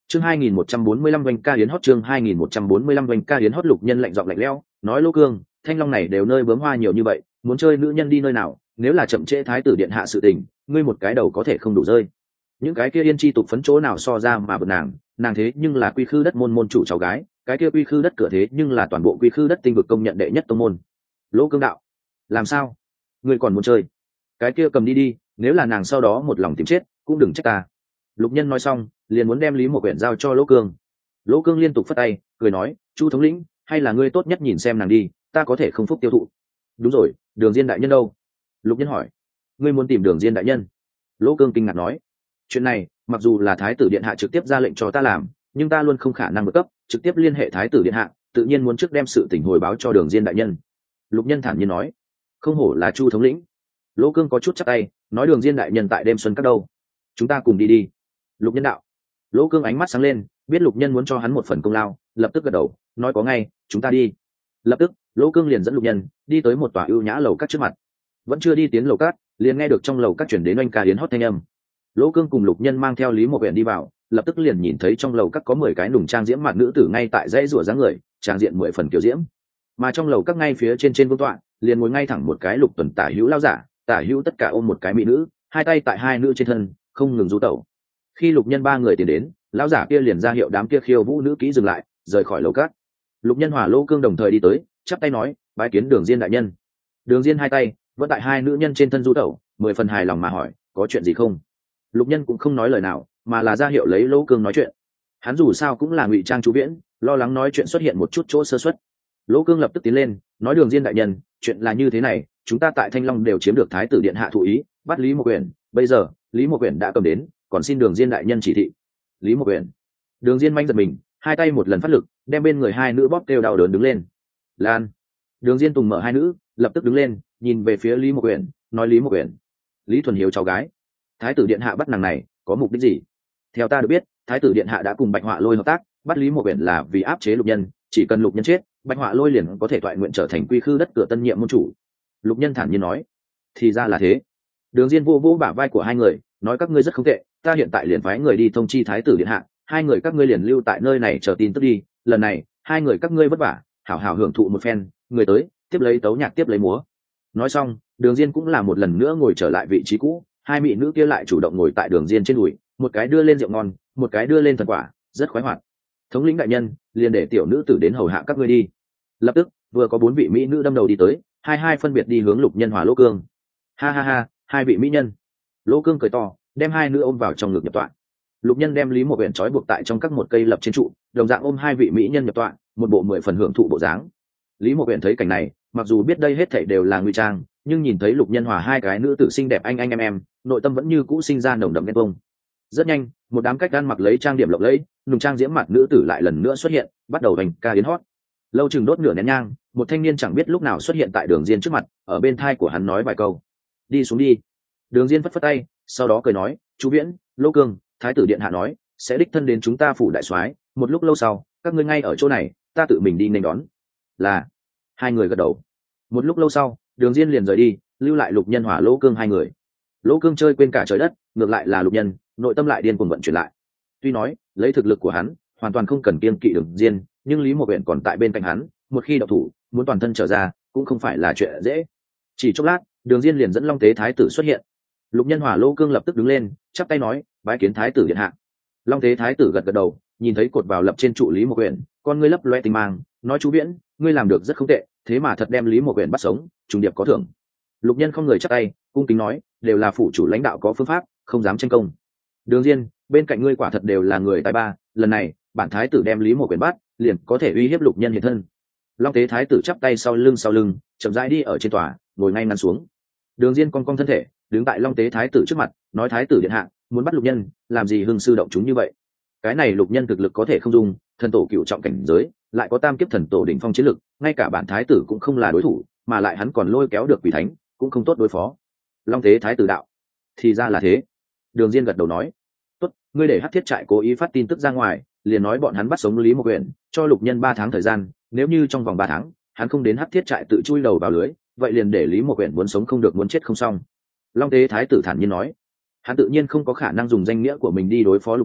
Chương 2145 Vành ca yến hót chương 2145 Vành ca yến hót. Lục Nhân lạnh giọng lạnh lẽo, nói Lỗ Cương, Thanh Long này đều nơi bướm hoa nhiều như vậy, muốn chơi nữ nhân đi nơi nào, nếu là chậm trễ thái tử điện hạ sự tình, ngươi một cái đầu có thể không đủ rơi. Những cái kia yên chi tục phấn chỗ nào so ra mà bực nàng thế nhưng là quy khư đất môn môn chủ cháu gái, cái kia quy khư đất cửa thế nhưng là toàn bộ quy khư đất tinh vực công nhận đệ nhất tông môn. Lỗ Cương đạo, làm sao? Ngươi còn muốn chơi? Cái kia cầm đi đi, nếu là nàng sau đó một lòng tìm chết, cũng đừng trách ta. Lục Nhân nói xong, liền muốn đem Lý Mộ Quyển giao cho Lỗ Cương. Lỗ Cương liên tục phất tay, cười nói, Chu thống lĩnh, hay là ngươi tốt nhất nhìn xem nàng đi, ta có thể không phúc tiêu thụ. Đúng rồi, Đường Diên đại nhân đâu? Lục Nhân hỏi. Ngươi muốn tìm Đường Diên đại nhân? Lỗ Cương kinh ngạc nói. Chuyện này, mặc dù là thái tử điện hạ trực tiếp ra lệnh cho ta làm, nhưng ta luôn không khả năng vượt cấp, trực tiếp liên hệ thái tử điện hạ, tự nhiên muốn trước đem sự tình hồi báo cho Đường Diên đại nhân. Lục Nhân thản nhiên nói. Không hổ là Chu thống lĩnh. Lỗ Cương có chút chắp tay, nói Đường Diên đại nhân tại đêm xuân các đâu, chúng ta cùng đi đi. Lục Nhân đạo. Lỗ Cương ánh mắt sáng lên, biết Lục Nhân muốn cho hắn một phần công lao, lập tức gật đầu, nói có ngay, chúng ta đi. Lập tức, Lỗ Cương liền dẫn Lục Nhân đi tới một tòa ưu nhã lầu các trước mặt. Vẫn chưa đi tiến lầu các, liền nghe được trong lầu các chuyển đến oanh ca yến hót thanh âm. Lỗ Cương cùng Lục Nhân mang theo Lý Mộ Quyển đi vào, lập tức liền nhìn thấy trong lầu các có 10 cái nùng trang diễm mặt nữ tử ngay tại dãy rủa dáng người, trang diện 10 phần kiểu diễm. Mà trong lầu các ngay phía trên vương tọa, liền ngồi ngay thẳng một cái Lục Tuần tả hữu lao giả, tả hữu tất cả ôm một cái mỹ nữ, hai tay tại hai nữ trên thân, không ngừng du tẩu. Khi Lục Nhân ba người tiến đến, lão giả kia liền ra hiệu đám kia khiêu vũ nữ kỹ dừng lại, rời khỏi lầu cát. Lục Nhân hòa Lỗ Cương đồng thời đi tới, chắp tay nói, bái kiến Đường Diên đại nhân. Đường Diên hai tay vẫn tại hai nữ nhân trên thân du tẩu, 10 phần hài lòng mà hỏi, có chuyện gì không? Lục Nhân cũng không nói lời nào, mà là ra hiệu lấy Lỗ Cương nói chuyện. Hắn dù sao cũng là ngụy trang chú viễn, lo lắng nói chuyện xuất hiện một chút chỗ sơ suất. Lỗ Cương lập tức tiến lên, nói Đường Diên đại nhân, chuyện là như thế này, chúng ta tại Thanh Long đều chiếm được thái tử điện hạ thụ ý, bắt Lý Mộ Quyển, bây giờ Lý Mộ Quyển đã cầm đến, còn xin Đường Diên đại nhân chỉ thị. Lý Mộ Quyển. Đường Diên manh giật mình, hai tay một lần phát lực, đem bên người hai nữ bóp kêu đau đớn đứng lên. Lan. Đường Diên tùng mở hai nữ, lập tức đứng lên, nhìn về phía Lý Mộ Quyển, nói Lý Mộ Quyển, Lý Thuần Hiếu cháu gái, thái tử điện hạ bắt nàng này có mục đích gì? Theo ta được biết, thái tử điện hạ đã cùng Bạch Họa Lôi hợp tác, bắt Lý Mộ Quyển là vì áp chế Lục Nhân, chỉ cần Lục Nhân chết, Bạch Họa Lôi liền có thể toại nguyện trở thành quy khư đất cửa tân nhiệm môn chủ. Lục Nhân thản nhiên nói. Thì ra là thế. Đường Diên vô vô bả vai của hai người, nói các ngươi rất không tệ, ta hiện tại liền phái người đi thông chi thái tử điện hạ, hai người các ngươi liền lưu tại nơi này chờ tin tức đi, lần này hai người các ngươi vất vả, hảo hảo hưởng thụ một phen, người tới tiếp lấy tấu nhạc tiếp lấy múa. Nói xong, Đường Diên cũng là một lần nữa ngồi trở lại vị trí cũ, hai mỹ nữ kia lại chủ động ngồi tại Đường Diên trên đùi, một cái đưa lên rượu ngon, một cái đưa lên thần quả, rất khoái hoạt. Thống lĩnh đại nhân, liền để tiểu nữ tử đến hầu hạ các ngươi đi. Lập tức, vừa có 4 vị mỹ nữ đâm đầu đi tới, hai phân biệt đi hướng Lục Nhân hòa Lỗ Cương. Ha ha ha, hai vị mỹ nhân. Lỗ Cương cười to, đem hai nữ ôm vào trong ngực nhập tọa. Lục Nhân đem Lý Mộ Quyển trói buộc tại trong các một cây lập trên trụ, đồng dạng ôm hai vị mỹ nhân nhập tọa, một bộ 10 phần hưởng thụ bộ dáng. Lý Mộ Quyển thấy cảnh này, mặc dù biết đây hết thảy đều là ngụy trang, nhưng nhìn thấy Lục Nhân hòa hai cái nữ tử xinh đẹp anh em, nội tâm vẫn như cũ sinh ra nồng đậm ghen tuông. Rất nhanh, một đám cách ăn mặc lấy trang điểm lộng lẫy, nùng trang diễm mặt nữ tử lại lần nữa xuất hiện, bắt đầu hành ca yến hót. Lâu chừng đốt nửa nén nhang, một thanh niên chẳng biết lúc nào xuất hiện tại Đường Diên trước mặt, ở bên tai của hắn nói vài câu. Đi xuống đi. Đường Diên phất phất tay, sau đó cười nói, chú Viễn, Lỗ Cương, thái tử điện hạ nói sẽ đích thân đến chúng ta phủ đại soái, một lúc lâu sau các ngươi ngay ở chỗ này, ta tự mình đi nghênh đón. Là. Hai người gật đầu. Một lúc lâu sau, Đường Diên liền rời đi, lưu lại Lục Nhân hòa Lỗ Cương hai người. Lỗ Cương chơi quên cả trời đất, ngược lại là Lục Nhân nội tâm lại điên cuồng vận chuyển lại. Tuy nói lấy thực lực của hắn hoàn toàn không cần kiêng kỵ Đường Diên, nhưng Lý Mộ Quyển còn tại bên cạnh hắn, một khi động thủ muốn toàn thân trở ra cũng không phải là chuyện dễ. Chỉ chốc lát, Đường Diên liền dẫn Long Tế thái tử xuất hiện. Lục Nhân hòa Lỗ Cương lập tức đứng lên, chắp tay nói, bái kiến thái tử điện hạ. Long Tế thái tử gật gật đầu, nhìn thấy cột vào lập trên trụ Lý Mộ Quyển, con ngươi lấp loe tinh mang, nói chú Viễn, ngươi làm được rất không tệ, thế mà thật đem Lý Mộ Quyển bắt sống, trùng điệp có thưởng. Lục Nhân không người chắp tay, cung kính nói, đều là phủ chủ lãnh đạo có phương pháp, không dám tranh công. Đường Diên, bên cạnh ngươi quả thật đều là người tài ba, lần này bản thái tử đem Lý Mộ Quyển bắt, liền có thể uy hiếp Lục Nhân hiện thân. Long Tế thái tử chắp tay sau lưng, chậm rãi đi ở trên tòa, ngồi ngay ngắn xuống. Đường Diên cong cong thân thể, đứng tại Long Tế thái tử trước mặt, nói thái tử điện hạ muốn bắt Lục Nhân, làm gì hưng sư động chúng như vậy? Cái này Lục Nhân thực lực có thể không dung, thần tổ cựu trọng cảnh giới, lại có tam kiếp thần tổ đỉnh phong chiến lực, ngay cả bản thái tử cũng không là đối thủ, mà lại hắn còn lôi kéo được quỷ thánh, cũng không tốt đối phó. Long Tế thái tử đạo, thì ra là thế. Đường Diên gật đầu nói, tốt, ngươi để Hắc Thiết trại cố ý phát tin tức ra ngoài, liền nói bọn hắn bắt sống Lý Mộ Quyển, cho Lục Nhân 3 tháng thời gian, nếu như trong vòng 3 tháng hắn không đến Hắc Thiết trại tự chui đầu vào lưới, vậy liền để Lý Mộ Quyển muốn sống không được muốn chết không xong. Long Tế thái tử thản nhiên nói, hắn tự nhiên không có khả năng dùng danh nghĩa của mình đi đối phó Lục Nhân,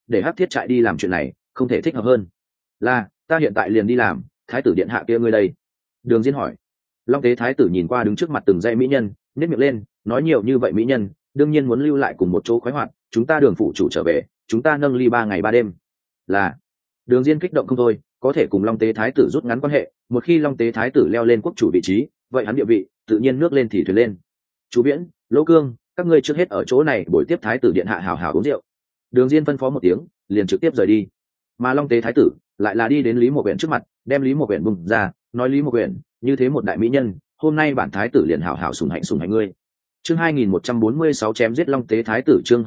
để hắc thiết trại đi làm chuyện này không thể thích hợp hơn. Là, ta hiện tại liền đi làm. Thái tử điện hạ kia ngươi đây? Đường Diên hỏi. Long Tế thái tử nhìn qua đứng trước mặt từng dãy mỹ nhân, nhếch miệng lên, nói nhiều như vậy mỹ nhân đương nhiên muốn lưu lại cùng một chỗ khoái hoạt, chúng ta Đường phủ chủ trở về, chúng ta nâng ly 3 ngày 3 đêm. Là. Đường Diên kích động không thôi, có thể cùng Long Tế thái tử rút ngắn quan hệ, một khi Long Tế thái tử leo lên quốc chủ vị trí, vậy hắn địa vị tự nhiên nước lên thì thuyền lên. Chú Viễn, Lỗ Cương, các ngươi trước hết ở chỗ này buổi tiếp thái tử điện hạ hào hào uống rượu. Đường Diên phân phó một tiếng, liền trực tiếp rời đi. Mà Long Tế thái tử lại là đi đến Lý Mộ Uyển trước mặt, đem Lý Mộ Uyển bùng ra, nói Lý Mộ Uyển, như thế một đại mỹ nhân, hôm nay bản thái tử liền hào hào sủng hạnh ngươi. Chương 2146 chém giết Long Tế thái tử, chương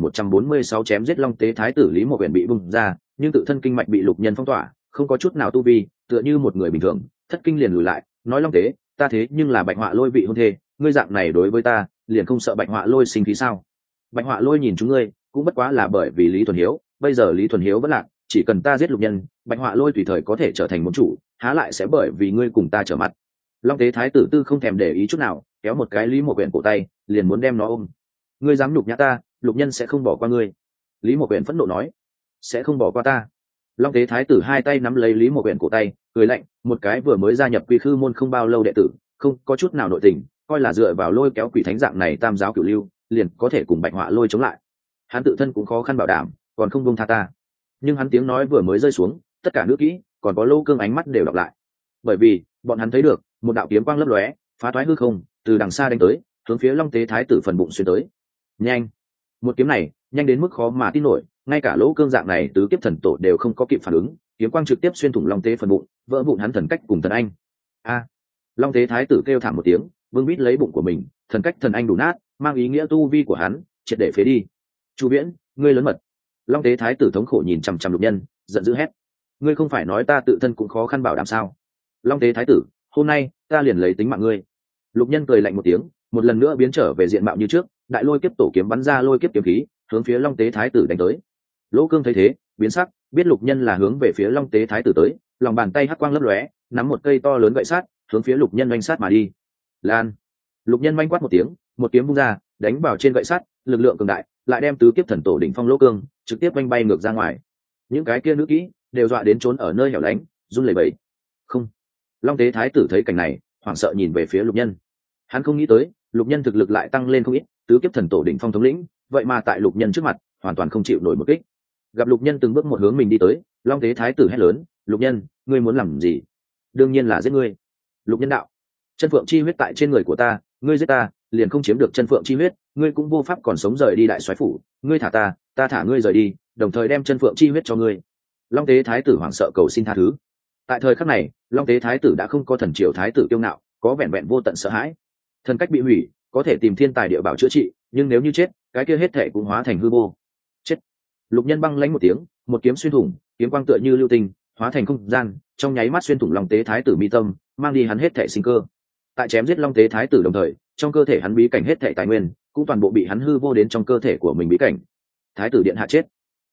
2146 chém giết Long Tế thái tử. Lý Mộ Uyển bị bùng ra, nhưng tự thân kinh mạch bị Lục Nhân phong tỏa, không có chút nào tu vi, tựa như một người bình thường, thất kinh liền lùi lại, nói Long Tế, ta thế nhưng là Bạch Họa Lôi vị hôn thê, ngươi dạng này đối với ta, liền không sợ Bạch Họa Lôi sinh khí sao? Bạch Họa Lôi nhìn chúng ngươi, cũng bất quá là bởi vì Lý Thuần Hiếu, bây giờ Lý Thuần Hiếu vẫn lạc, chỉ cần ta giết Lục Nhân, Bạch Họa Lôi tùy thời có thể trở thành môn chủ, há lại sẽ bởi vì ngươi cùng ta trở mặt. Long Tế thái tử tư không thèm để ý chút nào, kéo một cái Lý Mộ Uyển cổ tay, liền muốn đem nó ôm. Ngươi dám nhục nhã ta, Lục Nhân sẽ không bỏ qua ngươi. Lý Mộ Uyển phẫn nộ nói, sẽ không bỏ qua ta. Long Tế thái tử hai tay nắm lấy Lý Mộ Uyển cổ tay, cười lạnh, một cái vừa mới gia nhập Quy Khư môn không bao lâu đệ tử, không có chút nào nội tình, coi là dựa vào lôi kéo quỷ thánh dạng này tam giáo cửu lưu, liền có thể cùng Bạch Họa Lôi chống lại. Hắn tự thân cũng khó khăn bảo đảm, còn không buông tha ta. Nhưng hắn tiếng nói vừa mới rơi xuống, tất cả nữ kỹ, còn có Lô Cương ánh mắt đều đọc lại. Bởi vì, bọn hắn thấy được, một đạo kiếm quang lấp lóe, phá toái hư không, từ đằng xa đánh tới, hướng phía Long Tế thái tử phần bụng xuyên tới. Nhanh! Một kiếm này, nhanh đến mức khó mà tin nổi, ngay cả Lỗ Cương dạng này tứ kiếp thần tổ đều không có kịp phản ứng, kiếm quang trực tiếp xuyên thủng Long Tế phần bụng, vỡ vụn hắn thần cách cùng thần anh. A! Long Tế thái tử kêu thảm một tiếng, vương bít lấy bụng của mình, thần cách thần anh đủ nát, mang ý nghĩa tu vi của hắn triệt để phế đi. Chu Viễn, ngươi lớn mật! Long Tế thái tử thống khổ nhìn chằm chằm Lục Nhân, giận dữ hét: ngươi không phải nói ta tự thân cũng khó khăn bảo đảm sao? Long Tế thái tử, hôm nay ta liền lấy tính mạng ngươi. Lục Nhân cười lạnh một tiếng, một lần nữa biến trở về diện mạo như trước, đại lôi kiếp tổ kiếm bắn ra lôi kiếp kiếm khí, hướng phía Long Tế thái tử đánh tới. Lỗ Cương thấy thế, biến sắc, biết Lục Nhân là hướng về phía Long Tế thái tử tới, lòng bàn tay hắc quang lấp lóe, nắm một cây to lớn gậy sắt, hướng phía Lục Nhân oanh sát mà đi. Lan! Lục Nhân oanh quát một tiếng, một kiếm vung ra, đánh vào trên gậy sắt, lực lượng cường đại, lại đem tứ kiếp thần tổ đỉnh phong Lỗ Cương trực tiếp oanh bay ngược ra ngoài. Những cái kia nữ kỹ đều dọa đến trốn ở nơi hẻo lánh, run lẩy bẩy. Không! Long Tế thái tử thấy cảnh này, hoảng sợ nhìn về phía Lục Nhân. Hắn không nghĩ tới, Lục Nhân thực lực lại tăng lên không ít, tứ kiếp thần tổ đỉnh phong thống lĩnh, vậy mà tại Lục Nhân trước mặt, hoàn toàn không chịu nổi một kích. Gặp Lục Nhân từng bước một hướng mình đi tới, Long Tế thái tử hét lớn, Lục Nhân, ngươi muốn làm gì? Đương nhiên là giết ngươi. Lục Nhân đạo, chân phượng chi huyết tại trên người của ta, ngươi giết ta, liền không chiếm được chân phượng chi huyết, ngươi cũng vô pháp còn sống rời đi đại soái phủ, ngươi thả ta, ta thả ngươi rời đi, đồng thời đem chân phượng chi huyết cho ngươi. Long Tế thái tử hoảng sợ cầu xin tha thứ. Tại thời khắc này, Long Tế thái tử đã không có thần triều thái tử kiêu ngạo, có vẹn vẹn vô tận sợ hãi. Thần cách bị hủy, có thể tìm thiên tài địa bảo chữa trị, nhưng nếu như chết, cái kia hết thể cũng hóa thành hư vô. Chết! Lục Nhân băng lãnh một tiếng, một kiếm xuyên thủng, kiếm quang tựa như lưu tinh, hóa thành không gian, trong nháy mắt xuyên thủng Long Tế thái tử mi tâm, mang đi hắn hết thể sinh cơ. Tại chém giết Long Tế thái tử đồng thời, trong cơ thể hắn bí cảnh hết thể tài nguyên, cũng toàn bộ bị hắn hư vô đến trong cơ thể của mình bí cảnh. Thái tử điện hạ chết!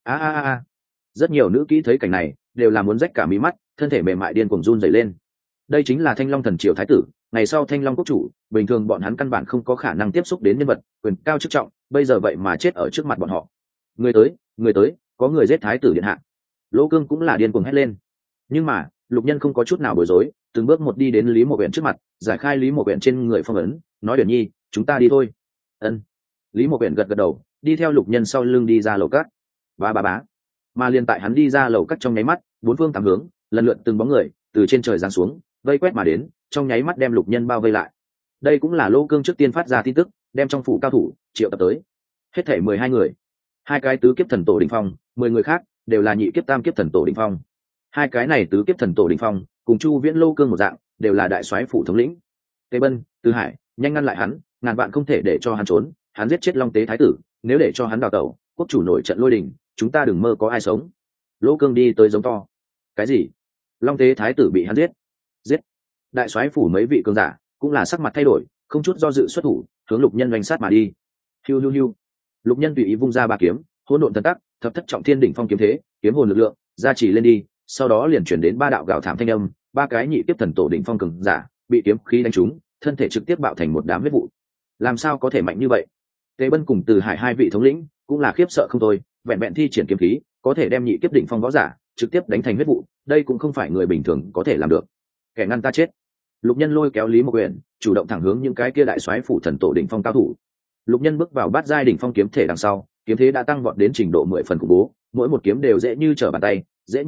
A! Rất nhiều nữ kỹ thấy cảnh này, đều là muốn rách cả mí mắt, thân thể mềm mại điên cuồng run rẩy lên. Đây chính là Thanh Long thần triều thái tử, ngày sau Thanh Long quốc chủ, bình thường bọn hắn căn bản không có khả năng tiếp xúc đến nhân vật quyền cao chức trọng, bây giờ vậy mà chết ở trước mặt bọn họ. Người tới, có người giết thái tử điện hạ. Lỗ Cương cũng là điên cuồng hét lên. Nhưng mà, Lục Nhân không có chút nào bối rối, từng bước một đi đến Lý Mộ Uyển trước mặt, giải khai Lý Mộ Uyển trên người phong ấn, nói Uyển Nhi, chúng ta đi thôi. Ân. Lý Mộ Uyển gật gật đầu, đi theo Lục Nhân sau lưng đi ra lầu cát. Bá. Mà liền tại hắn đi ra lầu cát trong nháy mắt, bốn phương tám hướng, lần lượt từng bóng người từ trên trời giáng xuống, vây quét mà đến, trong nháy mắt đem Lục Nhân bao vây lại. Đây cũng là Lô Cương trước tiên phát ra tin tức, đem trong phủ cao thủ triệu tập tới. Hết thảy 12 người, hai cái tứ kiếp thần tổ đỉnh phong, 10 người khác đều là nhị kiếp tam kiếp thần tổ đỉnh phong. Hai cái này tứ kiếp thần tổ đỉnh phong, cùng Chu Viễn Lô Cương một dạng, đều là đại soái phủ thống lĩnh. Tề Bân, Từ Hải, nhanh ngăn lại hắn, ngàn vạn không thể để cho hắn trốn, hắn giết chết Long Tế thái tử, nếu để cho hắn đào tẩu, quốc chủ nổi trận lôi đình, chúng ta đừng mơ có ai sống. Lô Cương đi tới giống to. Cái gì? Long Tế thái tử bị hắn giết? Đại soái phủ mấy vị cường giả cũng là sắc mặt thay đổi, không chút do dự xuất thủ, hướng Lục Nhân oanh sát mà đi. Hiu. Lục Nhân tùy ý vung ra ba kiếm, hỗn độn thần tắc, thập thất trọng thiên đỉnh phong kiếm thế, kiếm hồn lực lượng gia trì lên đi, sau đó liền chuyển đến ba đạo gào thảm thanh âm, ba cái nhị tiếp thần tổ đỉnh phong cường giả bị kiếm khí đánh trúng, thân thể trực tiếp bạo thành một đám huyết vụ. Làm sao có thể mạnh như vậy? Tề Bân cùng Từ Hải hai vị thống lĩnh cũng là khiếp sợ không thôi, vẹn vẹn thi triển kiếm khí, có thể đem nhị kiếp đỉnh phong võ giả trực tiếp đánh thành huyết vụ, đây cũng không phải người bình thường có thể làm được. Kẻ ngăn ta chết. Lục Nhân lôi kéo Lý Mộc Uyển, chủ động thẳng hướng những cái kia đại soái phủ thần tổ đỉnh phong cao thủ. Lục Nhân bước vào bát giai đỉnh phong kiếm thể đằng sau, kiếm thế đã tăng vọt đến trình độ 10 phần khủng bố, mỗi một kiếm đều dễ như trở bàn tay,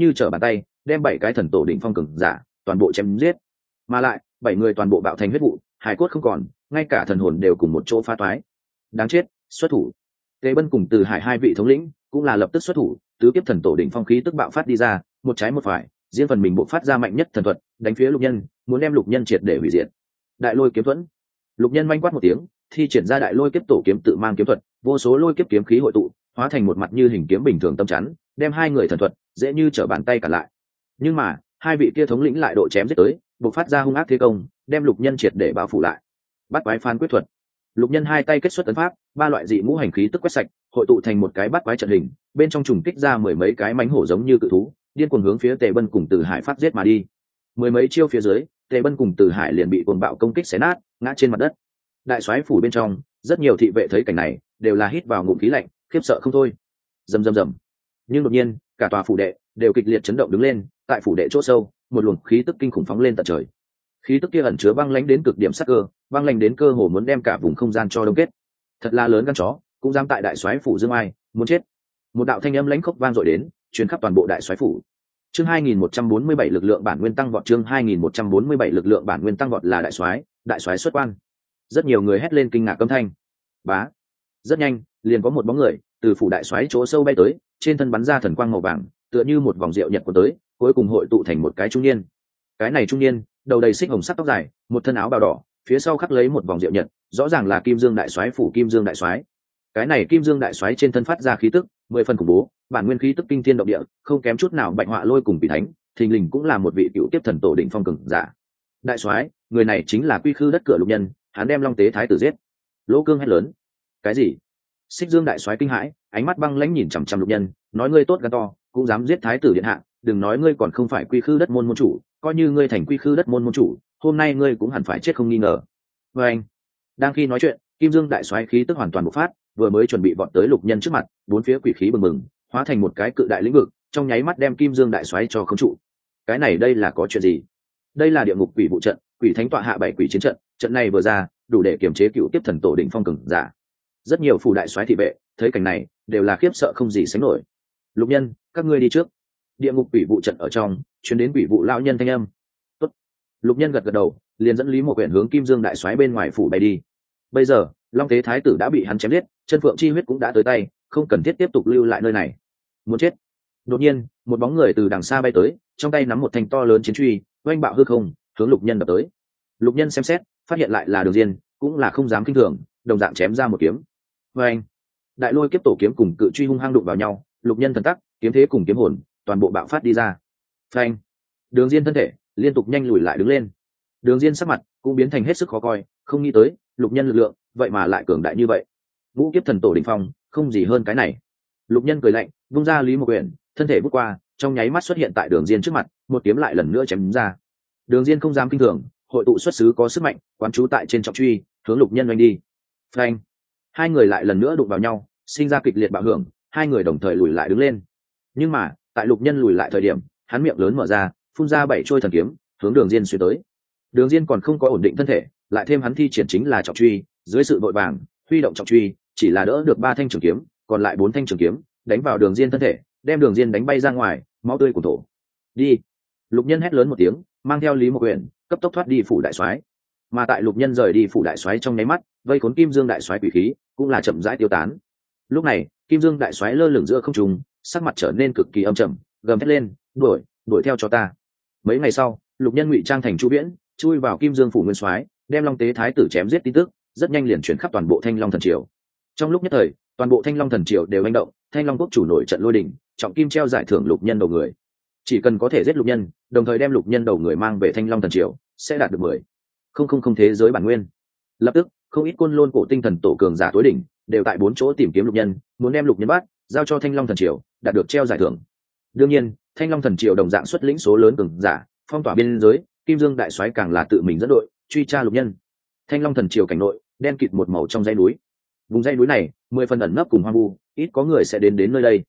đem 7 cái thần tổ đỉnh phong cường giả toàn bộ chém giết. Mà lại, 7 người toàn bộ bạo thành huyết vụ, hải cốt không còn, ngay cả thần hồn đều cùng một chỗ phá toái. Đáng chết, xuất thủ. Tề Bân cùng Từ Hải hai vị thống lĩnh cũng là lập tức xuất thủ, tứ kiếp thần tổ đỉnh phong khí tức bạo phát đi ra, một trái một phải, riêng phần mình bộ phát ra mạnh nhất thần thuật, đánh phía Lục Nhân, muốn đem Lục Nhân triệt để hủy diệt. Đại lôi kiếm thuẫn. Lục Nhân manh quát một tiếng, thi triển ra đại lôi kiếp tổ kiếm tự mang kiếm thuật, vô số lôi kiếp kiếm khí hội tụ, hóa thành một mặt như hình kiếm bình thường tâm chắn, đem hai người thần thuật dễ như trở bàn tay cả lại. Nhưng mà, hai vị kia thống lĩnh lại độ chém giết tới, bộc phát ra hung ác thế công, đem Lục Nhân triệt để bao phủ lại. Bắt quái phán quyết thuật. Lục Nhân hai tay kết xuất ấn pháp, ba loại dị ngũ hành khí tức quét sạch, hội tụ thành một cái bắt quái trận hình, bên trong trùng kích ra mười mấy cái mãnh hổ giống như cự thú, điên cuồng hướng phía Tề Bân cùng Từ Hải phát giết mà đi. Mười mấy chiêu phía dưới, Tề Bân cùng Từ Hải liền bị cuồng bạo công kích xé nát, ngã trên mặt đất. Đại soái phủ bên trong, rất nhiều thị vệ thấy cảnh này, đều là hít vào ngụm khí lạnh, khiếp sợ không thôi. Rầm rầm rầm. Nhưng đột nhiên, cả tòa phủ đệ đều kịch liệt chấn động đứng lên, tại phủ đệ chỗ sâu, một luồng khí tức kinh khủng phóng lên tận trời. Khí tức kia ẩn chứa băng lãnh đến cực điểm sắc cơ, băng lãnh đến cơ hồ muốn đem cả vùng không gian cho đông kết. Thật là lớn gan chó, cũng dám tại đại soái phủ dương ai, muốn chết. Một đạo thanh âm lãnh khốc vang dội đến, truyền khắp toàn bộ đại soái phủ. Chương 2147 lực lượng bản nguyên tăng vọt, chương 2147 lực lượng bản nguyên tăng vọt là đại soái xuất quan. Rất nhiều người hét lên kinh ngạc âm thanh. Bá. Rất nhanh, liền có một bóng người từ phủ đại soái chỗ sâu bay tới, trên thân bắn ra thần quang màu vàng, tựa như một vòng rượu nhật của tới, cuối cùng hội tụ thành một cái trung niên. Cái này trung niên, đầu đầy xích hồng sắc tóc dài, một thân áo bào đỏ, phía sau khắc lấy một vòng rượu nhật, rõ ràng là Kim Dương đại soái phủ Kim Dương đại soái. Cái này Kim Dương đại soái trên thân phát ra khí tức 10 phần khủng bố, bản nguyên khí tức kinh thiên động địa, không kém chút nào Bạch Họa Lôi cùng Vị Thánh, thình lình cũng là một vị cựu tiếp thần tổ đỉnh phong cường giả. Đại soái, người này chính là Quy Khư đất cửa Lục Nhân, hắn đem Long Tế Thái tử giết. Lỗ Cương hét lớn. Cái gì? Xích Dương đại soái kinh hãi, ánh mắt băng lãnh nhìn chằm chằm Lục Nhân, nói ngươi tốt gan to, cũng dám giết thái tử điện hạ, đừng nói ngươi còn không phải Quy Khư đất môn môn chủ, coi như ngươi thành Quy Khư đất môn môn chủ, hôm nay ngươi cũng hẳn phải chết không nghi ngờ. Và anh, đang khi nói chuyện, Kim Dương đại soái khí tức hoàn toàn bộc phát, vừa mới chuẩn bị vọt tới Lục Nhân trước mặt, bốn phía quỷ khí bừng bừng, hóa thành một cái cự đại lĩnh vực, trong nháy mắt đem Kim Dương đại soái cho khống trụ. Cái này đây là có chuyện gì? Đây là địa ngục quỷ vụ trận, quỷ thánh tọa hạ bảy quỷ chiến trận, trận này vừa ra, đủ để kiềm chế cựu tiếp thần tổ đỉnh phong cường giả. Rất nhiều phủ đại soái thị vệ thấy cảnh này, đều là khiếp sợ không gì sánh nổi. Lục Nhân, các ngươi đi trước. Địa ngục quỷ vụ trận ở trong, truyền đến quỷ vụ lão nhân thanh âm. Tốt. Lục Nhân gật gật đầu, liền dẫn Lý Mộ Quyển hướng Kim Dương đại soái bên ngoài phủ bay đi. Bây giờ, Long Tế Thái tử đã bị hắn chém giết, chân phượng chi huyết cũng đã tới tay, không cần thiết tiếp tục lưu lại nơi này. Muốn chết. Đột nhiên, một bóng người từ đằng xa bay tới, trong tay nắm một thanh to lớn chiến truy, oanh bạo hư không, hướng Lục Nhân đập tới. Lục Nhân xem xét, phát hiện lại là Đường Diên, cũng là không dám kinh thường, đồng dạng chém ra một kiếm. Oanh! Đại lôi kiếp tổ kiếm cùng cự truy hung hăng đụng vào nhau, Lục Nhân thần tắc, kiếm thế cùng kiếm hồn, toàn bộ bạo phát đi ra. Phanh! Đường Diên thân thể liên tục nhanh lùi lại đứng lên. Đường Diên sắc mặt cũng biến thành hết sức khó coi, không nghĩ tới, Lục Nhân lực lượng, vậy mà lại cường đại như vậy. Vũ kiếp thần tổ đỉnh phong, không gì hơn cái này. Lục Nhân cười lạnh, vung ra Lý Mộc Uyển, thân thể vút qua, trong nháy mắt xuất hiện tại Đường Diên trước mặt, một kiếm lại lần nữa chém ra. Đường Diên không dám kinh thường, hội tụ xuất xứ có sức mạnh, quán trú tại trên trọng truy, hướng Lục Nhân đánh đi. Phanh! Hai người lại lần nữa đụng vào nhau, sinh ra kịch liệt bạo hưởng, hai người đồng thời lùi lại đứng lên. Nhưng mà, tại Lục Nhân lùi lại thời điểm, hắn miệng lớn mở ra, phun ra bảy trôi thần kiếm, hướng Đường Diên xuyên tới. Đường Diên còn không có ổn định thân thể, lại thêm hắn thi triển chính là trọng truy, dưới sự vội vàng, huy động trọng truy, chỉ là đỡ được 3 thanh trường kiếm, còn lại 4 thanh trường kiếm, đánh vào Đường Diên thân thể, đem Đường Diên đánh bay ra ngoài, máu tươi cuồn thổ. Đi! Lục Nhân hét lớn một tiếng, mang theo Lý Mộc Uyển, cấp tốc thoát đi phủ đại soái. Mà tại Lục Nhân rời đi phủ đại soái trong nháy mắt, vây khốn Kim Dương đại soái quỷ khí cũng là chậm rãi tiêu tán. Lúc này, Kim Dương đại soái lơ lửng giữa không trung, sắc mặt trở nên cực kỳ âm trầm, gầm thét lên, đuổi theo cho ta. Mấy ngày sau, Lục Nhân ngụy trang thành Chu Viễn, chui vào Kim Dương phủ nguyên soái, đem Long Tế Thái tử chém giết tin tức, rất nhanh liền truyền khắp toàn bộ Thanh Long thần triều. Trong lúc nhất thời, toàn bộ Thanh Long thần triều đều hành động, Thanh Long quốc chủ nổi trận lôi đình, trọng kim treo giải thưởng Lục Nhân đầu người. Chỉ cần có thể giết Lục Nhân, đồng thời đem Lục Nhân đầu người mang về Thanh Long thần triều, sẽ đạt được 10,000 thế giới bản nguyên. Lập tức, không ít Côn Lôn cổ tinh thần tổ cường giả tối đỉnh, đều tại 4 chỗ tìm kiếm Lục Nhân, muốn đem Lục Nhân bắt, giao cho Thanh Long thần triều, đạt được treo giải thưởng. Đương nhiên, Thanh Long thần triều đồng dạng xuất lĩnh số lớn cường giả, phong tỏa biên giới, Kim Dương đại soái càng là tự mình dẫn đội, truy tra Lục Nhân. Thanh Long thần triều cảnh nội, đen kịt một màu trong dãy núi. Vùng dãy núi này, 10 phần ẩn nấp cùng hoang vu, ít có người sẽ đến nơi đây.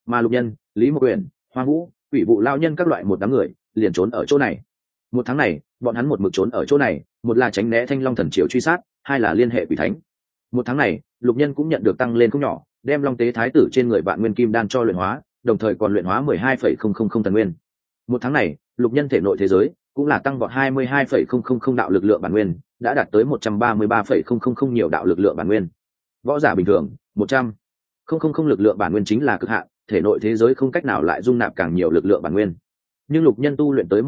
mà Lục Nhân, Lý Mộc Uyển, Hoàng Vũ, Quỷ Vụ lao nhân các loại một đám người liền trốn ở chỗ này. Một tháng này bọn hắn một mực trốn ở chỗ này, một là tránh né Thanh Long thần triều truy sát, hai là liên hệ quỷ thánh. Một tháng này Lục Nhân cũng nhận được tăng lên không nhỏ, đem Long Tế Thái tử trên người Vạn Nguyên Kim đan cho luyện hóa, đồng thời còn luyện hóa 12,000 thần nguyên. Một tháng này Lục Nhân thể nội thế giới cũng là tăng vọt 22,000 đạo lực lượng bản nguyên, đã đạt tới 133,000 nhiều đạo lực lượng bản nguyên. Võ giả bình thường 100,000 lực lượng bản nguyên chính là cực hạn, thể nội thế giới không cách nào lại dung nạp càng nhiều lực lượng bản nguyên. Nhưng Lục Nhân tu luyện tới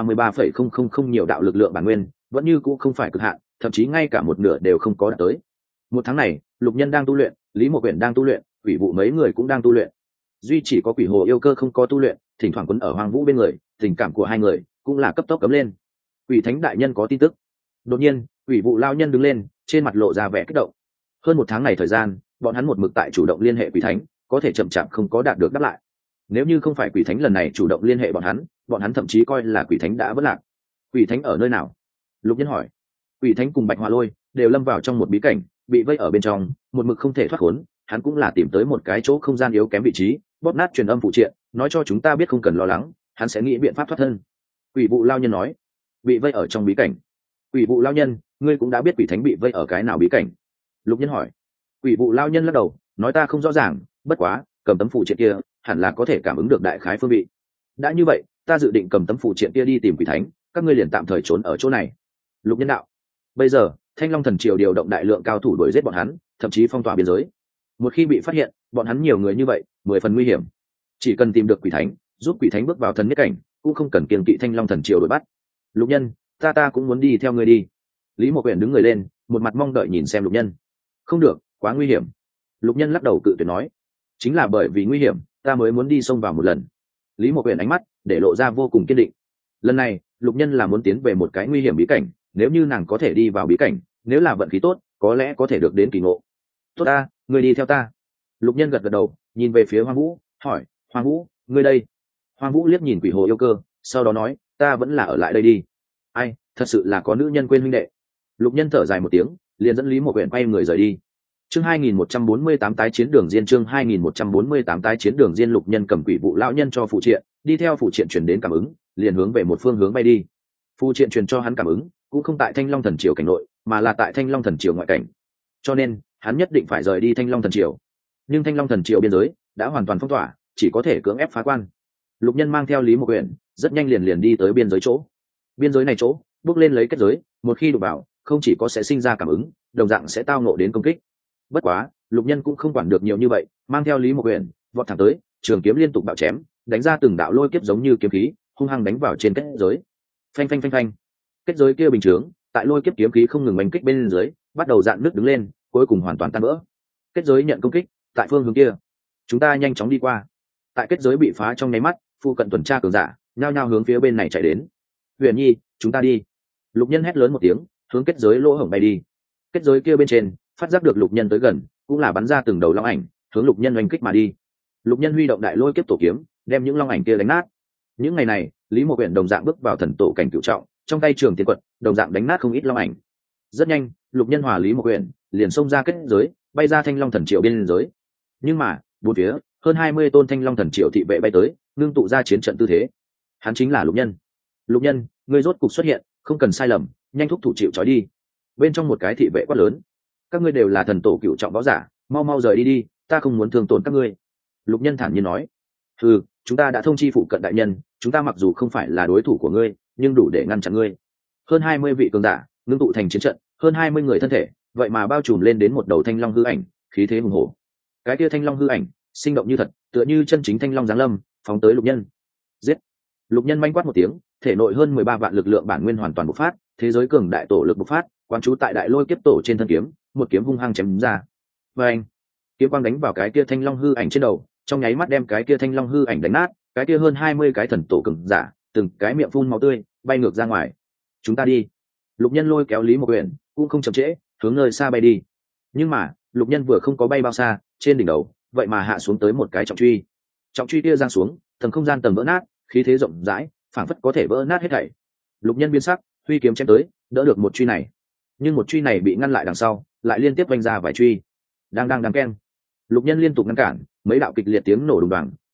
133,000 nhiều đạo lực lượng bản nguyên vẫn như cũ không phải cực hạn, thậm chí ngay cả một nửa đều không có đạt tới. Một tháng này Lục Nhân đang tu luyện, Lý Mộc Uyển đang tu luyện, Quỷ Vụ mấy người cũng đang tu luyện. Duy chỉ có Quỷ Hồ Yêu Cơ không có tu luyện, thỉnh thoảng quấn ở Hoàng Vũ bên người, tình cảm của hai người cũng là cấp tốc cấm lên. Quỷ Thánh đại nhân có tin tức. Đột nhiên Quỷ Vụ lao nhân đứng lên, trên mặt lộ ra vẻ kích động. Hơn một tháng này thời gian bọn hắn một mực tại chủ động liên hệ Quỷ Thánh, có thể chậm chạp không có đạt được đáp lại. Nếu như không phải Quỷ Thánh lần này chủ động liên hệ bọn hắn thậm chí coi là Quỷ Thánh đã vất lạc. Quỷ Thánh ở nơi nào? Lục Nhân hỏi. Quỷ Thánh cùng Bạch Hỏa Lôi đều lâm vào trong một bí cảnh, bị vây ở bên trong, một mực không thể thoát khốn. Hắn cũng là tìm tới một cái chỗ không gian yếu kém vị trí, bóp nát truyền âm phụ triện, nói cho chúng ta biết không cần lo lắng, hắn sẽ nghĩ biện pháp thoát thân. Quỷ Vụ lao nhân nói. Bị vây ở trong bí cảnh. Quỷ Vụ lao nhân, ngươi cũng đã biết Quỷ Thánh bị vây ở cái nào bí cảnh? Lục Nhân hỏi. Quỷ Vụ lao nhân lắc đầu, nói ta không rõ ràng, bất quá cầm tấm phụ triện kia hẳn là có thể cảm ứng được đại khái phương vị. Đã như vậy ta dự định cầm tấm phụ triện kia đi tìm Quỷ Thánh, các ngươi liền tạm thời trốn ở chỗ này. Lục Nhân đạo. Bây giờ Thanh Long thần triều điều động đại lượng cao thủ đuổi giết bọn hắn, thậm chí phong tỏa biên giới. Một khi bị phát hiện, bọn hắn nhiều người như vậy, 10 phần nguy hiểm. Chỉ cần tìm được Quỷ Thánh, giúp Quỷ Thánh bước vào thần nhất cảnh, cũng không cần kiêng kỵ Thanh Long thần triều đuổi bắt. Lục Nhân, ta cũng muốn đi theo ngươi đi. Lý Mộc Uyển đứng người lên, một mặt mong đợi nhìn xem Lục Nhân. Không được, quá nguy hiểm. Lục Nhân lắc đầu cự tuyệt nói. Chính là bởi vì nguy hiểm ta mới muốn đi xông vào một lần. Lý Mộc Uyển ánh mắt để lộ ra vô cùng kiên định. Lần này Lục Nhân là muốn tiến về một cái nguy hiểm bí cảnh, nếu như nàng có thể đi vào bí cảnh, nếu là vận khí tốt có lẽ có thể được đến kỳ ngộ. Tốt ta, ngươi đi theo ta. Lục Nhân gật gật đầu, nhìn về phía Hoàng Vũ, hỏi. Hoàng Vũ, ngươi đây? Hoàng Vũ liếc nhìn Quỷ Hồ Yêu Cơ, sau đó nói, ta vẫn là ở lại đây đi. Ai, thật sự là có nữ nhân quên huynh đệ. Lục Nhân thở dài một tiếng, liền dẫn Lý Mộc Uyển quay người rời đi. Chương 2148 tái chiến đường diên, chương 2148 tái chiến đường diên. Lục Nhân cầm Quỷ Vụ lão nhân cho phụ triện, đi theo phụ triện truyền đến cảm ứng, liền hướng về một phương hướng bay đi. Phụ triện truyền cho hắn cảm ứng, cũng không tại Thanh Long thần triều cảnh nội, mà là tại Thanh Long thần triều ngoại cảnh. Cho nên, hắn nhất định phải rời đi Thanh Long thần triều. Nhưng Thanh Long thần triều biên giới đã hoàn toàn phong tỏa, chỉ có thể cưỡng ép phá quan. Lục Nhân mang theo Lý Mộc Uyển, rất nhanh liền đi tới biên giới chỗ. Biên giới này chỗ, bước lên lấy kết giới, một khi đụng vào, không chỉ có sẽ sinh ra cảm ứng, đồng dạng sẽ tao ngộ đến công kích. Bất quá Lục Nhân cũng không quản được nhiều như vậy, mang theo Lý Mộc Uyển vọt thẳng tới, trường kiếm liên tục bạo chém, đánh ra từng đạo lôi kiếp giống như kiếm khí, hung hăng đánh vào trên kết giới. Phanh phanh phanh phanh. Kết giới kia bình chướng tại lôi kiếp kiếm khí không ngừng đánh kích bên dưới, bắt đầu dạn nứt đứng lên, cuối cùng hoàn toàn tan vỡ. Kết giới nhận công kích tại phương hướng kia, chúng ta nhanh chóng đi qua. Tại kết giới bị phá trong nháy mắt, phụ cận tuần tra cường giả nhao nhao hướng phía bên này chạy đến. Huyền Nhi, chúng ta đi. Lục Nhân hét lớn một tiếng, hướng kết giới lỗ hổng bay đi. Kết giới kia bên trên phát giác được Lục Nhân tới gần, cũng là bắn ra từng đầu long ảnh hướng Lục Nhân oanh kích mà đi. Lục Nhân huy động đại lôi kiếp tổ kiếm, đem những long ảnh kia đánh nát. Những ngày này Lý Mộc Uyển đồng dạng bước vào thần tổ cảnh cửu trọng, trong tay trường tiên quật đồng dạng đánh nát không ít long ảnh. Rất nhanh Lục Nhân hòa Lý Mộc Uyển liền xông ra kết giới, bay ra Thanh Long thần triều biên giới. Nhưng mà bốn phía hơn 20 tôn Thanh Long thần triều thị vệ bay tới, ngưng tụ ra chiến trận tư thế. Hắn chính là Lục Nhân. Lục Nhân, ngươi rốt cục xuất hiện, không cần sai lầm, nhanh thúc thủ chịu trói đi. Bên trong một cái thị vệ quát lớn. Các ngươi đều là thần tổ cửu trọng võ giả, mau mau rời đi đi, ta không muốn thương tổn các ngươi. Lục Nhân thản nhiên nói. Ừ, chúng ta đã thông chi phụ cận đại nhân, chúng ta mặc dù không phải là đối thủ của ngươi, nhưng đủ để ngăn chặn ngươi. Hơn 20 vị cường giả ngưng tụ thành chiến trận, hơn 20 người thân thể, vậy mà bao trùm lên đến một đầu thanh long hư ảnh, khí thế hùng hổ. Cái kia thanh long hư ảnh sinh động như thật, tựa như chân chính thanh long giáng lâm, phóng tới Lục Nhân. Giết! Lục Nhân manh quát một tiếng, thể nội hơn 13 vạn lực lượng bản nguyên hoàn toàn bộc phát, thế giới cường đại tổ lực bộc phát, quán chú tại đại lôi kiếp tổ trên thân kiếm, một kiếm hung hăng chém ra. Và anh, kiếm quang đánh vào cái kia thanh long hư ảnh trên đầu, trong nháy mắt đem cái kia thanh long hư ảnh đánh nát, cái kia hơn 20 cái thần tổ cường giả, từng cái miệng phun máu tươi, bay ngược ra ngoài. Chúng ta đi. Lục Nhân lôi kéo Lý Mộc Uyển, cũng không chậm trễ, hướng nơi xa bay đi. Nhưng mà Lục Nhân vừa không có bay bao xa, trên đỉnh đầu vậy mà hạ xuống tới một cái trọng truy. Trọng truy kia giáng xuống, tầng không gian tầng vỡ nát, khí thế rộng rãi, phảng phất có thể vỡ nát hết thảy. Lục Nhân biến sắc, huy kiếm chém tới, đỡ được một truy này. Nhưng một truy này bị ngăn lại đằng sau, lại liên tiếp vung ra vài truy. Đang keng. Lục Nhân liên tục ngăn cản, mấy đạo kịch liệt tiếng nổ đùng đoàng,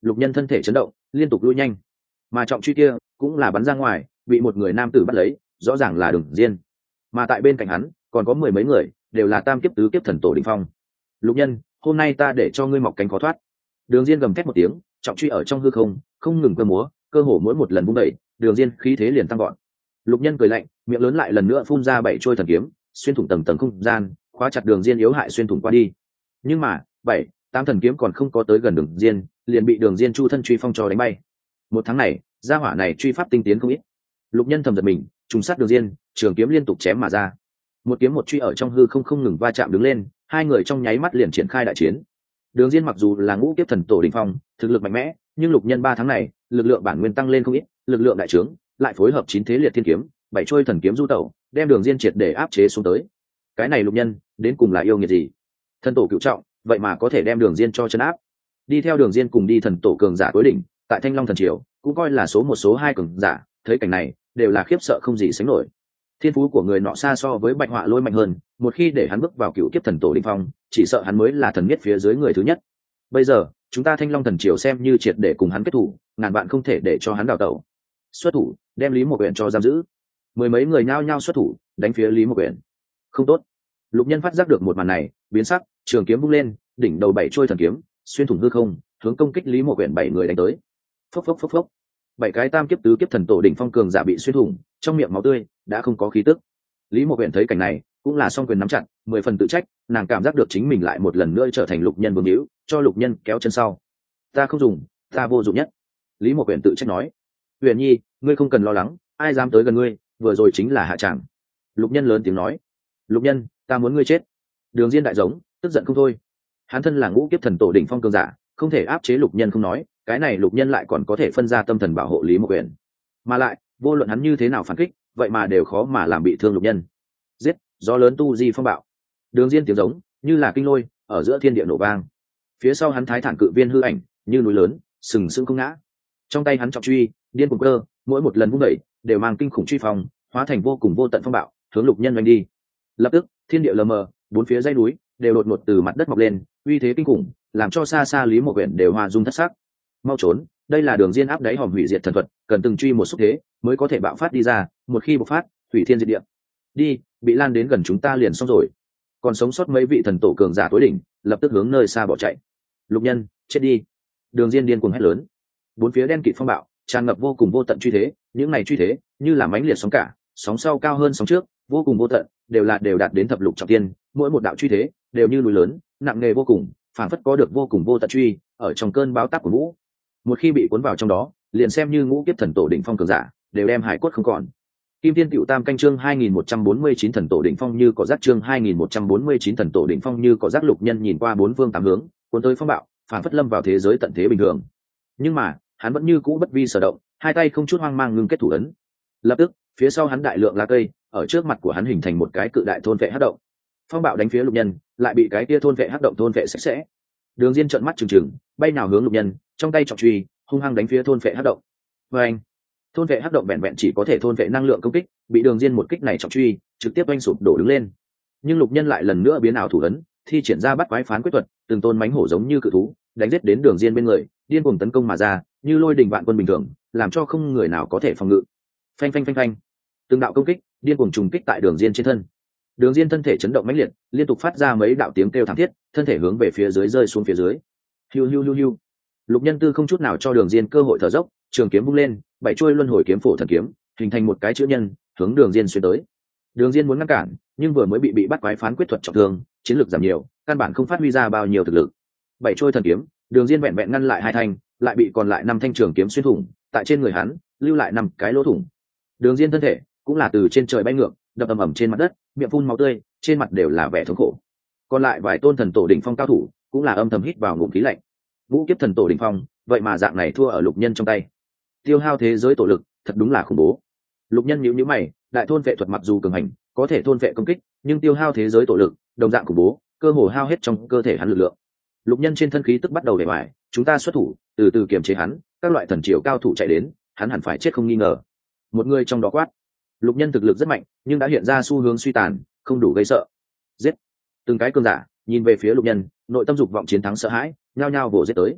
lục nhân thân thể chấn động, liên tục lui nhanh, mà trọng truy kia cũng là bắn ra ngoài, bị một người nam tử bắt lấy, rõ ràng là Đường Diên. Mà tại bên cạnh hắn còn có mười mấy người, đều là tam kiếp tứ kiếp thần tổ đỉnh phong. Lục nhân, hôm nay ta để cho ngươi mọc cánh khó thoát. Đường Diên gầm thét một tiếng, trọng truy ở trong hư không không ngừng cơ múa, cơ hồ mỗi một lần vung đẩy, Đường Diên khí thế liền tăng gọn. Lục nhân cười lạnh, miệng lớn lại lần nữa phun ra bảy trôi thần kiếm, xuyên thủng tầng tầng không gian, khóa chặt Đường Diên yếu hại xuyên thủng qua đi. Nhưng mà bảy tám thần kiếm còn không có tới gần Đường Diên, liền bị Đường Diên chu thân truy phong cho đánh bay. Một tháng này, gia hỏa này truy pháp tinh tiến không ít. Lục nhân thầm giật mình, trùng sát Đường Diên, trường kiếm liên tục chém mà ra. Một kiếm một truy ở trong hư không không ngừng va chạm đứng lên, hai người trong nháy mắt liền triển khai đại chiến. Đường Diên mặc dù là ngũ kiếp thần tổ đỉnh phong, thực lực mạnh mẽ, nhưng Lục nhân 3 tháng này, lực lượng bản nguyên tăng lên không ít, lực lượng đại trướng, lại phối hợp chín thế liệt thiên kiếm, bảy trôi thần kiếm du tẩu, đem Đường Diên triệt để áp chế xuống tới. Cái này Lục nhân, đến cùng là yêu nghiệt gì? Thần tổ cửu trọng, vậy mà có thể đem Đường Diên cho trấn áp. Đi theo Đường Diên cùng đi thần tổ cường giả tối đỉnh, tại Thanh Long thần triều, cũng coi là số một số hai cường giả, thấy cảnh này, đều là khiếp sợ không gì sánh nổi. Thiên phú của người nọ xa so với Bạch Họa Lôi mạnh hơn, một khi để hắn bước vào cựu kiếp thần tổ đỉnh phong, chỉ sợ hắn mới là thần nhất phía dưới người thứ nhất. Bây giờ, chúng ta Thanh Long thần triều xem như triệt để cùng hắn kết thủ, ngàn vạn không thể để cho hắn đào tẩu. Xuất thủ, đem Lý Mộc Uyển cho giam giữ. Mười mấy người nhao nhao xuất thủ, đánh phía Lý Mộc Uyển. Không tốt. Lục nhân phát giác được một màn này, biến sắc, trường kiếm vung lên, đỉnh đầu bảy trôi thần kiếm, xuyên thủng hư không, hướng công kích Lý Mộc Uyển bảy người đánh tới. Phốc phốc phốc phốc. Bảy cái tam kiếp tứ kiếp thần tổ đỉnh phong cường giả bị xuyên thủng, trong miệng máu tươi đã không có khí tức. Lý Mộc Uyển thấy cảnh này, cũng là song quyền nắm chặt, 10 phần tự trách, nàng cảm giác được chính mình lại một lần nữa trở thành Lục nhân vương hữu, cho Lục nhân kéo chân sau. Ta không dùng, ta vô dụng nhất. Lý Mộc Uyển tự trách nói. Uyển nhi, ngươi không cần lo lắng, ai dám tới gần ngươi, vừa rồi chính là hạ tràng. Lục nhân lớn tiếng nói. Lục nhân, ta muốn ngươi chết. Đường Diên đại giống, tức giận không thôi. Hắn thân là ngũ kiếp thần tổ đỉnh phong cường giả, không thể áp chế Lục nhân không nói, cái này Lục nhân lại còn có thể phân ra tâm thần bảo hộ Lý Mộc Uyển. Mà lại, vô luận hắn như thế nào phản kích, vậy mà đều khó mà làm bị thương Lục nhân. Giết, gió lớn tu di phong bạo. Đường Diên tiếng giống như là kinh lôi ở giữa thiên địa nổ vang. Phía sau hắn thái thản cự viên hư ảnh như núi lớn, sừng sững không ngã. Trong tay hắn trọng truy điên cuồng cơ, mỗi một lần vung đẩy đều mang kinh khủng truy phong, hóa thành vô cùng vô tận phong bạo, hướng Lục nhân oanh đi. Lập tức, thiên địa lờ mờ, bốn phía dãy núi đều đột ngột từ mặt đất mọc lên, uy thế kinh khủng, làm cho xa xa Lý Mộc Uyển đều hoa dung thất sắc. Mau trốn, đây là Đường Diên áp đáy hòm hủy diệt thần thuật, cần từng truy một xúc thế mới có thể bạo phát đi ra, một khi bộc phát, hủy thiên diệt địa. Đi, bị lan đến gần chúng ta liền xong rồi. Còn sống sót mấy vị thần tổ cường giả tối đỉnh, lập tức hướng nơi xa bỏ chạy. Lục nhân, chết đi. Đường Diên điên cuồng hét lớn. Bốn phía đen kịt phong bạo, tràn ngập vô cùng vô tận truy thế, những này truy thế như là mãnh liệt sóng cả, sóng sau cao hơn sóng trước, vô cùng vô tận, đều đạt đến thập lục trọng thiên, mỗi một đạo truy thế đều như núi lớn, nặng nề vô cùng, phảng phất có được vô cùng vô tận truy ở trong cơn bão táp của vũ. Một khi bị cuốn vào trong đó, liền xem như ngũ kiếp thần tổ đỉnh phong cường giả, đều đem hải cốt không còn. Kim Thiên Cựu Tam canh chương 2149 thần tổ đỉnh phong như có giác chương 2149 thần tổ đỉnh phong như có giác. Lục nhân nhìn qua bốn phương tám hướng, cuốn tới phong bạo, phảng phất lâm vào thế giới tận thế bình thường. Nhưng mà, hắn vẫn như cũ bất vi sở động, hai tay không chút hoang mang ngưng kết thủ ấn. Lập tức, phía sau hắn đại lượng lá cây, ở trước mặt của hắn hình thành một cái cự đại thôn vệ hắc động. Phong bạo đánh phía Lục nhân, lại bị cái kia thôn vệ hắc động thôn vệ sạch sẽ. Đường Diên trợn mắt trừng trừng, bay nào hướng Lục nhân, trong tay trọng truy, hung hăng đánh phía thôn vệ hắc động. Oeng! Thôn vệ hắc động vẹn vẹn chỉ có thể thôn vệ năng lượng công kích, bị Đường Diên một kích này trọng truy, trực tiếp oanh sụp đổ đứng lên. Nhưng Lục nhân lại lần nữa biến ảo thủ ấn, thi triển ra bắt quái phán quyết thuật, từng tôn mãnh hổ giống như cự thú, đánh giết đến Đường Diên bên người, điên cuồng tấn công mà ra, như lôi đình vạn quân bình thường, làm cho không người nào có thể phòng ngự. Phanh phanh phanh phanh. Từng đạo công kích, điên cuồng trùng kích tại Đường Diên trên thân. Đường Diên thân thể chấn động mãnh liệt, liên tục phát ra mấy đạo tiếng kêu thảm thiết, thân thể hướng về phía dưới rơi xuống phía dưới. Hiu hiu hiu hiu. Lục nhân tư không chút nào cho Đường Diên cơ hội thở dốc, trường kiếm vung lên, bảy chuôi luân hồi kiếm phổ thần kiếm, hình thành một cái chữ nhân, hướng Đường Diên xuyên tới. Đường Diên muốn ngăn cản, nhưng vừa mới bị bắt quái phán quyết thuật trọng thương, chiến lược giảm nhiều, căn bản không phát huy ra bao nhiêu thực lực. Bảy chuôi thần kiếm, Đường Diên vẹn vẹn ngăn lại hai thanh, lại bị còn lại năm thanh trường kiếm xuyên thủng, tại trên người hắn lưu lại năm cái lỗ thủng. Đường Diên thân thể cũng là từ trên trời bay ngược, đập ầm ầm trên mặt đất, miệng phun máu tươi, trên mặt đều là vẻ thống khổ. Còn lại vài tôn thần tổ đỉnh phong cao thủ, cũng là âm thầm hít vào ngụm khí lạnh. Vũ kiếp thần tổ đỉnh phong, vậy mà dạng này thua ở Lục nhân trong tay. Tiêu hao thế giới tổ lực, thật đúng là khủng bố. Lục nhân nhíu nhíu mày, đại thôn vệ thuật mặc dù cường hành, có thể thôn vệ công kích, nhưng tiêu hao thế giới tổ lực, đồng dạng khủng bố, cơ hồ hao hết trong cơ thể hắn lực lượng. Lục nhân trên thân khí tức bắt đầu để hoài, chúng ta xuất thủ, từ từ kiềm chế hắn, các loại thần triều cao thủ chạy đến, hắn hẳn phải chết không nghi ngờ. Một người trong đó quát. Lục nhân thực lực rất mạnh, nhưng đã hiện ra xu hướng suy tàn, không đủ gây sợ. Giết! Từng cái cường giả nhìn về phía Lục nhân, nội tâm dục vọng chiến thắng sợ hãi, nhao nhao vồ giết tới.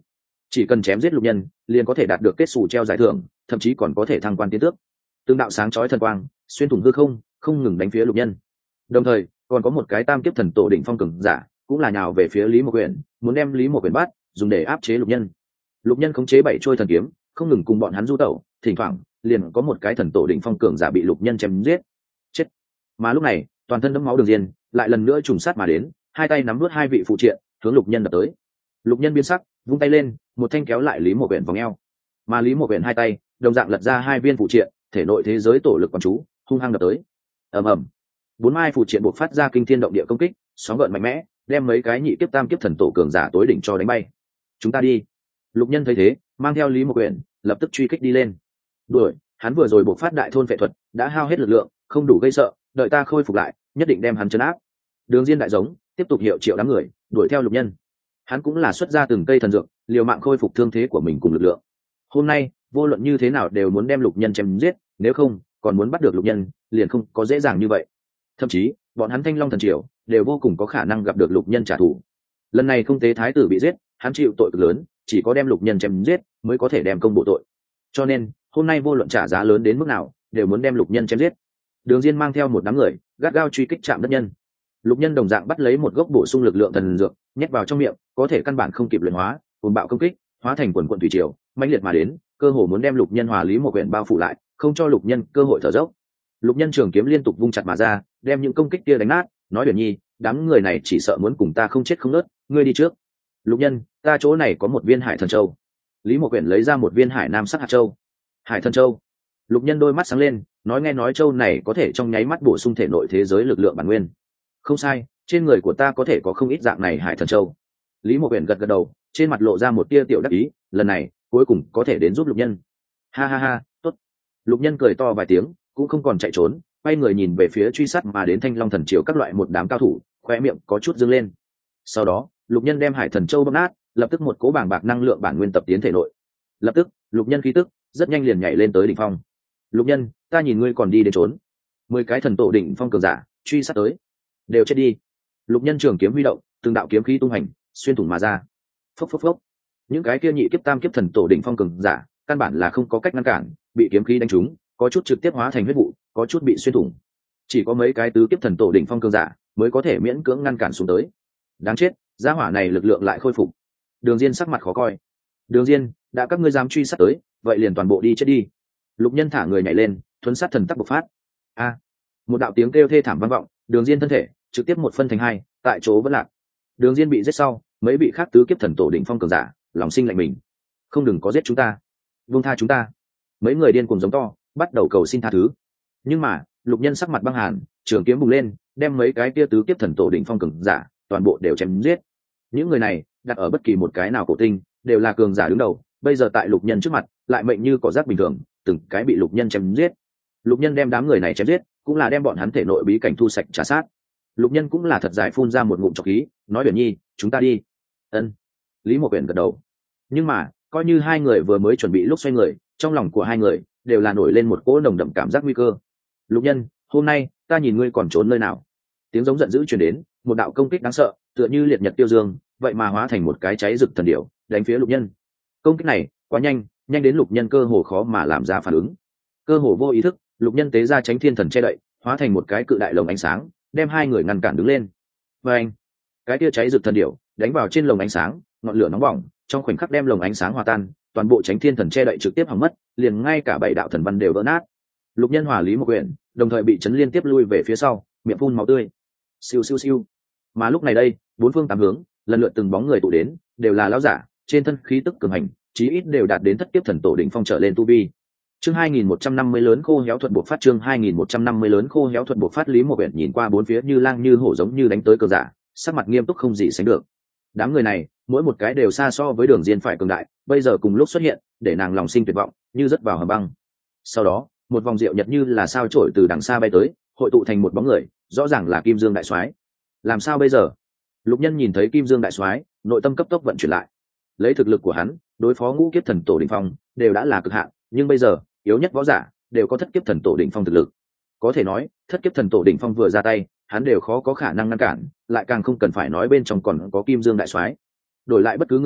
chỉ cần chém giết lục nhân liền có thể đạt được kết xù treo giải thưởng, thậm chí còn có thể thăng quan tiến tước. Tương đạo sáng chói thần quang xuyên thủng hư không, không ngừng đánh phía lục nhân. Đồng thời còn có một cái tam kiếp thần tổ đỉnh phong cường giả cũng là nhào về phía Lý Mộc Uyển, muốn đem Lý Mộc Uyển bắt dùng để áp chế lục nhân. Lục nhân khống chế 7 trôi thần kiếm không ngừng cùng bọn hắn du tẩu, thỉnh thoảng liền có một cái thần tổ đỉnh phong cường giả bị lục nhân chém giết chết. Mà lúc này toàn thân đẫm máu Đường Diên lại lần nữa trùng sát mà đến, hai tay nắm nuốt hai vị phụ triện hướng lục nhân đập tới. Lục nhân biến sắc vung tay lên, một thanh kéo lại Lý Mộc Uyển vòng eo, mà Lý Mộc Uyển hai tay đồng dạng lật ra hai viên phụ triện, thể nội thế giới tổ lực quán chú hung hăng đập tới. Ầm ầm, 4 mai phụ triện buộc phát ra kinh thiên động địa công kích, sóng gợn mạnh mẽ đem mấy cái nhị kiếp tam kiếp thần tổ cường giả tối đỉnh cho đánh bay. Chúng ta đi. Lục nhân thấy thế mang theo Lý Mộc Uyển lập tức truy kích đi lên. Đuổi, hắn vừa rồi buộc phát đại thôn vệ thuật đã hao hết lực lượng, không đủ gây sợ, đợi ta khôi phục lại nhất định đem hắn trấn áp. Đường Diên đại giống tiếp tục hiệu triệu đám người đuổi theo lục nhân. Hắn cũng là xuất ra từng cây thần dược liều mạng khôi phục thương thế của mình cùng lực lượng. Hôm nay vô luận như thế nào đều muốn đem lục nhân chém giết, nếu không còn muốn bắt được lục nhân liền không có dễ dàng như vậy. Thậm chí bọn hắn Thanh Long thần triều đều vô cùng có khả năng gặp được lục nhân trả thù. Lần này không tế thái tử bị giết, hắn chịu tội cực lớn, chỉ có đem lục nhân chém giết mới có thể đem công bộ tội. Cho nên hôm nay vô luận trả giá lớn đến mức nào đều muốn đem lục nhân chém giết. Đường Diên mang theo một đám người gắt gao truy kích Trạm Đất Nhân. Lục nhân đồng dạng bắt lấy một gốc bổ sung lực lượng thần dược nhét vào trong miệng, có thể căn bản không kịp luyện hóa, cuồng bạo công kích hóa thành quần quần thủy triều mãnh liệt mà đến, cơ hồ muốn đem lục nhân hòa Lý Mộc Uyển bao phủ lại, không cho lục nhân cơ hội thở dốc. Lục nhân trường kiếm liên tục vung chặt mà ra, đem những công kích kia đánh nát, nói Uyển Nhi, đám người này chỉ sợ muốn cùng ta không chết không nớt, ngươi đi trước. Lục nhân, ta chỗ này có một viên Hải Thần Châu. Lý Mộc Uyển lấy ra một viên Hải Nam sắc hạt châu. Hải Thần Châu. Lục nhân đôi mắt sáng lên, nghe nói châu này có thể trong nháy mắt bổ sung thể nội thế giới lực lượng bản nguyên. Không sai, trên người của ta có thể có không ít dạng này Hải Thần Châu. Lý Mộc Uyển gật gật đầu, trên mặt lộ ra một tia tiểu đắc ý, lần này cuối cùng có thể đến giúp lục nhân. Ha ha ha, tốt. Lục nhân cười to vài tiếng, cũng không còn chạy trốn, quay người nhìn về phía truy sát mà đến Thanh Long thần triều các loại một đám cao thủ, khoe miệng có chút dương lên. Sau đó lục nhân đem Hải Thần Châu bóp nát, lập tức một cỗ bàng bạc năng lượng bản nguyên tập tiến thể nội. Lập tức lục nhân khí tức rất nhanh liền nhảy lên tới đỉnh phong. Lục nhân, ta nhìn ngươi còn đi đến trốn. 10 cái thần tổ đỉnh phong cường giả truy sát tới, đều chết đi. Lục nhân trường kiếm huy động, từng đạo kiếm khí tung hành xuyên thủng mà ra. Phốc phốc phốc, những cái kia nhị kiếp tam kiếp thần tổ đỉnh phong cường giả căn bản là không có cách ngăn cản, bị kiếm khí đánh trúng, có chút trực tiếp hóa thành huyết vụ, có chút bị xuyên thủng. Chỉ có mấy cái tứ kiếp thần tổ đỉnh phong cường giả mới có thể miễn cưỡng ngăn cản xuống tới. Đáng chết, gia hỏa này lực lượng lại khôi phục. Đường Diên sắc mặt khó coi. Đường Diên, đã các ngươi dám truy sát tới, vậy liền toàn bộ đi chết đi. Lục nhân thả người nhảy lên, thuấn sát thần tắc bộc phát. A, một đạo tiếng kêu thê thảm vang vọng, Đường Diên thân thể trực tiếp một phân thành hai, tại chỗ vẫn lạc. Đường Diên bị giết sau, mấy vị khác tứ kiếp thần tổ đỉnh phong cường giả lòng sinh lạnh mình. Không đừng có giết chúng ta, buông tha chúng ta. Mấy người điên cuồng giống to, bắt đầu cầu xin tha thứ. Nhưng mà lục nhân sắc mặt băng hàn, trường kiếm bùng lên, đem mấy cái kia tứ kiếp thần tổ đỉnh phong cường giả toàn bộ đều chém giết. Những người này đặt ở bất kỳ một cái nào cổ tinh đều là cường giả đứng đầu, bây giờ tại lục nhân trước mặt lại mệnh như cỏ rác bình thường, từng cái bị lục nhân chém giết. Lục nhân đem đám người này chém giết cũng là đem bọn hắn thể nội bí cảnh thu sạch trả sát. Lục nhân cũng là thật dài phun ra một ngụm trọc khí, nói Uyển Nhi, chúng ta đi. Ân. Lý Mộc Uyển gật đầu. Nhưng mà coi như hai người vừa mới chuẩn bị lúc xoay người, trong lòng của hai người đều là nổi lên một cỗ nồng đậm cảm giác nguy cơ. Lục nhân, hôm nay ta nhìn ngươi còn trốn nơi nào. Tiếng giống giận dữ truyền đến, một đạo công kích đáng sợ tựa như liệt nhật tiêu dương, vậy mà hóa thành một cái cháy rực thần điểu đánh phía lục nhân. Công kích này quá nhanh, nhanh đến lục nhân cơ hồ khó mà làm ra phản ứng. Cơ hồ vô ý thức, lục nhân tế ra Chánh Thiên Thần che đậy, hóa thành một cái cự đại lồng ánh sáng, đem hai người ngăn cản đứng lên. Và anh, cái tia cháy rực thần điểu đánh vào trên lồng ánh sáng, ngọn lửa nóng bỏng trong khoảnh khắc đem lồng ánh sáng hòa tan, toàn bộ Chánh Thiên Thần che đậy trực tiếp hỏng mất, liền ngay cả 7 đạo thần văn đều vỡ nát. Lục nhân hòa Lý Mộc Uyển đồng thời bị chấn liên tiếp lui về phía sau, miệng phun máu tươi. Siêu siêu siêu. Mà lúc này đây, bốn phương tám hướng lần lượt từng bóng người tụ đến, đều là lão giả, trên thân khí tức cường hành, chí ít đều đạt đến thất kiếp thần tổ đỉnh phong trở lên tu vi. Chương 2150 lớn khô héo thuật bộc phát, chương 2150 lớn khô héo thuật bộc phát. Lý Mộc Uyển nhìn qua bốn phía như lang như hổ giống như đánh tới cường giả, sắc mặt nghiêm túc không gì sánh được. Đám người này, mỗi một cái đều xa so với Đường Diên phải cường đại, bây giờ cùng lúc xuất hiện, để nàng lòng sinh tuyệt vọng, như rớt vào hầm băng. Sau đó, một vòng diệu nhật như là sao chổi từ đằng xa bay tới, hội tụ thành một bóng người, rõ ràng là Kim Dương đại soái. Làm sao bây giờ? Lục nhân nhìn thấy Kim Dương đại soái, nội tâm cấp tốc vận chuyển lại. Lấy thực lực của hắn, đối phó ngũ kiếp thần tổ đỉnh phong đều đã là cực hạn, nhưng bây giờ yếu nhất võ giả đều có thất kiếp thần tổ đỉnh phong thực lực. Có thể nói thất kiếp thần tổ đỉnh phong vừa ra tay, hắn đều khó có khả năng ngăn cản, lại càng không cần phải nói bên trong còn có Kim Dương đại soái. Đổi lại bất cứ người nào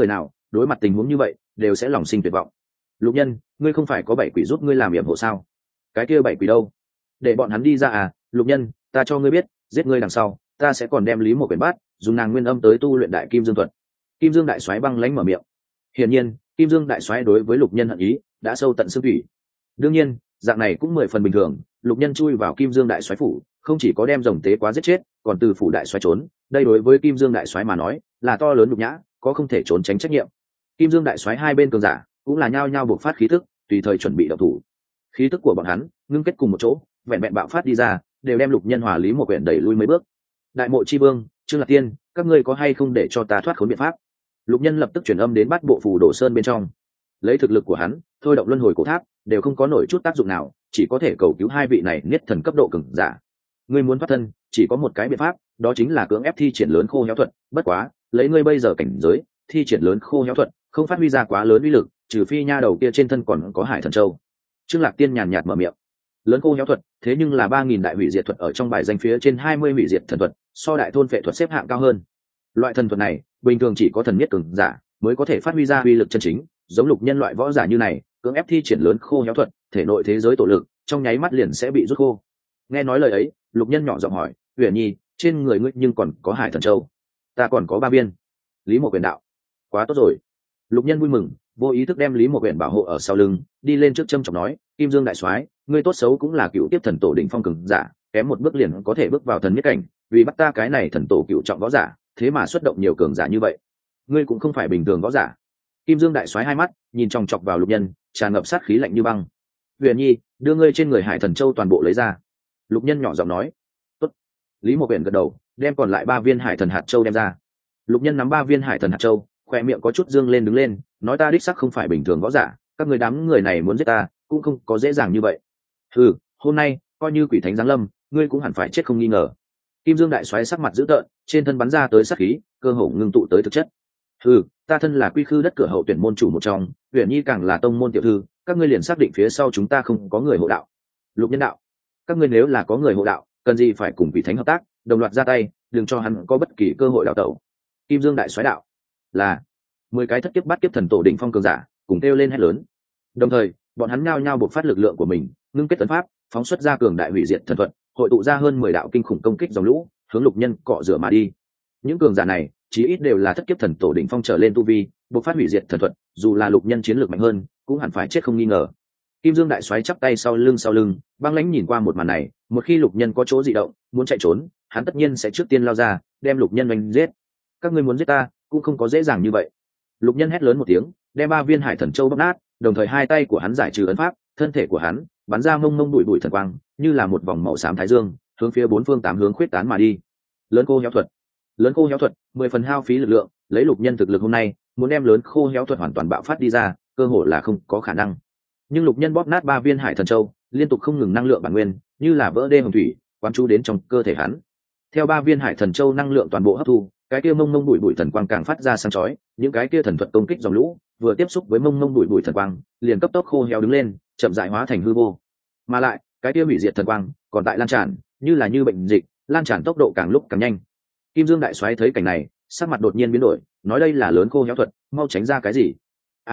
đối mặt tình huống như vậy đều sẽ lòng sinh tuyệt vọng. Lục Nhân, ngươi không phải có 7 quỷ giúp ngươi làm yểm hộ sao? Cái kia 7 quỷ đâu? Để bọn hắn đi ra à? Lục Nhân, ta cho ngươi biết, giết ngươi đằng sau ta sẽ còn đem Lý Một Quyển bắt, dùng nàng nguyên âm tới tu luyện đại kim dương thuật. Kim Dương đại soái băng lãnh mở miệng. Hiển nhiên Kim Dương đại soái đối với Lục Nhân hận ý đã sâu tận xương thủy. Đương nhiên dạng này cũng 10 phần bình thường. Lục Nhân chui vào Kim Dương đại soái phủ, không chỉ có đem rồng tế quá giết chết, còn từ phủ đại soái trốn. Đây đối với Kim Dương đại soái mà nói là to lớn nhục nhã, có không thể trốn tránh trách nhiệm. Kim Dương đại soái hai bên cường giả cũng là nhao nhao bộc phát khí tức, tùy thời chuẩn bị động thủ. Khí tức của bọn hắn ngưng kết cùng một chỗ, vẹn vẹn bạo phát đi ra, đều đem Lục Nhân hòa Lý Một Quyển đẩy lui mấy bước. Đại Mộ Chi Vương, Trương Lạc Tiên, các ngươi có hay không để cho ta thoát khốn biện pháp? Lục Nhân lập tức chuyển âm đến Bát Bộ Phù Đồ Sơn bên trong. Lấy thực lực của hắn, thôi động luân hồi cổ tháp đều không có nổi chút tác dụng nào, chỉ có thể cầu cứu hai vị này niết thần cấp độ cường giả. Ngươi muốn thoát thân, chỉ có một cái biện pháp, đó chính là cưỡng ép thi triển lớn khô héo thuật. Bất quá, lấy ngươi bây giờ cảnh giới, thi triển lớn khô héo thuật không phát huy ra quá lớn uy lực, trừ phi nha đầu kia trên thân còn có Hải Thần Châu. Trương Lạc Tiên nhàn nhạt mở miệng. Lớn khô héo thuật, thế nhưng là 3000 đại hủy diệt thuật ở trong bài danh phía trên 20 hủy diệt thần thuật, so đại thôn phệ thuật xếp hạng cao hơn. Loại thần thuật này, bình thường chỉ có thần niết cường giả mới có thể phát huy ra uy lực chân chính, giống Lục Nhân loại võ giả như này, cưỡng ép thi triển lớn khô héo thuật, thể nội thế giới tổ lực trong nháy mắt liền sẽ bị rút khô. Nghe nói lời ấy, Lục Nhân nhỏ giọng hỏi, "Huyền Nhi, trên người ngươi nhưng còn có Hải Thần Châu?" "Ta còn có 3 viên." Lý Một Quyển đạo. "Quá tốt rồi." Lục Nhân vui mừng, vô ý thức đem Lý Một Quyển bảo hộ ở sau lưng, đi lên trước trầm trọng nói, "Kim Dương đại soái, ngươi tốt xấu cũng là cựu tiếp thần tổ đỉnh phong cường giả, kém một bước liền có thể bước vào thần niết cảnh, vì bắt ta cái này thần tổ cựu trọng võ giả, thế mà xuất động nhiều cường giả như vậy, ngươi cũng không phải bình thường võ giả." Kim Dương đại soái hai mắt nhìn chòng chọc vào Lục Nhân, tràn ngập sát khí lạnh như băng. "Huyền Nhi, đưa ngươi trên người Hải Thần Châu toàn bộ lấy ra." Lục Nhân nhỏ giọng nói. "Tốt." Lý Một Quyển gật đầu, đem còn lại 3 viên Hải Thần hạt châu đem ra. Lục Nhân nắm 3 viên Hải Thần hạt châu, khỏe miệng có chút dương lên đứng lên, nói, "Ta đích xác không phải bình thường võ giả, các người đám người này muốn giết ta cũng không có dễ dàng như vậy. Ừ, hôm nay coi như quỷ thánh giáng lâm, ngươi cũng hẳn phải chết không nghi ngờ." Kim Dương đại soái sắc mặt dữ tợn, trên thân bắn ra tới sát khí, cơ hồ ngưng tụ tới thực chất. "Ừ, ta thân là Quy Khư đất cửa hậu tuyển môn chủ một trong, Huyền Nhi càng là tông môn tiểu thư, các ngươi liền xác định phía sau chúng ta không có người hộ đạo." Lục Nhân đạo. "Các ngươi nếu là có người hộ đạo, cần gì phải cùng quỷ thánh hợp tác, đồng loạt ra tay, đừng cho hắn có bất kỳ cơ hội đào tẩu." Kim Dương đại soái đạo. "Là." 10 cái thất kiếp bát kiếp thần tổ đỉnh phong cường giả cùng kêu lên hét lớn. Đồng thời bọn hắn nhao nhao bộc phát lực lượng của mình, ngưng kết tấn pháp, phóng xuất ra cường đại hủy diệt thần thuật, hội tụ ra hơn 10 đạo kinh khủng công kích dòng lũ, hướng Lục Nhân cọ rửa mà đi. Những cường giả này chí ít đều là thất kiếp thần tổ đỉnh phong trở lên tu vi, bộc phát hủy diệt thần thuật, dù là Lục Nhân chiến lược mạnh hơn cũng hẳn phải chết không nghi ngờ. Kim Dương đại soái chắp tay sau lưng, băng lãnh nhìn qua một màn này, một khi Lục Nhân có chỗ dị động, muốn chạy trốn, hắn tất nhiên sẽ trước tiên lao ra, đem Lục Nhân đánh giết. "Các ngươi muốn giết ta, cũng không có dễ dàng như vậy." Lục Nhân hét lớn một tiếng, đem 3 viên Hải Thần Châu bóp nát, đồng thời hai tay của hắn giải trừ ấn pháp, thân thể của hắn bắn ra mông mông bụi thần quang, như là một vòng màu xám thái dương, hướng phía 4 phương 8 hướng khuyết tán mà đi. Lớn khô héo thuật. Lớn khô héo thuật, 10 phần hao phí lực lượng, lấy Lục Nhân thực lực hôm nay, muốn đem lớn khô héo thuật hoàn toàn bạo phát đi ra, cơ hội là không có khả năng. Nhưng Lục Nhân bóp nát 3 viên Hải Thần Châu, liên tục không ngừng năng lượng bản nguyên, như là vỡ đê hồng thủy, quán chú đến trong cơ thể hắn. Theo 3 viên Hải Thần Châu năng lượng toàn bộ hấp thu, cái kia mông mông bụi thần quang càng phát ra sáng chói, những cái kia thần thuật công kích dòng lũ vừa tiếp xúc với mông mông bụi thần quang, liền cấp tốc khô héo đứng lên, chậm rãi hóa thành hư vô. Mà lại, cái kia hủy diệt thần quang còn tại lan tràn, như bệnh dịch, lan tràn tốc độ càng lúc càng nhanh. Kim Dương đại soái thấy cảnh này, sắc mặt đột nhiên biến đổi, nói, "Đây là lớn khô héo thuật, mau tránh ra." "Cái gì?"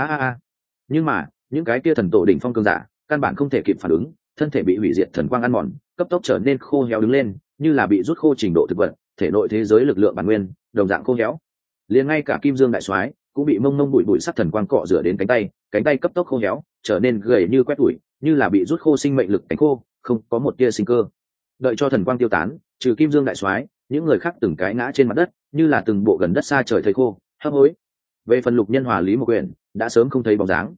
Nhưng mà, những cái kia thần tổ đỉnh phong cường giả, căn bản không thể kịp phản ứng, thân thể bị hủy diệt thần quang ăn mòn, cấp tốc trở nên khô héo đứng lên, như là bị rút khô trình độ thực vật, thể nội thế giới lực lượng bản nguyên đồng dạng khô héo. Liền ngay cả Kim Dương đại soái cũng bị mông mông bụi sắc thần quang cọ rửa đến cánh tay cấp tốc khô héo, trở nên gầy như quét tủi, như là bị rút khô sinh mệnh lực cánh khô, không có một tia sinh cơ. Đợi cho thần quang tiêu tán, trừ Kim Dương đại soái, những người khác từng cái ngã trên mặt đất, như là từng bộ gần đất xa trời thây khô, hấp hối. Về phần Lục Nhân hòa Lý Một Quyển, đã sớm không thấy bóng dáng.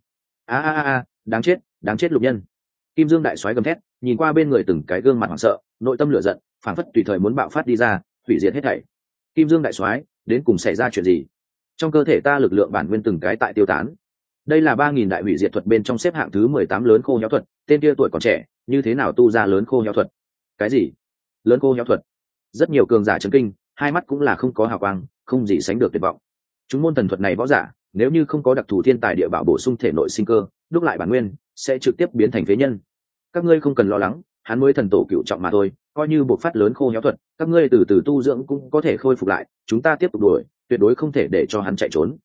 Đáng chết Lục Nhân. Kim Dương đại soái gầm thét, nhìn qua bên người từng cái gương mặt hoảng sợ, nội tâm lửa giận phảng phất tùy thời muốn bạo phát đi ra, hủy diệt hết thảy. "Kim Dương đại soái, đến cùng xảy ra chuyện gì? Trong cơ thể ta lực lượng bản nguyên từng cái tại tiêu tán." Đây là 3000 đại hủy diệt thuật bên trong xếp hạng thứ 18 lớn khô héo thuật, tên kia tuổi còn trẻ, như thế nào tu ra lớn khô héo thuật? "Cái gì? Lớn khô héo thuật?" Rất nhiều cường giả chấn kinh, hai mắt cũng là không có hào quang, không gì sánh được tuyệt vọng. Chúng môn thần thuật này võ giả, nếu như không có đặc thù thiên tài địa bảo bổ sung thể nội sinh cơ, đúc lại bản nguyên, sẽ trực tiếp biến thành phế nhân. "Các ngươi không cần lo lắng, hắn mới thần tổ cựu trọng mà thôi, coi như buộc phát lớn khô héo thuật, các ngươi từ từ tu dưỡng cũng có thể khôi phục lại, chúng ta tiếp tục đuổi, tuyệt đối không thể để cho hắn chạy trốn."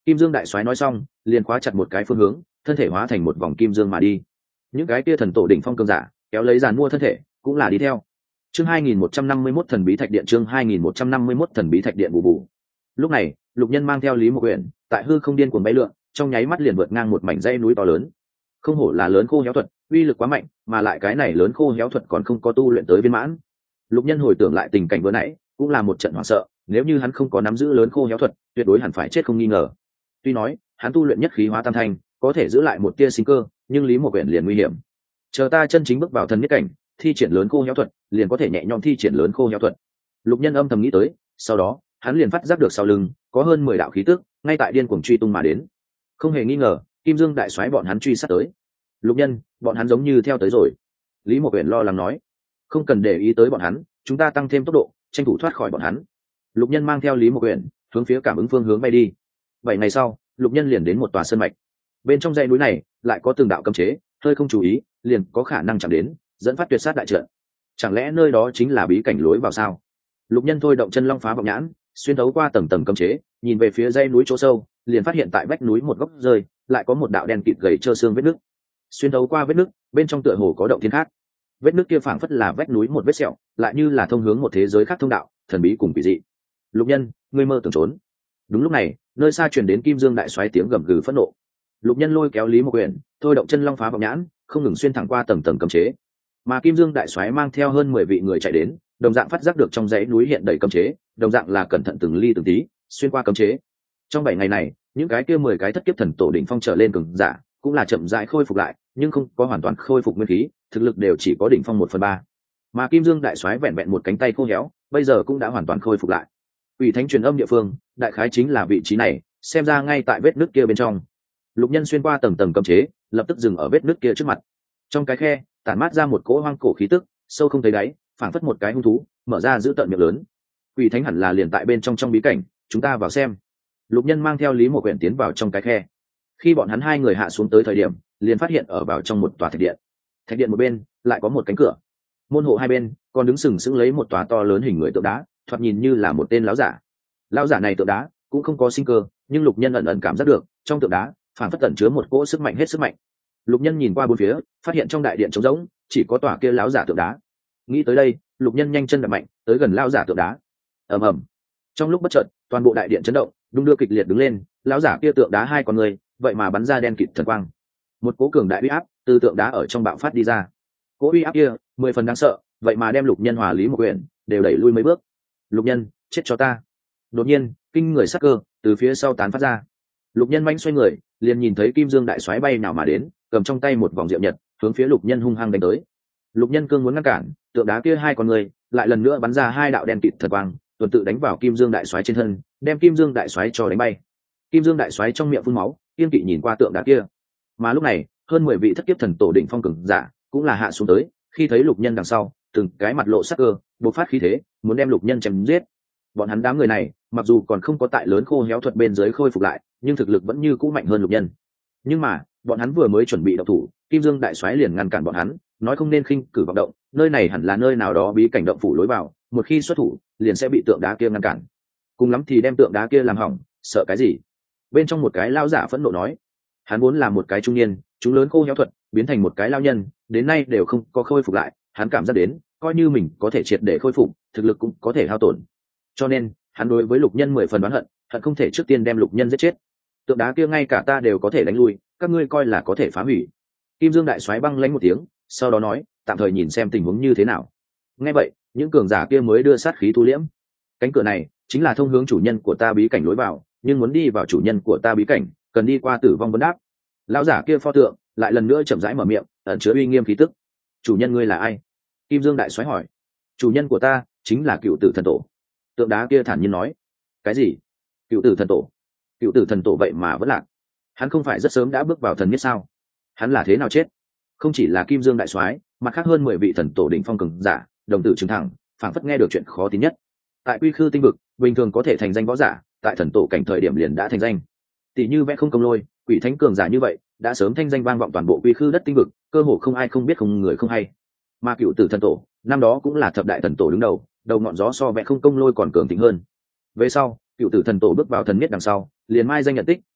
Kim Dương đại soái nói xong liền khóa chặt một cái phương hướng, thân thể hóa thành một vòng kim dương mà đi. Những cái kia thần tổ đỉnh phong cường giả kéo lấy giàn mua thân thể cũng là đi theo. Chương 2151 thần bí thạch điện, chương 2151 thần bí thạch điện bù bù. Lúc này Lục Nhân mang theo Lý Mộc Uyển tại hư không điên cuồng bay lượn, trong nháy mắt liền vượt ngang một mảnh dãy núi to lớn. Không hổ là lớn khô héo thuật, uy lực quá mạnh, mà lại cái này lớn khô héo thuật còn không có tu luyện tới viên mãn. Lục Nhân hồi tưởng lại tình cảnh vừa nãy, cũng là một trận hoảng sợ, nếu như hắn không có nắm giữ lớn khô héo thuật, tuyệt đối hẳn phải chết không nghi ngờ. Tuy nói, hắn tu luyện nhất khí hóa tam thanh, có thể giữ lại một tia sinh cơ, nhưng Lý Mộc Uyển liền nguy hiểm. Chờ ta chân chính bước vào thần nhất cảnh, thi triển lớn khô héo thuật, liền có thể nhẹ nhõm thi triển lớn khô héo thuật. Lục Nhân âm thầm nghĩ tới, sau đó, hắn liền phát giác được sau lưng có hơn 10 đạo khí tức, ngay tại điên cuồng truy tung mà đến. Không hề nghi ngờ, Kim Dương đại soái bọn hắn truy sát tới. Lục Nhân, bọn hắn giống như theo tới rồi. Lý Mộc Uyển lo lắng nói, không cần để ý tới bọn hắn, chúng ta tăng thêm tốc độ, tranh thủ thoát khỏi bọn hắn. Lục Nhân mang theo Lý Mộc Uyển hướng phía cảm ứng phương hướng bay đi. 7 ngày sau, Lục Nhân liền đến một tòa sơn mạch. Bên trong dãy núi này lại có từng đạo cấm chế, hơi không chú ý, liền có khả năng chạm đến, dẫn phát tuyệt sát đại trận. Chẳng lẽ nơi đó chính là bí cảnh lối vào sao? Lục Nhân thôi động chân long phá vọng nhãn, xuyên thấu qua tầng tầng cấm chế, nhìn về phía dãy núi chỗ sâu, liền phát hiện tại vách núi một góc rơi, lại có một đạo đen kịt gầy trơ xương vết nứt. Xuyên thấu qua vết nứt, bên trong tựa hồ có động thiên khác. Vết nứt kia phảng phất là vách núi một vết sẹo, lại như là thông hướng một thế giới khác thông đạo, thần bí cùng kỳ dị. Lục Nhân, ngươi mơ tưởng trốn. Đúng lúc này, nơi xa truyền đến Kim Dương đại soái tiếng gầm gừ phẫn nộ. Lục Nhân lôi kéo Lý Mộc Uyển, thôi động chân long phá vọng nhãn, không ngừng xuyên thẳng qua tầng tầng cấm chế. Mà Kim Dương đại soái mang theo hơn 10 vị người chạy đến, đồng dạng phát giác được trong dãy núi hiện đầy cấm chế, đồng dạng là cẩn thận từng ly từng tí xuyên qua cấm chế. Trong 7 ngày này, những cái kia 10 cái thất kiếp thần tổ đỉnh phong trở lên cường giả, cũng là chậm rãi khôi phục lại, nhưng không có hoàn toàn khôi phục nguyên khí, thực lực đều chỉ có đỉnh phong 1/3. Mà Kim Dương đại soái vẹn vẹn một cánh tay khô héo, bây giờ cũng đã hoàn toàn khôi phục lại. Ủy Thánh truyền âm địa phương, đại khái chính là vị trí này, xem ra ngay tại vết nứt kia bên trong. Lục Nhân xuyên qua tầng tầng cấm chế, lập tức dừng ở vết nứt kia trước mặt. Trong cái khe, tản mát ra một cỗ hoang cổ khí tức, sâu không thấy đáy, phảng phất một cái hung thú, mở ra giữ tận miệng lớn. Quỷ Thánh hẳn là liền tại bên trong bí cảnh, chúng ta vào xem. Lục Nhân mang theo Lý Mộc Uyển tiến vào trong cái khe. Khi bọn hắn hai người hạ xuống tới thời điểm, liền phát hiện ở vào trong một tòa thạch điện. Thạch điện một bên lại có một cánh cửa, môn hộ hai bên còn đứng sừng sững lấy một tòa to lớn hình người tượng đá, thoạt nhìn như là một tên lão giả. Lão giả này tượng đá cũng không có sinh cơ, nhưng Lục Nhân ẩn ẩn cảm giác được trong tượng đá phảng phất tẩn chứa một cỗ sức mạnh hết sức mạnh. Lục Nhân nhìn qua bốn phía, phát hiện trong đại điện trống rỗng, chỉ có tòa kia lão giả tượng đá. Nghĩ tới đây, Lục Nhân nhanh chân đạp mạnh tới gần lão giả tượng đá. Ầm ầm. Trong lúc bất chợt, toàn bộ đại điện chấn động, đung đưa kịch liệt đứng lên, lão giả kia tượng đá hai con người, vậy mà bắn ra đen kịt thần quang. Một cỗ cường đại uy áp từ tượng đá ở trong bạo phát đi ra. Cỗ uy áp kia 10 phần đáng sợ, vậy mà đem Lục Nhân hòa Lý Mộc Uyển đều đẩy lui mấy bước. Lục Nhân, chết cho ta. Đột nhiên, kinh người sắc cơ từ phía sau tán phát ra. Lục Nhân manh xoay người, liền nhìn thấy Kim Dương đại soái bay nào mà đến, cầm trong tay một vòng diệu nhật, hướng phía Lục Nhân hung hăng đánh tới. Lục Nhân cương muốn ngăn cản, tượng đá kia hai con người lại lần nữa bắn ra hai đạo đen kịt thật quang, tuần tự đánh vào Kim Dương đại soái trên thân, đem Kim Dương đại soái cho đánh bay. Kim Dương đại soái trong miệng phun máu, kiên kỵ nhìn qua tượng đá kia. Mà lúc này, hơn 10 vị thất kiếp thần tổ đỉnh phong cường giả cũng là hạ xuống tới, khi thấy Lục Nhân đằng sau, từng cái mặt lộ sắc cơ, bộc phát khí thế, muốn đem Lục Nhân chém giết. Bọn hắn đám người này, mặc dù còn không có tại lớn khô héo thuật bên dưới khôi phục lại, nhưng thực lực vẫn như cũ mạnh hơn Lục Nhân. Nhưng mà, bọn hắn vừa mới chuẩn bị động thủ, Kim Dương đại soái liền ngăn cản bọn hắn, nói không nên khinh cử vọng động, nơi này hẳn là nơi nào đó bí cảnh động phủ lối vào, một khi xuất thủ, liền sẽ bị tượng đá kia ngăn cản. Cùng lắm thì đem tượng đá kia làm hỏng, sợ cái gì? Bên trong một cái lão giả phẫn nộ nói, hắn vốn là một cái trung niên, chúng lớn khô héo thuật, biến thành một cái lão nhân, đến nay đều không có khôi phục lại, hắn cảm giác đến, coi như mình có thể triệt để khôi phục, thực lực cũng có thể hao tổn. Cho nên, hắn đối với Lục Nhân 10 phần oán hận, hận không thể trước tiên đem Lục Nhân giết chết. Tượng đá kia ngay cả ta đều có thể đánh lui, các ngươi coi là có thể phá hủy. Kim Dương đại soái băng lãnh một tiếng, sau đó nói, tạm thời nhìn xem tình huống như thế nào. Nghe vậy, những cường giả kia mới đưa sát khí thu liễm. Cánh cửa này chính là thông hướng chủ nhân của ta bí cảnh lối vào, nhưng muốn đi vào chủ nhân của ta bí cảnh, cần đi qua Tử Vong Vấn Đáp. Lão giả kia pho tượng lại lần nữa chậm rãi mở miệng, ẩn chứa uy nghiêm khí tức. Chủ nhân ngươi là ai? Kim Dương đại soái hỏi. Chủ nhân của ta chính là Cựu Tử thần tổ. Tượng đá kia thản nhiên nói. Cái gì? Cựu Tử thần tổ? Cựu Tử thần tổ vậy mà vẫn lạc? Hắn không phải rất sớm đã bước vào thần nhất sao? Hắn là thế nào chết? Không chỉ là Kim Dương đại soái, mà khác hơn 10 vị thần tổ đỉnh phong cường giả, đồng tử trừng thẳng, phảng phất nghe được chuyện khó tin nhất. Tại Quy Khư tinh vực, bình thường có thể thành danh võ giả, tại thần tổ cảnh thời điểm liền đã thành danh. Tỷ như Vẽ Không Công Lôi, Quỷ Thánh cường giả như vậy, đã sớm thanh danh vang vọng toàn bộ Quy Khư đất tinh vực, cơ hồ không ai không biết không người không hay. Mà Cựu Tử thần tổ, năm đó cũng là thập đại thần tổ đứng đầu, đầu ngọn gió so Vẽ Không Công Lôi còn cường thịnh hơn. Về sau, Cựu Tử thần tổ bước vào thần miết đằng sau, liền mai danh nhận tích,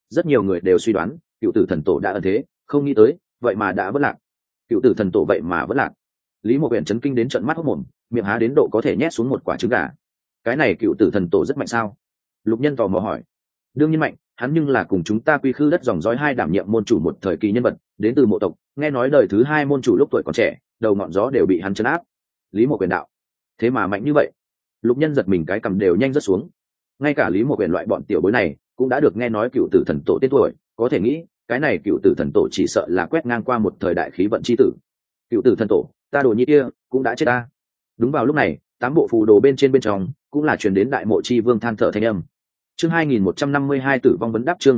rất nhiều người đều suy đoán cựu tử thần tổ đã ẩn thế, không nghĩ tới vậy mà đã vất lạc. Cựu tử thần tổ vậy mà vẫn lạc. Lý Mộ Uyển chấn kinh đến trợn mắt hốc mồm, miệng há đến độ có thể nhét xuống một quả trứng gà. Cái này cựu tử thần tổ rất mạnh sao? Lục Nhân tò mò hỏi. Đương nhiên mạnh, hắn nhưng là cùng chúng ta quy khư đất dòng dõi hai đảm nhiệm môn chủ một thời kỳ nhân vật, đến từ mộ tộc, nghe nói đời thứ hai môn chủ lúc tuổi còn trẻ, đầu ngọn gió đều bị hắn trấn áp. Lý Mộ Uyển đạo. Thế mà mạnh như vậy? Lục Nhân giật mình cái cầm đều nhanh rớt xuống. Ngay cả Lý Mộ Uyển loại bọn tiểu bối này cũng đã được nghe nói cựu tử thần tổ tên tuổi, có thể nghĩ cái này cựu tử thần tổ chỉ sợ là quét ngang qua một thời đại khí vận chi tử. Cựu tử thần tổ, ta đồ nhi kia cũng đã chết ta. Đúng vào lúc này, tám bộ phù đồ bên trong cũng là truyền đến đại mộ chi vương than thở thanh âm. Chương 2152 tử vong vấn đáp, chương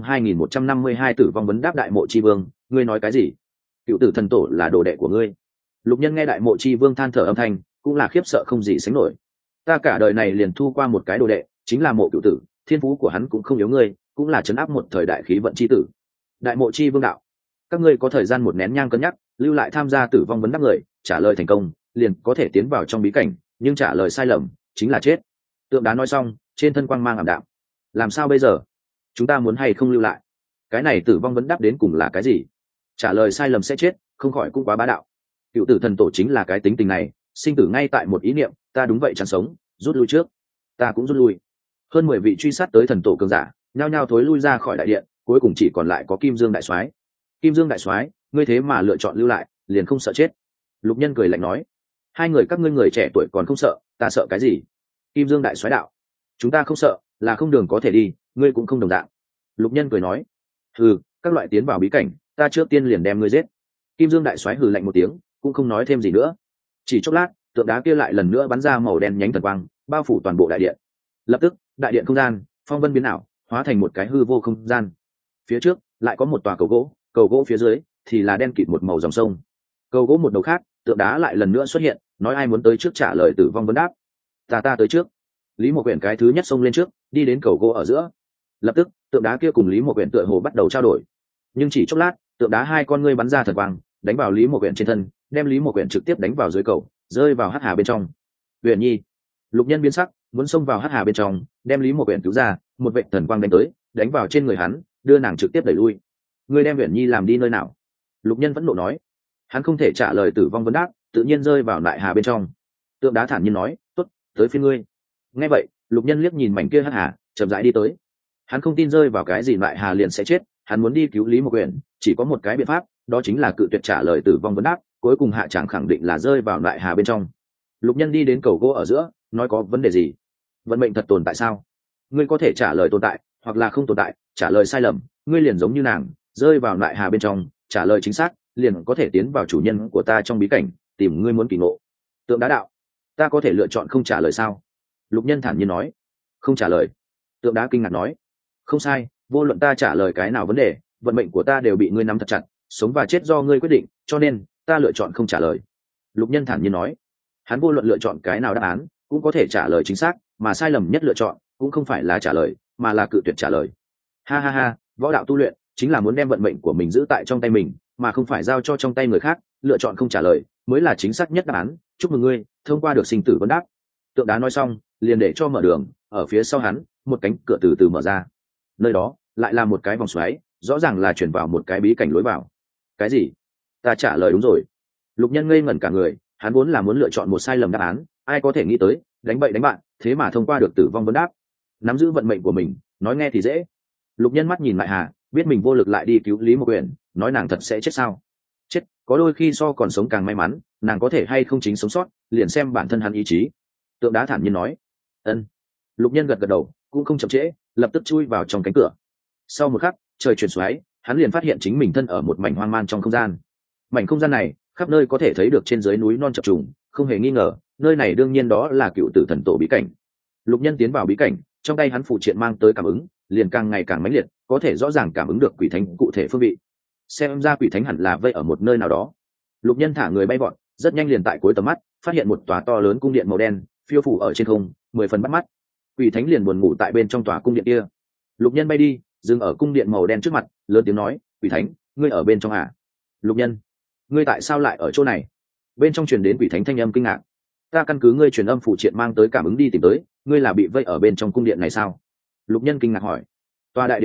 2152 tử vong vấn đáp. Đại mộ chi vương, ngươi nói cái gì? Cựu tử thần tổ là đồ đệ của ngươi? Lục Nhân nghe đại mộ chi vương than thở âm thanh, cũng là khiếp sợ không gì sánh nổi. Ta cả đời này liền thu qua một cái đồ đệ, chính là mộ cựu tử, thiên phú của hắn cũng không yếu ngươi, cũng là trấn áp một thời đại khí vận chi tử. Đại mộ chi vương đạo, các ngươi có thời gian một nén nhang cân nhắc, lưu lại tham gia tử vong vấn đáp người, trả lời thành công liền có thể tiến vào trong bí cảnh, nhưng trả lời sai lầm chính là chết. Tượng đá nói xong, trên thân quang mang ảm đạm. Làm sao bây giờ? Chúng ta muốn hay không lưu lại? Cái này tử vong vấn đáp đến cùng là cái gì? Trả lời sai lầm sẽ chết, không khỏi cũng quá bá đạo. Cựu tử thần tổ chính là cái tính tình này, sinh tử ngay tại một ý niệm, ta đúng vậy chẳng sống, rút lui trước. Ta cũng rút lui. Hơn 10 vị truy sát tới thần tổ cường giả, nhao nhao thối lui ra khỏi đại điện, cuối cùng chỉ còn lại có Kim Dương đại soái. Kim Dương đại soái, ngươi thế mà lựa chọn lưu lại, liền không sợ chết? Lục Nhân cười lạnh nói. Hai người các ngươi người trẻ tuổi còn không sợ, ta sợ cái gì? Kim Dương đại soái đạo. Chúng ta không sợ, là không đường có thể đi, ngươi cũng không đồng dạng. Lục Nhân cười nói. Hừ, các loại tiến vào bí cảnh, ta trước tiên liền đem ngươi giết. Kim Dương đại soái hừ lạnh một tiếng, cũng không nói thêm gì nữa. Chỉ chốc lát, tượng đá kia lại lần nữa bắn ra màu đen nhánh thần quang, bao phủ toàn bộ đại điện. Lập tức, đại điện không gian phong vân biến ảo, hóa thành một cái hư vô không gian. Phía trước lại có một tòa cầu gỗ phía dưới thì là đen kịt một màu dòng sông. Cầu gỗ một đầu khác, tượng đá lại lần nữa xuất hiện, nói ai muốn tới trước trả lời tử vong vấn đáp. Ta tới trước. Lý Mộ Uyển cái thứ nhất xông lên trước, đi đến cầu gỗ ở giữa. Lập tức, tượng đá kia cùng Lý Mộ Uyển tựa hồ bắt đầu trao đổi. Nhưng chỉ chốc lát, tượng đá hai con ngươi bắn ra thần quang, đánh vào Lý Mộ Uyển trên thân, đem Lý Mộ Uyển trực tiếp đánh vào dưới cầu, rơi vào hắc hà bên trong. Uyển Nhi. Lục Nhân biến sắc, muốn xông vào hắc hà bên trong, đem Lý Mộ Uyển cứu ra, một vệt thần quang đánh tới, đánh vào trên người hắn, đưa nàng trực tiếp đẩy lui. Ngươi đem Uyển Nhi làm đi nơi nào? Lục Nhân vẫn nộ nói. Hắn không thể trả lời tử vong vấn đáp, tự nhiên rơi vào đại hà bên trong. Tượng đá thản nhiên nói, tốt, tới phiên ngươi. Nghe vậy, Lục Nhân liếc nhìn mảnh kia hắc hà, chậm rãi đi tới. Hắn không tin rơi vào cái gì đại hà liền sẽ chết, hắn muốn đi cứu Lý Mộ Uyển, chỉ có một cái biện pháp, đó chính là cự tuyệt trả lời tử vong vấn đáp, cuối cùng hạ tràng khẳng định là rơi vào đại hà bên trong. Lục Nhân đi đến cầu gỗ ở giữa, nói có vấn đề gì? Vận mệnh thật tồn tại sao? Ngươi có thể trả lời tồn tại, hoặc là không tồn tại, trả lời sai lầm, ngươi liền giống như nàng, rơi vào đại hà bên trong, trả lời chính xác, liền có thể tiến vào chủ nhân của ta trong bí cảnh, tìm ngươi muốn kỳ ngộ. Tượng đá đạo, ta có thể lựa chọn không trả lời sao? Lục Nhân thản nhiên nói. Không trả lời. Tượng đá kinh ngạc nói. Không sai, vô luận ta trả lời cái nào vấn đề, vận mệnh của ta đều bị ngươi nắm thật chặt, sống và chết do ngươi quyết định, cho nên ta lựa chọn không trả lời. Lục Nhân thản nhiên nói. Hắn vô luận lựa chọn cái nào đáp án cũng có thể trả lời chính xác, mà sai lầm nhất lựa chọn cũng không phải là trả lời, mà là cự tuyệt trả lời. Ha ha ha, võ đạo tu luyện chính là muốn đem vận mệnh của mình giữ tại trong tay mình, mà không phải giao cho trong tay người khác. Lựa chọn không trả lời mới là chính xác nhất đáp án. Chúc mừng ngươi thông qua được sinh tử vấn đáp. Tượng đá nói xong, liền để cho mở đường. Ở phía sau hắn, một cánh cửa từ từ mở ra. Nơi đó lại là một cái vòng xoáy, rõ ràng là chuyển vào một cái bí cảnh lối vào. Cái gì? Ta trả lời đúng rồi. Lục Nhân ngây ngẩn cả người. Hắn vốn là muốn lựa chọn một sai lầm đáp án, ai có thể nghĩ tới đánh bậy đánh bạn, thế mà thông qua được tử vong vấn đáp. Nắm giữ vận mệnh của mình, nói nghe thì dễ. Lục Nhân mắt nhìn lại Hà, biết mình vô lực lại đi cứu Lý Mộ Uyển, nói nàng thật sẽ chết sao? Chết, có đôi khi so còn sống càng may mắn, nàng có thể hay không chính sống sót, liền xem bản thân hắn ý chí. Tượng đá thản nhiên nói. Ân. Lục Nhân gật gật đầu, cũng không chậm trễ, lập tức chui vào trong cánh cửa. Sau một khắc, trời chuyển xoáy, hắn liền phát hiện chính mình thân ở một mảnh hoang man trong không gian. Mảnh không gian này, khắp nơi có thể thấy được trên dưới núi non chập trùng, không hề nghi ngờ, nơi này đương nhiên đó là cựu tử thần tổ bí cảnh. Lục Nhân tiến vào bí cảnh, trong tay hắn phụ triện mang tới cảm ứng, liền càng ngày càng mãnh liệt, có thể rõ ràng cảm ứng được quỷ thánh cụ thể phương vị. Xem ra quỷ thánh hẳn là vây ở một nơi nào đó. Lục Nhân thả người bay vọt, rất nhanh liền tại cuối tầm mắt, phát hiện một tòa to lớn cung điện màu đen, phiêu phủ ở trên không, 10 phần bắt mắt. Quỷ thánh liền buồn ngủ tại bên trong tòa cung điện kia. Lục Nhân bay đi, dừng ở cung điện màu đen trước mặt, lớn tiếng nói, "Quỷ thánh, ngươi ở bên trong à?" Lục Nhân, ngươi tại sao lại ở chỗ này? Bên trong truyền đến quỷ thánh thanh âm kinh ngạc. Ta căn cứ ngươi truyền âm phụ triện mang tới cảm ứng đi tìm tới, ngươi là bị vây ở bên trong cung điện này sao? Lục Nhân kinh ngạc hỏi. Tòa đại điện này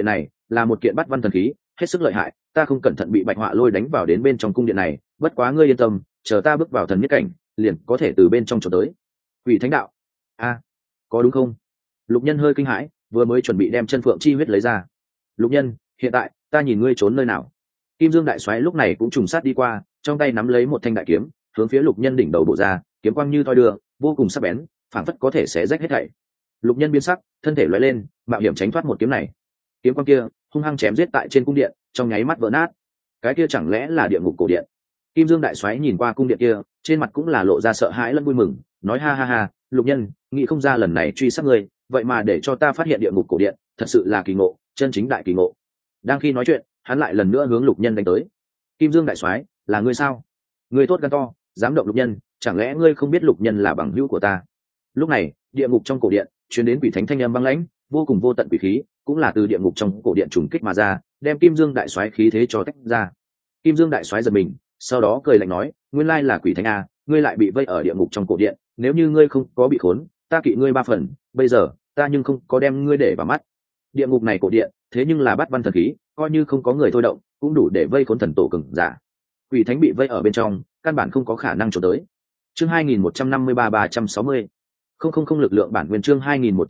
là một kiện bắt văn thần khí, hết sức lợi hại, ta không cẩn thận bị bạch họa lôi đánh vào đến bên trong cung điện này, bất quá ngươi yên tâm, chờ ta bước vào thần nhất cảnh liền có thể từ bên trong trốn tới. Quỷ thánh đạo. A, có đúng không? Lục Nhân hơi kinh hãi, vừa mới chuẩn bị đem chân phượng chi huyết lấy ra. Lục Nhân, hiện tại ta nhìn ngươi trốn nơi nào? Kim Dương đại soái lúc này cũng trùng sát đi qua, trong tay nắm lấy một thanh đại kiếm, hướng phía Lục Nhân đỉnh đầu bộ ra, kiếm quang như thoi đưa, vô cùng sắc bén, phảng phất có thể xé rách hết thảy. Lục Nhân biến sắc, thân thể lóe lên, mạo hiểm tránh thoát một kiếm này. Kiếm quang kia hung hăng chém giết tại trên cung điện, trong nháy mắt vỡ nát. Cái kia chẳng lẽ là địa ngục cổ điện? Kim Dương đại soái nhìn qua cung điện kia, trên mặt cũng là lộ ra sợ hãi lẫn vui mừng, nói ha ha ha, Lục Nhân, nghĩ không ra lần này truy sát ngươi, vậy mà để cho ta phát hiện địa ngục cổ điện, thật sự là kỳ ngộ, chân chính đại kỳ ngộ. Đang khi nói chuyện, hắn lại lần nữa hướng Lục Nhân đánh tới. Kim Dương đại soái, là ngươi sao? Ngươi tốt gan to, dám động Lục Nhân, chẳng lẽ ngươi không biết Lục Nhân là bằng hữu của ta? Lúc này, địa ngục trong cổ điện truyền đến quỷ thánh thanh âm băng lãnh, vô cùng vô tận quỷ khí, cũng là từ địa ngục trong cổ điện trùng kích mà ra, đem Kim Dương đại soái khí thế cho tách ra. Kim Dương đại soái giật mình, sau đó cười lạnh nói, nguyên lai là quỷ thánh a, ngươi lại bị vây ở địa ngục trong cổ điện, nếu như ngươi không có bị khốn, ta kỵ ngươi 3 phần, bây giờ ta nhưng không có đem ngươi để vào mắt. Địa ngục này cổ điện, thế nhưng là bát văn thần khí, coi như không có người thôi động, cũng đủ để vây khốn thần tổ cường giả. Quỷ thánh bị vây ở bên trong, căn bản không có khả năng trốn tới. Chương 2153-360. Không lực lượng bản nguyên, chương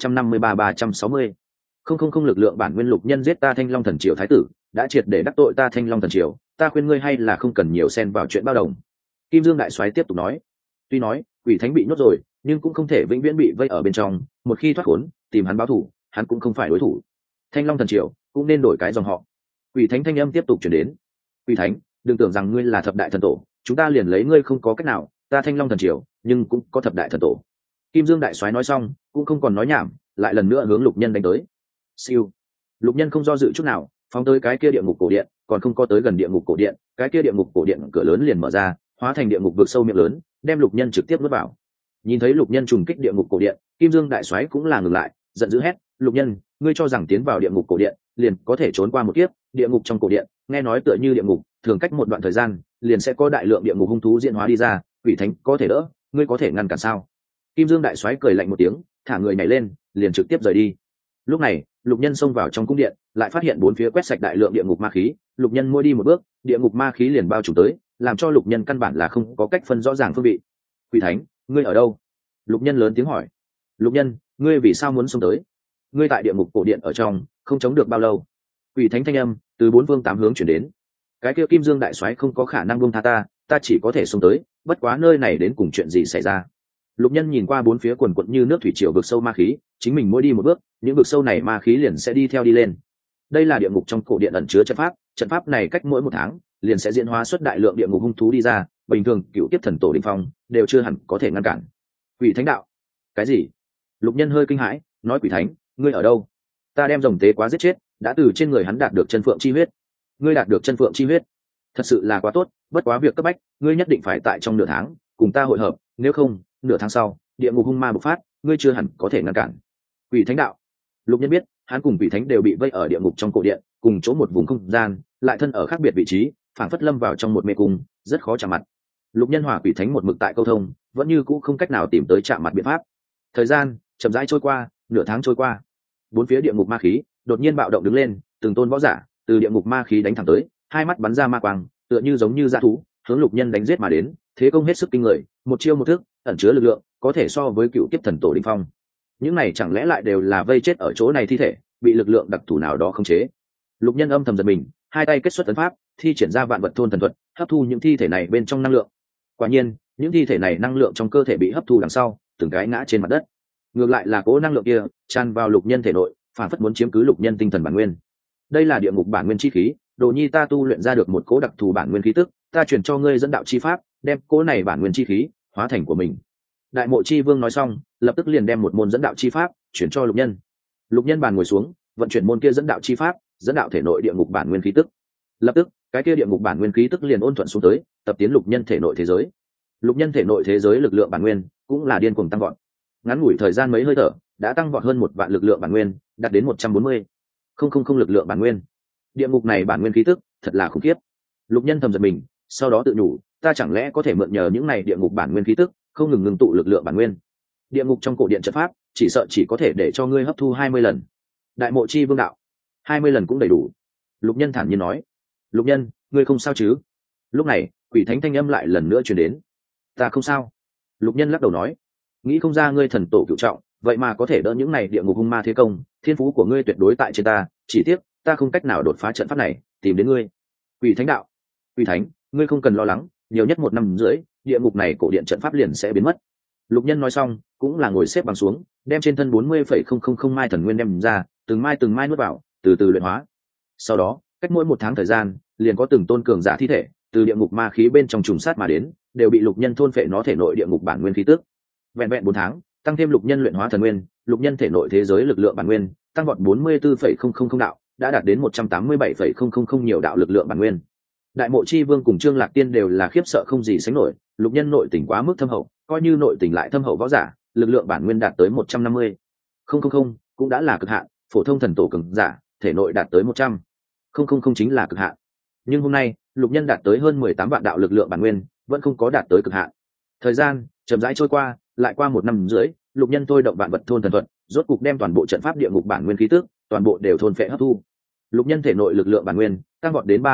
2153-360. Không lực lượng bản nguyên. Lục Nhân giết ta Thanh Long thần triều thái tử, đã triệt để đắc tội ta Thanh Long thần triều, ta khuyên ngươi hay là không cần nhiều xen vào chuyện bao đồng. Kim Dương đại soái tiếp tục nói. Tuy nói quỷ thánh bị nhốt rồi, nhưng cũng không thể vĩnh viễn bị vây ở bên trong, một khi thoát khốn, tìm hắn báo thù, hắn cũng không phải đối thủ. Thanh Long thần triều cũng nên đổi cái dòng họ. Quỷ thánh thanh âm tiếp tục truyền đến. Quỷ thánh, đừng tưởng rằng ngươi là thập đại thần tổ, chúng ta liền lấy ngươi không có cách nào, ta Thanh Long thần triều nhưng cũng có thập đại thần tổ. Kim Dương đại soái nói xong, cũng không còn nói nhảm, lại lần nữa hướng Lục Nhân đánh tới. Siêu. Lục Nhân không do dự chút nào, phóng tới cái kia địa ngục cổ điện, còn không có tới gần địa ngục cổ điện, cái kia địa ngục cổ điện cửa lớn liền mở ra, hóa thành địa ngục vực sâu miệng lớn, đem Lục Nhân trực tiếp nuốt vào. Nhìn thấy Lục Nhân trùng kích địa ngục cổ điện, Kim Dương đại soái cũng là ngừng lại, giận dữ hét, Lục Nhân, ngươi cho rằng tiến vào địa ngục cổ điện liền có thể trốn qua một kiếp? Địa ngục trong cổ điện nghe nói tựa như địa ngục, thường cách một đoạn thời gian liền sẽ có đại lượng địa ngục hung thú diễn hóa đi ra, quỷ thánh có thể đỡ, ngươi có thể ngăn cản sao? Kim Dương đại soái cười lạnh một tiếng, thả người nhảy lên, liền trực tiếp rời đi. Lúc này, Lục Nhân xông vào trong cung điện, lại phát hiện bốn phía quét sạch đại lượng địa ngục ma khí, Lục Nhân mỗi đi một bước, địa ngục ma khí liền bao trùm tới, làm cho Lục Nhân căn bản là không có cách phân rõ ràng phương vị. Quỷ thánh, ngươi ở đâu? Lục Nhân lớn tiếng hỏi. Lục Nhân, ngươi vì sao muốn xông tới? Ngươi tại địa ngục cổ điện ở trong, không chống được bao lâu. Quỷ thánh thanh âm từ bốn phương tám hướng chuyển đến. Cái kia Kim Dương đại soái không có khả năng buông tha ta, ta chỉ có thể xông tới, bất quá nơi này đến cùng chuyện gì xảy ra? Lục Nhân nhìn qua bốn phía quần quận như nước thủy triều vực sâu ma khí, chính mình mỗi đi một bước, những vực sâu này ma khí liền sẽ đi theo đi lên. Đây là địa ngục trong cổ điện ẩn chứa trận pháp này cách mỗi 1 tháng liền sẽ diễn hóa xuất đại lượng địa ngục hung thú đi ra, bình thường cựu tiếp thần tổ đỉnh phong đều chưa hẳn có thể ngăn cản. Quỷ thánh đạo. Cái gì? Lục Nhân hơi kinh hãi, nói quỷ thánh, ngươi ở đâu? Ta đem rồng tế quá giết chết, đã từ trên người hắn đạt được chân phượng chi huyết. Ngươi đạt được chân phượng chi huyết? Thật sự là quá tốt, bất quá việc cấp bách, ngươi nhất định phải tại trong nửa tháng cùng ta hội hợp, nếu không, nửa tháng sau, địa ngục hung ma bộc phát, ngươi chưa hẳn có thể ngăn cản. Quỷ thánh đạo. Lục Nhân biết, hắn cùng quỷ thánh đều bị vây ở địa ngục trong cổ điện, cùng chỗ một vùng không gian, lại thân ở khác biệt vị trí, phảng phất lâm vào trong một mê cung, rất khó chạm mặt. Lục Nhân hòa quỷ thánh một mực tại câu thông, vẫn như cũ không cách nào tìm tới chạm mặt biện pháp. Thời gian chậm rãi trôi qua, nửa tháng trôi qua, bốn phía địa ngục ma khí đột nhiên bạo động đứng lên, từng tôn võ giả từ địa ngục ma khí đánh thẳng tới, hai mắt bắn ra ma quang, tựa như giống như dã thú, hướng Lục Nhân đánh giết mà đến, thế công hết sức kinh người, một chiêu một thức, ẩn chứa lực lượng, có thể so với cựu kiếp thần tổ đỉnh phong. Những này chẳng lẽ lại đều là vây chết ở chỗ này thi thể, bị lực lượng đặc thù nào đó khống chế? Lục Nhân âm thầm giật mình, hai tay kết xuất ấn pháp, thi triển ra vạn vật thôn thần thuật, hấp thu những thi thể này bên trong năng lượng. Quả nhiên, những thi thể này năng lượng trong cơ thể bị hấp thu đằng sau, từng cái ngã trên mặt đất. Ngược lại là cố năng lượng kia tràn vào Lục Nhân thể nội, phản phất muốn chiếm cứ Lục Nhân tinh thần bản nguyên. Đây là địa ngục bản nguyên chi khí, Đồ Nhi ta tu luyện ra được một cố đặc thù bản nguyên khí tức, ta truyền cho ngươi dẫn đạo chi pháp, đem cố này bản nguyên chi khí hóa thành của mình. Đại Mộ Chi Vương nói xong, lập tức liền đem một môn dẫn đạo chi pháp chuyển cho Lục Nhân. Lục Nhân bàn ngồi xuống, vận chuyển môn kia dẫn đạo chi pháp, dẫn đạo thể nội địa ngục bản nguyên khí tức. Lập tức, cái kia địa ngục bản nguyên khí tức liền ôn thuận xuống tới, tập tiến Lục Nhân thể nội thế giới. Lục Nhân thể nội thế giới lực lượng bản nguyên cũng là điên cuồng tăng vọt. Ngắn ngủi thời gian mấy hơi thở, đã tăng vọt hơn 1 vạn lực lượng bản nguyên, đạt đến 140. Không lực lượng bản nguyên. Địa ngục này bản nguyên khí tức, thật là khủng khiếp. Lục Nhân thầm giật mình, sau đó tự nhủ, ta chẳng lẽ có thể mượn nhờ những này địa ngục bản nguyên khí tức, không ngừng ngừng tụ lực lượng bản nguyên. Địa ngục trong cổ điện trận pháp, chỉ sợ chỉ có thể để cho ngươi hấp thu 20 lần. Đại Mộ Chi Vương đạo. 20 lần cũng đầy đủ. Lục Nhân thản nhiên nói. Lục Nhân, ngươi không sao chứ? Lúc này quỷ thánh thanh âm lại lần nữa truyền đến. Ta không sao. Lục Nhân lắc đầu nói. Nghĩ không ra ngươi thần tổ cựu trọng, vậy mà có thể đỡ những này địa ngục hung ma thế công, thiên phú của ngươi tuyệt đối tại trên ta, chỉ tiếc ta không cách nào đột phá trận pháp này, tìm đến ngươi. Quỷ thánh đạo. Quỷ thánh, ngươi không cần lo lắng, nhiều nhất 1 năm rưỡi, địa ngục này cổ điện trận pháp liền sẽ biến mất. Lục Nhân nói xong cũng là ngồi xếp bằng xuống, đem trên thân 40,000 mai thần nguyên đem ra, từng mai nuốt vào, từ từ luyện hóa. Sau đó cách mỗi 1 tháng thời gian, liền có từng tôn cường giả thi thể từ địa ngục ma khí bên trong trùng sát mà đến, đều bị Lục Nhân thôn phệ nó thể nội địa ngục bản nguyên khí tức. Vẹn vẹn 4 tháng, tăng thêm Lục Nhân luyện hóa thần nguyên, Lục Nhân thể nội thế giới lực lượng bản nguyên tăng vọt 44,000 đạo, đã đạt đến 187,000 nhiều đạo lực lượng bản nguyên. Đại Mộ Chi Vương cùng Trương Lạc Tiên đều là khiếp sợ không gì sánh nổi, Lục Nhân nội tình quá mức thâm hậu, coi như nội tình lại thâm hậu võ giả, lực lượng bản nguyên đạt tới 150,000 cũng đã là cực hạn, phổ thông thần tổ cường giả, thể nội đạt tới 100,000 chính là cực hạn. Nhưng hôm nay, Lục Nhân đạt tới hơn 18 vạn đạo lực lượng bản nguyên, vẫn không có đạt tới cực hạn. Thời gian chậm rãi trôi qua, lại qua 1 năm rưỡi, Lục Nhân thôi động vạn vật thôn thần thuật, rốt cục đem toàn bộ trận pháp địa ngục bản nguyên khí tức, toàn bộ đều thôn phệ hấp thu. Lục Nhân thể nội lực lượng bản nguyên tăng vọt đến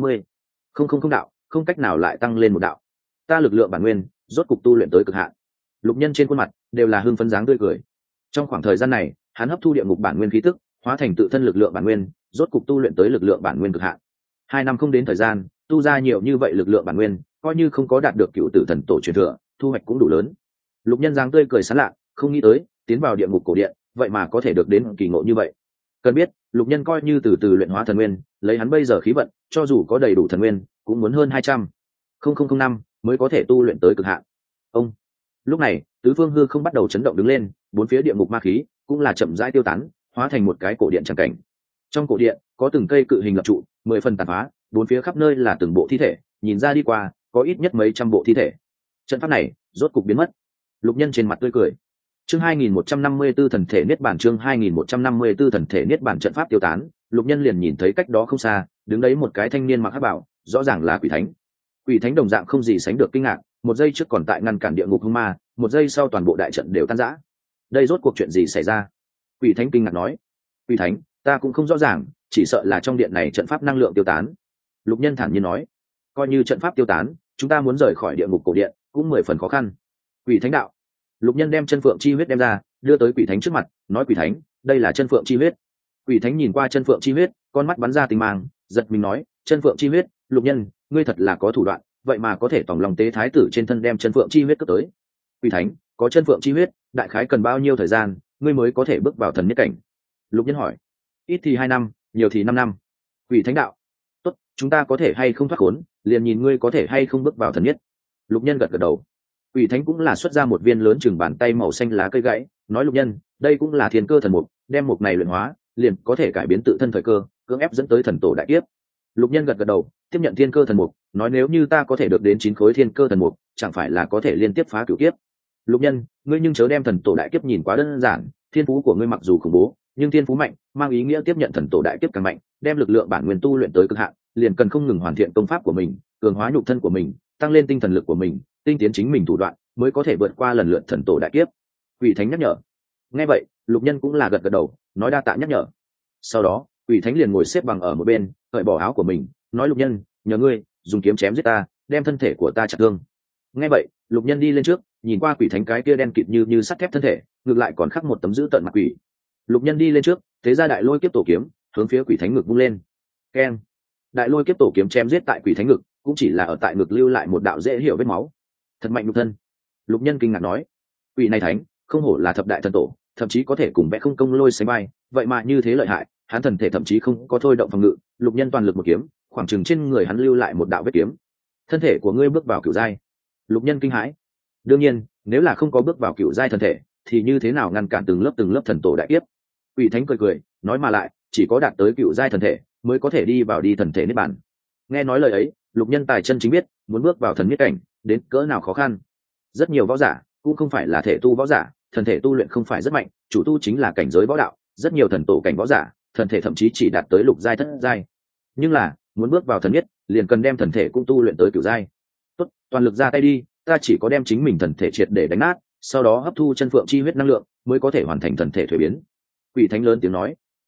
360,000 đạo, không cách nào lại tăng lên một đạo. Ta lực lượng bản nguyên rốt cục tu luyện tới cực hạn. Lục Nhân trên khuôn mặt đều là hưng phấn dáng tươi cười. Trong khoảng thời gian này, hắn hấp thu địa ngục bản nguyên khí tức, hóa thành tự thân lực lượng bản nguyên, rốt cục tu luyện tới lực lượng bản nguyên cực hạn. 2 năm không đến thời gian, tu ra nhiều như vậy lực lượng bản nguyên, coi như không có đạt được cựu tử thần tổ truyền thừa, thu hoạch cũng đủ lớn. Lục Nhân dáng tươi cười sán lạ, không nghĩ tới tiến vào địa ngục cổ điện, vậy mà có thể được đến kỳ ngộ như vậy. Cần biết, Lục Nhân coi như từ từ luyện hóa thần nguyên, lấy hắn bây giờ khí vận, cho dù có đầy đủ thần nguyên, cũng muốn hơn 200,000 năm mới có thể tu luyện tới cực hạn. Ông. Lúc này, tứ phương hư không bắt đầu chấn động đứng lên, bốn phía địa ngục ma khí cũng là chậm rãi tiêu tán, hóa thành một cái cổ điện tràng cảnh. Trong cổ điện có từng cây cự hình lập trụ, 10 phần tàn phá, bốn phía khắp nơi là từng bộ thi thể, nhìn ra đi qua, có ít nhất mấy trăm bộ thi thể. Trận pháp này rốt cục biến mất. Lục Nhân trên mặt tươi cười. Chương 2154 thần thể niết bàn, chương 2154 thần thể niết bàn, trận pháp tiêu tán, Lục Nhân liền nhìn thấy cách đó không xa, đứng đấy một cái thanh niên mặc hắc bào, rõ ràng là Quỷ Thánh. Quỷ Thánh đồng dạng không gì sánh được kinh ngạc, một giây trước còn tại ngăn cản địa ngục hung ma, một giây sau toàn bộ đại trận đều tan rã. Đây rốt cuộc chuyện gì xảy ra? Quỷ Thánh kinh ngạc nói. Quỷ Thánh, ta cũng không rõ ràng, chỉ sợ là trong điện này trận pháp năng lượng tiêu tán. Lục Nhân thản nhiên nói. Coi như trận pháp tiêu tán, chúng ta muốn rời khỏi địa ngục cổ điện cũng 10 phần khó khăn. Quỷ Thánh đạo. Lục Nhân đem chân phượng chi huyết đem ra, đưa tới Quỷ Thánh trước mặt, nói: Quỷ Thánh, đây là chân phượng chi huyết. Quỷ Thánh nhìn qua chân phượng chi huyết, con mắt bắn ra tinh mang, giật mình nói: chân phượng chi huyết, Lục Nhân, ngươi thật là có thủ đoạn, vậy mà có thể tòng lòng tế thái tử trên thân đem chân phượng chi huyết cướp tới. Quỷ Thánh, có chân phượng chi huyết, đại khái cần bao nhiêu thời gian, ngươi mới có thể bước vào thần nhất cảnh? Lục Nhân hỏi. Ít thì 2 năm, nhiều thì 5 năm. Quỷ Thánh đạo. Tốt, chúng ta có thể hay không thoát khốn, liền nhìn ngươi có thể hay không bước vào thần nhất. Lục Nhân gật gật đầu. Quỷ Thánh cũng là xuất ra một viên lớn chừng bàn tay màu xanh lá cây gãy, nói: Lục Nhân, đây cũng là thiên cơ thần mục, đem mục này luyện hóa, liền có thể cải biến tự thân thời cơ, cưỡng ép dẫn tới thần tổ đại kiếp. Lục Nhân gật gật đầu, tiếp nhận thiên cơ thần mục, nói: nếu như ta có thể được đến 9 khối thiên cơ thần mục, chẳng phải là có thể liên tiếp phá cửu kiếp. Lục Nhân, ngươi nhưng chớ đem thần tổ đại kiếp nhìn quá đơn giản, thiên phú của ngươi mặc dù khủng bố, nhưng thiên phú mạnh, mang ý nghĩa tiếp nhận thần tổ đại kiếp càng mạnh, đem lực lượng bản nguyên tu luyện tới cực hạn, liền cần không ngừng hoàn thiện công pháp của mình, cường hóa nhục thân của mình, tăng lên tinh thần lực của mình, tinh tiến chính mình thủ đoạn, mới có thể vượt qua lần lượt thần tổ đại kiếp. Quỷ Thánh nhắc nhở. Nghe vậy, Lục Nhân cũng là gật gật đầu, nói: đa tạ nhắc nhở. Sau đó, Quỷ Thánh liền ngồi xếp bằng ở một bên, cởi bỏ áo của mình, nói: Lục Nhân, nhờ ngươi dùng kiếm chém giết ta, đem thân thể của ta chặt thương. Nghe vậy, Lục Nhân đi lên trước, nhìn qua Quỷ Thánh cái kia đen kịt như sắt thép thân thể, ngược lại còn khắc một tấm dữ tợn mặt quỷ. Lục Nhân đi lên trước, thế ra đại lôi kiếp tổ kiếm, hướng phía Quỷ Thánh ngực vung lên. Keng! Đại lôi kiếp tổ kiếm chém giết tại Quỷ Thánh ngực, cũng chỉ là ở tại ngực lưu lại một đạo dễ hiểu vết máu. Thật mạnh nhục thân. Lục Nhân kinh ngạc nói. Quỷ này thánh, không hổ là thập đại thần tổ, thậm chí có thể cùng vẽ không công lôi sánh bay, vậy mà như thế lợi hại, hắn thần thể thậm chí không có thôi động phòng ngự. Lục Nhân toàn lực một kiếm, khoảng chừng trên người hắn lưu lại một đạo vết kiếm. Thân thể của ngươi bước vào cửu giai. Lục Nhân kinh hãi. Đương nhiên, nếu là không có bước vào cửu giai thần thể, thì như thế nào ngăn cản từng lớp thần tổ đại kiếp? Quỷ Thánh cười cười, nói: mà lại, chỉ có đạt tới cửu giai thần thể, mới có thể đi vào đi thần thể niết bàn. Nghe nói lời ấy, Lục Nhân tài chân chính biết, muốn bước vào thần niết cảnh, đến cỡ nào khó khăn. Rất nhiều võ giả cũng không phải là thể tu võ giả, thần thể tu luyện không phải rất mạnh, chủ tu chính là cảnh giới võ đạo. Rất nhiều thần tổ cảnh võ giả, thần thể thậm chí chỉ đạt tới lục giai thất giai. Nhưng là muốn bước vào thần niết, liền cần đem thần thể cũng tu luyện tới cửu giai. Tốt, toàn lực ra tay đi, ta chỉ có đem chính mình thần thể triệt để đánh nát, sau đó hấp thu chân phượng chi huyết năng lượng, mới có thể hoàn thành thần thể thuế biến. Quỷ Thánh lớn tiếng nói. Tốt,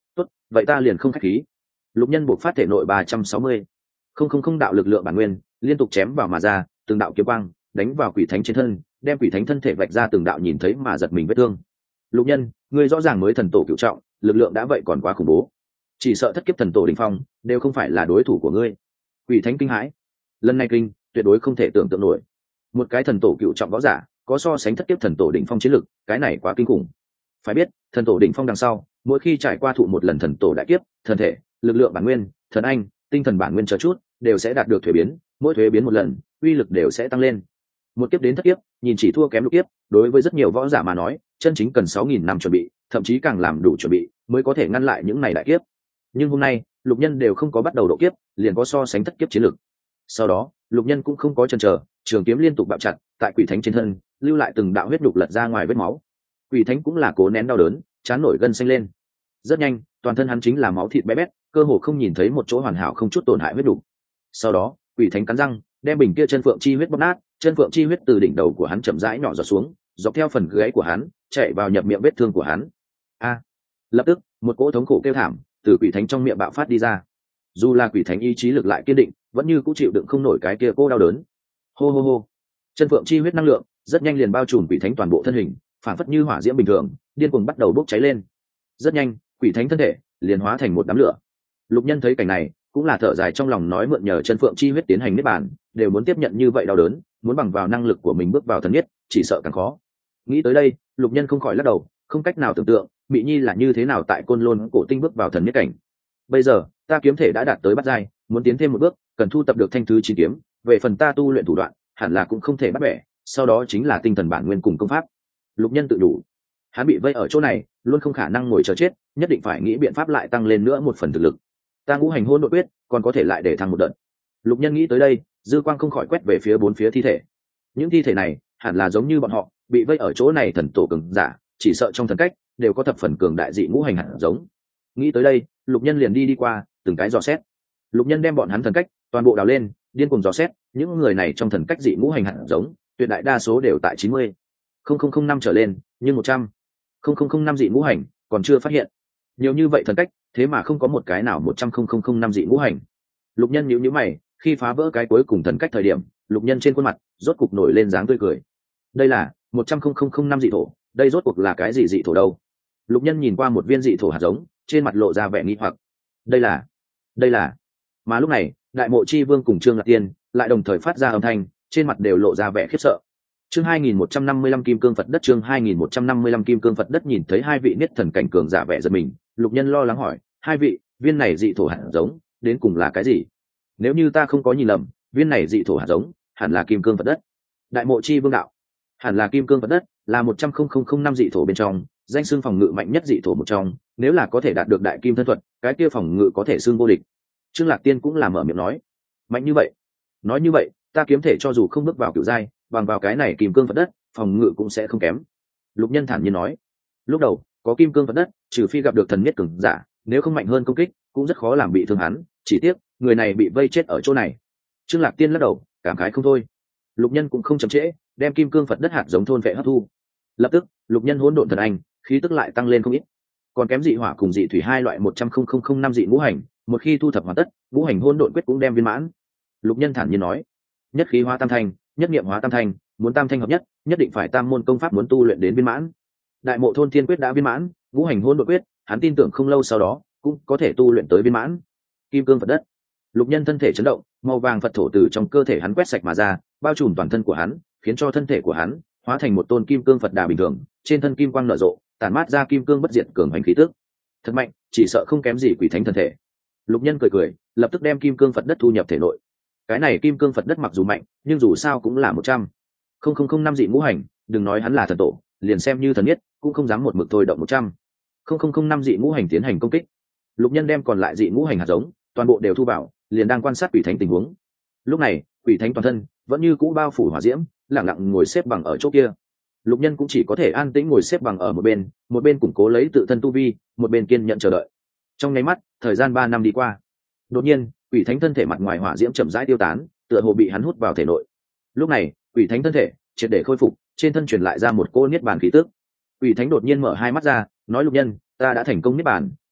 vậy ta liền không khách khí. Lục nhân buộc phát thể nội 360 không đạo lực lượng bản nguyên liên tục chém vào mà ra, từng đạo kiếm quang đánh vào quỷ thánh trên thân, đem quỷ thánh thân thể vạch ra từng đạo nhìn thấy mà giật mình vết thương. Lục nhân, ngươi rõ ràng mới thần tổ cựu trọng, lực lượng đã vậy còn quá khủng bố, chỉ sợ thất kiếp thần tổ đỉnh phong đều không phải là đối thủ của ngươi. Quỷ thánh kinh hãi, lần này kinh tuyệt đối không thể tưởng tượng nổi, một cái thần tổ cựu trọng võ giả có so sánh thất kiếp thần tổ đỉnh phong chiến lực, cái này quá kinh khủng. Phải biết thần tổ đỉnh phong đằng sau, mỗi khi trải qua thụ một lần thần tổ đại kiếp, thân thể, lực lượng bản nguyên, thần anh, tinh thần bản nguyên chờ chút đều sẽ đạt được thuế biến, mỗi thuế biến một lần uy lực đều sẽ tăng lên. Một kiếp đến thất kiếp nhìn chỉ thua kém lục kiếp, đối với rất nhiều võ giả mà nói chân chính cần 6.000 năm chuẩn bị, thậm chí càng làm đủ chuẩn bị mới có thể ngăn lại những này đại kiếp. Nhưng hôm nay lục nhân đều không có bắt đầu độ kiếp liền có so sánh thất kiếp chiến lực. Sau đó lục nhân cũng không có chần chờ, trường kiếm liên tục bạo chặt tại quỷ thánh trên thân, lưu lại từng đạo huyết đục lật ra ngoài vết máu. Quỷ thánh cũng là cố nén đau đớn, trán nổi gân xanh lên. Rất nhanh toàn thân hắn chính là máu thịt bé bét, cơ hồ không nhìn thấy một chỗ hoàn hảo không chút tổn hại huyết đục. Sau đó quỷ thánh cắn răng đem bình kia chân phượng chi huyết bóp nát, chân phượng chi huyết từ đỉnh đầu của hắn chậm rãi nhỏ giọt xuống, dọc theo phần gáy của hắn chạy vào nhập miệng vết thương của hắn. Lập tức một cỗ thống khổ kêu thảm từ quỷ thánh trong miệng bạo phát đi ra. Dù là quỷ thánh ý chí lực lại kiên định, vẫn như cũng chịu đựng không nổi cái kia cô đau đớn. Hô hô hô, chân phượng chi huyết năng lượng rất nhanh liền bao trùm quỷ thánh toàn bộ thân hình, phản phất như hỏa diễm bình thường điên cuồng bắt đầu bốc cháy lên. Rất nhanh quỷ thánh thân thể liền hóa thành một đám lửa. Lục nhân thấy cảnh này cũng là thở dài trong lòng, nói mượn nhờ chân phượng chi huyết tiến hành niết bàn đều muốn tiếp nhận như vậy đau đớn, muốn bằng vào năng lực của mình bước vào thần niết chỉ sợ càng khó. Nghĩ tới đây lục nhân không khỏi lắc đầu, không cách nào tưởng tượng Mị Nhi là như thế nào tại Côn Lôn cổ tinh bước vào thần niết cảnh. Bây giờ ta kiếm thể đã đạt tới bát giai, muốn tiến thêm một bước cần thu tập được thanh thứ 9 kiếm, về phần ta tu luyện thủ đoạn hẳn là cũng không thể bắt bẻ, sau đó chính là tinh thần bản nguyên cùng công pháp. Lục nhân tự đủ, hắn bị vây ở chỗ này luôn không khả năng ngồi chờ chết, nhất định phải nghĩ biện pháp lại tăng lên nữa một phần thực lực. Ta ngũ hành hôn nội quyết còn có thể lại để thăng một đợt. Lục nhân nghĩ tới đây, dư quang không khỏi quét về phía bốn phía thi thể. Những thi thể này hẳn là giống như bọn họ bị vây ở chỗ này thần tổ cường giả, chỉ sợ trong thần cách đều có thập phần cường đại dị ngũ hành hạt giống. Nghĩ tới đây lục nhân liền đi qua từng cái dò xét. Lục nhân đem bọn hắn thần cách toàn bộ đào lên, điên cuồng dò xét những người này trong thần cách dị ngũ hành hạt giống, tuyệt đại đa số đều tại 90,005 trở lên, nhưng 100,005 dị ngũ hành còn chưa phát hiện. Nhiều như vậy thần cách thế mà không có một cái nào 100,005 dị ngũ hành. Lục nhân nhíu nhíu mày, khi phá vỡ cái cuối cùng thần cách thời điểm, lục nhân trên khuôn mặt rốt cục nổi lên dáng tươi cười. Đây là 100,005 dị thổ, đây rốt cuộc là cái gì dị thổ đâu? Lục nhân nhìn qua một viên dị thổ hạt giống, trên mặt lộ ra vẻ nghi hoặc. Đây là. Mà lúc này đại mộ chi vương cùng trương lạc tiên lại đồng thời phát ra âm thanh, trên mặt đều lộ ra vẻ khiếp sợ. Chương 2155 kim cương Phật đất, chương 2155 kim cương Phật đất. Nhìn thấy hai vị niết thần cảnh cường giả vẻ giật mình, lục nhân lo lắng hỏi, hai vị, viên này dị thổ hạt giống đến cùng là cái gì? Nếu như ta không có nhìn lầm, viên này dị thổ hạt giống hẳn là kim cương Phật đất. Đại mộ chi vương đạo, hẳn là kim cương Phật đất, là 100,005 dị thổ bên trong, danh xưng phòng ngự mạnh nhất dị thổ một trong, nếu là có thể đạt được đại kim thân thuật, cái kia phòng ngự có thể xưng vô địch. Trương Lạc Tiên cũng là mở miệng nói, mạnh như vậy. Nói như vậy, ta kiếm thể cho dù không bước vào cửu giai, bằng vào cái này kim cương Phật đất, phòng ngự cũng sẽ không kém. Lục nhân thản nhiên nói, lúc đầu có kim cương Phật đất, trừ phi gặp được thần niết cường giả, nếu không mạnh hơn công kích cũng rất khó làm bị thương hắn, chỉ tiếc người này bị vây chết ở chỗ này. Trương Lạc Tiên lắc đầu cảm khái không thôi. Lục nhân cũng không chậm trễ, đem kim cương Phật đất hạt giống thôn vệ hấp thu. Lập tức lục nhân hỗn độn thần anh khí tức lại tăng lên không ít, còn kém dị hỏa cùng dị thủy hai loại 100,005 dị ngũ hành, một khi thu thập hoàn tất, ngũ hành hỗn độn quyết cũng đem viên mãn. Lục nhân thản nhiên nói, nhất khí hóa tam thanh, nhất niệm hóa tam thanh, muốn tam thanh hợp nhất, nhất định phải tam môn công pháp muốn tu luyện đến viên mãn. Đại mộ thôn thiên quyết đã viên mãn, ngũ hành hỗn độn quyết hắn tin tưởng không lâu sau đó cũng có thể tu luyện tới viên mãn. Kim cương Phật đất. Lục nhân thân thể chấn động, màu vàng Phật thổ từ trong cơ thể hắn quét sạch mà ra, bao trùm toàn thân của hắn, khiến cho thân thể của hắn hóa thành một tôn kim cương Phật đà bình thường, trên thân kim quang nở rộ, tản mát ra kim cương bất diệt cường hành khí tức. Thật mạnh, chỉ sợ không kém gì quỷ thánh thân thể. Lục nhân cười cười, lập tức đem kim cương Phật đất thu nhập thể nội. Cái này kim cương Phật đất mặc dù mạnh, nhưng dù sao cũng là 100,005 dị ngũ hành, đừng nói hắn là thần tổ, liền xem như thần nhất cũng không dám một mực thôi động 100,005 dị ngũ hành tiến hành công kích. Lục nhân đem còn lại dị ngũ hành hạt giống toàn bộ đều thu vào, liền đang quan sát quỷ thánh tình huống. Lúc này quỷ thánh toàn thân vẫn như cũ bao phủ hỏa diễm, lẳng lặng ngồi xếp bằng ở chỗ kia. Lục nhân cũng chỉ có thể an tĩnh ngồi xếp bằng ở một bên củng cố lấy tự thân tu vi, một bên kiên nhận chờ đợi. Trong nháy mắt thời gian 3 năm đi qua, đột nhiên quỷ thánh thân thể mặt ngoài hỏa diễm chậm rãi tiêu tán, tựa hồ bị hắn hút vào thể nội. Lúc này quỷ thánh thân thể triệt để khôi phục, trên thân truyền lại ra một cô niết bàn khí tức. Quỷ thánh đột nhiên mở hai mắt ra, nói, lục nhân, ta đã thành công niết bàn,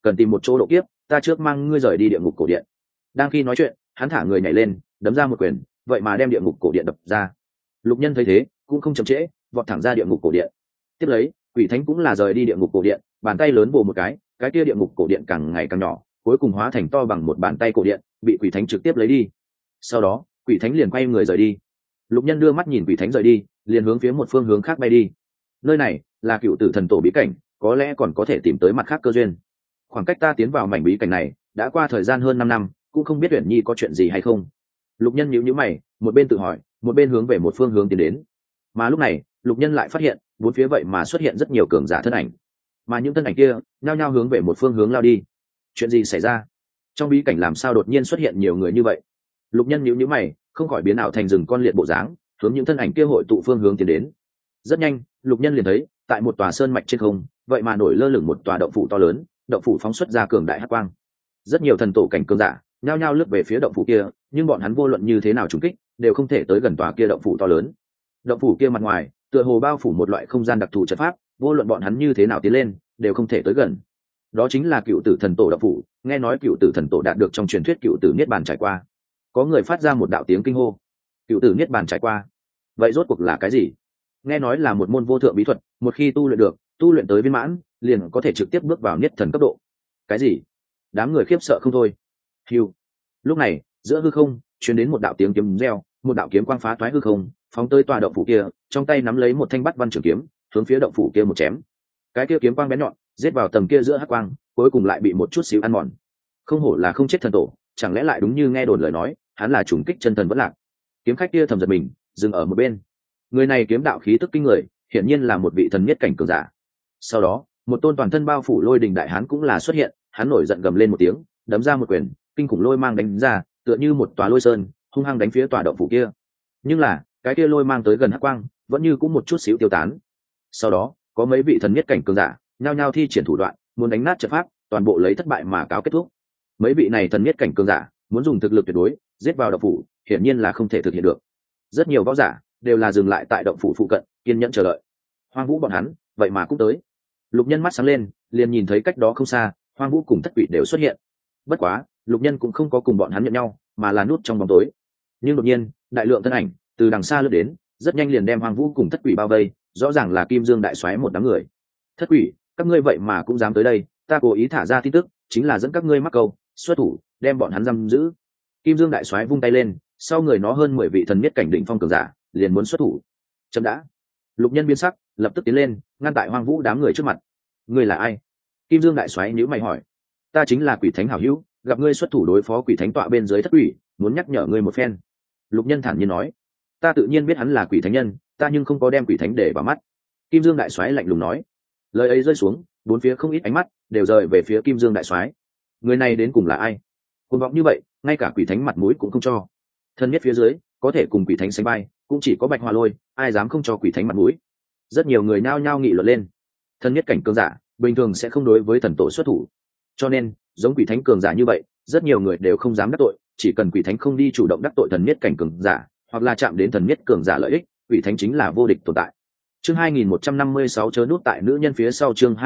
cần tìm một chỗ độ kiếp, ta trước mang ngươi rời đi địa ngục cổ điện. Đang khi nói chuyện, hắn thả người nhảy lên, đấm ra một quyền, vậy mà đem địa ngục cổ điện đập ra. Lục Nhân thấy thế cũng không chậm trễ, vọt thẳng ra địa ngục cổ điện. Tiếp lấy quỷ thánh cũng là rời đi địa ngục cổ điện, bàn tay lớn vồ một cái kia địa ngục cổ điện càng ngày càng nhỏ, cuối cùng hóa thành to bằng một bàn tay cổ điện, bị quỷ thánh trực tiếp lấy đi. Sau đó quỷ thánh liền quay người rời đi. Lục Nhân đưa mắt nhìn quỷ thánh rời đi, liền hướng phía một phương hướng khác bay đi. Nơi này là Cựu Tử Thần Tổ bí cảnh, có lẽ còn có thể tìm tới mặt khác cơ duyên. Khoảng cách ta tiến vào mảnh bí cảnh này đã qua thời gian hơn 5 năm, cũng không biết Uyển Nhi có chuyện gì hay không. Lục Nhân nhíu nhíu mày, một bên tự hỏi, một bên hướng về một phương hướng tiến đến. Mà lúc này Lục Nhân lại phát hiện bốn phía vậy mà xuất hiện rất nhiều cường giả thân ảnh, mà những thân ảnh kia nhao nhao hướng về một phương hướng lao đi. Chuyện gì xảy ra? Trong bí cảnh làm sao đột nhiên xuất hiện nhiều người như vậy? Lục Nhân nhíu nhíu mày, không khỏi biến ảo thành rừng con liệt bộ dáng, hướng những thân ảnh kia hội tụ phương hướng tiến đến. Rất nhanh Lục Nhân liền thấy tại một tòa sơn mạch trên không, vậy mà nổi lơ lửng một tòa động phủ to lớn, động phủ phóng xuất ra cường đại hắc quang. Rất nhiều thần tổ cảnh cường giả nhao nhao lướt về phía động phủ kia, nhưng bọn hắn vô luận như thế nào trùng kích đều không thể tới gần tòa kia động phủ to lớn. Động phủ kia mặt ngoài tựa hồ bao phủ một loại không gian đặc thù trận pháp, vô luận bọn hắn như thế nào tiến lên đều không thể tới gần. Đó chính là Cựu Tử Thần Tổ động phủ. Nghe nói Cựu Tử Thần Tổ đạt được trong truyền thuyết Cựu Tử Niết Bàn trải qua. Có người phát ra một đạo tiếng kinh hô. Cựu Tử Niết Bàn trải qua, vậy rốt cuộc là cái gì? Nghe nói là một môn vô thượng bí thuật, một khi tu luyện được, tu luyện tới viên mãn, liền có thể trực tiếp bước vào niết thần cấp độ. Cái gì? Đám người khiếp sợ không thôi. Hưu. Lúc này giữa hư không truyền đến một đạo tiếng kiếm reo, một đạo kiếm quang phá toái hư không, phóng tới tòa động phủ kia, trong tay nắm lấy một thanh bắt văn trường kiếm, hướng phía động phủ kia một chém. Cái kia kiếm quang bén nhọn giết vào tầng kia giữa hắc quang, cuối cùng lại bị một chút xíu ăn mòn. Không hổ là không chết thần tổ, chẳng lẽ lại đúng như nghe đồn lời nói, hắn là trùng kích chân thần vẫn lạc. Kiếm khách kia thầm giật mình, dừng ở một bên. Người này kiếm đạo khí tức kinh người, hiển nhiên là một vị thần nhất cảnh cường giả. Sau đó một tôn toàn thân bao phủ lôi đình đại hán cũng là xuất hiện, hắn nổi giận gầm lên một tiếng, đấm ra một quyền, kinh khủng lôi mang đánh ra, tựa như một tòa lôi sơn, hung hăng đánh phía tòa động phủ kia. Nhưng là cái kia lôi mang tới gần hắc quang, vẫn như cũng một chút xíu tiêu tán. Sau đó có mấy vị thần nhất cảnh cường giả nhao nhao thi triển thủ đoạn, muốn đánh nát trận pháp, toàn bộ lấy thất bại mà cáo kết thúc. Mấy vị này thần nhất cảnh cường giả muốn dùng thực lực tuyệt đối giết vào động phủ, hiển nhiên là không thể thực hiện được. Rất nhiều võ giả đều là dừng lại tại động phủ phụ cận, kiên nhẫn chờ đợi. Hoang Vũ bọn hắn vậy mà cũng tới. Lục Nhân mắt sáng lên, liền nhìn thấy cách đó không xa, Hoang Vũ cùng Thất Quỷ đều xuất hiện. Bất quá Lục Nhân cũng không có cùng bọn hắn nhận nhau, mà là núp trong bóng tối. Nhưng đột nhiên đại lượng thân ảnh từ đằng xa lướt đến, rất nhanh liền đem Hoang Vũ cùng Thất Quỷ bao vây, rõ ràng là Kim Dương đại soái một đám người. Thất Quỷ, các ngươi vậy mà cũng dám tới đây, ta cố ý thả ra tin tức, chính là dẫn các ngươi mắc câu, xuất thủ đem bọn hắn giam giữ. Kim Dương đại soái vung tay lên, sau người nó hơn 10 vị thần nhất cảnh đỉnh phong cường giả liền muốn xuất thủ. Chậm đã. Lục Nhân biến sắc, lập tức tiến lên, ngăn tại Hoang Vũ đám người trước mặt. Ngươi là ai? Kim Dương đại soái nhíu mày hỏi. Ta chính là Quỷ Thánh hảo hữu, gặp ngươi xuất thủ đối phó Quỷ Thánh tọa bên dưới Thất Quỷ, muốn nhắc nhở ngươi một phen. Lục Nhân thản nhiên nói. Ta tự nhiên biết hắn là Quỷ Thánh nhân, ta nhưng không có đem Quỷ Thánh để vào mắt. Kim Dương đại soái lạnh lùng nói. Lời ấy rơi xuống, bốn phía không ít ánh mắt đều rời về phía Kim Dương đại soái. Người này đến cùng là ai? Cuồng vọng như vậy, ngay cả Quỷ Thánh mặt mũi cũng không cho. Thân nhất phía dưới có thể cùng Quỷ Thánh sánh vai, cũng chỉ có Bạch Hoa Lôi, ai dám không cho Quỷ Thánh mặt mũi. Rất nhiều người nhao nhao nghị luận lên. Thân nhất cảnh cường giả bình thường sẽ không đối với thần tổ xuất thủ, cho nên giống Quỷ Thánh cường giả như vậy, rất nhiều người đều không dám đắc tội. Chỉ cần Quỷ Thánh không đi chủ động đắc tội thần nhất cảnh cường giả, hoặc là chạm đến thần nhất cường giả lợi ích, Quỷ Thánh chính là vô địch tồn tại. Chương 2156 chớ nút tại nữ nhân phía sau. Chương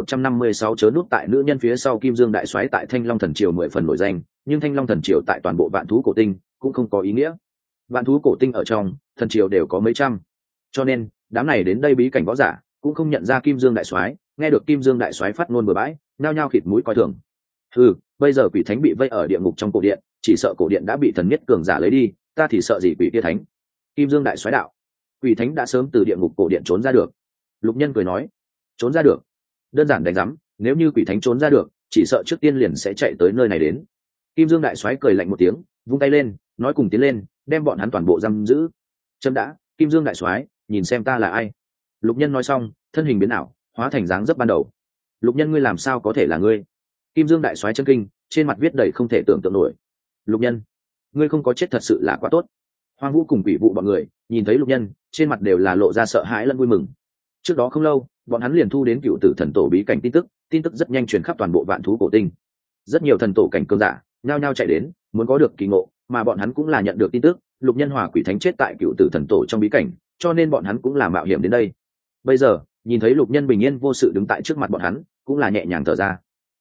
2156 chớ nút tại nữ nhân phía sau. Kim Dương đại soái tại Thanh Long thần triều 10 phần nổi danh, nhưng Thanh Long thần triều tại toàn bộ vạn thú cổ tinh cũng không có ý nghĩa. Vạn thú cổ tinh ở trong thần triều đều có mấy trăm, cho nên đám này đến đây bí cảnh võ giả cũng không nhận ra Kim Dương đại soái. Nghe được Kim Dương đại soái phát ngôn bừa bãi, nhao nhao khịt mũi coi thường. Bây giờ Quỷ Thánh bị vây ở địa ngục trong cổ điện, chỉ sợ cổ điện đã bị thần nhất cường giả lấy đi, ta thì sợ gì Quỷ kia Thánh. Kim Dương đại soái đạo. Quỷ Thánh đã sớm từ địa ngục cổ điện trốn ra được. Lục Nhân cười nói. Trốn ra được? Đơn giản đánh rắm, nếu như Quỷ Thánh trốn ra được, chỉ sợ trước tiên liền sẽ chạy tới nơi này đến. Kim Dương đại soái cười lạnh một tiếng, vung tay lên, nói cùng tiến lên, đem bọn hắn toàn bộ giam giữ. Chấm đã, Kim Dương đại soái, nhìn xem ta là ai. Lục Nhân nói xong, thân hình biến ảo, hóa thành dáng dấp ban đầu. Lục Nhân, ngươi làm sao có thể là ngươi? Kim Dương đại soái chân kinh, trên mặt viết đầy không thể tưởng tượng nổi. Lục Nhân, ngươi không có chết thật sự là quá tốt. Hoang Vũ cùng Quỷ Vụ bọn người nhìn thấy Lục Nhân, trên mặt đều là lộ ra sợ hãi lẫn vui mừng. Trước đó không lâu, bọn hắn liền thu đến Cựu Tử Thần Tổ bí cảnh tin tức rất nhanh truyền khắp toàn bộ vạn thú cổ tinh. Rất nhiều thần tổ cảnh cường giả nhao nhao chạy đến, muốn có được kỳ ngộ, mà bọn hắn cũng là nhận được tin tức, Lục Nhân hòa Quỷ Thánh chết tại Cựu Tử Thần Tổ trong bí cảnh, cho nên bọn hắn cũng là mạo hiểm đến đây. Bây giờ, nhìn thấy Lục Nhân bình yên vô sự đứng tại trước mặt bọn hắn, cũng là nhẹ nhàng thở ra.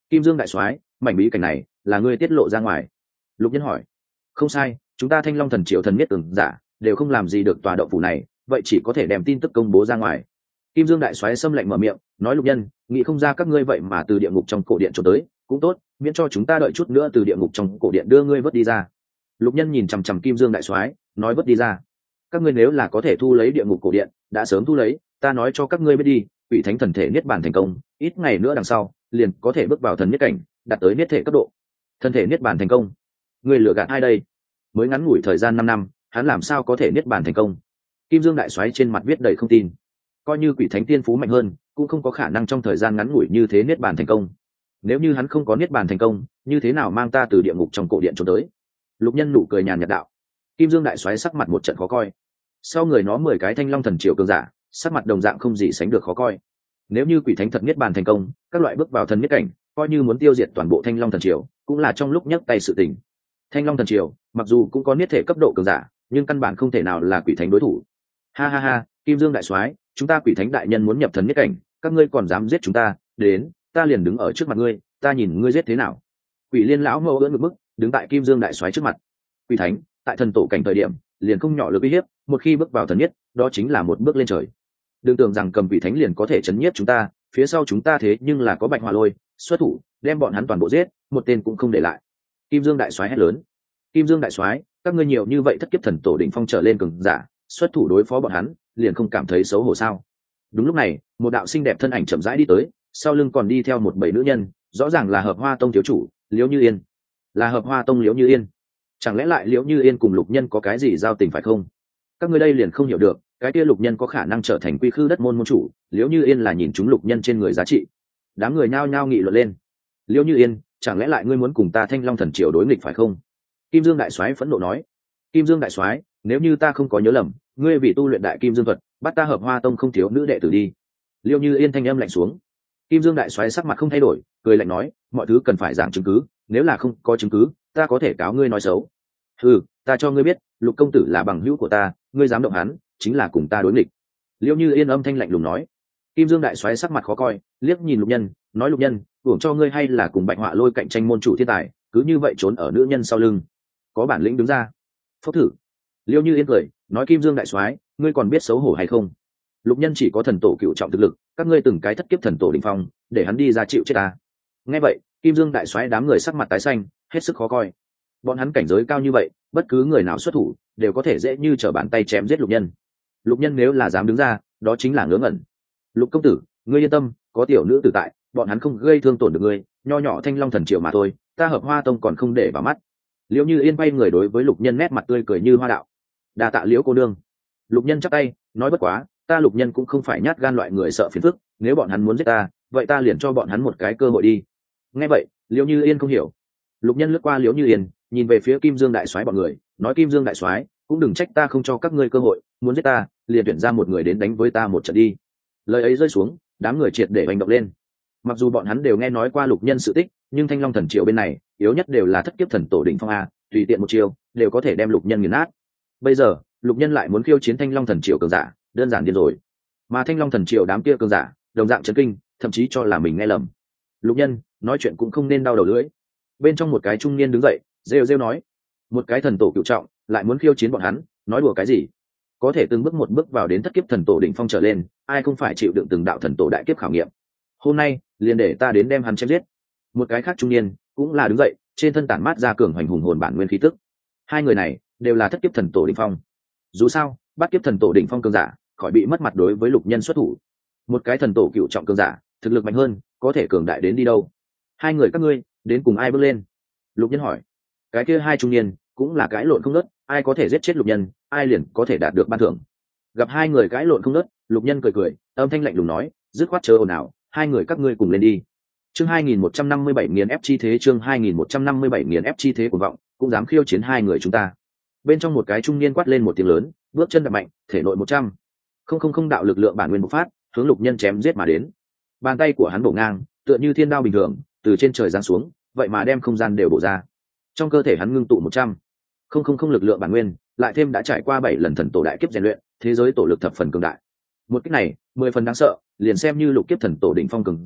Kim Dương đại soái, mảnh bí cảnh này là ngươi tiết lộ ra ngoài. Lục Nhân hỏi. Không sai, chúng ta Thanh Long thần triều thần miết cường giả đều không làm gì được tòa động phủ này, vậy chỉ có thể đem tin tức công bố ra ngoài. Kim Dương đại soái xâm lạnh mở miệng, nói Lục Nhân, nghĩ không ra các ngươi vậy mà từ địa ngục trong cổ điện trốn tới, cũng tốt, miễn cho chúng ta đợi chút nữa từ địa ngục trong cổ điện đưa ngươi vớt đi ra. Lục Nhân nhìn chằm chằm Kim Dương đại soái, nói vớt đi ra. Các ngươi nếu là có thể thu lấy địa ngục cổ điện, đã sớm thu lấy, ta nói cho các ngươi biết đi, Quỷ Thánh thần thể niết bàn thành công, ít ngày nữa đằng sau, liền có thể bước vào thần niết cảnh, đạt tới niết thể cấp độ. Thân thể niết bàn thành công, ngươi lừa gạt ai đây? Mới ngắn ngủi thời gian 5 năm, hắn làm sao có thể niết bàn thành công? Kim Dương đại soái trên mặt viết đầy không tin. Coi như Quỷ Thánh tiên phú mạnh hơn, cũng không có khả năng trong thời gian ngắn ngủi như thế niết bàn thành công. Nếu như hắn không có niết bàn thành công, như thế nào mang ta từ địa ngục trong cổ điện trốn tới? Lục Nhân nụ cười nhàn nhạt đạo. Kim Dương đại soái sắc mặt một trận khó coi. Sau người nó 10 cái Thanh Long thần triều cường giả, sắc mặt đồng dạng không gì sánh được khó coi. Nếu như Quỷ Thánh thật niết bàn thành công, các loại bước vào thần niết cảnh, coi như muốn tiêu diệt toàn bộ Thanh Long thần triều, cũng là trong lúc nhấc tay sự tình. Thanh Long thần triều, mặc dù cũng có niết thể cấp độ cường giả, nhưng căn bản không thể nào là Quỷ Thánh đối thủ. Ha ha ha, Kim Dương đại soái, chúng ta Quỷ Thánh đại nhân muốn nhập thần niết cảnh, các ngươi còn dám giết chúng ta, đến, ta liền đứng ở trước mặt ngươi, ta nhìn ngươi giết thế nào. Quỷ Liên lão mâu ưỡn ngực bức, đứng tại Kim Dương đại soái trước mặt. Quỷ Thánh, tại thần tổ cảnh thời điểm, liền không nhỏ lực uy hiếp, một khi bước vào thần niết, đó chính là một bước lên trời. Đừng tưởng rằng cầm Quỷ Thánh liền có thể chấn nhiếp chúng ta, phía sau chúng ta thế nhưng là có Bạch Hỏa Lôi, xuất thủ, đem bọn hắn toàn bộ giết, một tên cũng không để lại. Kim Dương đại soái hét lớn. Kim Dương đại soái, các ngươi nhiều như vậy thất kiếp thần tổ đỉnh phong trở lên cường giả, xuất thủ đối phó bọn hắn, liền không cảm thấy xấu hổ sao? Đúng lúc này, một đạo xinh đẹp thân ảnh chậm rãi đi tới, sau lưng còn đi theo một bầy nữ nhân, rõ ràng là Hợp Hoa tông thiếu chủ, Liễu Như Yên. Là Hợp Hoa tông Liễu Như Yên. Chẳng lẽ lại Liễu Như Yên cùng Lục Nhân có cái gì giao tình phải không? Các ngươi đây liền không hiểu được, cái kia Lục Nhân có khả năng trở thành quy khư đất môn môn chủ, Liễu Như Yên là nhìn chúng Lục Nhân trên người giá trị. Đám người nhao nhao nghị luận lên. Liễu Như Yên, chẳng lẽ lại ngươi muốn cùng ta Thanh Long thần triều đối nghịch phải không? Kim Dương đại soái phẫn nộ nói. Kim Dương đại soái, nếu như ta không có nhớ lầm, ngươi vì tu luyện đại kim dương thuật, bắt ta Hợp Hoa tông không thiếu nữ đệ tử đi. Liễu Như Yên thanh âm lạnh xuống. Kim Dương đại soái sắc mặt không thay đổi, cười lạnh nói, mọi thứ cần phải giảng chứng cứ, nếu là không có chứng cứ, ta có thể cáo ngươi nói xấu. Ừ, ta cho ngươi biết, Lục công tử là bằng hữu của ta, ngươi dám động hắn, chính là cùng ta đối nghịch. Liễu Như Yên âm thanh lạnh lùng nói. Kim Dương đại soái sắc mặt khó coi, liếc nhìn Lục Nhân, nói Lục Nhân, uổng cho ngươi hay là cùng Bạch Họa Lôi cạnh tranh môn chủ thiên tài, cứ như vậy trốn ở nữ nhân sau lưng. Có bản lĩnh đứng ra. Phốc thử. Liễu Như Yên cười, nói Kim Dương đại soái, ngươi còn biết xấu hổ hay không? Lục Nhân chỉ có thần tổ cựu trọng thực lực, các ngươi từng cái thất kiếp thần tổ đỉnh phong, để hắn đi ra chịu chết ta. Nghe vậy, Kim Dương đại soái đám người sắc mặt tái xanh, hết sức khó coi. Bọn hắn cảnh giới cao như vậy, bất cứ người nào xuất thủ đều có thể dễ như trở bàn tay chém giết Lục Nhân. Lục Nhân nếu là dám đứng ra, đó chính là ngớ ngẩn. Lục công tử, ngươi yên tâm, có tiểu nữ tử tại, bọn hắn không gây thương tổn được ngươi, nho nhỏ Thanh Long thần triều mà thôi, ta Hợp Hoa tông còn không để vào mắt. Liễu Như Yên bay người đối với Lục Nhân nét mặt tươi cười như hoa đạo. Đa tạ Liễu cô nương. Lục Nhân chắp tay, nói bất quá, ta Lục Nhân cũng không phải nhát gan loại người sợ phiền phức, nếu bọn hắn muốn giết ta, vậy ta liền cho bọn hắn một cái cơ hội đi. Nghe vậy, Liễu Như Yên không hiểu. Lục Nhân lướt qua Liễu Như Yên, nhìn về phía Kim Dương đại soái bọn người, nói Kim Dương đại soái, cũng đừng trách ta không cho các ngươi cơ hội, muốn giết ta, liền tuyển ra một người đến đánh với ta một trận đi. Lời ấy rơi xuống, đám người triệt để hành động lên. Mặc dù bọn hắn đều nghe nói qua Lục Nhân sự tích, nhưng Thanh Long thần triều bên này, yếu nhất đều là thất kiếp thần tổ đỉnh phong a, tùy tiện một chiêu, đều có thể đem Lục Nhân nghiền nát. Bây giờ, Lục Nhân lại muốn khiêu chiến Thanh Long thần triều cường giả, đơn giản điên rồi. Mà Thanh Long thần triều đám kia cường giả, đồng dạng chấn kinh, thậm chí cho là mình nghe lầm. Lục Nhân, nói chuyện cũng không nên đau đầu lưỡi. Bên trong một cái trung niên đứng dậy, rêu rêu nói, một cái thần tổ cựu trọng, lại muốn khiêu chiến bọn hắn, nói đùa cái gì? Có thể từng bước một bước vào đến thất kiếp thần tổ đỉnh phong trở lên, ai không phải chịu đựng từng đạo thần tổ đại kiếp khảo nghiệm. Hôm nay, liền để ta đến đem hắn chém giết. Một cái khác trung niên, cũng là đứng dậy, trên thân tản mát ra cường hoành hùng hồn bản nguyên khí tức. Hai người này đều là thất kiếp thần tổ đỉnh phong. Dù sao, bát kiếp thần tổ đỉnh phong cường giả, khỏi bị mất mặt đối với Lục Nhân xuất thủ. Một cái thần tổ cựu trọng cường giả, thực lực mạnh hơn, có thể cường đại đến đi đâu? Hai người các ngươi, đến cùng ai bước lên? Lục Nhân hỏi. Cái kia hai trung niên, cũng là cãi lộn không ngớt, ai có thể giết chết Lục Nhân, ai liền có thể đạt được ban thưởng. Gặp hai người cãi lộn không ngớt, Lục Nhân cười cười, âm thanh lạnh lùng nói, dứt khoát chờ ồn ào, hai người các ngươi cùng lên đi. Chương 2157 nghiền ép chi thế, chương 2157 nghiền ép chi thế cuồng vọng, cũng dám khiêu chiến hai người chúng ta. Bên trong một cái trung niên quát lên một tiếng lớn, bước chân đạp mạnh, thể nội 100. Không đạo lực lượng bản nguyên bộc phát, hướng Lục Nhân chém giết mà đến. Bàn tay của hắn bổ ngang, tựa như thiên đao bình thường, từ trên trời giáng xuống, vậy mà đem không gian đều bổ ra. Trong cơ thể hắn ngưng tụ 100. Không lực lượng bản nguyên, lại thêm đã trải qua 7 lần thần tổ đại kiếp rèn luyện, thế giới tổ lực thập phần cường đại. Một cách này, 10 phần đáng sợ, liền xem như lục kiếp thần tổ đỉnh phong cường giả,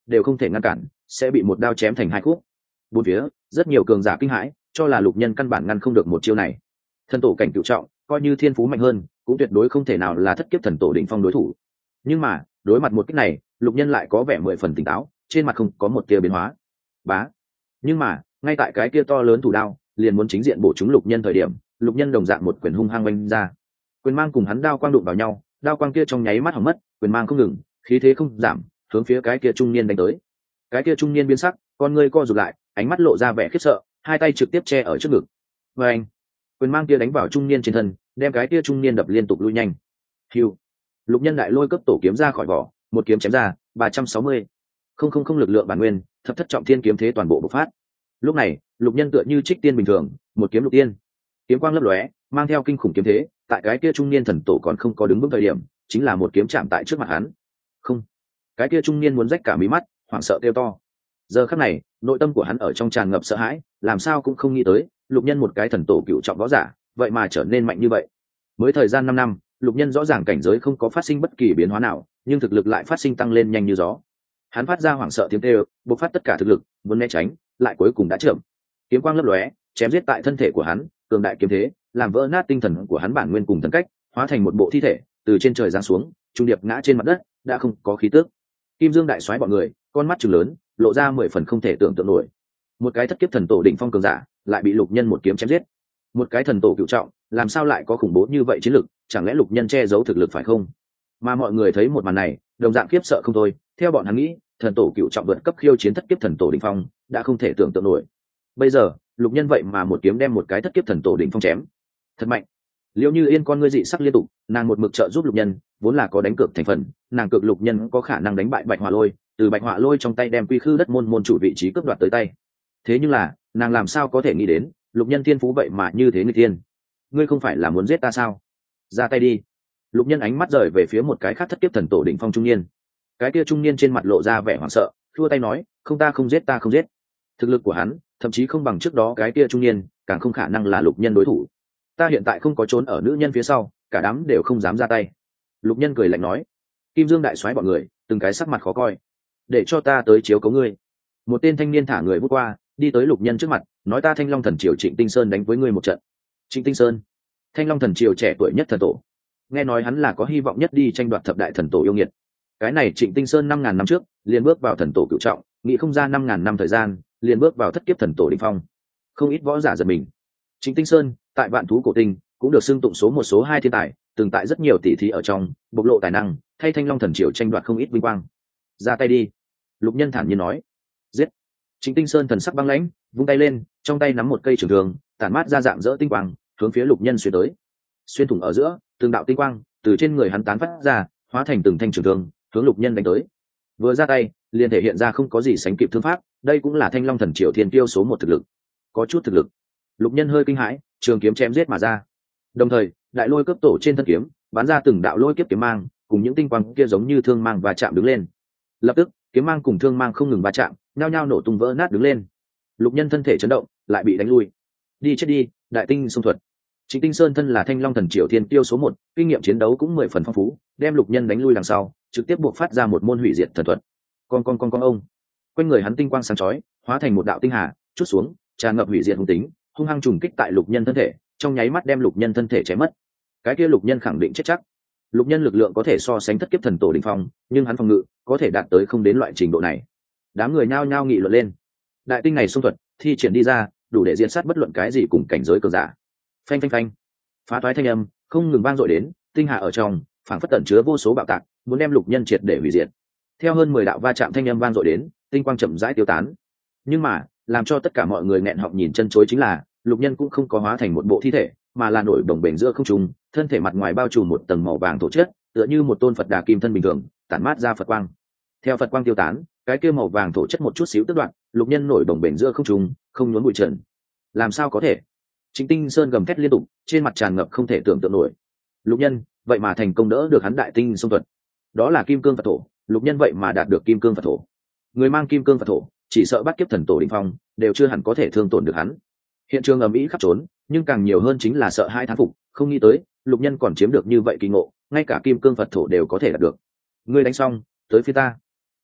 đều không thể ngăn cản, sẽ bị một đao chém thành hai khúc. Bốn phía rất nhiều cường giả kinh hãi, cho là lục nhân căn bản ngăn không được một chiêu này. Thần tổ cảnh cửu trọng, coi như thiên phú mạnh hơn cũng tuyệt đối không thể nào là thất kiếp thần tổ đỉnh phong đối thủ. Nhưng mà đối mặt một kích này, lục nhân lại có vẻ 10 phần tỉnh táo, trên mặt không có một tia biến hóa. Bá. Nhưng mà ngay tại cái kia to lớn thủ đao liền muốn chính diện bổ trúng lục nhân thời điểm, lục nhân đồng dạng một quyền hung hăng oanh ra. Quyền mang cùng hắn đao quang đụng vào nhau, đao quang kia trong nháy mắt hỏng mất, quyền mang không ngừng, khí thế không giảm, hướng phía cái kia trung niên đánh tới. Cái kia trung niên biến sắc, con ngươi co rụt lại, ánh mắt lộ ra vẻ khiếp sợ, hai tay trực tiếp che ở trước ngực. Và anh, quyền mang kia đánh vào trung niên trên thân, đem cái kia trung niên đập liên tục lui nhanh. Hưu, lục nhân đại lôi cấp tổ kiếm ra khỏi vỏ, một kiếm chém ra 360. Không lực lượng bản nguyên, thập thất trọng thiên kiếm thế toàn bộ bộc phát. Lúc này lục nhân tựa như trích tiên bình thường, một kiếm lục tiên, kiếm quang lấp lóe, mang theo kinh khủng kiếm thế, tại cái kia trung niên thần tổ còn không có đứng vững thời điểm, chính là một kiếm chạm tại trước mặt hắn. Không, cái kia trung niên muốn rách cả mí mắt, hoảng sợ kêu to. Giờ khắc này nội tâm của hắn ở trong tràn ngập sợ hãi, làm sao cũng không nghĩ tới lục nhân một cái thần tổ cựu trọng võ giả vậy mà trở nên mạnh như vậy. Mới thời gian 5 năm, lục nhân rõ ràng cảnh giới không có phát sinh bất kỳ biến hóa nào, nhưng thực lực lại phát sinh tăng lên nhanh như gió. Hắn phát ra hoảng sợ tiếng kêu, bộc phát tất cả thực lực muốn né tránh, lại cuối cùng đã chậm. Kiếm quang lấp lóe, chém giết tại thân thể của hắn, cường đại kiếm thế làm vỡ nát tinh thần của hắn bản nguyên cùng thần cách, hóa thành một bộ thi thể từ trên trời giáng xuống, trung điệp ngã trên mặt đất, đã không có khí tức. Kim Dương đại soái bọn người con mắt trừng lớn, lộ ra 10 phần không thể tưởng tượng nổi. Một cái thất kiếp thần tổ đỉnh phong cường giả lại bị lục nhân một kiếm chém giết. Một cái thần tổ cựu trọng làm sao lại có khủng bố như vậy chiến lực, chẳng lẽ lục nhân che giấu thực lực phải không? Mà mọi người thấy một màn này đồng dạng khiếp sợ không thôi. Theo bọn hắn nghĩ, thần tổ cựu trọng vượt cấp khiêu chiến thất kiếp thần tổ đỉnh phong đã không thể tưởng tượng nổi. Bây giờ lục nhân vậy mà một kiếm đem một cái thất kiếp thần tổ đỉnh phong chém, thật mạnh. Liễu Như Yên con ngươi dị sắc liên tục, nàng một mực trợ giúp lục nhân, vốn là có đánh cược thành phần, nàng cược lục nhân có khả năng đánh bại Bạch Hỏa Lôi, từ Bạch Hỏa Lôi trong tay đem Quy Khư Đất môn chủ vị trí cướp đoạt tới tay. Thế nhưng là nàng làm sao có thể nghĩ đến lục nhân thiên phú vậy mà như thế người tiên. Ngươi không phải là muốn giết ta sao? Ra tay đi. Lục nhân ánh mắt rời về phía một cái khác thất kiếp thần tổ đỉnh phong trung niên. Cái kia trung niên trên mặt lộ ra vẻ hoảng sợ, thua tay nói, không, ta không giết, ta không giết. Thực lực của hắn thậm chí không bằng trước đó cái kia trung niên, càng không khả năng là lục nhân đối thủ. Ta hiện tại không có trốn ở nữ nhân phía sau, cả đám đều không dám ra tay. Lục nhân cười lạnh nói. Kim Dương đại soái bọn người từng cái sắc mặt khó coi. Để cho ta tới chiếu cấu ngươi. Một tên thanh niên thả người vút qua, đi tới lục nhân trước mặt, nói, ta Thanh Long thần triều Trịnh Tinh Sơn đánh với ngươi một trận. Trịnh Tinh Sơn, Thanh Long thần triều trẻ tuổi nhất thần tổ, nghe nói hắn là có hy vọng nhất đi tranh đoạt thập đại thần tổ yêu nghiệt. Cái này Trịnh Tinh Sơn 5.000 năm trước liền bước vào thần tổ cửu trọng, nghĩ không ra 5.000 năm thời gian liền bước vào thất kiếp thần tổ đỉnh phong. Không ít võ giả giật mình. Trịnh Tinh Sơn tại Vạn Thú cổ tinh cũng được xưng tụng số 1 số 2 thiên tài, từng tại rất nhiều tỷ thí ở trong bộc lộ tài năng, thay Thanh Long thần triều tranh đoạt không ít vinh quang. Ra tay đi. Lục nhân thản nhiên nói. Giết. Trịnh Tinh Sơn thần sắc băng lãnh, vung tay lên, trong tay nắm một cây trường thương, tản mát ra dạng dỡ tinh quang, hướng phía lục nhân xuyên tới. Xuyên thủng ở giữa, từng đạo tinh quang từ trên người hắn tán phát ra, hóa thành từng thanh trường thương, hướng lục nhân đánh tới. Vừa ra tay, liền thể hiện ra không có gì sánh kịp thương pháp, đây cũng là Thanh Long thần triều thiên tiêu số 1 thực lực. Có chút thực lực. Lục nhân hơi kinh hãi, trường kiếm chém giết mà ra. Đồng thời, đại lôi cấp tổ trên thân kiếm bắn ra từng đạo lôi kiếp kiếm mang, cùng những tinh quang kia giống như thương mang và chạm đứng lên. Lập tức, kiếm mang cùng thương mang không ngừng va chạm, nhao nhao nổ tung vỡ nát đứng lên. Lục nhân thân thể chấn động, lại bị đánh lui. Đi chết đi, đại tinh xung thuật. Trịnh Tinh Sơn thân là Thanh Long thần triều thiên tiêu số 1, kinh nghiệm chiến đấu cũng 10 phần phong phú, đem lục nhân đánh lui đằng sau, trực tiếp buộc phát ra một môn hủy diệt thần thuật. Con ông. Quanh người hắn tinh quang sáng chói, hóa thành một đạo tinh hà, chút xuống, tràn ngập hủy diệt hung tính, hung hăng trùng kích tại lục nhân thân thể, trong nháy mắt đem lục nhân thân thể chém mất. Cái kia lục nhân khẳng định chết chắc. Lục nhân lực lượng có thể so sánh thất kiếp thần tổ đỉnh phong, nhưng hắn phòng ngự có thể đạt tới không đến loại trình độ này. Đám người nhao nhao nghị luận lên. Đại tinh này xung thuật thi triển đi ra, đủ để diễn sát bất luận cái gì cùng cảnh giới cường giả. Phanh phanh phanh, phá toái thanh âm không ngừng vang dội đến, tinh hà ở trong phảng phất tẩn chứa vô số bạo tạc, muốn đem lục nhân triệt để hủy diệt. Theo hơn 10 đạo va chạm thanh âm vang dội đến, tinh quang chậm rãi tiêu tán. Nhưng mà, làm cho tất cả mọi người nghẹn họng nhìn chân chối chính là, lục nhân cũng không có hóa thành một bộ thi thể, mà là nổi đồng bềnh giữa không trung, thân thể mặt ngoài bao trùm một tầng màu vàng thổ chất, tựa như một tôn Phật Đà kim thân bình thường, tản mát ra Phật quang. Theo Phật quang tiêu tán, cái kia màu vàng thổ chất một chút xíu tước đoạn, lục nhân nổi đồng bềnh giữa không trung, không nhốn bụi trần. Làm sao có thể? Trịnh Tinh Sơn gầm thét liên tục, trên mặt tràn ngập không thể tưởng tượng nổi. Lục nhân vậy mà thành công đỡ được hắn đại tinh xung thuật. Đó là kim cương Phật thổ, lục nhân vậy mà đạt được kim cương Phật thổ. Người mang kim cương Phật thổ, chỉ sợ bắt kiếp thần tổ đỉnh phong, đều chưa hẳn có thể thương tổn được hắn. Hiện trường ầm ĩ khắp trốn, nhưng càng nhiều hơn chính là sợ hai thán phục, không nghĩ tới lục nhân còn chiếm được như vậy kỳ ngộ, ngay cả kim cương Phật thổ đều có thể đạt được. Ngươi đánh xong, tới phía ta.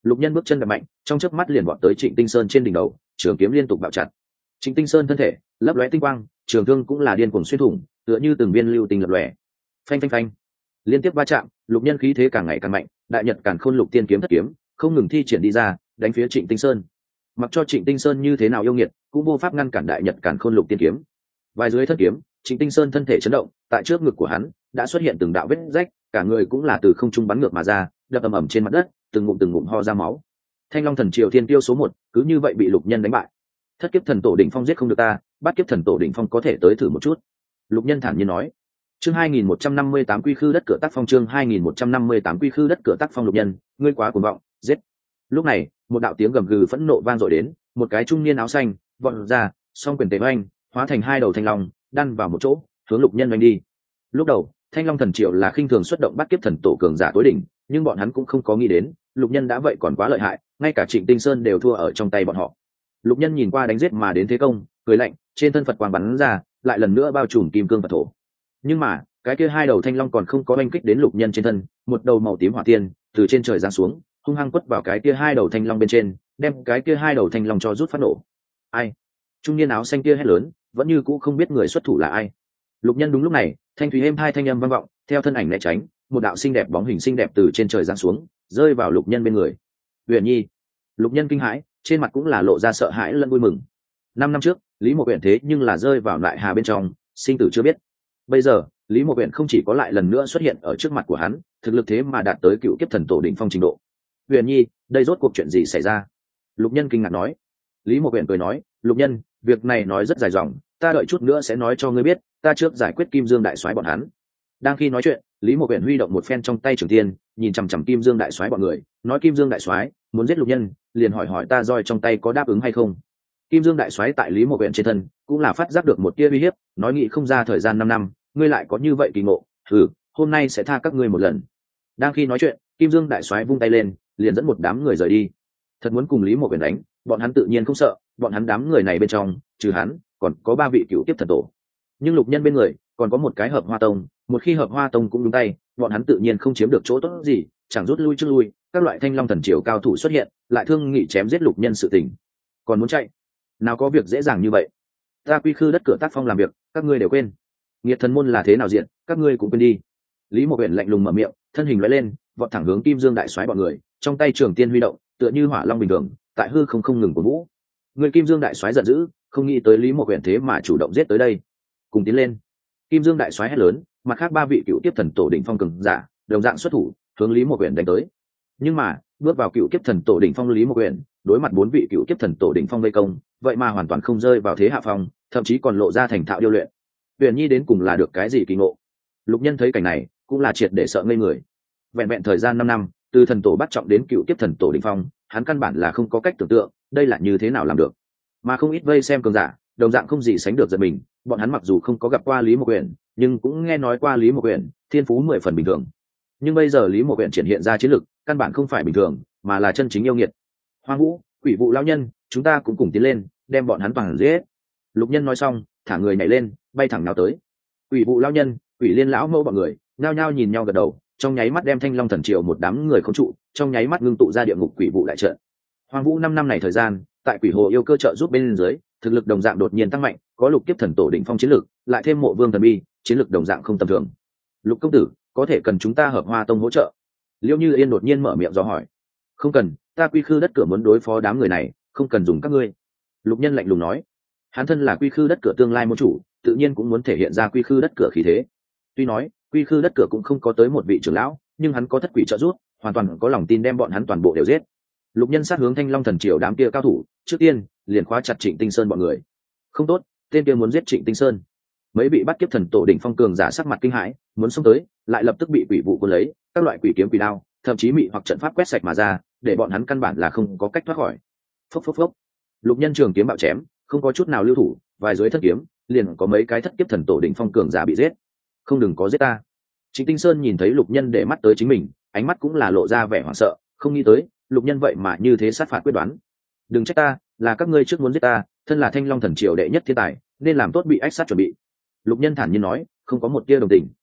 Lục Nhân bước chân đập mạnh, trong chớp mắt liền vọt tới Trịnh Tinh Sơn trên đỉnh đầu, trường kiếm liên tục bạo chặt. Trịnh Tinh Sơn thân thể lấp lóe tinh quang, trường thương cũng là điên cuồng xuyên thủng, tựa như từng viên lưu tinh lập lòe. Phanh phanh phanh, liên tiếp va chạm, Lục Nhân khí thế càng ngày càng mạnh, đại nhật càn khôn lục tiên kiếm thất kiếm, không ngừng thi triển đi ra, đánh phía Trịnh Tinh Sơn. Mặc cho Trịnh Tinh Sơn như thế nào yêu nghiệt, cũng vô pháp ngăn cản đại nhật càn khôn lục tiên kiếm. Vài dưới thất kiếm, Trịnh Tinh Sơn thân thể chấn động, tại trước ngực của hắn đã xuất hiện từng đạo vết rách, cả người cũng là từ không trung bắn ngược mà ra, đập ầm ầm trên mặt đất, từng ngụm ho ra máu. Thanh Long Thần Triều Thiên Tiêu số 1, cứ như vậy bị Lục Nhân đánh bại. Thất kiếp thần tổ đỉnh phong giết không được ta, bát kiếp thần tổ đỉnh phong có thể tới thử một chút. Lục Nhân thản nhiên nói. Chương 2158 Quy Khư đất cửa tác phong, chương 2158 Quy Khư đất cửa tác phong. Lục Nhân, ngươi quá cuồng vọng, giết. Lúc này, một đạo tiếng gầm gừ phẫn nộ vang dội đến, một cái trung niên áo xanh vọt ra, song quyền tề oanh, hóa thành hai đầu thanh long, đan vào một chỗ, hướng Lục Nhân oanh đi. Lúc đầu, Thanh Long Thần Triều là khinh thường xuất động bát kiếp thần tổ cường giả tối đỉnh, nhưng bọn hắn cũng không có nghĩ đến, Lục Nhân đã vậy còn quá lợi hại, ngay cả Trịnh Tinh Sơn đều thua ở trong tay bọn họ. Lục Nhân nhìn qua đánh giết mà đến thế công, cười lạnh, trên thân Phật quang bắn ra, lại lần nữa bao trùm kim cương Phật thổ. Nhưng mà, cái kia hai đầu thanh long còn không có oanh kích đến Lục Nhân trên thân, một đầu màu tím hỏa tiên từ trên trời giáng xuống, hung hăng quất vào cái kia hai đầu thanh long bên trên, đem cái kia hai đầu thanh long cho rút phát nổ. Ai? Trung niên áo xanh kia hét lớn, vẫn như cũ không biết người xuất thủ là ai. Lục Nhân đúng lúc này, thanh thúy êm hai thanh âm vang vọng, theo thân ảnh né tránh, một đạo xinh đẹp bóng hình xinh đẹp từ trên trời giáng xuống, rơi vào Lục Nhân bên người. Uyển Nhi. Lục Nhân kinh hãi, trên mặt cũng là lộ ra sợ hãi lẫn vui mừng. 5 năm trước, Lý Mộ Uyển thế nhưng là rơi vào lại hà bên trong, sinh tử chưa biết. Bây giờ, Lý Mộ Uyển không chỉ có lại lần nữa xuất hiện ở trước mặt của hắn, thực lực thế mà đạt tới cựu kiếp thần tổ đỉnh phong trình độ. Uyển Nhi, đây rốt cuộc chuyện gì xảy ra? Lục Nhân kinh ngạc nói. Lý Mộ Uyển cười nói, Lục Nhân, việc này nói rất dài dòng, ta đợi chút nữa sẽ nói cho ngươi biết, ta trước giải quyết Kim Dương đại soái bọn hắn. Đang khi nói chuyện, Lý Mộ Uyển huy động một phen trong tay trường tiên, nhìn chằm chằm Kim Dương đại soái bọn người, nói Kim Dương đại soái muốn giết Lục Nhân, liền hỏi hỏi ta roi trong tay có đáp ứng hay không. Kim Dương đại soái tại Lý Mộ Uyển trên thân cũng là phát giác được một tia uy hiếp, nói nghĩ không ra thời gian 5 năm, ngươi lại có như vậy kỳ ngộ, hôm nay sẽ tha các ngươi một lần. Đang khi nói chuyện, Kim Dương đại soái vung tay lên, liền dẫn một đám người rời đi. Thật muốn cùng Lý Mộ Uyển đánh, bọn hắn tự nhiên không sợ, bọn hắn đám người này bên trong, trừ hắn, còn có 3 vị cựu tiếp thần tổ. Nhưng Lục Nhân bên người, còn có một cái Hợp Hoa Tông, một khi Hợp Hoa Tông cũng đúng tay, bọn hắn tự nhiên không chiếm được chỗ tốt gì, chẳng rút lui trước lui, các loại Thanh Long Thần Triều cao thủ xuất hiện, lại thương nghị chém giết Lục Nhân sự tình. Còn muốn chạy, nào có việc dễ dàng như vậy. Ta Quy Khư đất cửa tác phong làm việc, các ngươi đều quên. Nghiệt thần môn là thế nào diện, các ngươi cũng quên đi. Lý Mộ Uyển lạnh lùng mở miệng, thân hình lóe lên, vọt thẳng hướng Kim Dương đại soái bọn người, trong tay trường tiên huy động, tựa như hỏa long bình thường, tại hư không ngừng của vũ. Người Kim Dương đại soái giận dữ, không nghĩ tới Lý Mộ Uyển thế mà chủ động giết tới đây. Cùng tiến lên. Kim Dương đại soái hét lớn, mặt khác 3 vị cựu tiếp thần tổ đỉnh phong cường giả, đồng dạng xuất thủ, hướng Lý Mộ Uyển đánh tới. Nhưng mà, bước vào cựu kiếp thần tổ đỉnh phong Lý Mộ Uyển, đối mặt 4 vị cựu kiếp thần tổ đỉnh phong vây công, vậy mà hoàn toàn không rơi vào thế hạ phong, thậm chí còn lộ ra thành thạo điêu luyện. Uyển Nhi đến cùng là được cái gì kỳ ngộ? Lục Nhân thấy cảnh này, cũng là triệt để sợ ngây người. Vẹn vẹn thời gian 5 năm, từ thần tổ bắt trọng đến cựu kiếp thần tổ đỉnh phong, hắn căn bản là không có cách tưởng tượng, đây là như thế nào làm được. Mà không ít vây xem cường giả, đồng dạng không gì sánh được giật mình, bọn hắn mặc dù không có gặp qua Lý Mộ Uyển, nhưng cũng nghe nói qua Lý Mộ Uyển, thiên phú 10 phần bình thường. Nhưng bây giờ Lý Mộ Uyển triển hiện ra chiến lực, căn bản không phải bình thường, mà là chân chính yêu nghiệt. Hoang Vũ, Quỷ Vụ lão nhân, chúng ta cũng cùng tiến lên, đem bọn hắn toàn giết. Lục Nhân nói xong, thả người nhảy lên, bay thẳng nào tới. Quỷ Vụ lão nhân, Quỷ Liên lão mẫu bọn người, nhao nhao nhìn nhau gật đầu, trong nháy mắt đem Thanh Long Thần Triều một đám người khống trụ, trong nháy mắt ngưng tụ ra địa ngục quỷ vụ đại trận. Hoang Vũ 5 năm này thời gian, tại Quỷ Hồ yêu cơ trợ giúp bên dưới, thực lực đồng dạng đột nhiên tăng mạnh, có lục kiếp thần tổ đỉnh phong chiến lực, lại thêm Mộ Vương thần bi, chiến lực đồng dạng không tầm thường. Lục công tử, có thể cần chúng ta Hợp Hoa Tông hỗ trợ? Liễu Như Yên đột nhiên mở miệng dò hỏi. Không cần, ta Quy Khư đất cửa muốn đối phó đám người này, không cần dùng các ngươi. Lục Nhân lạnh lùng nói. Hắn thân là Quy Khư đất cửa tương lai môn chủ, tự nhiên cũng muốn thể hiện ra Quy Khư đất cửa khí thế. Tuy nói Quy Khư đất cửa cũng không có tới một vị trưởng lão, nhưng hắn có thất quỷ trợ giúp, hoàn toàn có lòng tin đem bọn hắn toàn bộ đều giết. Lục Nhân sát hướng Thanh Long Thần Triều đám kia cao thủ, trước tiên liền khóa chặt Trịnh Tinh Sơn bọn người. Không tốt, tên kia muốn giết Trịnh Tinh Sơn. Mấy bị bắt kiếp thần tổ đỉnh phong cường giả sắc mặt kinh hãi, muốn xông tới, lại lập tức bị quỷ vụ cuốn lấy, các loại quỷ kiếm quỷ đao, thậm chí mị hoặc trận pháp quét sạch mà ra, để bọn hắn căn bản là không có cách thoát khỏi. Phốc phốc phốc. Lục Nhân trường kiếm bạo chém, không có chút nào lưu thủ, vài dưới thất kiếm, liền có mấy cái thất kiếp thần tổ đỉnh phong cường giả bị giết. Không đừng có giết ta. Trịnh Tinh Sơn nhìn thấy Lục Nhân để mắt tới chính mình, ánh mắt cũng là lộ ra vẻ hoảng sợ, không nghĩ tới, Lục Nhân vậy mà như thế sát phạt quyết đoán. Đừng trách ta, là các ngươi trước muốn giết ta, thân là Thanh Long Thần Triều đệ nhất thiên tài, nên làm tốt bị ách sát chuẩn bị. Lục Nhân thản nhiên nói, không có một tia đồng tình.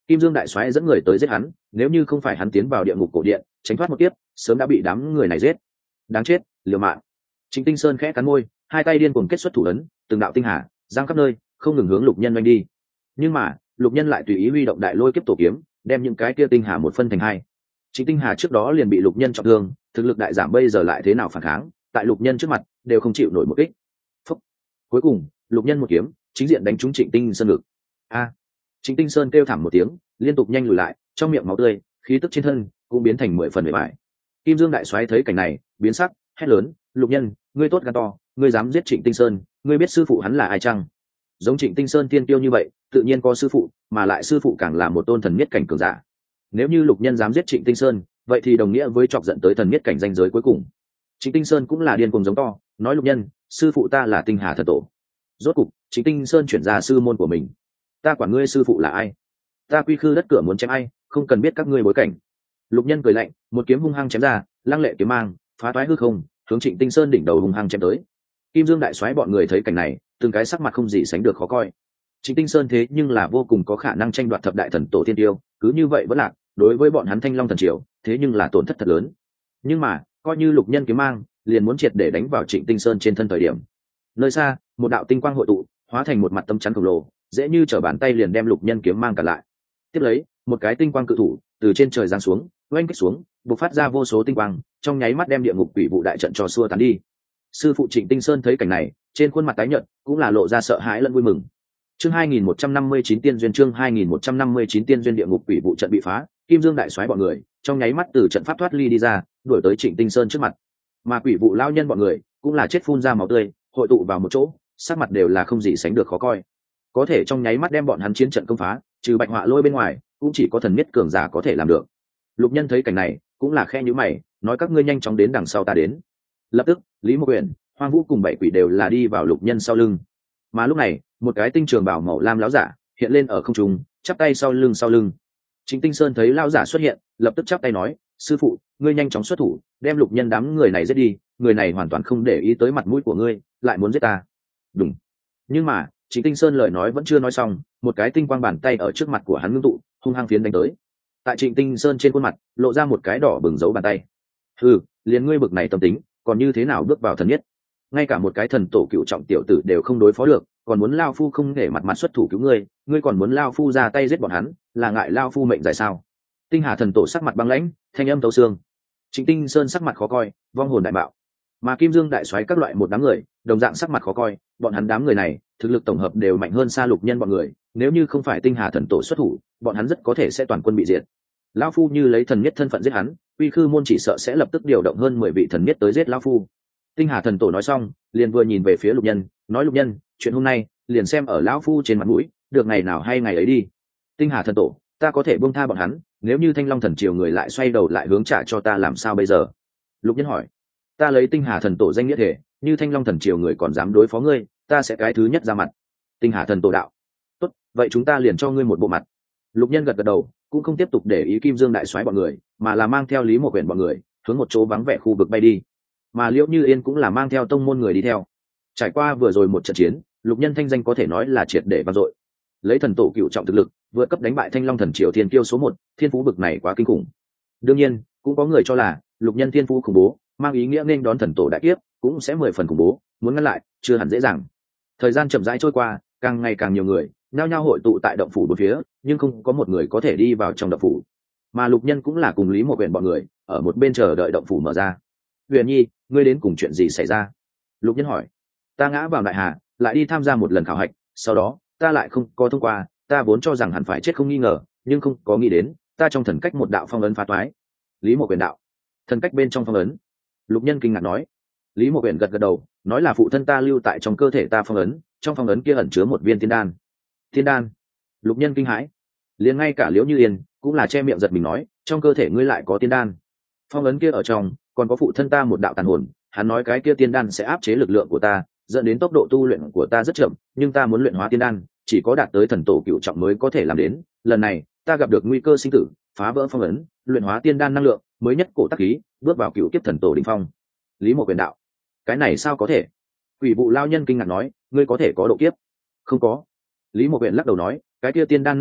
Kim Dương đại soái dẫn người tới giết hắn, nếu như không phải hắn tiến vào địa ngục cổ điện tránh thoát một kiếp, sớm đã bị đám người này giết. Đáng chết, liều mạng. Trịnh Tinh Sơn khẽ cắn môi, hai tay điên cuồng kết xuất thủ ấn, từng đạo tinh hà giang khắp nơi, không ngừng hướng Lục Nhân oanh đi. Nhưng mà Lục Nhân lại tùy ý huy động đại lôi kiếp tổ kiếm, đem những cái kia tinh hà một phân thành hai. Trịnh Tinh Hà trước đó liền bị Lục Nhân trọng thương, thực lực đại giảm, bây giờ lại thế nào phản kháng, tại Lục Nhân trước mặt đều không chịu nổi một kích. Phúc. Cuối cùng Lục Nhân một kiếm chính diện đánh trúng Trịnh Tinh Sơn ngực. A! Trịnh Tinh Sơn kêu thảm một tiếng, liên tục nhanh lùi lại, trong miệng máu tươi, khí tức trên thân cũng biến thành 10 phần bề bại. Kim Dương đại soái thấy cảnh này, biến sắc, hét lớn: "Lục Nhân, ngươi tốt gan to, ngươi dám giết Trịnh Tinh Sơn, ngươi biết sư phụ hắn là ai chăng?" Giống Trịnh Tinh Sơn tiên tiêu như vậy, tự nhiên có sư phụ, mà lại sư phụ càng là một tôn thần miết cảnh cường giả. Nếu như Lục Nhân dám giết Trịnh Tinh Sơn, vậy thì đồng nghĩa với chọc giận tới thần miết cảnh danh giới cuối cùng. Trịnh Tinh Sơn cũng là điên cuồng giống to, nói: "Lục Nhân, sư phụ ta là Tinh Hà thần tổ." Rốt cục, Trịnh Tinh Sơn chuyển ra sư môn của mình. "Ta quản ngươi sư phụ là ai? Ta quy khư đất cửa muốn chém ai, không cần biết các ngươi bối cảnh." Lục Nhân cười lạnh, một kiếm hung hăng chém ra, lăng lệ kiếm mang phá toái hư không, hướng Trịnh Tinh Sơn đỉnh đầu hung hăng chém tới. Kim Dương đại soái bọn người thấy cảnh này, từng cái sắc mặt không gì sánh được khó coi. Trịnh Tinh Sơn thế nhưng là vô cùng có khả năng tranh đoạt thập đại thần tổ thiên tiêu, cứ như vậy vẫn lạc, đối với bọn hắn Thanh Long thần triều, thế nhưng là tổn thất thật lớn. Nhưng mà, coi như Lục Nhân kiếm mang liền muốn triệt để đánh vào Trịnh Tinh Sơn trên thân thời điểm, nơi xa, một đạo tinh quang hội tụ, hóa thành một mặt tấm chắn khổng lồ, dễ như trở bàn tay liền đem Lục Nhân kiếm mang cản lại. Tiếp lấy, một cái tinh quang cự thủ từ trên trời giáng xuống, oanh kích xuống, bộc phát ra vô số tinh quang, trong nháy mắt đem địa ngục quỷ vụ đại trận cho xua tán đi. Sư phụ Trịnh Tinh Sơn thấy cảnh này, trên khuôn mặt tái nhợt cũng là lộ ra sợ hãi lẫn vui mừng. Chương 2159 tiên duyên, chương 2159 tiên duyên, địa ngục quỷ vụ trận bị phá, Kim Dương đại soái bọn người trong nháy mắt từ trận pháp thoát ly đi ra, đuổi tới Trịnh Tinh Sơn trước mặt. Mà quỷ vụ lao nhân bọn người cũng là chết phun ra máu tươi, hội tụ vào một chỗ, sắc mặt đều là không gì sánh được khó coi. Có thể trong nháy mắt đem bọn hắn chiến trận công phá, trừ Bạch Họa Lôi bên ngoài, cũng chỉ có thần miết cường giả có thể làm được. Lục Nhân thấy cảnh này, cũng là khe nhíu mày, nói: "Các ngươi nhanh chóng đến đằng sau ta đến." Lập tức, Lý Mộ Uyển, Hoang Vũ cùng bảy quỷ đều là đi vào Lục Nhân sau lưng. Mà lúc này, một cái tinh trường bảo màu lam lão giả hiện lên ở không trung, chắp tay sau lưng. Trịnh Tinh Sơn thấy lão giả xuất hiện, lập tức chắp tay nói: "Sư phụ, ngươi nhanh chóng xuất thủ, đem Lục Nhân đám người này giết đi, người này hoàn toàn không để ý tới mặt mũi của ngươi, lại muốn giết ta." Đúng. Nhưng mà, Trịnh Tinh Sơn lời nói vẫn chưa nói xong, một cái tinh quang bàn tay ở trước mặt của hắn ngưng tụ, hung hăng phiến đánh tới. Tại Trịnh Tinh Sơn trên khuôn mặt lộ ra một cái đỏ bừng dấu bàn tay. "Hừ, liền ngươi bực này tâm tính, còn như thế nào bước vào thần nhất? Ngay cả một cái thần tổ cựu trọng tiểu tử đều không đối phó được, còn muốn lao phu không để mặt xuất thủ cứu ngươi, ngươi còn muốn lao phu ra tay giết bọn hắn, là ngại lao phu mệnh dài sao?" Tinh Hà thần tổ sắc mặt băng lãnh, thanh âm tấu xương. Trịnh Tinh Sơn sắc mặt khó coi, vong hồn đại bạo. Mà Kim Dương đại soái các loại một đám người, đồng dạng sắc mặt khó coi, bọn hắn đám người này, thực lực tổng hợp đều mạnh hơn xa Lục Nhân bọn người, nếu như không phải Tinh Hà thần tổ xuất thủ, bọn hắn rất có thể sẽ toàn quân bị diệt. Lão phu như lấy thần nhất thân phận giết hắn, Uy Khư môn chỉ sợ sẽ lập tức điều động hơn 10 vị thần nhất tới giết lão phu. Tinh Hà thần tổ nói xong, liền vừa nhìn về phía Lục Nhân, nói: "Lục Nhân, chuyện hôm nay, liền xem ở lão phu trên mặt mũi, được ngày nào hay ngày ấy đi. Tinh Hà thần tổ, ta có thể buông tha bọn hắn, nếu như Thanh Long thần triều người lại xoay đầu lại hướng trả cho ta làm sao bây giờ?" Lục Nhân hỏi. "Ta lấy Tinh Hà thần tổ danh nghĩa thể, như Thanh Long thần triều người còn dám đối phó ngươi, ta sẽ cái thứ nhất ra mặt." Tinh Hà thần tổ đạo. "Tốt, vậy chúng ta liền cho ngươi một bộ mặt." Lục Nhân gật gật đầu, cũng không tiếp tục để ý Kim Dương đại soái bọn người, mà là mang theo Lý Mộ Uyển bọn người hướng một chỗ vắng vẻ khu vực bay đi. Mà Liễu Như Yên cũng là mang theo tông môn người đi theo. Trải qua vừa rồi một trận chiến, Lục Nhân thanh danh có thể nói là triệt để vang dội. Lấy thần tổ cựu trọng thực lực, vượt cấp đánh bại Thanh Long thần triều thiên kiêu số 1, thiên phú bực này quá kinh khủng. Đương nhiên, cũng có người cho là Lục Nhân thiên phú khủng bố, mang ý nghĩa nên đón thần tổ đại kiếp, cũng sẽ 10 phần khủng bố, muốn ngăn lại, chưa hẳn dễ dàng. Thời gian chậm rãi trôi qua, càng ngày càng nhiều người nhao nhao hội tụ tại động phủ bốn phía, nhưng không có một người có thể đi vào trong động phủ. Mà Lục Nhân cũng là cùng Lý Mộ Uyển bọn người ở một bên chờ đợi động phủ mở ra. "Huyền Nhi, ngươi đến cùng chuyện gì xảy ra?" Lục Nhân hỏi. "Ta ngã vào đại hà, lại đi tham gia một lần khảo hạch, sau đó ta lại không có thông qua, ta vốn cho rằng hẳn phải chết không nghi ngờ, nhưng không có nghĩ đến ta trong thần cách một đạo phong ấn phá toái." Lý Mộ Uyển đạo. "Thần cách bên trong phong ấn?" Lục Nhân kinh ngạc nói. Lý Mộ Uyển gật gật đầu, nói là phụ thân ta lưu tại trong cơ thể ta phong ấn, trong phong ấn kia ẩn chứa một viên tiên đan. Tiên đan? Lục Nhân kinh hãi. Liền ngay cả Liễu Như Yên cũng là che miệng giật mình nói, trong cơ thể ngươi lại có tiên đan? Phong ấn kia ở trong còn có phụ thân ta một đạo tàn hồn, hắn nói cái kia tiên đan sẽ áp chế lực lượng của ta, dẫn đến tốc độ tu luyện của ta rất chậm, nhưng ta muốn luyện hóa tiên đan, chỉ có đạt tới thần tổ cửu trọng mới có thể làm đến. Lần này, ta gặp được nguy cơ sinh tử, phá vỡ phong ấn, luyện hóa tiên đan năng lượng, mới nhất cổ tác khí, bước vào cửu kiếp thần tổ đỉnh phong. Lý Mộ Quyền đạo. Cái này sao có thể? Quỷ vụ lao nhân kinh ngạc nói, ngươi có thể có độ kiếp? Không có. Lý Mộ Quyền lắc đầu nói, cái kia tiên đan năng lượng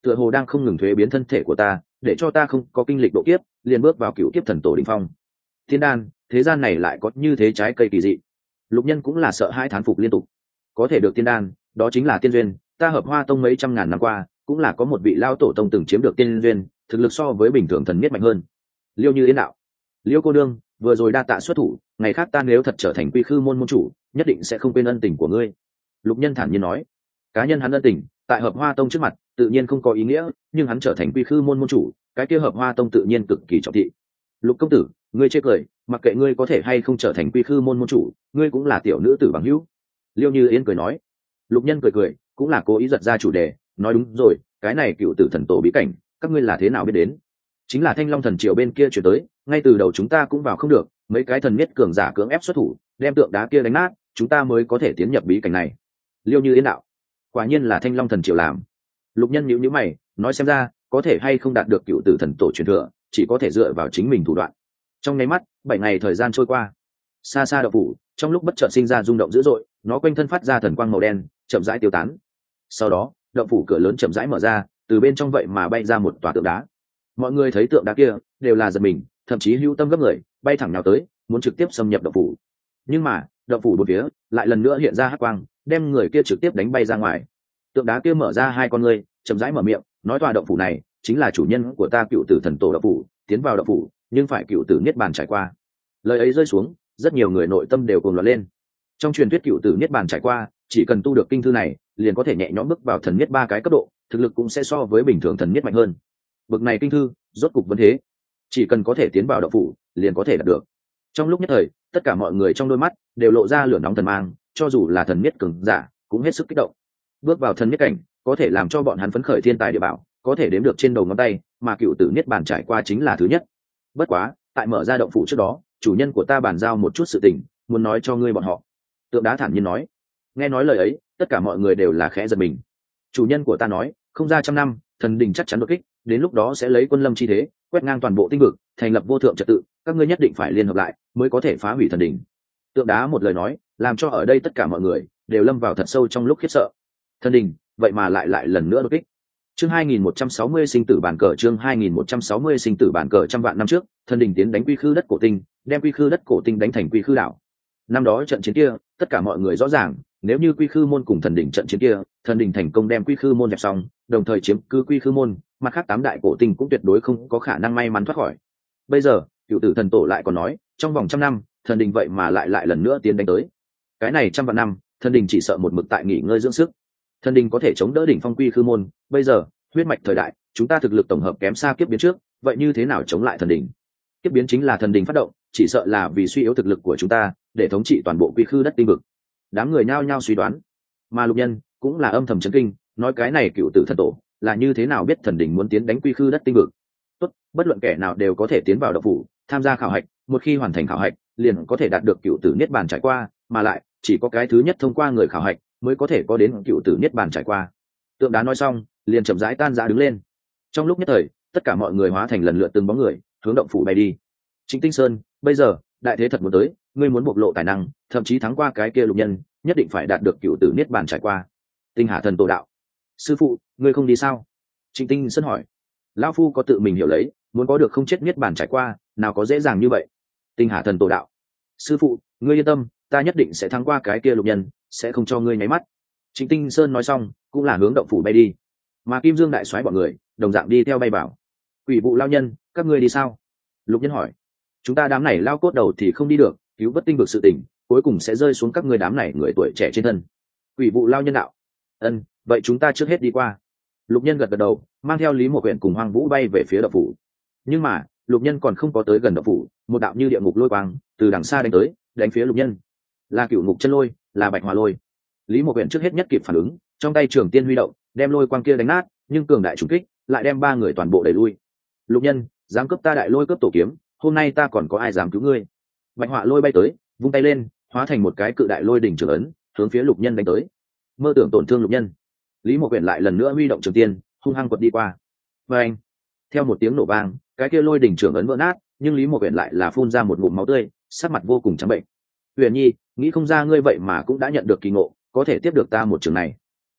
tựa hồ đang không ngừng thuế biến thân thể của ta, để cho ta không có kinh lịch độ kiếp liền bước vào cựu kiếp thần tổ đỉnh phong. Thiên đan, thế gian này lại có như thế trái cây kỳ dị. Lục Nhân cũng là sợ hãi thán phục liên tục. Có thể được tiên đan, đó chính là tiên duyên, ta Hợp Hoa Tông mấy trăm ngàn năm qua cũng là có một vị lao tổ tông từng chiếm được tiên duyên, thực lực so với bình thường thần miết mạnh hơn. Liêu Như Yên đạo: Liêu cô đương, vừa rồi đa tạ xuất thủ, ngày khác ta nếu thật trở thành quy khư môn môn chủ, nhất định sẽ không quên ân tình của ngươi. Lục Nhân thản nhiên nói. Cá nhân hắn ân tình tại Hợp Hoa Tông trước mặt tự nhiên không có ý nghĩa, nhưng hắn trở thành quy khư môn môn chủ, cái kia Hợp Hoa Tông tự nhiên cực kỳ trọng thị. Lục công tử, ngươi chê cười, mặc kệ ngươi có thể hay không trở thành quy khư môn môn chủ, ngươi cũng là tiểu nữ tử bằng hữu. Liêu Như Yên cười nói. Lục Nhân cười cười, cũng là cố ý giật ra chủ đề, nói đúng rồi, cái này cựu tử thần tổ bí cảnh, các ngươi là thế nào biết đến? Chính là Thanh Long thần triều bên kia chuyển tới, ngay từ đầu chúng ta cũng vào không được, mấy cái thần miết cường giả cưỡng ép xuất thủ, đem tượng đá kia đánh nát, chúng ta mới có thể tiến nhập bí cảnh này. Liêu Như Yên đạo: quả nhiên là Thanh Long thần triều làm. Lục Nhân nhíu nhíu mày, nói xem ra, có thể hay không đạt được cựu tử thần tổ truyền thừa, chỉ có thể dựa vào chính mình thủ đoạn. Trong nháy mắt, 7 ngày thời gian trôi qua. Xa xa động phủ, trong lúc bất chợt sinh ra rung động dữ dội, nó quanh thân phát ra thần quang màu đen, chậm rãi tiêu tán. Sau đó, động phủ cửa lớn chậm rãi mở ra, từ bên trong vậy mà bay ra một tòa tượng đá. Mọi người thấy tượng đá kia, đều là giật mình, thậm chí hữu tâm gấp người, bay thẳng nhào tới, muốn trực tiếp xâm nhập động phủ. Nhưng mà, động phủ bốn phía lại lần nữa hiện ra hắc quang, đem người kia trực tiếp đánh bay ra ngoài. Tượng đá kia mở ra hai con ngươi, chậm rãi mở miệng, nói tòa động phủ này chính là chủ nhân của ta cựu tử thần tổ động phủ, tiến vào động phủ, nhưng phải cựu tử niết bàn trải qua. Lời ấy rơi xuống, rất nhiều người nội tâm đều cuồng loạn lên. Trong truyền thuyết cựu tử niết bàn trải qua, chỉ cần tu được kinh thư này, liền có thể nhẹ nhõm bước vào thần niết 3 cái cấp độ, thực lực cũng sẽ so với bình thường thần niết mạnh hơn. Bậc này kinh thư, rốt cục vẫn thế, chỉ cần có thể tiến vào động phủ, liền có thể đạt được. Trong lúc nhất thời, tất cả mọi người trong đôi mắt đều lộ ra lửa nóng thần mang, cho dù là thần niết cường giả, cũng hết sức kích động. Bước vào thần niết cảnh, có thể làm cho bọn hắn phấn khởi thiên tài địa bảo, có thể đếm được trên đầu ngón tay, mà cựu tử niết bàn trải qua chính là thứ nhất. Bất quá, tại mở ra động phủ trước đó, chủ nhân của ta bàn giao một chút sự tình, muốn nói cho ngươi bọn họ. Tượng đá thản nhiên nói. Nghe nói lời ấy, tất cả mọi người đều là khẽ giật mình. Chủ nhân của ta nói, không ra trăm năm, thần đình chắc chắn đột kích, đến lúc đó sẽ lấy quân lâm chi thế, quét ngang toàn bộ tinh vực, thành lập vô thượng trật tự, các ngươi nhất định phải liên hợp lại, mới có thể phá hủy thần đình. Tượng đá một lời nói, làm cho ở đây tất cả mọi người đều lâm vào thật sâu trong lúc khiếp sợ. Thần đình, vậy mà lại lần nữa đột kích. Chương 2160 sinh tử bàn cờ, chương 2160 sinh tử bàn cờ. Trăm vạn năm trước, thần đình tiến đánh quy khư đất cổ tinh, đem quy khư đất cổ tinh đánh thành quy khư đảo. Năm đó trận chiến kia, tất cả mọi người rõ ràng, nếu như quy khư môn cùng thần đình trận chiến kia, thần đình thành công đem quy khư môn dẹp xong, đồng thời chiếm cứ quy khư môn, mặt khác 8 đại cổ tinh cũng tuyệt đối không có khả năng may mắn thoát khỏi. Bây giờ, cựu tử thần tổ lại còn nói, trong vòng trăm năm, thần đình vậy mà lại lần nữa tiến đánh tới. Cái này trăm vạn năm, thần đình chỉ sợ một mực tại nghỉ ngơi dưỡng sức. Thần đình có thể chống đỡ đỉnh phong quy khư môn, bây giờ, huyết mạch thời đại, chúng ta thực lực tổng hợp kém xa kiếp biến trước, vậy như thế nào chống lại thần đình? Kiếp biến chính là thần đình phát động, chỉ sợ là vì suy yếu thực lực của chúng ta, để thống trị toàn bộ quy khư đất tinh vực. Đám người nhao nhao suy đoán, mà Lục Nhân cũng là âm thầm chấn kinh, nói cái này cựu tử thần tổ là như thế nào biết thần đình muốn tiến đánh quy khư đất tinh vực. Tốt, bất luận kẻ nào đều có thể tiến vào động phủ, tham gia khảo hạch, một khi hoàn thành khảo hạch, liền có thể đạt được cựu tử niết bàn trải qua, mà lại chỉ có cái thứ nhất thông qua người khảo hạch mới có thể có đến cựu tử niết bàn trải qua. Tượng đá nói xong, liền chậm rãi tan rã đứng lên. Trong lúc nhất thời, tất cả mọi người hóa thành lần lượt từng bóng người, hướng động phủ bay đi. Trịnh Tinh Sơn, bây giờ, đại thế thật muốn tới, ngươi muốn bộc lộ tài năng, thậm chí thắng qua cái kia Lục Nhân, nhất định phải đạt được cựu tử niết bàn trải qua. Tinh Hà thần tổ đạo: sư phụ, ngươi không đi sao? Trịnh Tinh Sơn hỏi. Lão phu có tự mình hiểu lấy, muốn có được không chết niết bàn trải qua, nào có dễ dàng như vậy. Tinh Hà thần tổ đạo: sư phụ, ngươi yên tâm, ta nhất định sẽ thắng qua cái kia Lục Nhân, sẽ không cho ngươi nháy mắt. Trịnh Tinh Sơn nói xong, cũng là hướng động phủ bay đi. Mà Kim Dương đại soái bọn người đồng dạng đi theo bay vào. Quỷ vụ lao nhân, các ngươi đi sao? Lục Nhân hỏi. Chúng ta đám này lao cốt đầu thì không đi được, cứu vớt tinh vực sự tình, cuối cùng sẽ rơi xuống các ngươi đám này người tuổi trẻ trên thân. Quỷ vụ lao nhân đạo: ân, vậy chúng ta trước hết đi qua. Lục Nhân gật gật đầu, mang theo Lý Một Quyển cùng Hoang Vũ bay về phía động phủ. Nhưng mà Lục Nhân còn không có tới gần động phủ, một đạo như địa ngục lôi quang từ đằng xa đánh tới, đánh phía Lục Nhân. Là Cửu Ngục chân lôi, là Bạch Hỏa lôi. Lý Một Quyển trước hết nhất kịp phản ứng, trong tay trường tiên huy động, đem lôi quang kia đánh nát, nhưng cường đại trùng kích lại đem 3 người toàn bộ đẩy lui. Lục Nhân, dám cướp ta đại lôi cướp tổ kiếm, hôm nay ta còn có ai dám cứu ngươi? Bạch Hỏa lôi bay tới, vung tay lên, hóa thành một cái cự đại lôi đỉnh trường ấn, hướng phía Lục Nhân đánh tới. Mơ tưởng tổn thương Lục Nhân. Lý Một Quyển lại lần nữa huy động trường tiên, hung hăng quật đi qua. Và anh, theo một tiếng nổ vang, cái kia lôi đỉnh trường ấn vỡ nát, nhưng Lý Một Quyển lại là phun ra một ngụm máu tươi, sắc mặt vô cùng trắng bệnh. Huyền Nhi, nghĩ không ra ngươi vậy mà cũng đã nhận được kỳ ngộ, có thể tiếp được ta một trường này.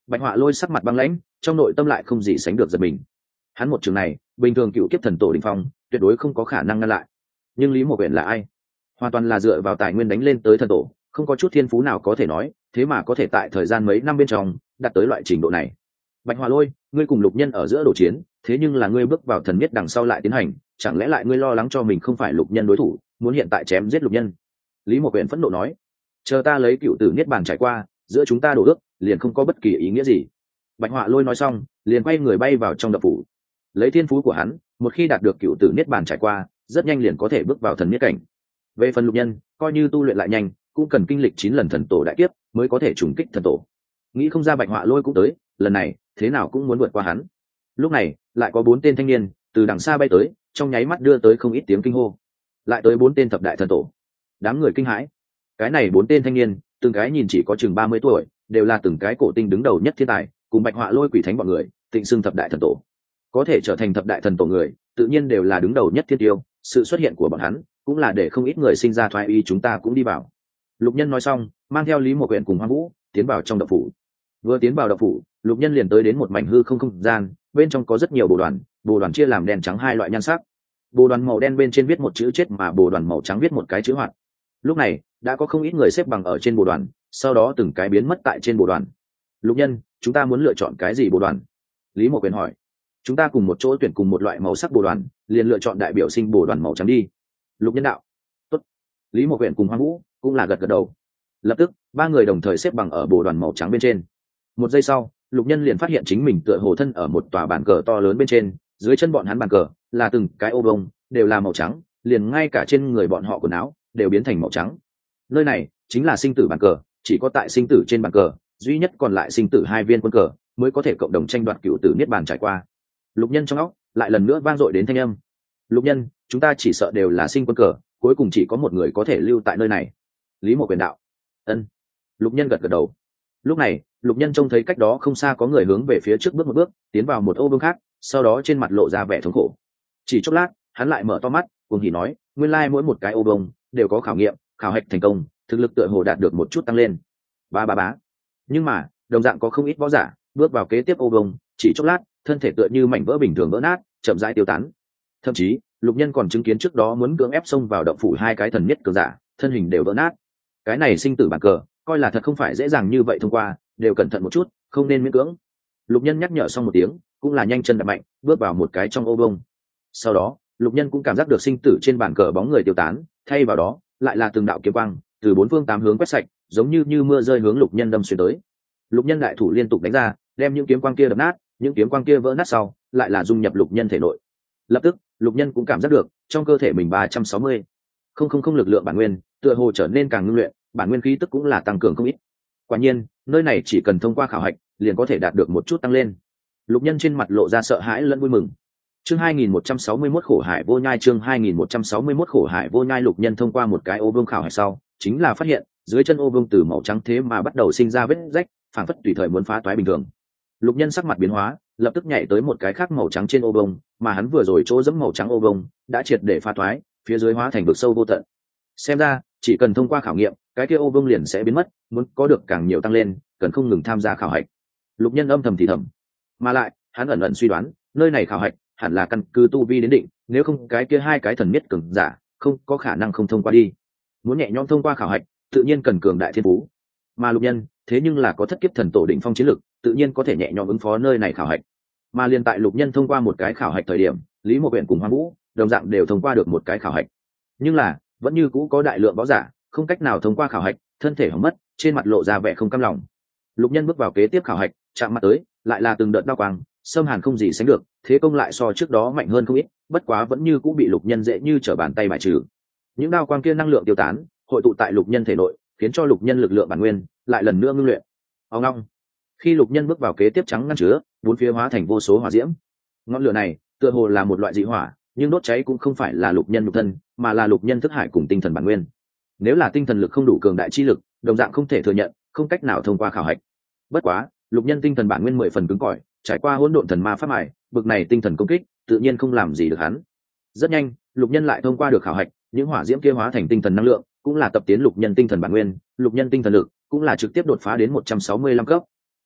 Bạch Họa Lôi sắc mặt băng lãnh, trong nội tâm lại không gì sánh được giật mình. Hắn một trường này bình thường cựu kiếp thần tổ đỉnh phong tuyệt đối không có khả năng ngăn lại, nhưng Lý Mộ Uyển là ai? Hoàn toàn là dựa vào tài nguyên đánh lên tới thần tổ, không có chút thiên phú nào có thể nói, thế mà có thể tại thời gian mấy năm bên trong đạt tới loại trình độ này. Bạch Họa Lôi, ngươi cùng Lục Nhân ở giữa đổ chiến, thế nhưng là ngươi bước vào thần miết đằng sau lại tiến hành, chẳng lẽ lại ngươi lo lắng cho mình không phải Lục Nhân đối thủ, muốn hiện tại chém giết Lục Nhân? Lý Mộ Uyển phẫn nộ nói, chờ ta lấy cựu tử niết bàn trải qua, giữa chúng ta đổ ước liền không có bất kỳ ý nghĩa gì. Bạch Họa Lôi nói xong liền quay người bay vào trong động phủ. Lấy thiên phú của hắn, một khi đạt được cựu tử niết bàn trải qua, rất nhanh liền có thể bước vào thần niết cảnh. Về phần Lục Nhân, coi như tu luyện lại nhanh, cũng cần kinh lịch 9 lần thần tổ đại kiếp mới có thể trùng kích thần tổ. Nghĩ không ra Bạch Họa Lôi cũng tới, lần này thế nào cũng muốn vượt qua hắn. Lúc này lại có 4 tên thanh niên từ đằng xa bay tới, trong nháy mắt đưa tới không ít tiếng kinh hô. Lại tới 4 tên thập đại thần tổ. Đám người kinh hãi. Cái này 4 tên thanh niên, từng cái nhìn chỉ có chừng 30 tuổi, đều là từng cái cổ tinh đứng đầu nhất thiên tài, cùng Bạch Họa Lôi quỷ thánh bọn người, tịnh xưng thập đại thần tổ. Có thể trở thành thập đại thần tổ người, tự nhiên đều là đứng đầu nhất thiên tiêu, sự xuất hiện của bọn hắn cũng là để không ít người sinh ra thoái ý, chúng ta cũng đi vào. Lục Nhân nói xong, mang theo Lý Mộ Uyển cùng Hoang Vũ tiến vào trong động phủ. Vừa tiến vào động phủ, Lục Nhân liền tới đến một mảnh hư không gian, bên trong có rất nhiều bồ đoàn chia làm đen trắng hai loại nhan sắc. Bồ đoàn màu đen bên trên viết một chữ chết, mà bồ đoàn màu trắng viết một cái chữ hoạt. Lúc này đã có không ít người xếp bằng ở trên bồ đoàn, sau đó từng cái biến mất tại trên bồ đoàn. Lục Nhân, chúng ta muốn lựa chọn cái gì bồ đoàn? Lý Mộ Uyển hỏi. Chúng ta cùng một chỗ tuyển cùng một loại màu sắc bồ đoàn, liền lựa chọn đại biểu sinh bồ đoàn màu trắng đi. Lục Nhân đạo. Tốt. Lý Mộ Uyển cùng Hoang Vũ cũng là gật gật đầu. Lập tức 3 người đồng thời xếp bằng ở bồ đoàn màu trắng bên trên. Một giây sau, Lục Nhân liền phát hiện chính mình tựa hồ thân ở một tòa bàn cờ to lớn bên trên, dưới chân bọn hắn bàn cờ là từng cái ô vông, đều là màu trắng, liền ngay cả trên người bọn họ quần áo đều biến thành màu trắng. Nơi này chính là sinh tử bàn cờ, chỉ có tại sinh tử trên bàn cờ, duy nhất còn lại sinh tử 2 viên quân cờ mới có thể cộng đồng tranh đoạt cựu tử niết bàn trải qua. Lục Nhân trong óc lại lần nữa vang dội đến thanh âm. Lục Nhân, chúng ta chỉ sợ đều là sinh quân cờ, cuối cùng chỉ có một người có thể lưu tại nơi này. Lý Mộ Uyển đạo. Ân. Lục Nhân gật gật đầu. Lúc này Lục Nhân trông thấy cách đó không xa có người hướng về phía trước bước một bước, tiến vào một ô vương khác, sau đó trên mặt lộ ra vẻ thống khổ. Chỉ chốc lát hắn lại mở to mắt, cùng hỉ nói, nguyên lai mỗi một cái ô vương đều có khảo nghiệm, khảo hạch thành công, thực lực tựa hồ đạt được một chút tăng lên. Bá. Nhưng mà đồng dạng có không ít võ giả bước vào kế tiếp ô vương, chỉ chốc lát thân thể tựa như mảnh vỡ bình thường vỡ nát, chậm rãi tiêu tán. Thậm chí Lục Nhân còn chứng kiến trước đó muốn cưỡng ép xông vào động phủ 2 cái thần miết cường giả, thân hình đều vỡ nát. Cái này sinh tử bàn cờ coi là thật không phải dễ dàng như vậy thông qua, đều cẩn thận một chút, không nên miễn cưỡng. Lục Nhân nhắc nhở xong một tiếng, cũng là nhanh chân đạp mạnh bước vào một cái trong ô vông. Sau đó Lục Nhân cũng cảm giác được sinh tử trên bàn cờ bóng người tiêu tán, thay vào đó lại là từng đạo kiếm quang từ 4 phương 8 hướng quét sạch, giống như mưa rơi hướng Lục Nhân đâm xuyên tới. Lục Nhân đại thủ liên tục đánh ra, đem những kiếm quang kia đập nát, những kiếm quang kia vỡ nát sau lại là dung nhập Lục Nhân thể nội. Lập tức Lục Nhân cũng cảm giác được trong cơ thể mình 360 không lực lượng bản nguyên tựa hồ trở nên càng ngưng luyện, bản nguyên khí tức cũng là tăng cường không ít. Quả nhiên nơi này chỉ cần thông qua khảo hạch liền có thể đạt được một chút tăng lên. Lục Nhân trên mặt lộ ra sợ hãi lẫn vui mừng. Chương 2161 khổ hải vô nhai, chương 2161 khổ hải vô nhai. Lục Nhân thông qua một cái ô vương khảo hạch sau, chính là phát hiện dưới chân ô vương từ màu trắng thế mà bắt đầu sinh ra vết rách, phảng phất tùy thời muốn phá toái bình thường. Lục Nhân sắc mặt biến hóa, lập tức nhảy tới một cái khác màu trắng trên ô vương, mà hắn vừa rồi chỗ dẫm màu trắng ô vương đã triệt để phá toái, phía dưới hóa thành vực sâu vô tận. Xem ra chỉ cần thông qua khảo nghiệm, cái kia ô vương liền sẽ biến mất, muốn có được càng nhiều tăng lên cần không ngừng tham gia khảo hạch. Lục Nhân âm thầm thì thầm, mà lại hắn ẩn ẩn suy đoán nơi này khảo hạch hẳn là căn cứ tu vi đến định, nếu không cái kia 2 cái thần miết cường giả không có khả năng không thông qua đi. Muốn nhẹ nhõm thông qua khảo hạch tự nhiên cần cường đại thiên phú, mà Lục Nhân thế nhưng là có thất kiếp thần tổ đỉnh phong chiến lực, tự nhiên có thể nhẹ nhõm ứng phó nơi này khảo hạch. Mà liên tại Lục Nhân thông qua một cái khảo hạch thời điểm, Lý Mộ Uyển cùng Hoang Vũ đồng dạng đều thông qua được một cái khảo hạch, nhưng là vẫn như cũ có đại lượng võ giả không cách nào thông qua khảo hạch, thân thể hỏng mất, trên mặt lộ ra vẻ không cam lòng. Lục Nhân bước vào kế tiếp khảo hạch, chạm mặt tới lại là từng đợt đao quang xâm hàn không gì sánh được, thế công lại so trước đó mạnh hơn không ít, bất quá vẫn như cũ bị Lục Nhân dễ như trở bàn tay bài trừ. Những đao quang kia năng lượng tiêu tán, hội tụ tại Lục Nhân thể nội, khiến cho Lục Nhân lực lượng bản nguyên lại lần nữa ngưng luyện. Ông long, khi Lục Nhân bước vào kế tiếp trắng ngăn chứa, 4 phía hóa thành vô số hỏa diễm. Ngọn lửa này tựa hồ là một loại dị hỏa, nhưng đốt cháy cũng không phải là Lục Nhân nhục thân, mà là Lục Nhân thức hải cùng tinh thần bản nguyên. Nếu là tinh thần lực không đủ cường đại chi lực, đồng dạng không thể thừa nhận, không cách nào thông qua khảo hạch. Bất quá Lục Nhân tinh thần bản nguyên 10 phần cứng cỏi, trải qua hỗn độn thần ma pháp mài, bực này tinh thần công kích tự nhiên không làm gì được hắn. Rất nhanh Lục Nhân lại thông qua được khảo hạch, những hỏa diễm kia hóa thành tinh thần năng lượng, cũng là tập tiến Lục Nhân tinh thần bản nguyên, Lục Nhân tinh thần lực cũng là trực tiếp đột phá đến 165 cấp.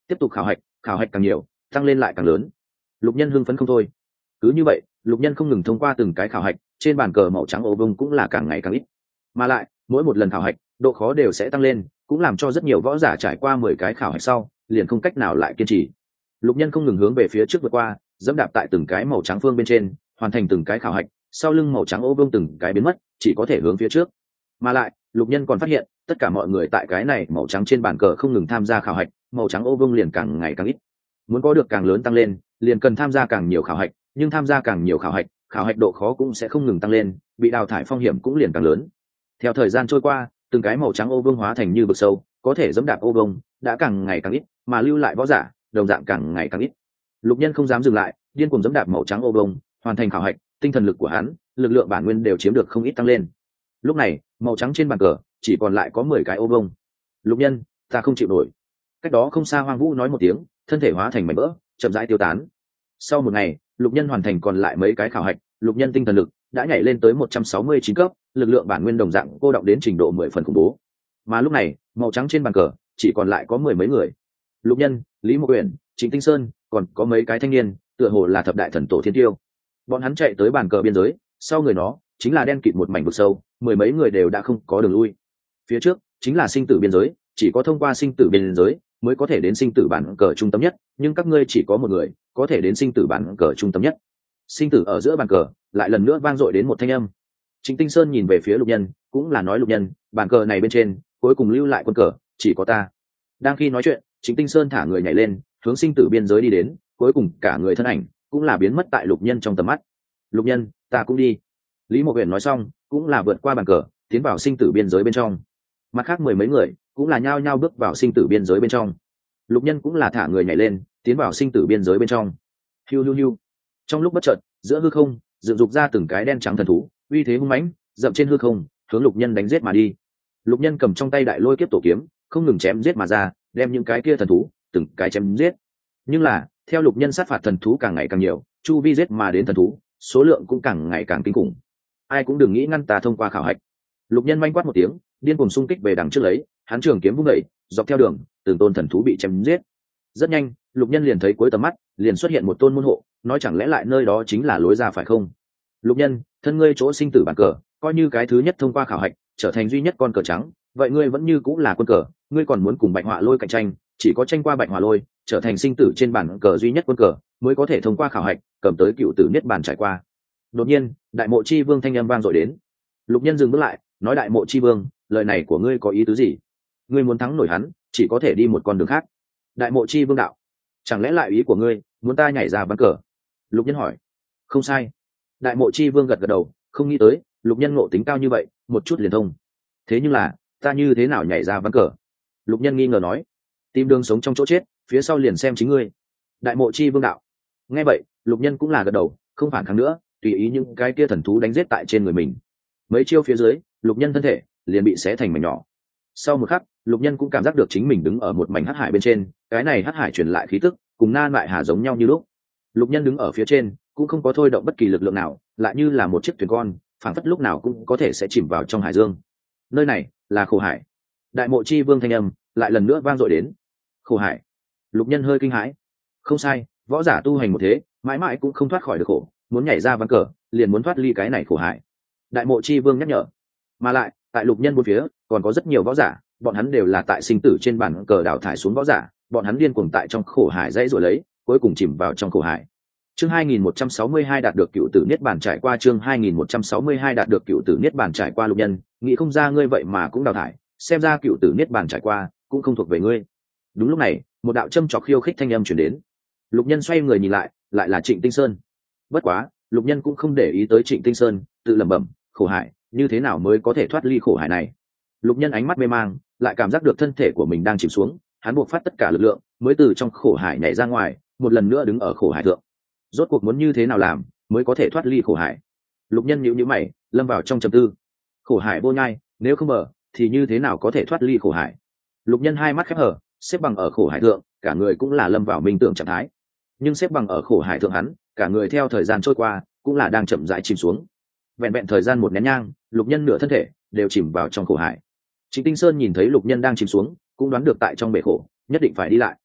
tiếp tục khảo hạch càng nhiều, tăng lên lại càng lớn. Lục Nhân hưng phấn không thôi. Cứ như vậy, Lục Nhân không ngừng thông qua từng cái khảo hạch, trên bàn cờ màu trắng ô vông cũng là càng ngày càng ít. Mà lại, mỗi một lần khảo hạch, độ khó đều sẽ tăng lên, cũng làm cho rất nhiều võ giả trải qua 10 cái khảo hạch sau, liền không cách nào lại kiên trì. Lục Nhân không ngừng hướng về phía trước vượt qua, dẫm đạp tại từng cái màu trắng phương bên trên, hoàn thành từng cái khảo hạch, sau lưng màu trắng ô vông từng cái biến mất, chỉ có thể hướng phía trước. Mà lại, Lục Nhân còn phát hiện, tất cả mọi người tại cái này màu trắng trên bàn cờ không ngừng tham gia khảo hạch, màu trắng ô vông liền càng ngày càng ít. Muốn có được càng lớn tăng lên, liền cần tham gia càng nhiều khảo hạch, nhưng tham gia càng nhiều khảo hạch độ khó cũng sẽ không ngừng tăng lên, bị đào thải phong hiểm cũng liền càng lớn. Theo thời gian trôi qua, từng cái màu trắng ô vương hóa thành như vực sâu, có thể dẫm đạp ô vương đã càng ngày càng ít, mà lưu lại võ giả đồng dạng càng ngày càng ít. Lục Nhân không dám dừng lại, điên cuồng dẫm đạp màu trắng ô vương, hoàn thành khảo hạch, tinh thần lực của hắn, lực lượng bản nguyên đều chiếm được không ít tăng lên. Lúc này, màu trắng trên bàn cờ chỉ còn lại có 10 cái ô vương. Lục Nhân, ta không chịu nổi. Cách đó không xa Hoang Vũ nói một tiếng, thân thể hóa thành mảnh vỡ, chậm rãi tiêu tán. Sau một ngày, Lục Nhân hoàn thành còn lại mấy cái khảo hạch, Lục Nhân tinh thần lực đã nhảy lên tới 169 cấp, lực lượng bản nguyên đồng dạng cô động đến trình độ 10 phần khủng bố. Mà lúc này, màu trắng trên bàn cờ chỉ còn lại có 10 mấy người. Lục Nhân, Lý Mộ Uyển, Trịnh Tinh Sơn, còn có mấy cái thanh niên, tựa hồ là thập đại thần tổ thiên tiêu. Bọn hắn chạy tới bàn cờ biên giới, sau người nó chính là đen kịt một mảnh vực sâu, 10 mấy người đều đã không có đường lui. Phía trước chính là sinh tử biên giới, chỉ có thông qua sinh tử biên giới mới có thể đến sinh tử bàn cờ trung tâm nhất, nhưng các ngươi chỉ có một người có thể đến sinh tử bàn cờ trung tâm nhất. Sinh tử ở giữa bàn cờ lại lần nữa vang dội đến một thanh âm. Trịnh Tinh Sơn nhìn về phía Lục Nhân, cũng là nói: Lục Nhân, bàn cờ này bên trên cuối cùng lưu lại quân cờ chỉ có ta. Đang khi nói chuyện, Trịnh Tinh Sơn thả người nhảy lên, hướng sinh tử biên giới đi đến, cuối cùng cả người thân ảnh cũng là biến mất tại Lục Nhân trong tầm mắt. Lục Nhân, ta cũng đi. Lý Mộ Uyển nói xong, cũng là vượt qua bàn cờ, tiến vào sinh tử biên giới bên trong. Mặt khác 10 mấy người cũng là nhao nhao bước vào sinh tử biên giới bên trong. Lục Nhân cũng là thả người nhảy lên, tiến vào sinh tử biên giới bên trong. Hiu hiu hiu. Trong lúc bất chợt, giữa hư không dựng dục ra từng cái đen trắng thần thú, uy thế hung mãnh, dậm trên hư không, hướng Lục Nhân đánh giết mà đi. Lục Nhân cầm trong tay đại lôi kiếp tổ kiếm, không ngừng chém giết mà ra, đem những cái kia thần thú từng cái chém giết. Nhưng là, theo Lục Nhân sát phạt thần thú càng ngày càng nhiều, chu vi giết mà đến thần thú, số lượng cũng càng ngày càng kinh khủng. Ai cũng đừng nghĩ ngăn ta thông qua khảo hạch. Lục Nhân manh quát một tiếng, điên cuồng xung kích về đằng trước lấy, hắn trường kiếm vung dậy, dọc theo đường, từng tôn thần thú bị chém giết. Rất nhanh, Lục Nhân liền thấy cuối tầm mắt, liền xuất hiện một tôn môn hộ, nói chẳng lẽ lại nơi đó chính là lối ra phải không? Lục Nhân, thân ngươi chỗ sinh tử bàn cờ, coi như cái thứ nhất thông qua khảo hạch, trở thành duy nhất con cờ trắng, vậy ngươi vẫn như cũng là quân cờ, ngươi còn muốn cùng Bạch Họa Lôi cạnh tranh, chỉ có tranh qua Bạch Họa Lôi, trở thành sinh tử trên bàn cờ duy nhất quân cờ, mới có thể thông qua khảo hạch, cầm tới cựu tử niết bàn trải qua. Đột nhiên, Đại Mộ Chi Vương thanh âm vang dội đến. Lục Nhân dừng bước lại, nói: Đại Mộ Chi Vương, lời này của ngươi có ý tứ gì? Ngươi muốn thắng nổi hắn, chỉ có thể đi một con đường khác. Đại Mộ Chi Vương đạo: chẳng lẽ lại ý của ngươi muốn ta nhảy ra ván cờ? Lục Nhân hỏi. Không sai. Đại Mộ Chi Vương gật gật đầu, không nghĩ tới Lục Nhân ngộ tính cao như vậy, một chút liền thông. Thế nhưng là, ta như thế nào nhảy ra ván cờ? Lục Nhân nghi ngờ nói. Tìm đường sống trong chỗ chết, phía sau liền xem chính ngươi. Đại Mộ Chi Vương đạo. Nghe vậy, Lục Nhân cũng là gật đầu, không phản kháng nữa, tùy ý những cái kia thần thú đánh giết tại trên người mình. Mấy chiêu phía dưới, Lục Nhân thân thể liền bị xé thành mảnh nhỏ. Sau một khắc, Lục Nhân cũng cảm giác được chính mình đứng ở một mảnh hắc hải bên trên, cái này hắc hải truyền lại khí tức cùng Na Lại Hà giống nhau như lúc. Lục Nhân đứng ở phía trên, cũng không có thôi động bất kỳ lực lượng nào, lại như là một chiếc thuyền con, phảng phất lúc nào cũng có thể sẽ chìm vào trong hải dương. Nơi này là Khổ Hải. Đại Mộ Chi Vương thanh âm lại lần nữa vang dội đến. Khổ Hải. Lục Nhân hơi kinh hãi. Không sai, võ giả tu hành một thế, mãi mãi cũng không thoát khỏi được khổ, muốn nhảy ra ván cờ, liền muốn thoát ly cái này khổ hải. Đại Mộ Chi Vương nhắc nhở. Mà lại, tại Lục Nhân bốn phía, còn có rất nhiều võ giả, bọn hắn đều là tại sinh tử trên bàn cờ đào thải xuống võ giả, bọn hắn điên cuồng tại trong khổ hải dãy rồi lấy, cuối cùng chìm vào trong khổ hải. Chương 2162 đạt được cựu tử niết bàn trải qua. Chương 2162 đạt được cựu tử niết bàn trải qua. Lục Nhân, nghĩ không ra ngươi vậy mà cũng đào thải, xem ra cựu tử niết bàn trải qua cũng không thuộc về ngươi. Đúng lúc này, một đạo châm chọc khiêu khích thanh âm truyền đến. Lục Nhân xoay người nhìn lại, lại là Trịnh Tinh Sơn. Bất quá, Lục Nhân cũng không để ý tới Trịnh Tinh Sơn, tự lẩm bẩm, khổ hải, như thế nào mới có thể thoát ly khổ hải này? Lục Nhân ánh mắt mê mang, lại cảm giác được thân thể của mình đang chìm xuống, hắn buộc phát tất cả lực lượng, mới từ trong khổ hải nhảy ra ngoài, một lần nữa đứng ở khổ hải thượng. Rốt cuộc muốn như thế nào làm mới có thể thoát ly khổ hải? Lục Nhân nhíu nhíu mày, lâm vào trong trầm tư. Khổ hải vô nhai, nếu không mở, thì như thế nào có thể thoát ly khổ hải? Lục Nhân hai mắt khép hờ, xếp bằng ở khổ hải thượng, cả người cũng là lâm vào minh tưởng trạng thái. Nhưng xếp bằng ở khổ hải thượng hắn, cả người theo thời gian trôi qua, cũng là đang chậm rãi chìm xuống. Vẹn vẹn thời gian một nén nhang, Lục Nhân nửa thân thể đều chìm vào trong khổ hải. Trịnh Tinh Sơn nhìn thấy Lục Nhân đang chìm xuống, cũng đoán được tại trong bể khổ nhất định phải đi lại.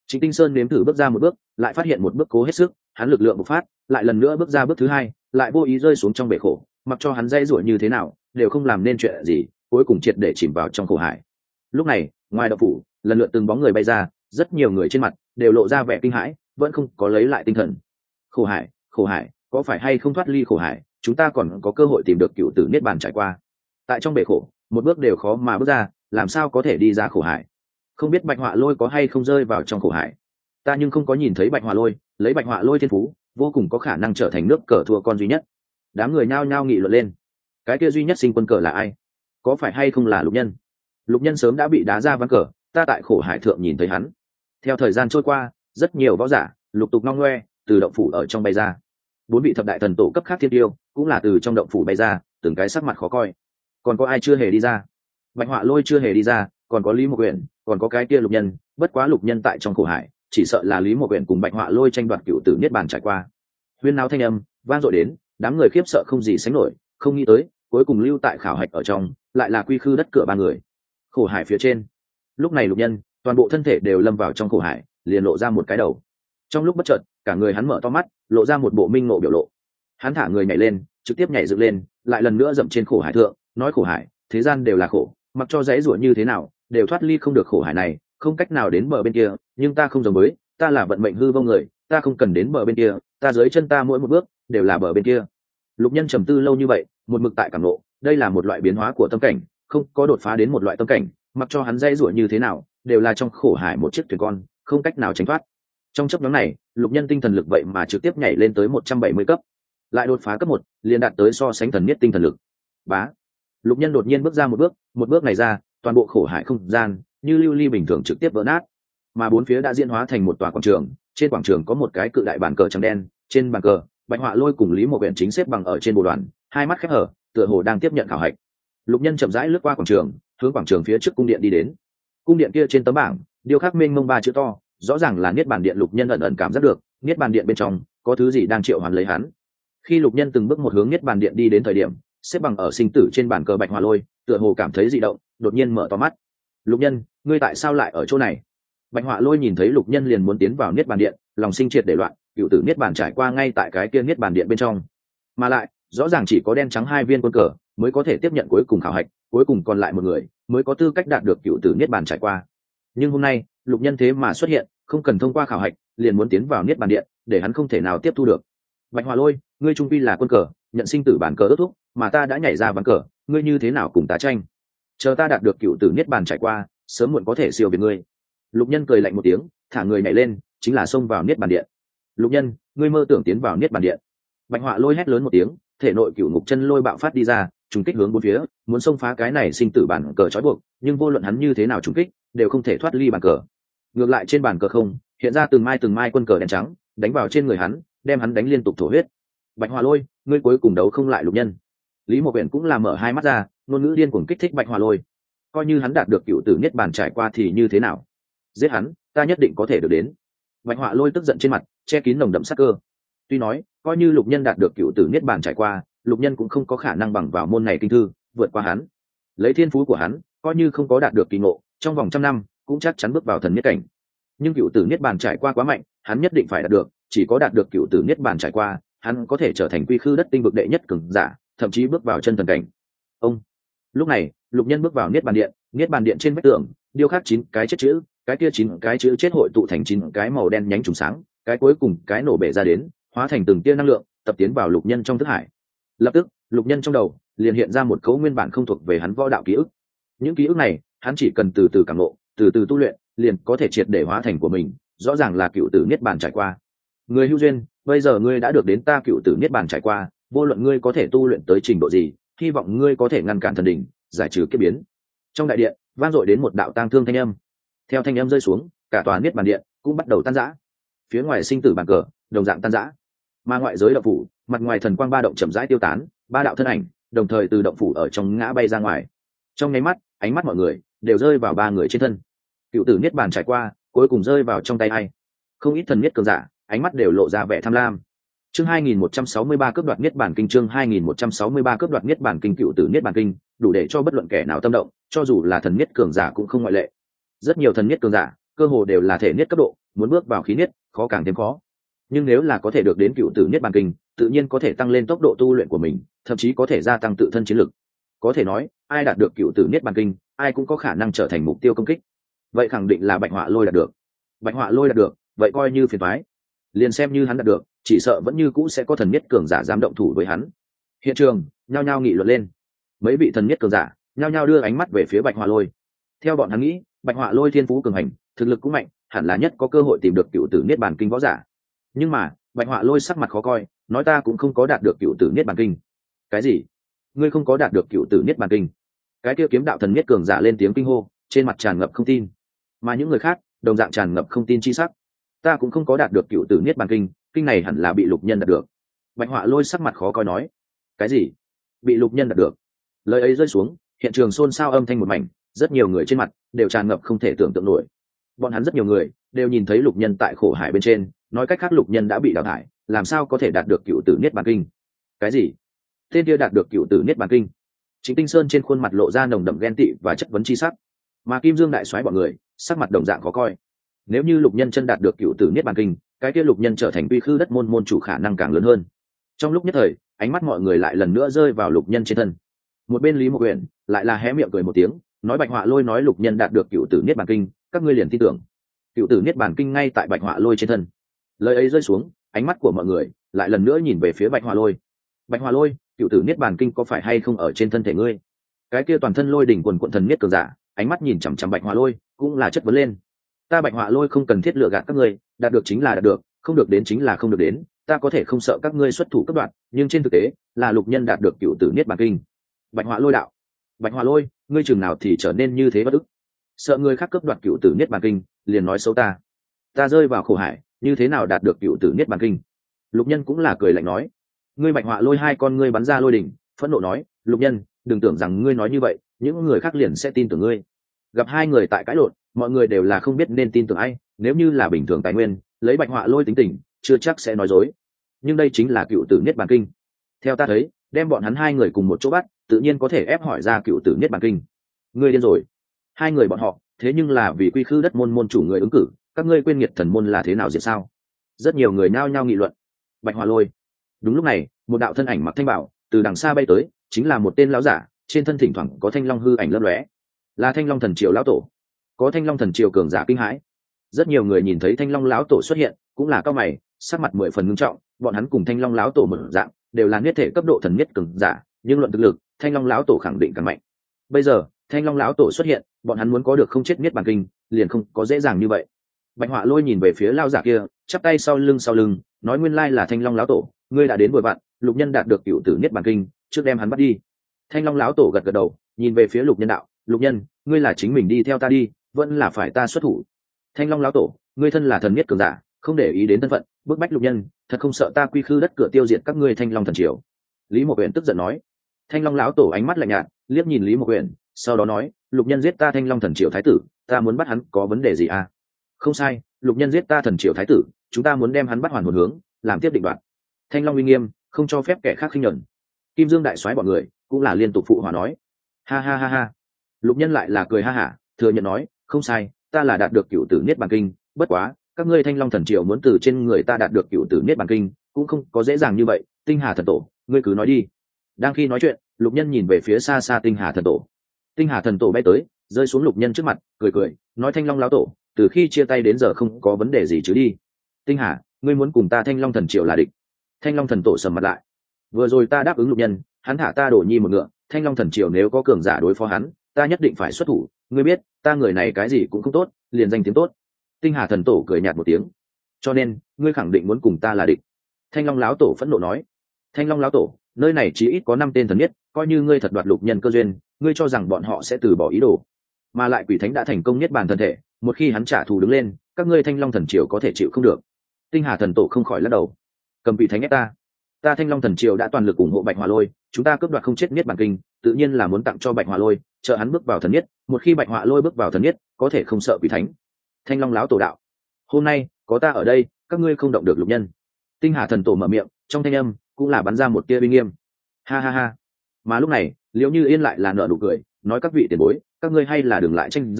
Trịnh Tinh Sơn nếm thử bước ra một bước, lại phát hiện một bước cố hết sức, hắn lực lượng bộc phát, lại lần nữa bước ra bước thứ hai, lại vô ý rơi xuống trong bể khổ, mặc cho hắn dây rủa như thế nào, đều không làm nên chuyện gì, cuối cùng triệt để chìm vào trong khổ hải. Lúc này, ngoài động phủ, lần lượt từng bóng người bay ra, rất nhiều người trên mặt đều lộ ra vẻ kinh hãi, vẫn không có lấy lại tinh thần. Khổ hải, có phải hay không thoát ly khổ hải, chúng ta còn có cơ hội tìm được cựu tử niết bàn trải qua. Tại trong bể khổ, một bước đều khó mà bước ra, làm sao có thể đi ra khổ hải? Không biết Bạch Họa Lôi có hay không rơi vào trong khổ hải. Ta nhưng không có nhìn thấy Bạch Họa Lôi, lấy Bạch Họa Lôi thiên phú, vô cùng có khả năng trở thành nước cờ thua con duy nhất. Đám người nhao nhao nghị luận lên. Cái kia duy nhất sinh quân cờ là ai? Có phải hay không là Lục Nhân? Lục Nhân sớm đã bị đá ra ván cờ, ta tại khổ hải thượng nhìn thấy hắn. Theo thời gian trôi qua, rất nhiều võ giả lục tục ngong ngoe từ động phủ ở trong bay ra. 4 vị thập đại thần tổ cấp khác thiên tiêu cũng là từ trong động phủ bay ra, từng cái sắc mặt khó coi. Còn có ai chưa hề đi ra? Bạch Họa Lôi chưa hề đi ra, còn có Lý Mộc Uyển, còn có cái kia Lục Nhân, bất quá Lục Nhân tại trong khổ hải, chỉ sợ là Lý Mộc Uyển cùng Bạch Họa Lôi tranh đoạt cựu tử niết bàn trải qua. Huyên náo thanh âm vang dội đến, đám người khiếp sợ không gì sánh nổi, không nghĩ tới, cuối cùng lưu tại khảo hạch ở trong, lại là quy khư đất cửa 3 người. Khổ hải phía trên, lúc này Lục Nhân, toàn bộ thân thể đều lâm vào trong khổ hải, liền lộ ra một cái đầu. Trong lúc bất chợt, cả người hắn mở to mắt, lộ ra một bộ minh ngộ biểu lộ. Hắn thả người nhảy lên, trực tiếp nhảy dựng lên, lại lần nữa dậm trên khổ hải thượng, nói khổ hải, thế gian đều là khổ, mặc cho dãy rủa như thế nào, đều thoát ly không được khổ hải này, không cách nào đến bờ bên kia, nhưng ta không giống với, ta là vận mệnh hư vô người, ta không cần đến bờ bên kia, ta dưới chân ta mỗi một bước đều là bờ bên kia. Lục Nhân trầm tư lâu như vậy, một mực tại cảm ngộ, đây là một loại biến hóa của tâm cảnh, không có đột phá đến một loại tâm cảnh, mặc cho hắn dãy rủa như thế nào, đều là trong khổ hải một chiếc thuyền con, không cách nào tránh thoát. Trong chốc ngắn này, Lục Nhân tinh thần lực vậy mà trực tiếp nhảy lên tới 170 cấp, lại đột phá cấp 1, liền đạt tới so sánh thần niết tinh thần lực. Bá, Lục Nhân đột nhiên bước ra một bước này ra, toàn bộ khổ hải không gian như lưu ly bình thường trực tiếp vỡ nát, mà bốn phía đã diễn hóa thành một tòa quảng trường. Trên quảng trường có một cái cự đại bàn cờ trắng đen, trên bàn cờ, Bạch Họa Lôi cùng Lý Mộc Uyển chính xếp bằng ở trên bồ đoàn, hai mắt khép hở, tựa hồ đang tiếp nhận khảo hạch. Lục Nhân chậm rãi lướt qua quảng trường, hướng quảng trường phía trước cung điện đi đến. Cung điện kia trên tấm bảng, điêu khắc mênh mông 3 chữ to, rõ ràng là Niết Bàn Điện. Lục Nhân ẩn ẩn cảm giác được, Niết Bàn Điện bên trong có thứ gì đang triệu hoán lấy hắn. Khi Lục Nhân từng bước một hướng Niết Bàn Điện đi đến thời điểm, xếp bằng ở sinh tử trên bàn cờ Bạch Họa Lôi, tựa hồ cảm thấy dị động, đột nhiên mở to mắt. Lục Nhân, ngươi tại sao lại ở chỗ này? Bạch Họa Lôi nhìn thấy Lục Nhân liền muốn tiến vào Niết Bàn Điện, lòng sinh triệt để loạn, cựu tử Niết Bàn trải qua ngay tại cái kia Niết Bàn Điện bên trong, mà lại rõ ràng chỉ có đen trắng 2 viên quân cờ mới có thể tiếp nhận cuối cùng khảo hạch, cuối cùng còn lại một người mới có tư cách đạt được cựu tử Niết Bàn trải qua. Nhưng hôm nay, Lục Nhân thế mà xuất hiện, không cần thông qua khảo hạch, liền muốn tiến vào Niết Bàn Điện, để hắn không thể nào tiếp thu được. Bạch Họa Lôi, ngươi trung quy là quân cờ, nhận sinh tử bản cờ ước thúc, mà ta đã nhảy ra ván cờ, ngươi như thế nào cùng ta tranh? Chờ ta đạt được cựu tử Niết Bàn trải qua, sớm muộn có thể siêu việt ngươi. Lục Nhân cười lạnh một tiếng, thả người nhảy lên, chính là xông vào Niết Bàn Điện. Lục Nhân, ngươi mơ tưởng tiến vào Niết Bàn Điện? Bạch Họa Lôi hét lớn một tiếng, thể nội cựu ngục chân lôi bạo phát đi ra, trùng kích hướng bốn phía, muốn xông phá cái này sinh tử bản cờ trói buộc, nhưng vô luận hắn như thế nào trùng kích, đều không thể thoát ly bàn cờ. Ngược lại trên bàn cờ không hiện ra từng mai quân cờ đen trắng, đánh vào trên người hắn, đem hắn đánh liên tục thổ huyết. Bạch Họa Lôi, ngươi cuối cùng đấu không lại Lục Nhân. Lý Mộc Uyển cũng là mở hai mắt ra, ngôn ngữ điên cuồng kích thích Bạch Họa Lôi. Coi như hắn đạt được cựu tử Niết Bàn trải qua thì như thế nào? Giết hắn, ta nhất định có thể được đến. Bạch Họa Lôi tức giận trên mặt che kín nồng đậm sát cơ. Tuy nói, coi như Lục Nhân đạt được cựu tử Niết Bàn trải qua, Lục Nhân cũng không có khả năng bằng vào môn này kinh thư vượt qua hắn. Lấy thiên phú của hắn, coi như không có đạt được kỳ ngộ, trong vòng 100 năm cũng chắc chắn bước vào thần niết cảnh. Nhưng cựu tử Niết Bàn trải qua quá mạnh, hắn nhất định phải đạt được, chỉ có đạt được cựu tử Niết Bàn trải qua, hắn có thể trở thành quy khư đất tinh vực đệ nhất cường giả, thậm chí bước vào chân thần cảnh. Ông. Lúc này, Lục Nhân bước vào Niết Bàn Điện, Niết Bàn Điện trên vách tường điêu khắc 9 cái chết chữ, cái kia 9 cái chữ chết hội tụ thành 9 cái màu đen nhánh trùng sáng, cái cuối cùng cái nổ bể ra đến, hóa thành từng tia năng lượng, tập tiến vào Lục Nhân trong thức hải. Lập tức, Lục Nhân trong đầu liền hiện ra một cấu nguyên bản không thuộc về hắn võ đạo ký ức. Những ký ức này, hắn chỉ cần từ từ cảm ngộ, từ từ tu luyện, liền có thể triệt để hóa thành của mình, rõ ràng là cựu tử Niết Bàn trải qua. Người hữu duyên, bây giờ ngươi đã được đến ta cựu tử Niết Bàn trải qua, vô luận ngươi có thể tu luyện tới trình độ gì, hy vọng ngươi có thể ngăn cản thần đỉnh, giải trừ kiếp biến. Trong đại điện, vang dội đến một đạo tang thương thanh âm. Theo thanh âm rơi xuống, cả tòa Niết Bàn Điện cũng bắt đầu tan rã. Phía ngoài sinh tử bàn cờ, đồng dạng tan rã. Mà ngoại giới động phủ, mặt ngoài thần quang ba động chậm rãi tiêu tán, 3 đạo thân ảnh đồng thời từ động phủ ở trong ngã bay ra ngoài. Trong nháy mắt, ánh mắt mọi người đều rơi vào 3 người trên thân. Cựu tử Niết Bàn trải qua, cuối cùng rơi vào trong tay ai? Không ít thần niết cường giả, ánh mắt đều lộ ra vẻ tham lam. Chương 2163 cướp đoạt Niết Bàn kinh, chương 2163 cướp đoạt Niết Bàn kinh, cựu tử Niết Bàn kinh, đủ để cho bất luận kẻ nào tâm động, cho dù là thần niết cường giả cũng không ngoại lệ. Rất nhiều thần niết cường giả cơ hồ đều là thể niết cấp độ, muốn bước vào khí niết khó càng thêm khó. Nhưng nếu là có thể được đến cựu tử niết bàn kinh, tự nhiên có thể tăng lên tốc độ tu luyện của mình, thậm chí có thể gia tăng tự thân chiến lực. Có thể nói ai đạt được cựu tử niết bàn kinh, ai cũng có khả năng trở thành mục tiêu công kích. Vậy khẳng định là Bạch Họa Lôi đạt được. Bạch Họa Lôi đạt được, vậy coi như phiền toái. Liền xem như hắn đạt được, chỉ sợ vẫn như cũ sẽ có thần niết cường giả dám động thủ với hắn. Hiện trường nhao nhao nghị luận lên, mấy vị thần niết cường giả nhao nhao đưa ánh mắt về phía Bạch Họa Lôi. Theo bọn hắn nghĩ, Bạch Họa Lôi thiên phú cường hành, thực lực cũng mạnh, hẳn là nhất có cơ hội tìm được cựu tử niết bàn kinh võ giả. Nhưng mà Bạch Họa Lôi sắc mặt khó coi, nói ta cũng không có đạt được cựu tử niết bàn kinh. Cái gì? Ngươi không có đạt được cựu tử niết bàn kinh? Cái kia kiếm đạo thần niết cường giả lên tiếng kinh hô, trên mặt tràn ngập không tin. Mà những người khác đồng dạng tràn ngập không tin chi sắc. Ta cũng không có đạt được cựu tử niết bàn kinh, kinh này hẳn là bị Lục Nhân đạt được. Bạch Họa Lôi sắc mặt khó coi nói. Cái gì? Bị Lục Nhân đạt được? Lời ấy rơi xuống, hiện trường xôn xao âm thanh một mảnh, rất nhiều người trên mặt đều tràn ngập không thể tưởng tượng nổi. Bọn hắn rất nhiều người đều nhìn thấy Lục Nhân tại khổ hải bên trên, nói cách khác Lục Nhân đã bị đào thải, làm sao có thể đạt được cựu tử niết bàn kinh? Cái gì? Tên kia đạt được cựu tử niết bàn kinh? Trịnh Tinh Sơn trên khuôn mặt lộ ra nồng đậm ghen tị và chất vấn chi sắc, mà Kim Dương đại soái bọn người sắc mặt đồng dạng khó coi. Nếu như Lục Nhân chân đạt được cựu tử niết bàn kinh, cái kia Lục Nhân trở thành quy khư đất môn môn chủ khả năng càng lớn hơn. Trong lúc nhất thời, ánh mắt mọi người lại lần nữa rơi vào Lục Nhân trên thân. Một bên Lý Mộc Uyển lại là hé miệng cười một tiếng, nói Bạch Họa Lôi nói Lục Nhân đạt được cựu tử niết bàn kinh, các ngươi liền tin tưởng. Cựu tử niết bàn kinh ngay tại Bạch Họa Lôi trên thân. Lời ấy rơi xuống, ánh mắt của mọi người lại lần nữa nhìn về phía Bạch Họa Lôi. Bạch Họa Lôi, cựu tử niết bàn kinh có phải hay không ở trên thân thể ngươi? Cái kia toàn thân lôi đỉnh quần quận thần niết cường giả, ánh mắt nhìn chằm chằm Bạch Họa Lôi, cũng là chất vấn lên. Ta Bạch Họa Lôi không cần thiết lựa gạt các ngươi, đạt được chính là đạt được, không được đến chính là không được đến, ta có thể không sợ các ngươi xuất thủ cấp đoạn, nhưng trên thực tế là Lục Nhân đạt được cựu tử niết bàn kinh. Bạch Họa Lôi đạo. Bạch Họa Lôi, ngươi chừng nào thì trở nên như thế bất ức? Sợ người khác cướp đoạt cựu tử niết bàn kinh, liền nói xấu ta. Ta rơi vào khổ hải, như thế nào đạt được cựu tử niết bàn kinh? Lục Nhân cũng là cười lạnh nói. Ngươi Bạch Họa Lôi hai con ngươi bắn ra lôi đỉnh, phẫn nộ nói, Lục Nhân, đừng tưởng rằng ngươi nói như vậy những người khác liền sẽ tin tưởng ngươi. Gặp hai người tại cãi lộn, mọi người đều là không biết nên tin tưởng ai. Nếu như là bình thường tài nguyên, lấy Bạch Họa Lôi tính tình, chưa chắc sẽ nói dối, nhưng đây chính là cựu tử niết bàn kinh. Theo ta thấy, đem bọn hắn hai người cùng một chỗ bắt, tự nhiên có thể ép hỏi ra cựu tử niết bàn kinh. Ngươi điên rồi? Hai người bọn họ thế nhưng là vì quy khư đất môn môn chủ người ứng cử, các ngươi quên nghiệt thần môn là thế nào diệt sao? Rất nhiều người nao nhao nghị luận. Bạch Họa Lôi. Đúng lúc này, một đạo thân ảnh mặc thanh bảo từ đằng xa bay tới, chính là một tên lão giả, trên thân thỉnh thoảng có thanh long hư ảnh lấp lóe, là Thanh Long Thần Triều lão tổ. Có Thanh Long Thần Triều cường giả kinh hãi. Rất nhiều người nhìn thấy Thanh Long lão tổ xuất hiện, cũng là cao mày, sắc mặt mười phần ngưng trọng. Bọn hắn cùng Thanh Long lão tổ một dạng, đều là niết thể cấp độ thần niết cường giả, nhưng luận thực lực, Thanh Long lão tổ khẳng định càng mạnh. Bây giờ, Thanh Long lão tổ xuất hiện, bọn hắn muốn có được không chết niết bàn kinh, liền không có dễ dàng như vậy. Bạch Họa Lôi nhìn về phía lão giả kia, chắp tay sau lưng, nói nguyên lai là Thanh Long lão tổ, ngươi đã đến vừa vặn, Lục Nhân đạt được cựu tử niết bàn kinh, trước đem hắn bắt đi. Thanh Long lão tổ gật gật đầu, nhìn về phía Lục Nhân đạo, Lục Nhân, ngươi là chính mình đi theo ta đi, vẫn là phải ta xuất thủ? Thanh Long lão tổ, ngươi thân là thần niết cường giả, không để ý đến thân phận, bức bách Lục Nhân, thật không sợ ta quy khư đất cửa tiêu diệt các ngươi Thanh Long Thần Triều? Lý Mộc Uyển tức giận nói. Thanh Long lão tổ ánh mắt lạnh nhạt, liếc nhìn Lý Mộc Uyển, sau đó nói, Lục Nhân giết ta Thanh Long Thần Triều thái tử, ta muốn bắt hắn có vấn đề gì à? Không sai, Lục Nhân giết ta Thần Triều thái tử, chúng ta muốn đem hắn bắt hoàn hồn hướng, làm tiếp định đoạt. Thanh Long uy nghiêm, không cho phép kẻ khác khinh nhẫn. Kim Dương đại soái bọn người cũng là liên tục phụ họa nói. Ha ha ha ha. Lục Nhân lại là cười ha hả, thừa nhận nói, không sai, ta là đạt được cựu tử niết bàn kinh, bất quá, các ngươi Thanh Long Thần Triều muốn từ trên người ta đạt được cựu tử niết bàn kinh, cũng không có dễ dàng như vậy. Tinh Hà thần tổ, ngươi cứ nói đi. Đang khi nói chuyện, Lục Nhân nhìn về phía xa xa Tinh Hà thần tổ. Tinh Hà thần tổ bay tới, rơi xuống Lục Nhân trước mặt, cười, nói Thanh Long lão tổ, từ khi chia tay đến giờ không có vấn đề gì chứ đi. Tinh Hà, ngươi muốn cùng ta Thanh Long Thần Triều là địch? Thanh Long thần tổ sầm mặt lại. Vừa rồi ta đáp ứng Lục Nhân, hắn thả ta đổ nhi một ngựa, Thanh Long Thần Triều nếu có cường giả đối phó hắn, ta nhất định phải xuất thủ, ngươi biết, ta người này cái gì cũng không tốt, liền danh tiếng tốt. Tinh Hà thần tổ cười nhạt một tiếng. Cho nên, ngươi khẳng định muốn cùng ta là địch? Thanh Long lão tổ phẫn nộ nói. Thanh Long lão tổ, nơi này chỉ ít có 5 tên thần nhất, coi như ngươi thật đoạt Lục Nhân cơ duyên, ngươi cho rằng bọn họ sẽ từ bỏ ý đồ? Mà lại Quỷ Thánh đã thành công nhất bản thân thể, một khi hắn trả thù đứng lên, các ngươi Thanh Long Thần Triều có thể chịu không được. Tinh Hà thần tổ không khỏi lắc đầu. Cầm Quỷ Thánh ép ta Thanh Long Thần Triều đã toàn lực ủng hộ Bạch Họa Lôi, chúng ta cướp đoạt không chết niết bàn kinh, tự nhiên là muốn tặng cho Bạch Họa Lôi, trợ hắn bước vào thần niết, một khi Bạch Họa Lôi bước vào thần niết, có thể không sợ Quỷ Thánh. Thanh Long lão tổ đạo, hôm nay có ta ở đây, các ngươi không động được Lục Nhân. Tinh Hà thần tổ mở miệng, trong thanh âm cũng là bắn ra một tia uy nghiêm. Ha ha ha. Mà lúc này, Liễu Như Yên lại là nở nụ cười, nói các vị tiền bối, các ngươi hay là đừng lại tranh giành,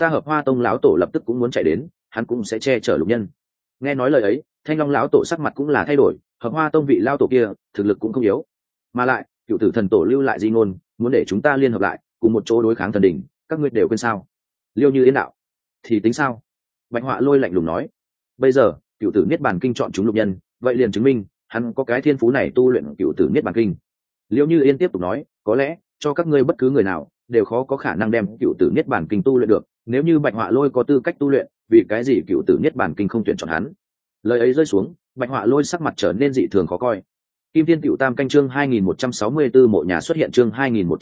ta Hợp Hoa Tông lão tổ lập tức cũng muốn chạy đến, hắn cũng sẽ che chở Lục Nhân. Nghe nói lời ấy, Thanh Long lão tổ sắc mặt cũng là thay đổi, Hợp Hoa Tông vị lão tổ kia thực lực cũng không yếu, mà lại cựu tử thần tổ lưu lại di ngôn, muốn để chúng ta liên hợp lại cùng một chỗ đối kháng thần đỉnh, các ngươi đều quên sao? Liêu Như Yên đạo thì tính sao? Bạch Họa Lôi lạnh lùng nói, bây giờ cựu tử niết bàn kinh chọn chúng Lục Nhân, vậy liền chứng minh hắn có cái thiên phú này tu luyện cựu tử niết bàn kinh. Liêu Như Yên tiếp tục nói, có lẽ cho các ngươi bất cứ người nào đều khó có khả năng đem cựu tử niết bàn kinh tu luyện được, nếu như Bạch Họa Lôi có tư cách tu luyện, vì cái gì cựu tử niết bàn kinh không tuyển chọn hắn? Lời ấy rơi xuống, Bạch Họa Lôi sắc mặt trở nên dị thường khó coi. Kim Thiên Cựu Tam canh chương 2164 mộ nhà xuất hiện, chương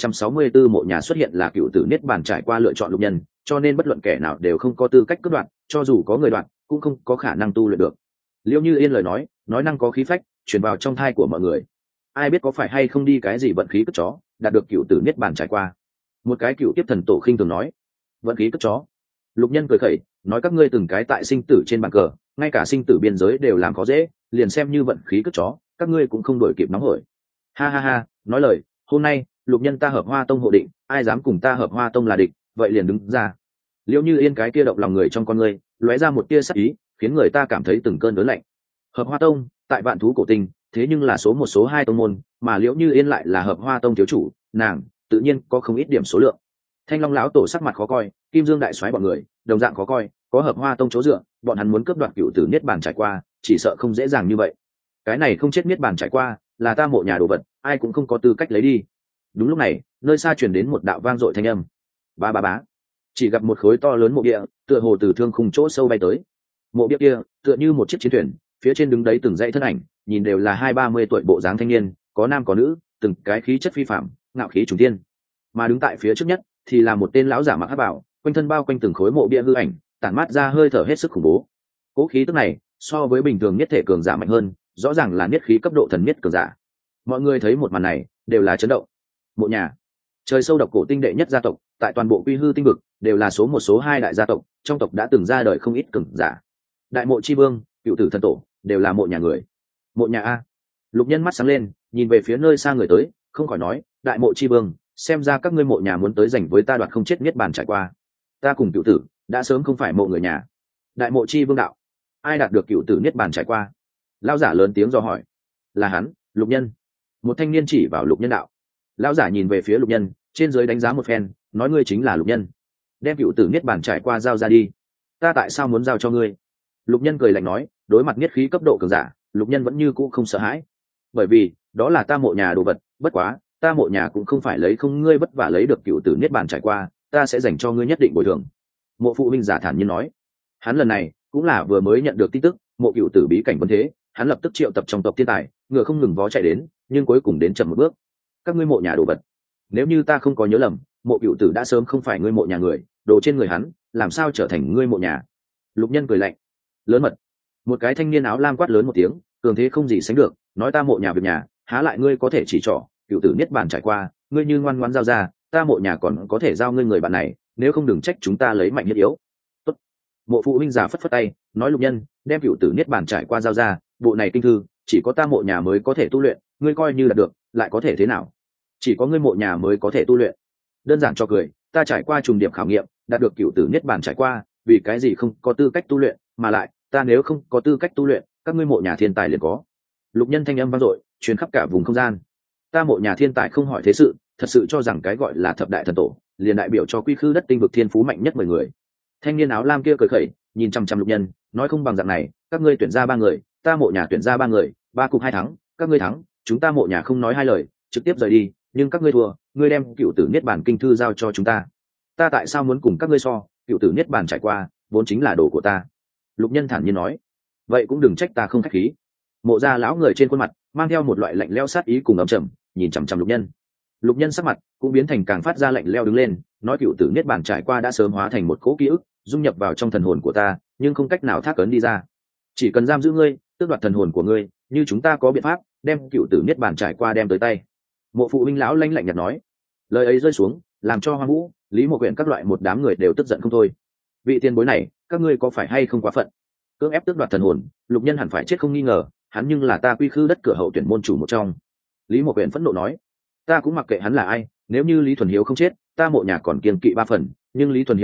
2164 mộ nhà xuất hiện là cựu tử niết bàn trải qua lựa chọn Lục Nhân, cho nên bất luận kẻ nào đều không có tư cách cướp đoạt, cho dù có người đoạt cũng không có khả năng tu luyện được. Liêu Như Yên lời nói năng có khí phách, truyền vào trong thai của mọi người. Ai biết có phải hay không đi cái gì vận khí cất chó, đạt được cựu tử niết bàn trải qua. Một cái cựu tiếp thần tổ khinh thường nói, vận khí cất chó. Lục Nhân cười khẩy, nói các ngươi từng cái tại sinh tử trên bàn cờ, ngay cả sinh tử biên giới đều làm khó dễ, liền xem như vận khí cất chó, các ngươi cũng không đổi kịp nóng hổi. Ha ha ha, nói lời, hôm nay Lục Nhân ta Hợp Hoa Tông hộ định, ai dám cùng ta Hợp Hoa Tông là địch, vậy liền đứng ra. Liễu Như Yên cái kia động lòng người trong con ngươi, lóe ra một tia sắc ý, khiến người ta cảm thấy từng cơn đớn lạnh. Hợp Hoa Tông tại Vạn Thú cổ tinh, thế nhưng là số 1 số 2 tông môn, mà Liễu Như Yên lại là Hợp Hoa Tông thiếu chủ, nàng tự nhiên có không ít điểm số lượng. Thanh Long lão tổ sắc mặt khó coi, Kim Dương đại soái bọn người đồng dạng khó coi, có Hợp Hoa Tông chỗ dựa, bọn hắn muốn cướp đoạt cựu tử niết bàn trải qua, chỉ sợ không dễ dàng như vậy. Cái này không chết niết bàn trải qua, là ta mộ nhà đồ vật, ai cũng không có tư cách lấy đi. Đúng lúc này, nơi xa truyền đến một đạo vang dội thanh âm. Ba ba bá. Chỉ gặp một khối to lớn mộ địa, tựa hồ từ thương khung chỗ sâu bay tới. Mộ địa kia, tựa như một chiếc chiến thuyền, phía trên đứng đấy từng dãy thân ảnh, nhìn đều là 20-30 tuổi bộ dáng thanh niên, có nam có nữ, từng cái khí chất phi phàm, ngạo khí trùng thiên. Mà đứng tại phía trước nhất thì là một tên lão giả mặc hắc bào, quanh thân bao quanh từng khối mộ bia hư ảnh, tản mát ra hơi thở hết sức khủng bố. Cố khí tức này, so với bình thường nhất thể cường giả mạnh hơn, rõ ràng là nhất khí cấp độ thần nhất cường giả. Mọi người thấy một màn này, đều là chấn động. Mộ nhà, trời sâu độc cổ tinh đệ nhất gia tộc, tại toàn bộ Quy Hư tinh vực, đều là số 1 số 2 đại gia tộc, trong tộc đã từng ra đời không ít cường giả. Đại Mộ Chi Vương, Cựu Tử Thần Tổ, đều là mộ nhà người. Mộ nhà a. Lục Nhân mắt sáng lên, nhìn về phía nơi xa người tới, không khỏi nói, Đại Mộ Chi Vương, xem ra các ngươi mộ nhà muốn tới giành với ta đoạt không chết niết bàn trải qua. Ta cùng Cựu Tử đã sớm không phải mộ người nhà. Đại Mộ Chi Vương đạo, ai đạt được Cựu Tử niết bàn trải qua? Lão giả lớn tiếng do hỏi. Là hắn, Lục Nhân. Một thanh niên chỉ vào Lục Nhân đạo. Lão giả nhìn về phía Lục Nhân, trên dưới đánh giá một phen, nói ngươi chính là Lục Nhân. Đem Cựu Tử niết bàn trải qua giao ra đi. Ta tại sao muốn giao cho ngươi? Lục Nhân cười lạnh nói, đối mặt niết khí cấp độ cường giả, Lục Nhân vẫn như cũ không sợ hãi. Bởi vì đó là ta mộ nhà đồ vật, bất quá ta mộ nhà cũng không phải lấy không ngươi vất vả lấy được Cựu Tử niết bàn trải qua, ta sẽ dành cho ngươi nhất định bồi thường. Mộ phụ huynh giả thản nhiên nói. Hắn lần này cũng là vừa mới nhận được tin tức mộ Cựu Tử bí cảnh vấn thế, hắn lập tức triệu tập trong tộc thiên tài, ngựa không ngừng vó chạy đến, nhưng cuối cùng đến chậm một bước. Các ngươi mộ nhà đồ vật, nếu như ta không có nhớ lầm, mộ Cựu Tử đã sớm không phải ngươi mộ nhà người, đồ trên người hắn làm sao trở thành ngươi mộ nhà? Lục Nhân cười lạnh. Lớn mật. Một cái thanh niên áo lam quát lớn một tiếng, cường thế không gì sánh được, nói ta mộ nhà việc nhà, há lại ngươi có thể chỉ trỏ, Cựu Tử niết bàn trải qua, ngươi như ngoan ngoãn giao ra, ta mộ nhà còn có thể giao ngươi người bạn này, nếu không đừng trách chúng ta lấy mạnh nhất yếu. Tốt. Mộ phụ huynh giả phất phất tay, nói Lục Nhân, đem Cựu Tử niết bàn trải qua giao ra, bộ này kinh thư chỉ có ta mộ nhà mới có thể tu luyện, ngươi coi như là được, lại có thể thế nào? Chỉ có ngươi mộ nhà mới có thể tu luyện. Đơn giản cho cười, ta trải qua trùng điểm khảo nghiệm, đạt được Cựu Tử niết bàn trải qua, vì cái gì không có tư cách tu luyện, mà lại ta nếu không có tư cách tu luyện, các ngươi mộ nhà thiên tài liền có. Lục Nhân thanh âm vang dội, truyền khắp cả vùng không gian. Ta mộ nhà thiên tài không hỏi thế sự, thật sự cho rằng cái gọi là thập đại thần tổ liền đại biểu cho Quy Khư đất tinh vực thiên phú mạnh nhất 10 người. Thanh niên áo lam kia cười khẩy, nhìn chăm chăm Lục Nhân, nói không bằng dạng này, các ngươi tuyển ra 3 người, ta mộ nhà tuyển ra 3 người, 3 cục 2 thắng, các ngươi thắng, chúng ta mộ nhà không nói hai lời, trực tiếp rời đi, nhưng các ngươi thua, ngươi đem Cựu Tử niết bàn kinh thư giao cho chúng ta. Ta tại sao muốn cùng các ngươi so, Cựu Tử niết bàn trải qua, vốn chính là đồ của ta. Lục Nhân thản nhiên nói. Vậy cũng đừng trách ta không khách khí. Mộ gia lão người trên khuôn mặt mang theo một loại lạnh lẽo sát ý cùng ấm trầm, nhìn chằm chằm Lục Nhân. Lục Nhân sắc mặt cũng biến thành càng phát ra lạnh lẽo đứng lên, nói Cựu Tử niết bàn trải qua đã sớm hóa thành một cỗ ký ức, dung nhập vào trong thần hồn của ta, nhưng không cách nào thác ấn đi ra. Chỉ cần giam giữ ngươi, tước đoạt thần hồn của ngươi, như chúng ta có biện pháp đem Cựu Tử niết bàn trải qua đem tới tay. Mộ phụ huynh lão lanh lạnh nhạt nói. Lời ấy rơi xuống, làm cho Hoang Vũ, Lý Mộ Quyển các loại một đám người đều tức giận không thôi. Vị tiền bối này, các ngươi có phải hay không quá phận? Cưỡng ép tước đoạt thần hồn, Lục Nhân hẳn phải chết không nghi ngờ, hắn nhưng là ta Quy Khư đất cửa hậu tuyển môn chủ một trong. Lý Mộ Quyển phẫn nộ nói. Ta cũng mặc kệ hắn là ai, nếu như Lý Thuần Hiếu không chết, ta mộ nhà còn kiên kỵ 3 phần, nhưng Lý Thuần Hiếu chết,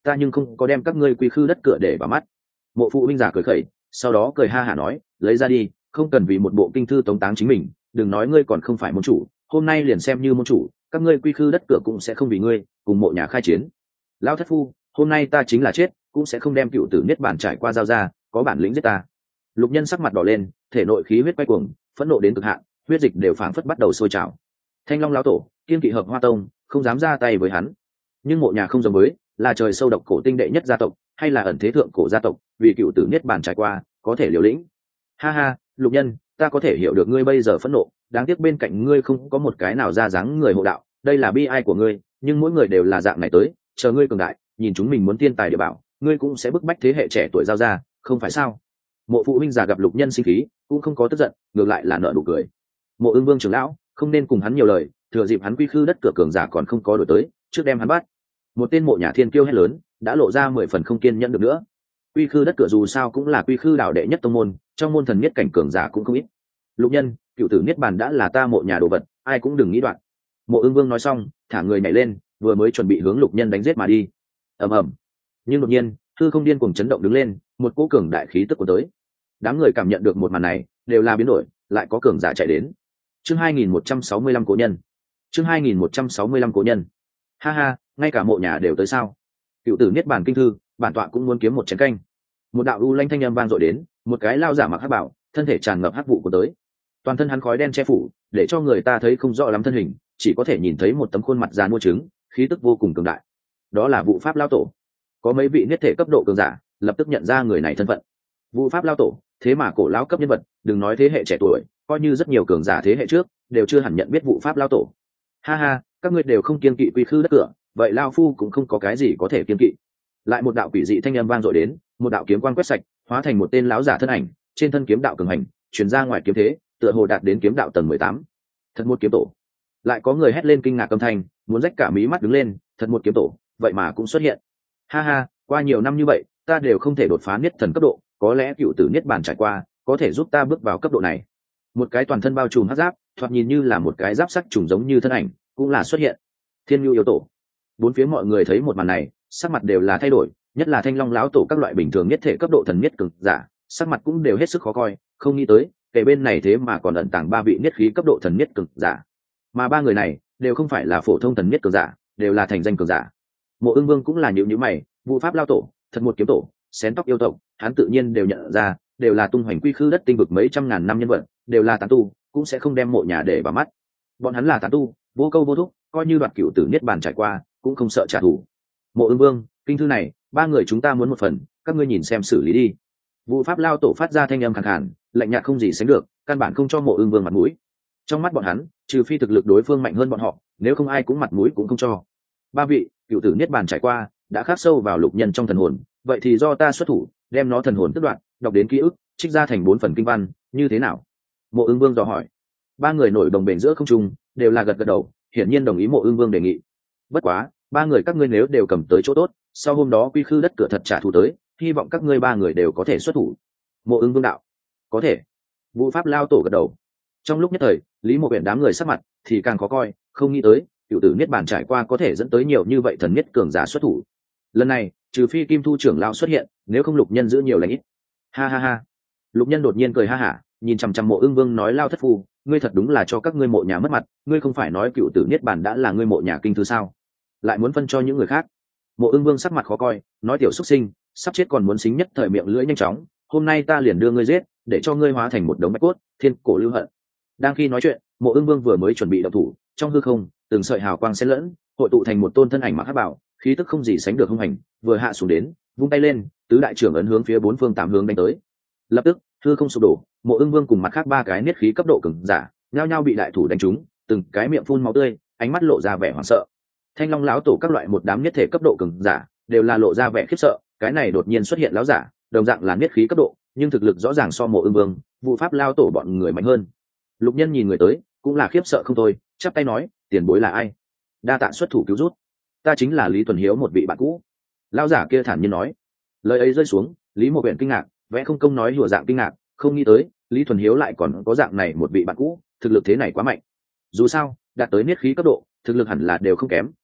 ta nhưng không có đem các ngươi quy khư đất cửa để vào mắt. Mộ phụ huynh giả cười khẩy, sau đó cười ha hả nói, lấy ra đi, không cần vì một bộ kinh thư tống táng chính mình, đừng nói ngươi còn không phải môn chủ, hôm nay liền xem như môn chủ, các ngươi quy khư đất cửa cũng sẽ không vì ngươi cùng mộ nhà khai chiến. Lão thất phu, hôm nay ta chính là chết cũng sẽ không đem cựu tử niết bàn trải qua giao ra, có bản lĩnh giết ta. Lục Nhân sắc mặt đỏ lên, thể nội khí huyết quay cuồng, phẫn nộ đến cực hạn, huyết dịch đều phảng phất bắt đầu sôi trào. Thanh Long lão tổ kiên kỵ Hợp Hoa tông, không dám ra tay với hắn. Nhưng mộ nhà không giống với, là trời sâu độc cổ tinh đệ nhất gia tộc, hay là ẩn thế thượng cổ gia tộc, vì cựu tử niết bàn trải qua, có thể liều lĩnh. Ha ha, Lục Nhân, ta có thể hiểu được ngươi bây giờ phẫn nộ, đáng tiếc bên cạnh ngươi không có một cái nào ra dáng người hộ đạo, đây là bi ai của ngươi, nhưng mỗi người đều là dạng này tới, chờ ngươi cường đại, nhìn chúng mình muốn tiên tài địa bảo, ngươi cũng sẽ bức bách thế hệ trẻ tuổi giao ra, không phải sao? Mộ phụ huynh già gặp Lục Nhân sinh khí, cũng không có tức giận, ngược lại là nở nụ cười. Mộ Ưng Vương trưởng lão không nên cùng hắn nhiều lời, thừa dịp hắn quy khư đất cửa cường giả còn không có đổi tới, trước đem hắn bắt. Một tên mộ nhà thiên kiêu hét lớn, đã lộ ra 10 phần không kiên nhẫn được nữa. Quy khư đất cửa dù sao cũng là quy khư đạo đệ nhất tông môn, trong môn thần miết cảnh cường giả cũng không ít. Lục Nhân, cựu tử niết bàn đã là ta mộ nhà đồ vật, ai cũng đừng nghĩ đoạn. Mộ Ưng Vương nói xong, thả người nhảy lên, vừa mới chuẩn bị hướng Lục Nhân đánh giết mà đi. Ầm ầm. Nhưng đột nhiên, hư không điên cuồng chấn động đứng lên, một cỗ cường đại khí tức của tới. Đám người cảm nhận được một màn này, đều là biến đổi, lại có cường giả chạy đến. Chương 2165 cố nhân. Chương 2165 cố nhân. Ha ha, ngay cả mộ nhà đều tới sao? Cựu tử niết bàn kinh thư, bản tọa cũng muốn kiếm một chén canh. Một đạo u lanh thanh âm vang dội đến, một cái lao giả mặc hắc bảo, thân thể tràn ngập hắc vụ của tới. Toàn thân hắn khói đen che phủ, để cho người ta thấy không rõ lắm thân hình, chỉ có thể nhìn thấy một tấm khuôn mặt già mua trứng, khí tức vô cùng cường đại. Đó là Vụ Pháp lão tổ. Có mấy vị niết thể cấp độ cường giả, lập tức nhận ra người này thân phận. Vụ Pháp lão tổ, thế mà cổ lão cấp nhân vật, đừng nói thế hệ trẻ tuổi, coi như rất nhiều cường giả thế hệ trước, đều chưa hẳn nhận biết Vụ Pháp lão tổ. Ha ha, các ngươi đều không kiêng kỵ quy khư đất cửa, vậy lão phu cũng không có cái gì có thể kiêng kỵ. Lại một đạo quỷ dị thanh âm vang dội đến, một đạo kiếm quang quét sạch, hóa thành một tên lão giả thân ảnh, trên thân kiếm đạo cường hành, truyền ra ngoài kiếm thế, tựa hồ đạt đến kiếm đạo tầng 18. Thật một kiếm tổ. Lại có người hét lên kinh ngạc âm thanh, muốn rách cả mí mắt đứng lên, thật một kiếm tổ, vậy mà cũng xuất hiện. Ha ha, qua nhiều năm như vậy, ta đều không thể đột phá niết thần cấp độ, có lẽ cựu tử niết bàn trải qua, có thể giúp ta bước vào cấp độ này. Một cái toàn thân bao trùm hắc giáp, thoạt nhìn như là một cái giáp sắc trùng giống như thân ảnh, cũng là xuất hiện. Thiên Nhu yêu tổ. Bốn phía mọi người thấy một màn này, sắc mặt đều là thay đổi, nhất là Thanh Long lão tổ các loại bình thường nhất thể cấp độ thần niết cường giả, sắc mặt cũng đều hết sức khó coi, không nghĩ tới, kể bên này thế mà còn ẩn tàng ba vị niết khí cấp độ thần niết cường giả. Mà ba người này đều không phải là phổ thông thần niết cường giả, đều là thành danh cường giả. Mộ Ưng Vương cũng là nhíu nhíu mày, Vụ Pháp lão tổ, thật một kiếm tổ, xén tóc yêu tộc, hắn tự nhiên đều nhận ra, đều là tung hoành quy khư đất tinh vực mấy trăm ngàn năm nhân vật, đều là tán tu, cũng sẽ không đem mộ nhà để vào mắt. Bọn hắn là tán tu, vô câu vô thúc, coi như đoạt cựu tử niết bàn trải qua, cũng không sợ trả thù. Mộ Ưng Vương, kinh thư này, ba người chúng ta muốn một phần, các ngươi nhìn xem xử lý đi. Vụ Pháp lão tổ phát ra thanh âm khàn khàn, lạnh nhạt không gì sánh được, căn bản không cho Mộ Ưng Vương mặt mũi. Trong mắt bọn hắn, trừ phi thực lực đối phương mạnh hơn bọn họ, nếu không ai cũng mặt mũi cũng không cho. Ba vị, cựu tử niết bàn trải qua, đã khắc sâu vào Lục Nhân trong thần hồn, vậy thì do ta xuất thủ, đem nó thần hồn tức đoạn, đọc đến ký ức, trích ra thành 4 phần kinh văn, như thế nào? Mộ Ưng Vương dò hỏi. Ba người nổi đồng bền giữa không trung, đều là gật gật đầu, hiển nhiên đồng ý Mộ Ưng Vương đề nghị. Bất quá, ba người các ngươi nếu đều cầm tới chỗ tốt, sau hôm đó quy khư đất cửa thật trả thù tới, hy vọng các ngươi ba người đều có thể xuất thủ. Mộ Ưng Vương đạo. Có thể. Vụ Pháp lao tổ gật đầu. Trong lúc nhất thời, Lý Mộ Uyển đám người sắc mặt thì càng khó coi, không nghĩ tới, cựu tử niết bàn trải qua có thể dẫn tới nhiều như vậy thần niết cường giả xuất thủ. Lần này, trừ phi Kim Thu trưởng lão xuất hiện, nếu không Lục Nhân giữ nhiều lãnh ít. Ha ha ha. Lục Nhân đột nhiên cười ha hả, nhìn chằm chằm Mộ Ưng Vương nói, lao thất phu, ngươi thật đúng là cho các ngươi mộ nhà mất mặt, ngươi không phải nói cựu tử niết bàn đã là ngươi mộ nhà kinh thư sao? Lại muốn phân cho những người khác. Mộ Ưng Vương sắc mặt khó coi, nói, tiểu xuất sinh, sắp chết còn muốn xính nhất thời miệng lưỡi nhanh chóng, hôm nay ta liền đưa ngươi giết, để cho ngươi hóa thành một đống bạch cốt, thiên cổ lưu hận. Đang khi nói chuyện, Mộ Ưng Vương vừa mới chuẩn bị động thủ, trong hư không, từng sợi hào quang xen lẫn, hội tụ thành một tôn thân ảnh mặc hắc bào, khí tức không gì sánh được hung hành, vừa hạ xuống đến, vung tay lên, tứ đại trưởng ấn hướng phía bốn phương tám hướng đánh tới. Lập tức, hư không sụp đổ, Mộ Ưng Vương cùng mặt khác ba cái niết khí cấp độ cường giả, nhao nhao bị đại thủ đánh trúng, từng cái miệng phun máu tươi, ánh mắt lộ ra vẻ hoảng sợ. Thanh Long lão tổ các loại một đám niết thể cấp độ cường giả, đều là lộ ra vẻ khiếp sợ, cái này đột nhiên xuất hiện lão giả, đồng dạng là niết khí cấp độ, nhưng thực lực rõ ràng so Mộ Ưng Vương, Vụ Pháp lao tổ bọn người mạnh hơn. Lục Nhân nhìn người tới, cũng là khiếp sợ không thôi, chắp tay nói, tiền bối là ai? Đa tạ xuất thủ cứu rút. Ta chính là Lý Tuần Hiếu, một vị bạn cũ. Lão giả kia thản nhiên nói. Lời ấy rơi xuống, Lý Mộ Uyển kinh ngạc, vẽ không công nói hùa dạng kinh ngạc, không nghĩ tới, Lý Tuần Hiếu lại còn có dạng này một vị bạn cũ, thực lực thế này quá mạnh. Dù sao, đạt tới niết khí cấp độ, thực lực hẳn là đều không kém,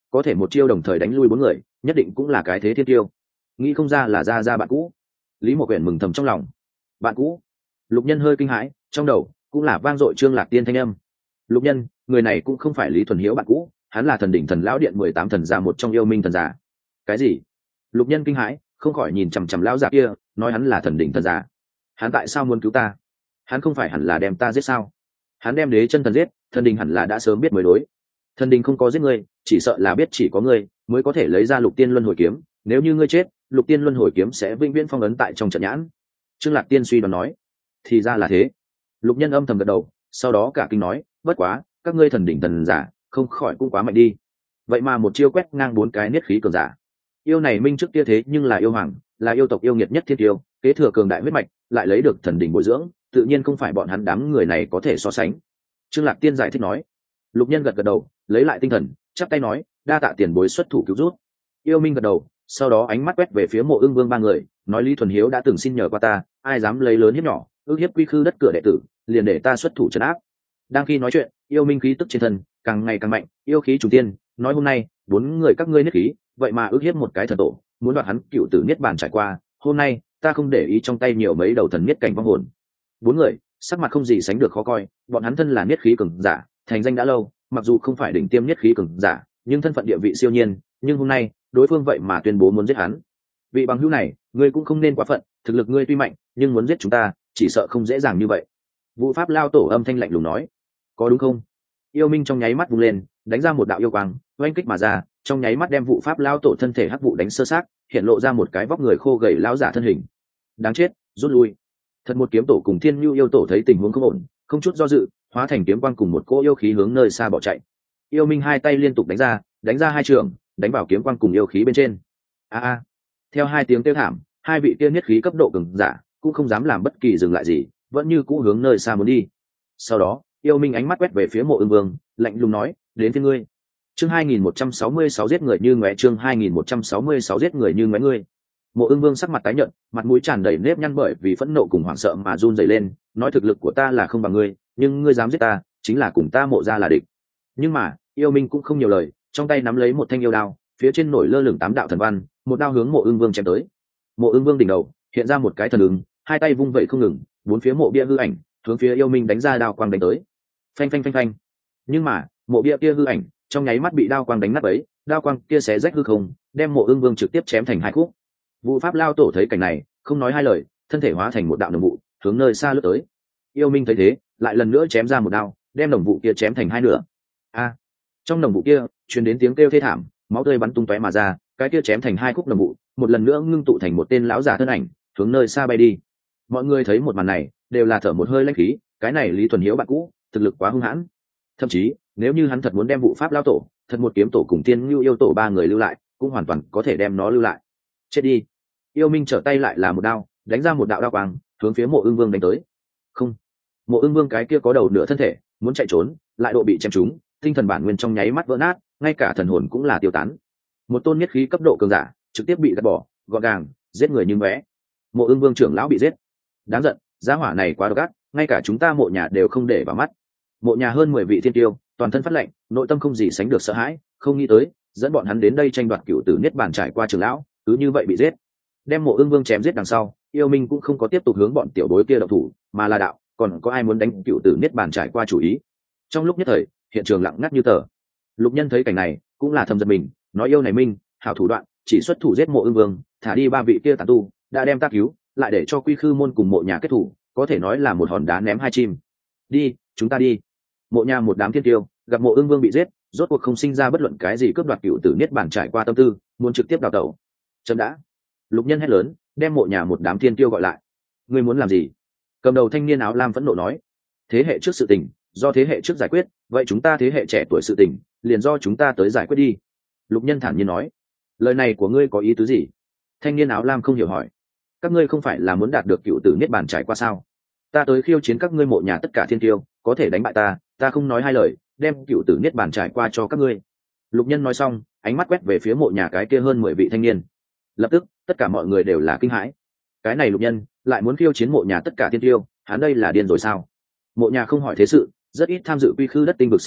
có thể một chiêu đồng thời đánh lui 4 người, nhất định cũng là cái thế thiên tiêu. Nghĩ không ra là ra bạn cũ. Lý Mộ Quyển mừng thầm trong lòng. Bạn cũ? Lục Nhân hơi kinh hãi, trong đầu cũng là vang dội Trương Lạc Tiên thanh âm. Lục Nhân, người này cũng không phải Lý Thuần Hiếu bạn cũ, hắn là Thần Đỉnh Thần Lão Điện 18 thần giả một trong Yêu Minh thần giả. Cái gì? Lục Nhân kinh hãi, không khỏi nhìn chằm chằm lão giả kia, nói hắn là Thần Đỉnh thần giả. Hắn tại sao muốn cứu ta? Hắn không phải hẳn là đem ta giết sao? Hắn đem Đế Chân Thần giết, Thần Đình hẳn là đã sớm biết mới đối. Thần Đình không có giết ngươi, chỉ sợ là biết chỉ có ngươi mới có thể lấy ra Lục Tiên Luân Hồi Kiếm, nếu như ngươi chết, Lục Tiên Luân Hồi Kiếm sẽ vĩnh viễn phong ấn tại trong trận nhãn. Trương Lạc Tiên suy đoán nói. Thì ra là thế. Lục Nhân âm thầm gật đầu, sau đó cả kinh nói, bất quá, các ngươi Thần Đỉnh thần giả, không khỏi cũng quá mạnh đi. Vậy mà một chiêu quét ngang 4 cái niết khí cường giả. Yêu này minh trước kia thế nhưng là yêu hoàng, là yêu tộc yêu nghiệt nhất thiên tiêu, kế thừa cường đại huyết mạch, lại lấy được Thần Đỉnh bồi dưỡng, tự nhiên không phải bọn hắn đám người này có thể so sánh. Trương Lạc Tiên giải thích nói. Lục Nhân gật gật đầu, lấy lại tinh thần, chắp tay nói, đa tạ tiền bối xuất thủ cứu rút. Yêu Minh gật đầu, sau đó ánh mắt quét về phía Mộ Ưng Vương 3 người, nói Lý Thuần Hiếu đã từng xin nhờ qua ta, ai dám lấy lớn hiếp nhỏ, ước hiếp quy khư đất cửa đệ tử, liền để ta xuất thủ trấn áp. Đang khi nói chuyện, yêu minh khí tức trên thân càng ngày càng mạnh, yêu khí trùng tiên, nói hôm nay 4 người các ngươi niết khí, vậy mà ước hiếp một cái thần tổ, muốn đoạt hắn cựu tử niết bàn trải qua, hôm nay ta không để ý trong tay nhiều mấy đầu thần niết cảnh vong hồn. 4 người sắc mặt không gì sánh được khó coi, bọn hắn thân là niết khí cường giả, thành danh đã lâu, mặc dù không phải đỉnh tiêm niết khí cường giả, nhưng thân phận địa vị siêu nhiên, nhưng hôm nay đối phương vậy mà tuyên bố muốn giết hắn. Vị bằng hữu này, ngươi cũng không nên quá phận, thực lực ngươi tuy mạnh, nhưng muốn giết chúng ta, chỉ sợ không dễ dàng như vậy. Vụ Pháp Lao Tổ âm thanh lạnh lùng nói. Có đúng không? Yêu Minh trong nháy mắt vung lên, đánh ra một đạo yêu quang, oanh kích mà ra, trong nháy mắt đem Vụ Pháp Lao Tổ thân thể hắc vụ đánh sơ xác, hiện lộ ra một cái vóc người khô gầy lão giả thân hình. Đáng chết, rút lui. Thật một kiếm tổ cùng Thiên Nhu yêu tổ thấy tình huống không ổn, không chút do dự, hóa thành kiếm quang cùng một cỗ yêu khí hướng nơi xa bỏ chạy. Yêu Minh hai tay liên tục đánh ra 2 trường, đánh vào kiếm quang cùng yêu khí bên trên. A. Theo 2 tiếng kêu thảm, 2 vị tiên nhất khí cấp độ cường giả cũng không dám làm bất kỳ dừng lại gì, vẫn như cũ hướng nơi xa muốn đi. Sau đó, Yêu Minh ánh mắt quét về phía Mộ Ưng Vương, lạnh lùng nói, đến phía ngươi. Chương 2166 giết người như ngóe, chương 2166 giết người như ngóe ngươi. Mộ Ưng Vương sắc mặt tái nhợt, mặt mũi tràn đầy nếp nhăn bởi vì phẫn nộ cùng hoảng sợ mà run rẩy lên, nói thực lực của ta là không bằng ngươi, nhưng ngươi dám giết ta, chính là cùng ta Mộ gia là địch. Nhưng mà, Yêu Minh cũng không nhiều lời, trong tay nắm lấy một thanh yêu đao, phía trên nổi lơ lửng 8 đạo thần văn, một đao hướng Mộ Ưng Vương chém tới. Mộ Ưng Vương đỉnh đầu hiện ra một cái thần ứng, hai tay vung vẩy không ngừng, 4 phía mộ bia hư ảnh hướng phía Yêu Minh đánh ra đao quang đánh tới. Phanh phanh phanh phanh. Nhưng mà, mộ bia kia hư ảnh trong nháy mắt bị đao quang đánh nát bấy, đao quang kia xé rách hư không, đem Mộ Ưng Vương trực tiếp chém thành 2 khúc. Vụ Pháp Lao Tổ thấy cảnh này, không nói 2 lời, thân thể hóa thành một đạo đồng vụ, hướng nơi xa lướt tới. Yêu Minh thấy thế, lại lần nữa chém ra một đao, đem đồng vụ kia chém thành 2 nửa. A! Trong đồng vụ kia truyền đến tiếng kêu thê thảm, máu tươi bắn tung tóe mà ra, cái kia chém thành 2 khúc đồng vụ, một lần nữa ngưng tụ thành một tên lão giả thân ảnh, hướng nơi xa bay đi. Mọi người thấy một màn này, đều là thở một hơi lãnh khí, cái này Lý Thuần Hiếu bạn cũ, thực lực quá hung hãn. Thậm chí, nếu như hắn thật muốn đem Vụ Pháp Lao Tổ, thật một kiếm tổ cùng Tiên Nhu yêu tổ 3 người lưu lại, cũng hoàn toàn có thể đem nó lưu lại. Chết đi. Yêu Minh trở tay lại là một đao, đánh ra một đạo đao quang, hướng phía Mộ Ưng Vương đánh tới. Không. Mộ Ưng Vương cái kia có đầu nửa thân thể, muốn chạy trốn, lại độ bị chém trúng, tinh thần bản nguyên trong nháy mắt vỡ nát, ngay cả thần hồn cũng là tiêu tán. Một tôn nhất khí cấp độ cường giả, trực tiếp bị gạt bỏ, gọn gàng, giết người như ngóe. Mộ Ưng Vương trưởng lão bị giết. Đáng giận, gia hỏa này quá độc ác, ngay cả chúng ta Mộ nhà đều không để vào mắt. Mộ nhà hơn 10 vị thiên tiêu, toàn thân phát lệnh, nội tâm không gì sánh được sợ hãi, không nghĩ tới, dẫn bọn hắn đến đây tranh đoạt cửu tử niết bàn trải qua trưởng lão, cứ như vậy bị giết. Đem Mộ Ưng Vương chém giết đằng sau, Yêu Minh cũng không có tiếp tục hướng bọn tiểu bối kia động thủ, mà là đạo, còn có ai muốn đánh cửu tử niết bàn trải qua chủ ý. Trong lúc nhất thời, hiện trường lặng ngắt như tờ. Lục Nhân thấy cảnh này, cũng là thầm giật mình, nói yêu này Minh, hảo thủ đoạn, chỉ xuất thủ giết Mộ Ưng Vương, thả đi 3 vị kia tán tu, đã đem ta cứu, lại để cho Quy Khư môn cùng Mộ nhà kết thủ, có thể nói là một hòn đá ném 2 chim. Đi, chúng ta đi. Mộ nhà một đám thiên tiêu, gặp Mộ Ưng Vương bị giết, rốt cuộc không sinh ra bất luận cái gì cướp đoạt cửu tử niết bàn trải qua tâm tư, muốn trực tiếp đào tẩu. Chấm đã. Lục Nhân hét lớn, đem Mộ nhà một đám thiên tiêu gọi lại. Ngươi muốn làm gì? Cầm đầu thanh niên áo lam phẫn nộ nói. Thế hệ trước sự tình, do thế hệ trước giải quyết, vậy chúng ta thế hệ trẻ tuổi sự tình, liền do chúng ta tới giải quyết đi. Lục Nhân thản nhiên nói. Lời này của ngươi có ý tứ gì? Thanh niên áo lam không hiểu hỏi. Các ngươi không phải là muốn đạt được cựu tử niết bàn trải qua sao? Ta tới khiêu chiến các ngươi Mộ nhà tất cả thiên tiêu, có thể đánh bại ta, ta không nói 2 lời, đem cựu tử niết bàn trải qua cho các ngươi. Lục Nhân nói xong, ánh mắt quét về phía Mộ nhà cái kia hơn 10 vị thanh niên. Lập tức, tất cả mọi người đều là kinh hãi. Cái này Lục Nhân lại muốn khiêu chiến Mộ nhà tất cả thiên tiêu, hắn đây là điên rồi sao? Mộ nhà không hỏi thế sự, rất ít tham dự Quy Khư đất tinh vực sự tình,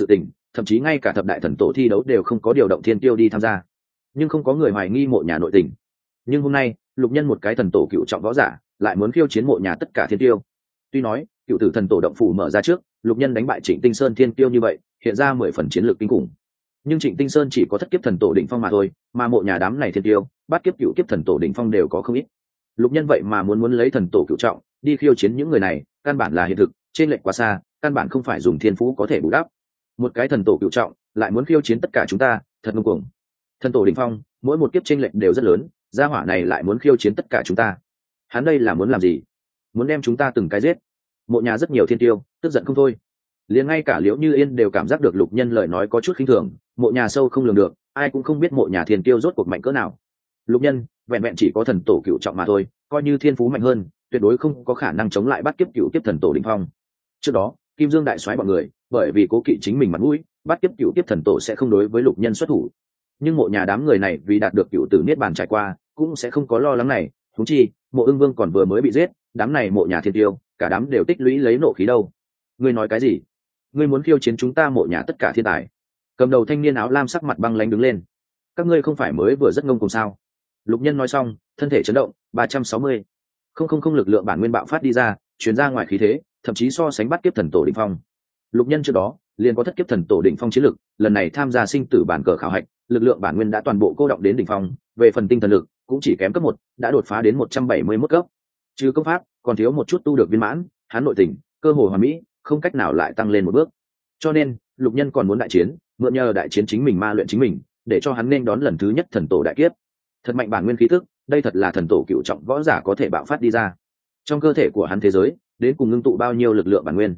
thậm chí ngay cả thập đại thần tổ thi đấu đều không có điều động thiên tiêu đi tham gia, nhưng không có người hoài nghi mộ nhà nội tình. Nhưng hôm nay Lục Nhân một cái thần tổ cựu trọng võ giả lại muốn khiêu chiến mộ nhà tất cả thiên tiêu. Tuy nói cựu tử thần tổ động phủ mở ra trước, Lục Nhân đánh bại Trịnh Tinh Sơn thiên tiêu như vậy, hiện ra 10 phần chiến lược kinh khủng, nhưng Trịnh Tinh Sơn chỉ có thất kiếp thần tổ đỉnh phong mà thôi, mà mộ nhà đám này thiên tiêu bát kiếp cựu kiếp thần tổ đỉnh phong đều có không ít. Lục Nhân vậy mà muốn lấy thần tổ cựu trọng đi khiêu chiến những người này, căn bản là hiện thực trên lệch quá xa, căn bản không phải dùng thiên phú có thể bù đắp. Một cái thần tổ cựu trọng lại muốn khiêu chiến tất cả chúng ta, thật ngông cuồng. Thần tổ đỉnh phong mỗi một kiếp chênh lệch đều rất lớn, gia hỏa này lại muốn khiêu chiến tất cả chúng ta, hắn đây là muốn làm gì? Muốn đem chúng ta từng cái giết? Mộ nhà rất nhiều thiên tiêu tức giận không thôi, liền ngay cả Liễu Như Yên đều cảm giác được Lục Nhân lời nói có chút khinh thường. Mộ nhà sâu không lường được, ai cũng không biết mộ nhà thiên tiêu rốt cuộc mạnh cỡ nào. Lục Nhân vẹn vẹn chỉ có thần tổ cựu trọng mà thôi, coi như thiên phú mạnh hơn, tuyệt đối không có khả năng chống lại bắt kiếp cựu kiếp thần tổ đỉnh phong. Trước đó Kim Dương đại soái bọn người bởi vì cố kỵ chính mình mặt mũi, bắt kiếp cựu kiếp thần tổ sẽ không đối với Lục Nhân xuất thủ, nhưng mộ nhà đám người này vì đạt được cựu tử niết bàn trải qua, cũng sẽ không có lo lắng này. Huống chi Mộ Ưng Vương còn vừa mới bị giết, đám này mộ nhà thiên tiêu cả đám đều tích lũy lấy nộ khí đâu. Ngươi nói cái gì? Ngươi muốn khiêu chiến chúng ta mộ nhà tất cả thiên tài? Cầm đầu thanh niên áo lam sắc mặt băng lãnh đứng lên. Các ngươi không phải mới vừa rất ngông cuồng sao? Lục Nhân nói xong, thân thể chấn động, 360. Không lực lượng bản nguyên bạo phát đi ra, truyền ra ngoài khí thế, thậm chí so sánh bắt kiếp thần tổ đỉnh phong. Lục Nhân trước đó liền có thất kiếp thần tổ đỉnh phong chiến lực, lần này tham gia sinh tử bản cờ khảo hạch, lực lượng bản nguyên đã toàn bộ cô động đến đỉnh phong, về phần tinh thần lực cũng chỉ kém cấp 1, đã đột phá đến 171 cấp. Trừ công pháp, còn thiếu một chút tu được viên mãn, hắn nội tình, cơ hội hoàn mỹ, không cách nào lại tăng lên một bước. Cho nên, Lục Nhân còn muốn đại chiến, mượn nhờ đại chiến chính mình ma luyện chính mình, để cho hắn nên đón lần thứ nhất thần tổ đại kiếp. Thật mạnh bản nguyên khí tức, đây thật là thần tổ cựu trọng võ giả có thể bạo phát đi ra. Trong cơ thể của hắn thế giới, đến cùng ngưng tụ bao nhiêu lực lượng bản nguyên?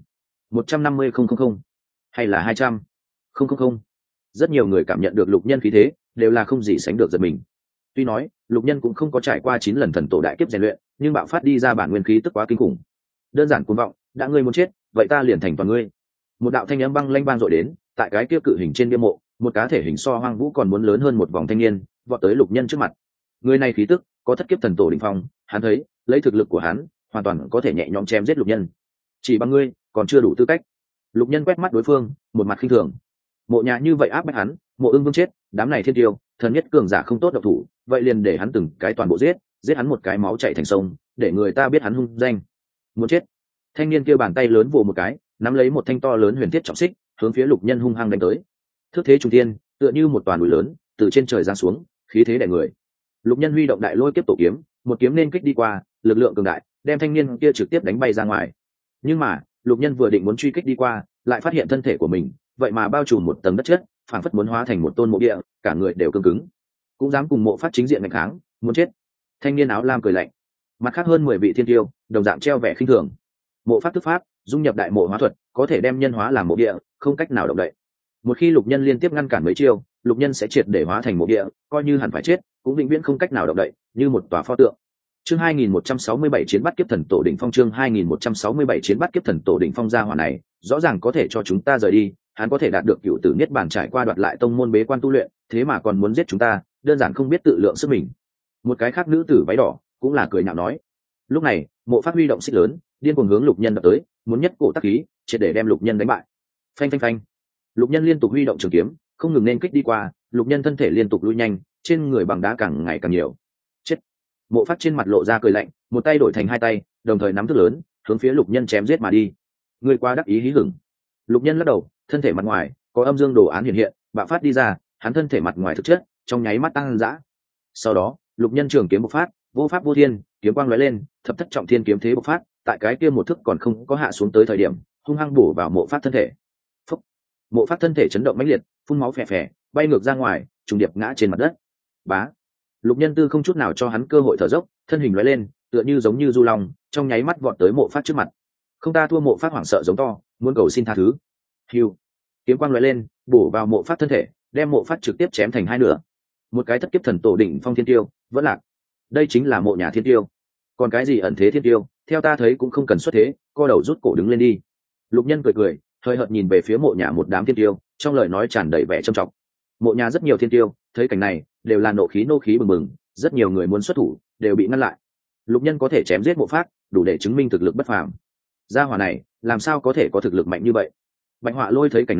150,000 hay là 200,000? Rất nhiều người cảm nhận được Lục Nhân khí thế, đều là không gì sánh được giật mình. Tuy nói Lục Nhân cũng không có trải qua 9 lần thần tổ đại kiếp rèn luyện, nhưng bạo phát đi ra bản nguyên khí tức quá kinh khủng. Đơn giản cuồng vọng, đã ngươi muốn chết, vậy ta liền thành toàn ngươi. Một đạo thanh âm băng lanh vang dội đến, tại cái kia cự hình trên bia mộ, một cá thể hình so Hoang Vũ còn muốn lớn hơn một vòng thanh niên, vọt tới Lục Nhân trước mặt. Người này khí tức có thất kiếp thần tổ đỉnh phong, hắn thấy, lấy thực lực của hắn, hoàn toàn có thể nhẹ nhõm chém giết Lục Nhân. Chỉ bằng ngươi, còn chưa đủ tư cách. Lục Nhân quét mắt đối phương, một mặt khinh thường. Mộ nhà như vậy áp bách hắn, Mộ Ưng Vương chết, đám này thiên tiêu, thần nhất cường giả không tốt độc thủ, vậy liền để hắn từng cái toàn bộ giết hắn một cái máu chảy thành sông, để người ta biết hắn hung danh. Muốn chết. Thanh niên kia bàn tay lớn vồ một cái, nắm lấy một thanh to lớn huyền thiết trọng xích, hướng phía Lục Nhân hung hăng đánh tới. Thước thế trung thiên, tựa như một toàn núi lớn, từ trên trời giáng xuống, khí thế đè người. Lục Nhân huy động đại lôi kiếp tổ kiếm, một kiếm nên kích đi qua, lực lượng cường đại, đem thanh niên kia trực tiếp đánh bay ra ngoài. Nhưng mà, Lục Nhân vừa định muốn truy kích đi qua, lại phát hiện thân thể của mình, vậy mà bao trùm một tầng đất chất, phảng phất muốn hóa thành một tôn mộ địa, cả người đều cứng cứng. Cũng dám cùng Mộ Phát chính diện nghênh kháng, muốn chết. Thanh niên áo lam cười lạnh. Mặt khác hơn 10 vị thiên tiêu, đồng dạng treo vẻ khinh thường. Mộ Phát thức pháp, dung nhập đại mộ hóa thuật, có thể đem nhân hóa làm mộ địa, không cách nào động đậy. Một khi Lục Nhân liên tiếp ngăn cản mấy chiêu, Lục Nhân sẽ triệt để hóa thành mộ địa, coi như hẳn phải chết, cũng vĩnh viễn không cách nào động đậy, như một tòa pho tượng. Chương 2167 chiến bắt kiếp thần tổ đỉnh phong, chương 2167 chiến bắt kiếp thần tổ đỉnh phong. Gia hỏa này, rõ ràng có thể cho chúng ta rời đi, hắn có thể đạt được cựu tử niết bàn trải qua đoạt lại tông môn bế quan tu luyện, thế mà còn muốn giết chúng ta, đơn giản không biết tự lượng sức mình. Một cái khác nữ tử váy đỏ cũng là cười nhạo nói. Lúc này, Mộ Phát huy động xích lớn, điên cuồng hướng Lục Nhân đập tới, muốn nhất cổ tác khí, triệt để đem Lục Nhân đánh bại. Phanh phanh phanh. Lục Nhân liên tục huy động trường kiếm, không ngừng nên kích đi qua, Lục Nhân thân thể liên tục lui nhanh, trên người bằng đá càng ngày càng nhiều. Chết. Mộ Phát trên mặt lộ ra cười lạnh, một tay đổi thành hai tay, đồng thời nắm thước lớn, hướng phía Lục Nhân chém giết mà đi. Người quá đắc ý hí hửng. Lục Nhân lắc đầu, thân thể mặt ngoài có âm dương đồ án hiện hiện, bạo phát đi ra, hắn thân thể mặt ngoài thực chất trong nháy mắt tăng dã. Sau đó, Lục Nhân trường kiếm bộc phát, vô pháp vô thiên, kiếm quang lóe lên, thập thất trọng thiên kiếm thế bộc phát, tại cái kia một thức còn không có hạ xuống tới thời điểm, hung hăng bổ vào Mộ Phát thân thể. Phúc. Mộ Phát thân thể chấn động mãnh liệt, phun máu phè phè, bay ngược ra ngoài, trùng điệp ngã trên mặt đất. Bá. Lục Nhân Tư không chút nào cho hắn cơ hội thở dốc, thân hình lóe lên, tựa như giống như du long, trong nháy mắt vọt tới Mộ Phát trước mặt. Không ta thua. Mộ Phát hoảng sợ giống to, muốn cầu xin tha thứ. Hưu. Kiếm quang lóe lên, bổ vào Mộ Phát thân thể, đem Mộ Phát trực tiếp chém thành hai nửa. Một cái thất kiếp thần tổ đỉnh phong thiên tiêu, vẫn lạc. Đây chính là mộ nhà thiên tiêu. Còn cái gì ẩn thế thiên tiêu, theo ta thấy cũng không cần xuất thế, co đầu rút cổ đứng lên đi. Lục Nhân cười cười, hơi hợt nhìn về phía mộ nhà một đám thiên tiêu, trong lời nói tràn đầy vẻ trầm trọng. Mộ nhà rất nhiều thiên tiêu, thấy cảnh này, đều là nộ khí bừng bừng, rất nhiều người muốn xuất thủ, đều bị ngăn lại. Lục Nhân có thể chém giết Mộ Phát, đủ để chứng minh thực lực bất phàm. Gia hỏa này, làm sao có thể có thực lực mạnh như vậy? Bạch Họa Lôi thấy cảnh này,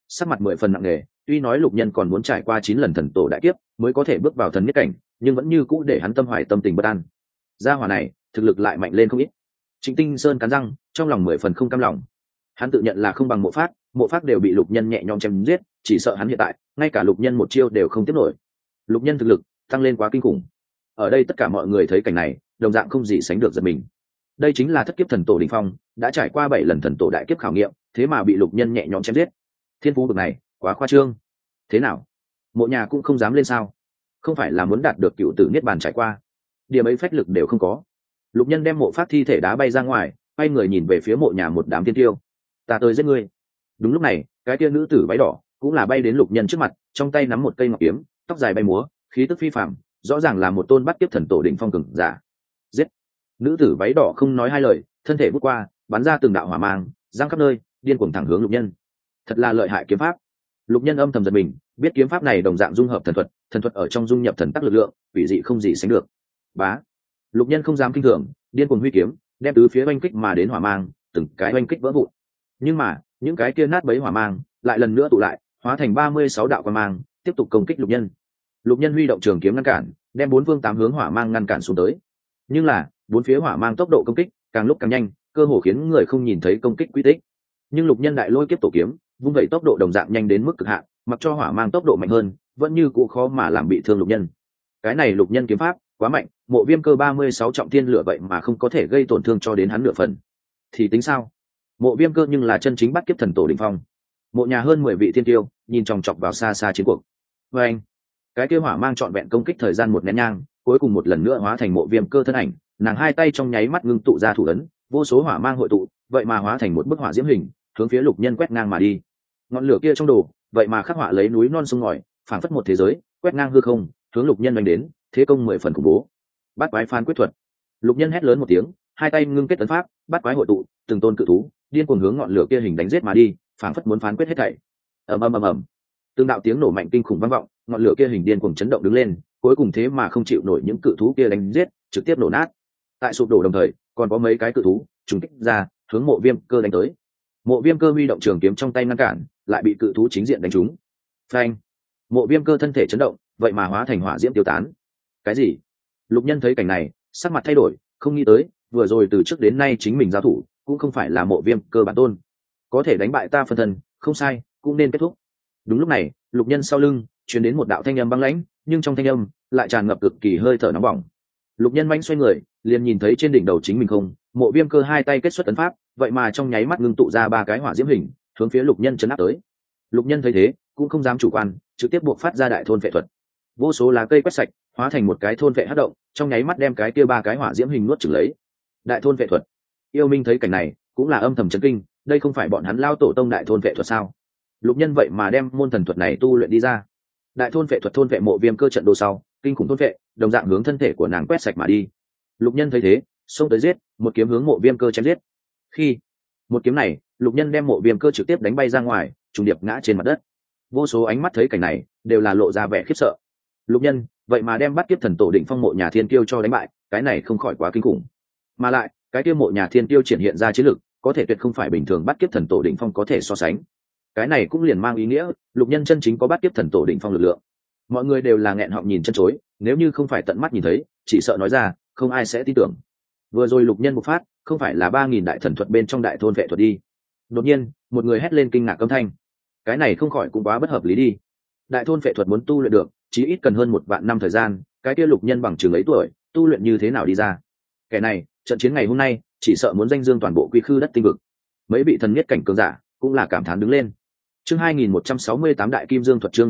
sắc mặt 10 phần nặng nề. Tuy nói lục nhân còn muốn trải qua 9 lần thần tổ đại kiếp mới có thể bước vào thần nhất cảnh, nhưng vẫn như cũ để hắn tâm hoài tâm tình bất an. Gia hỏa này thực lực lại mạnh lên không ít. Trịnh Tinh Sơn cắn răng, trong lòng 10 phần không cam lòng. Hắn tự nhận là không bằng Mộ Phát đều bị lục nhân nhẹ nhõm chém giết, chỉ sợ hắn hiện tại ngay cả lục nhân một chiêu đều không tiếp nổi. Lục nhân thực lực tăng lên quá kinh khủng. Ở đây tất cả mọi người thấy cảnh này, đồng dạng không gì sánh được giật mình. Đây chính là thất kiếp thần tổ đỉnh phong, đã trải qua 7 lần thần tổ đại kiếp khảo nghiệm, thế mà bị lục nhân nhẹ nhõm chém giết. Thiên phú bậc này, quá khoa trương. Thế nào? Mộ nhà cũng không dám lên sao? Không phải là muốn đạt được cựu tử niết bàn trải qua? Điểm ấy phách lực đều không có. Lục nhân đem Mộ Phát thi thể đá bay ra ngoài, quay người nhìn về phía mộ nhà một đám tiên tiêu. Ta tới giết ngươi. Đúng lúc này, cái kia nữ tử váy đỏ cũng là bay đến lục nhân trước mặt, trong tay nắm một cây ngọc kiếm, tóc dài bay múa, khí tức phi phàm, rõ ràng là một tôn bắt kiếp thần tổ đỉnh phong cường giả. Giết! Nữ tử váy đỏ không nói hai lời, thân thể bước qua, bắn ra từng đạo hỏa mang, giăng khắp nơi, điên cuồng thẳng hướng lục nhân. Thật là lợi hại kiếm pháp. Lục nhân âm thầm giật mình, biết kiếm pháp này đồng dạng dung hợp thần thuật ở trong dung nhập thần tắc lực lượng, quỷ dị không gì sánh được. Bá! Lục nhân không dám kinh thường, điên cuồng huy kiếm, đem tứ phía oanh kích mà đến hỏa mang, từng cái oanh kích vỡ vụn. Nhưng mà những cái kia nát bấy hỏa mang lại lần nữa tụ lại, hóa thành 36 đạo quang mang, tiếp tục công kích lục nhân. Lục nhân huy động trường kiếm ngăn cản, đem 4 phương 8 hướng hỏa mang ngăn cản xuống tới. Nhưng là bốn phía hỏa mang tốc độ công kích càng lúc càng nhanh, cơ hồ khiến người không nhìn thấy công kích quy tích. Nhưng lục nhân đại lôi kiếp tổ kiếm vung vẩy tốc độ đồng dạng nhanh đến mức cực hạn, mặc cho hỏa mang tốc độ mạnh hơn, vẫn như cũ khó mà làm bị thương lục nhân. Cái này lục nhân kiếm pháp quá mạnh, Mộ Viêm Cơ 36 trọng thiên lửa vậy mà không có thể gây tổn thương cho đến hắn nửa phần. Thì tính sao? Mộ Viêm Cơ nhưng là chân chính bắt kiếp thần tổ đỉnh phong. Mộ nhà hơn 10 vị thiên tiêu nhìn chòng chọc vào xa xa chiến cuộc. Và anh, cái kia hỏa mang trọn vẹn công kích thời gian một nén nhang, cuối cùng một lần nữa hóa thành Mộ Viêm Cơ thân ảnh, nàng hai tay trong nháy mắt ngưng tụ ra thủ ấn, vô số hỏa mang hội tụ, vậy mà hóa thành một bức hỏa diễm hình, hướng phía lục nhân quét ngang mà đi. Ngọn lửa kia trong đồ, vậy mà khắc họa lấy núi non sông ngòi, phảng phất một thế giới, quét ngang hư không, hướng lục nhân đánh đến, thế công 10 phần khủng bố. Bát quái phán quyết thuật. Lục nhân hét lớn một tiếng, hai tay ngưng kết ấn pháp, bát quái hội tụ, từng tôn cự thú điên cuồng hướng ngọn lửa kia hình đánh giết mà đi, phảng phất muốn phán quyết hết thảy. Ầm ầm ầm ầm, từng đạo tiếng nổ mạnh kinh khủng vang vọng, ngọn lửa kia hình điên cuồng chấn động đứng lên, cuối cùng thế mà không chịu nổi những cự thú kia đánh giết, trực tiếp nổ nát. Tại sụp đổ đồng thời, còn có mấy cái cự thú trùng kích ra, hướng Mộ Viêm Cơ đánh tới. Mộ Viêm Cơ huy động trường kiếm trong tay ngăn cản, lại bị cự thú chính diện đánh trúng. Phanh! Mộ Viêm Cơ thân thể chấn động, vậy mà hóa thành hỏa diễm tiêu tán. Cái gì? Lục nhân thấy cảnh này, sắc mặt thay đổi, không nghĩ tới vừa rồi từ trước đến nay chính mình giao thủ cũng không phải là Mộ Viêm Cơ bản tôn, có thể đánh bại ta phân thân, không sai, cũng nên kết thúc. Đúng lúc này, lục nhân sau lưng truyền đến một đạo thanh âm băng lãnh, nhưng trong thanh âm lại tràn ngập cực kỳ hơi thở nóng bỏng. Lục nhân manh xoay người, liền nhìn thấy trên đỉnh đầu chính mình không, Mộ Viêm Cơ hai tay kết xuất ấn pháp, vậy mà trong nháy mắt ngưng tụ ra 3 cái hỏa diễm hình, hướng phía lục nhân chấn áp tới. Lục nhân thấy thế, cũng không dám chủ quan, trực tiếp buộc phát ra đại thôn vệ thuật. Vô số lá cây quét sạch, hóa thành một cái thôn vệ hất động, trong nháy mắt đem cái kia 3 cái hỏa diễm hình nuốt chửng lấy. Đại thôn vệ thuật. Yêu Minh thấy cảnh này, cũng là âm thầm chấn kinh, đây không phải bọn hắn lao tổ tông đại thôn vệ thuật sao? Lục nhân vậy mà đem môn thần thuật này tu luyện đi ra. Đại thôn vệ thuật thôn vệ Mộ Viêm Cơ trận đồ sau, kinh khủng thôn vệ, đồng dạng hướng thân thể của nàng quét sạch mà đi. Lục nhân thấy thế, xông tới giết, một kiếm hướng Mộ Viêm Cơ chém giết. Khi một kiếm này, lục nhân đem Mộ Viêm Cơ trực tiếp đánh bay ra ngoài, trùng điệp ngã trên mặt đất. Vô số ánh mắt thấy cảnh này, đều là lộ ra vẻ khiếp sợ. Lục nhân vậy mà đem bắt kiếp thần tổ định phong Mộ nhà thiên kiêu cho đánh bại, cái này không khỏi quá kinh khủng. Mà lại, cái kia Mộ nhà thiên kiêu triển hiện ra chiến lực, có thể tuyệt không phải bình thường bắt kiếp thần tổ định phong có thể so sánh. Cái này cũng liền mang ý nghĩa, lục nhân chân chính có bắt kiếp thần tổ định phong lực lượng. Mọi người đều là nghẹn họng nhìn chân chối, nếu như không phải tận mắt nhìn thấy, chỉ sợ nói ra, không ai sẽ tin tưởng. Vừa rồi lục nhân bộc phát, không phải là 3000 đại thần thuật bên trong đại thôn vệ thuật đi. Đột nhiên, một người hét lên kinh ngạc âm thanh. Cái này không khỏi cũng quá bất hợp lý đi. Đại thôn vệ thuật muốn tu luyện được, chí ít cần hơn 1 vạn năm thời gian, cái kia lục nhân bằng chừng ấy tuổi, tu luyện như thế nào đi ra? Kẻ này, trận chiến ngày hôm nay, chỉ sợ muốn danh dương toàn bộ quy khư đất tinh vực. Mấy vị thần nhất cảnh cường giả, cũng là cảm thán đứng lên. Chương 2168 đại kim dương thuật, chương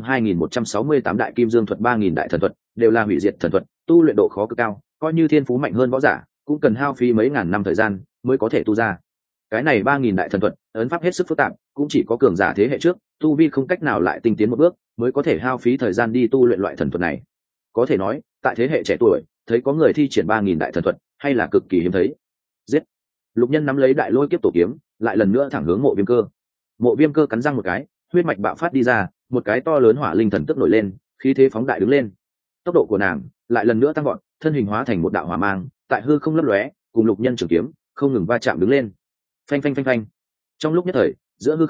2168 đại kim dương thuật, 3000 đại thần thuật đều là hủy diệt thần thuật, tu luyện độ khó cực cao, coi như thiên phú mạnh hơn võ giả, cũng cần hao phí mấy ngàn năm thời gian mới có thể tu ra. Cái này 3000 đại thần thuật, ấn pháp hết sức phức tạp, cũng chỉ có cường giả thế hệ trước, tu vi không cách nào lại tinh tiến một bước, mới có thể hao phí thời gian đi tu luyện loại thần thuật này. Có thể nói, tại thế hệ trẻ tuổi, thấy có người thi triển 3000 đại thần thuật, hay là cực kỳ hiếm thấy. Giết! Lục nhân nắm lấy đại lôi kiếp tổ kiếm, lại lần nữa thẳng hướng Mộ Viêm Cơ. Mộ Viêm Cơ cắn răng một cái, huyết mạch bạo phát đi ra, một cái to lớn hỏa linh thần tức nổi lên, khí thế phóng đại đứng lên. Tốc độ của nàng lại lần nữa tăng vọt, thân hình hóa thành một đạo hỏa mang, tại hư không lấp lóe, cùng lục nhân trường kiếm không ngừng va chạm đứng lên. Phanh phanh phanh phanh. Trong lúc nhất thời, giữa hư không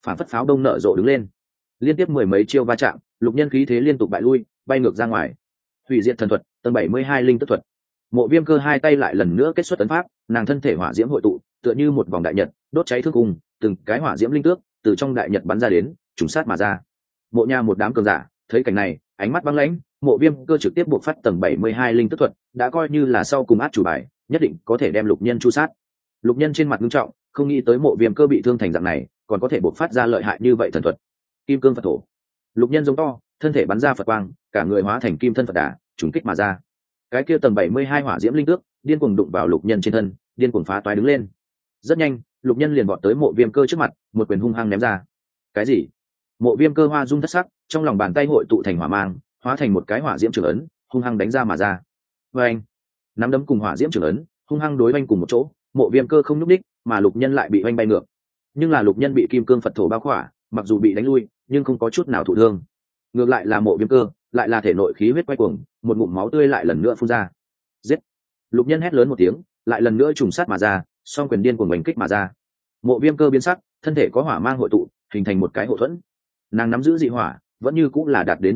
phản phất pháo đông nở rộ đứng lên, liên tiếp mười mấy chiêu va chạm, lục nhân khí thế liên tục bại lui, bay ngược ra ngoài. Hủy diệt thần thuật tầng 72 linh tức thuật. Mộ Viêm Cơ hai tay lại lần nữa kết xuất tấn pháp, nàng thân thể hỏa diễm hội tụ, tựa như một vòng đại nhật, đốt cháy thương cùng, từng cái hỏa diễm linh tước từ trong đại nhật bắn ra đến, trùng sát mà ra. Mộ nhà một đám cường giả thấy cảnh này, ánh mắt băng lãnh. Mộ Viêm Cơ trực tiếp buộc phát tầng 72 linh tức thuật, đã coi như là sau cùng át chủ bài, nhất định có thể đem lục nhân chu sát. Lục nhân trên mặt nghiêm trọng, không nghĩ tới Mộ Viêm Cơ bị thương thành dạng này, còn có thể buộc phát ra lợi hại như vậy thần thuật. Kim cương Phật thổ. Lục nhân giống to, thân thể bắn ra Phật quang, cả người hóa thành kim thân Phật đà, trùng kích mà ra. Cái kia tầng 72 hỏa diễm linh tước điên cuồng đụng vào lục nhân trên thân, điên cuồng phá toái đứng lên. Rất nhanh, lục nhân liền vọt tới Mộ Viêm Cơ trước mặt, một quyền hung hăng ném ra. Cái gì? Mộ Viêm Cơ hoa dung thất sắc, trong lòng bàn tay hội tụ thành hỏa mang, hóa thành một cái hỏa diễm trường ấn, hung hăng đánh ra mà ra. Và anh, nắm đấm cùng hỏa diễm trường ấn hung hăng đối oanh cùng một chỗ. Mộ Viêm Cơ không nhúc đích, mà lục nhân lại bị oanh bay ngược. Nhưng là lục nhân bị kim cương Phật thổ bao khỏa, mặc dù bị đánh lui, nhưng không có chút nào thụ thương. Ngược lại là Mộ Viêm Cơ, lại là thể nội khí huyết quay cuồng, một ngụm máu tươi lại lần nữa phun ra. Giết! Lục nhân hét lớn một tiếng, lại lần nữa trùng sát mà ra, song quyền điên cuồng đánh kích mà ra. Mộ Viêm Cơ biến sắc, thân thể có hỏa mang hội tụ, hình thành một cái hộ thuẫn. Nàng nắm giữ dị hỏa, vẫn như cũng là đạt đến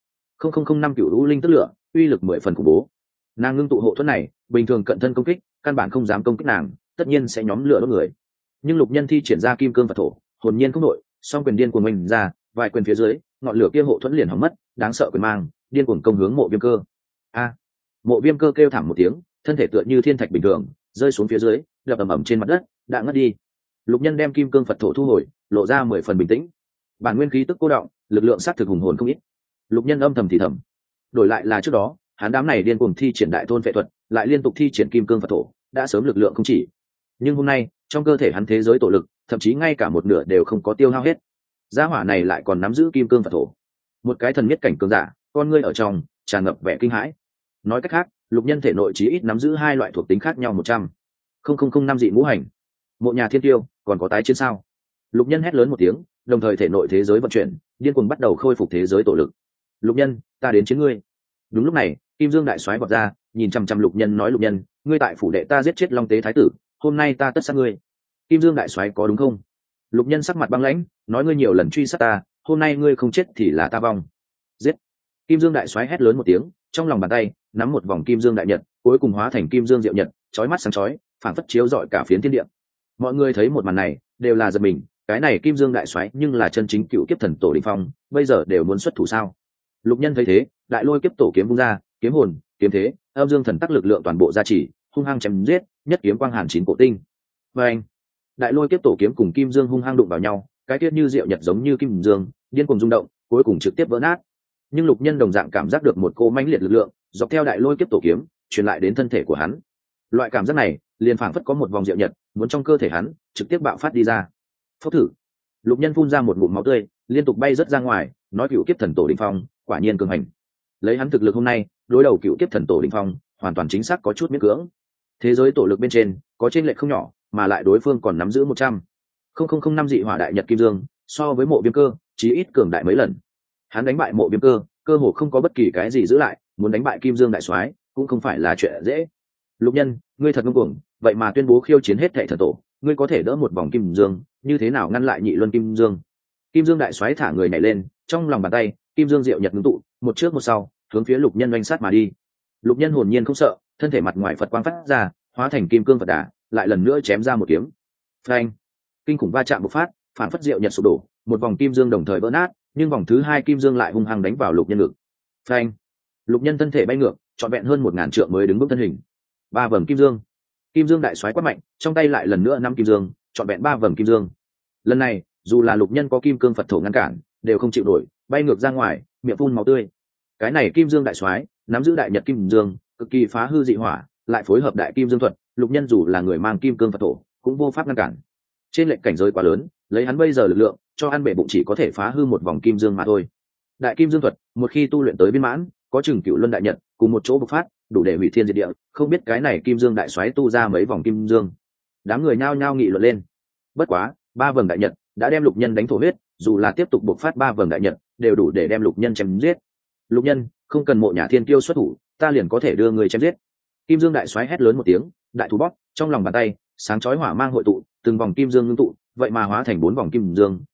100,005 cửu u linh tức lửa, uy lực 10 phần khủng bố. Nàng ngưng tụ hộ thuẫn này, bình thường cận thân công kích, căn bản không dám công kích nàng, tất nhiên sẽ nhóm lửa đốt người. Nhưng lục nhân thi triển ra kim cương Phật thổ, hồn nhiên không nội, song quyền điên cuồng mình ra, vài quyền phía dưới, ngọn lửa kia hộ thuẫn liền hỏng mất, đáng sợ quyền mang, điên cuồng công hướng Mộ Viêm Cơ. A! Mộ Viêm Cơ kêu thảm một tiếng, thân thể tựa như thiên thạch bình thường, rơi xuống phía dưới, đập ầm ầm trên mặt đất, đã ngất đi. Lục nhân đem kim cương Phật thổ thu hồi, lộ ra 10 phần bình tĩnh. Bản nguyên khí tức cô động, lực lượng sát thực hùng hồn không ít. Lục nhân âm thầm thì thầm. Đổi lại là trước đó, hắn đám này điên cuồng thi triển đại thôn phệ thuật, lại liên tục thi triển kim cương Phật thổ, đã sớm lực lượng không chỉ. Nhưng hôm nay, trong cơ thể hắn thế giới tổ lực, thậm chí ngay cả một nửa đều không có tiêu hao hết. Gia hỏa này lại còn nắm giữ kim cương Phật thổ. Một cái thần miết cảnh cường giả, con ngươi ở trong tràn ngập vẻ kinh hãi. Nói cách khác, lục nhân thể nội chí ít nắm giữ hai loại thuộc tính khác nhau 100,005 dị ngũ hành. Mộ nhà thiên tiêu, còn có tái chiến sao? Lục nhân hét lớn một tiếng, đồng thời thể nội thế giới vận chuyển, điên cuồng bắt đầu khôi phục thế giới tổ lực. Lục nhân, ta đến chiến ngươi. Đúng lúc này, Kim Dương đại soái vọt ra, nhìn chăm chăm lục nhân nói: lục nhân, ngươi tại phủ đệ ta giết chết Long Tế thái tử, hôm nay ta tất sát ngươi. Kim Dương đại soái có đúng không? Lục nhân sắc mặt băng lãnh, nói: ngươi nhiều lần truy sát ta, hôm nay ngươi không chết thì là ta vong. Giết! Kim Dương đại soái hét lớn một tiếng, trong lòng bàn tay nắm một vòng kim dương đại nhật, cuối cùng hóa thành kim dương diệu nhật, chói mắt sáng chói, phảng phất chiếu rọi cả phiến thiên địa. Mọi người thấy một màn này, đều là giật mình, cái này kim dương đại soái nhưng là chân chính cựu kiếp thần tổ đỉnh phong, bây giờ đều muốn xuất thủ sao? Lục nhân thấy thế, đại lôi kiếp tổ kiếm vung ra, kiếm hồn, kiếm thế, âm dương thần tắc lực lượng toàn bộ gia trì, hung hăng chém giết, nhất kiếm quang hàn chín cổ tinh. Và anh, đại lôi kiếp tổ kiếm cùng kim dương hung hăng đụng vào nhau, cái tiết như diệu nhật giống như kim dương, điên cuồng rung động, cuối cùng trực tiếp vỡ nát. Nhưng lục nhân đồng dạng cảm giác được một cỗ mãnh liệt lực lượng dọc theo đại lôi kiếp tổ kiếm truyền lại đến thân thể của hắn. Loại cảm giác này liền phảng phất có một vòng diệu nhật muốn trong cơ thể hắn trực tiếp bạo phát đi ra. Phốc thử, lục nhân phun ra một ngụm máu tươi, liên tục bay rất ra ngoài, nói cựu kiếp thần tổ đỉnh phong quả nhiên cường hành. Lấy hắn thực lực hôm nay đối đầu cựu kiếp thần tổ đỉnh phong hoàn toàn chính xác có chút miễn cưỡng. Thế giới tổ lực bên trên có chênh lệch không nhỏ, mà lại đối phương còn nắm giữ 100,005 dị hỏa đại nhật kim dương, so với Mộ Viêm Cơ chí ít cường đại mấy lần. Hắn đánh bại Mộ Viêm Cơ, cơ hồ không có bất kỳ cái gì giữ lại, muốn đánh bại Kim Dương đại soái cũng không phải là chuyện dễ. Lục nhân, ngươi thật ngông cuồng, vậy mà tuyên bố khiêu chiến hết thảy thần tổ, ngươi có thể đỡ một vòng kim dương, như thế nào ngăn lại nhị luân kim dương? Kim Dương đại soái thả người nhảy lên, trong lòng bàn tay kim dương diệu nhật ngưng tụ, một trước một sau hướng phía lục nhân oanh sát mà đi. Lục nhân hồn nhiên không sợ, thân thể mặt ngoài Phật quang phát ra, hóa thành kim cương Phật đà, lại lần nữa chém ra một kiếm. Phanh! Kinh khủng va chạm bộc phát, phản phất diệu nhật sụp đổ, một vòng kim dương đồng thời vỡ nát, nhưng vòng thứ hai kim dương lại hung hăng đánh vào lục nhân ngực. Phanh! Lục nhân thân thể bay ngược, trọn vẹn hơn 1000 trượng mới đứng bước thân hình. Ba vầng kim dương. Kim Dương đại soái quát mạnh, trong tay lại lần nữa năm kim dương, trọn vẹn ba vầng kim dương. Lần này, dù là lục nhân có kim cương Phật thổ ngăn cản, đều không chịu nổi, bay ngược ra ngoài, miệng phun máu tươi. Cái này Kim Dương đại soái nắm giữ đại nhật kim dương, cực kỳ phá hư dị hỏa, lại phối hợp đại kim dương thuật, lục nhân dù là người mang kim cương Phật thổ, cũng vô pháp ngăn cản. Trên lệnh cảnh giới quá lớn, lấy hắn bây giờ lực lượng, cho ăn bể bụng chỉ có thể phá hư một vòng kim dương mà thôi. Đại kim dương thuật, một khi tu luyện tới viên mãn, có chừng cựu luân đại nhật, cùng một chỗ bộc phát, đủ để hủy thiên diệt địa. Không biết cái này Kim Dương đại soái tu ra mấy vòng kim dương. Đám người nhao nhao nghị luận lên. Bất quá, ba vầng đại nhật đã đem lục nhân đánh thổ huyết, dù là tiếp tục bộc phát ba vầng đại nhật, đều đủ để đem lục nhân chém giết. Lục nhân, không cần Mộ Nhà Thiên Kiêu xuất thủ, ta liền có thể đưa người chém giết. Kim Dương đại soái hét lớn một tiếng, đại thủ bóp, trong lòng bàn tay sáng chói hỏa mang hội tụ, từng vòng kim dương ngưng tụ, vậy mà hóa thành 4 vòng kim dương,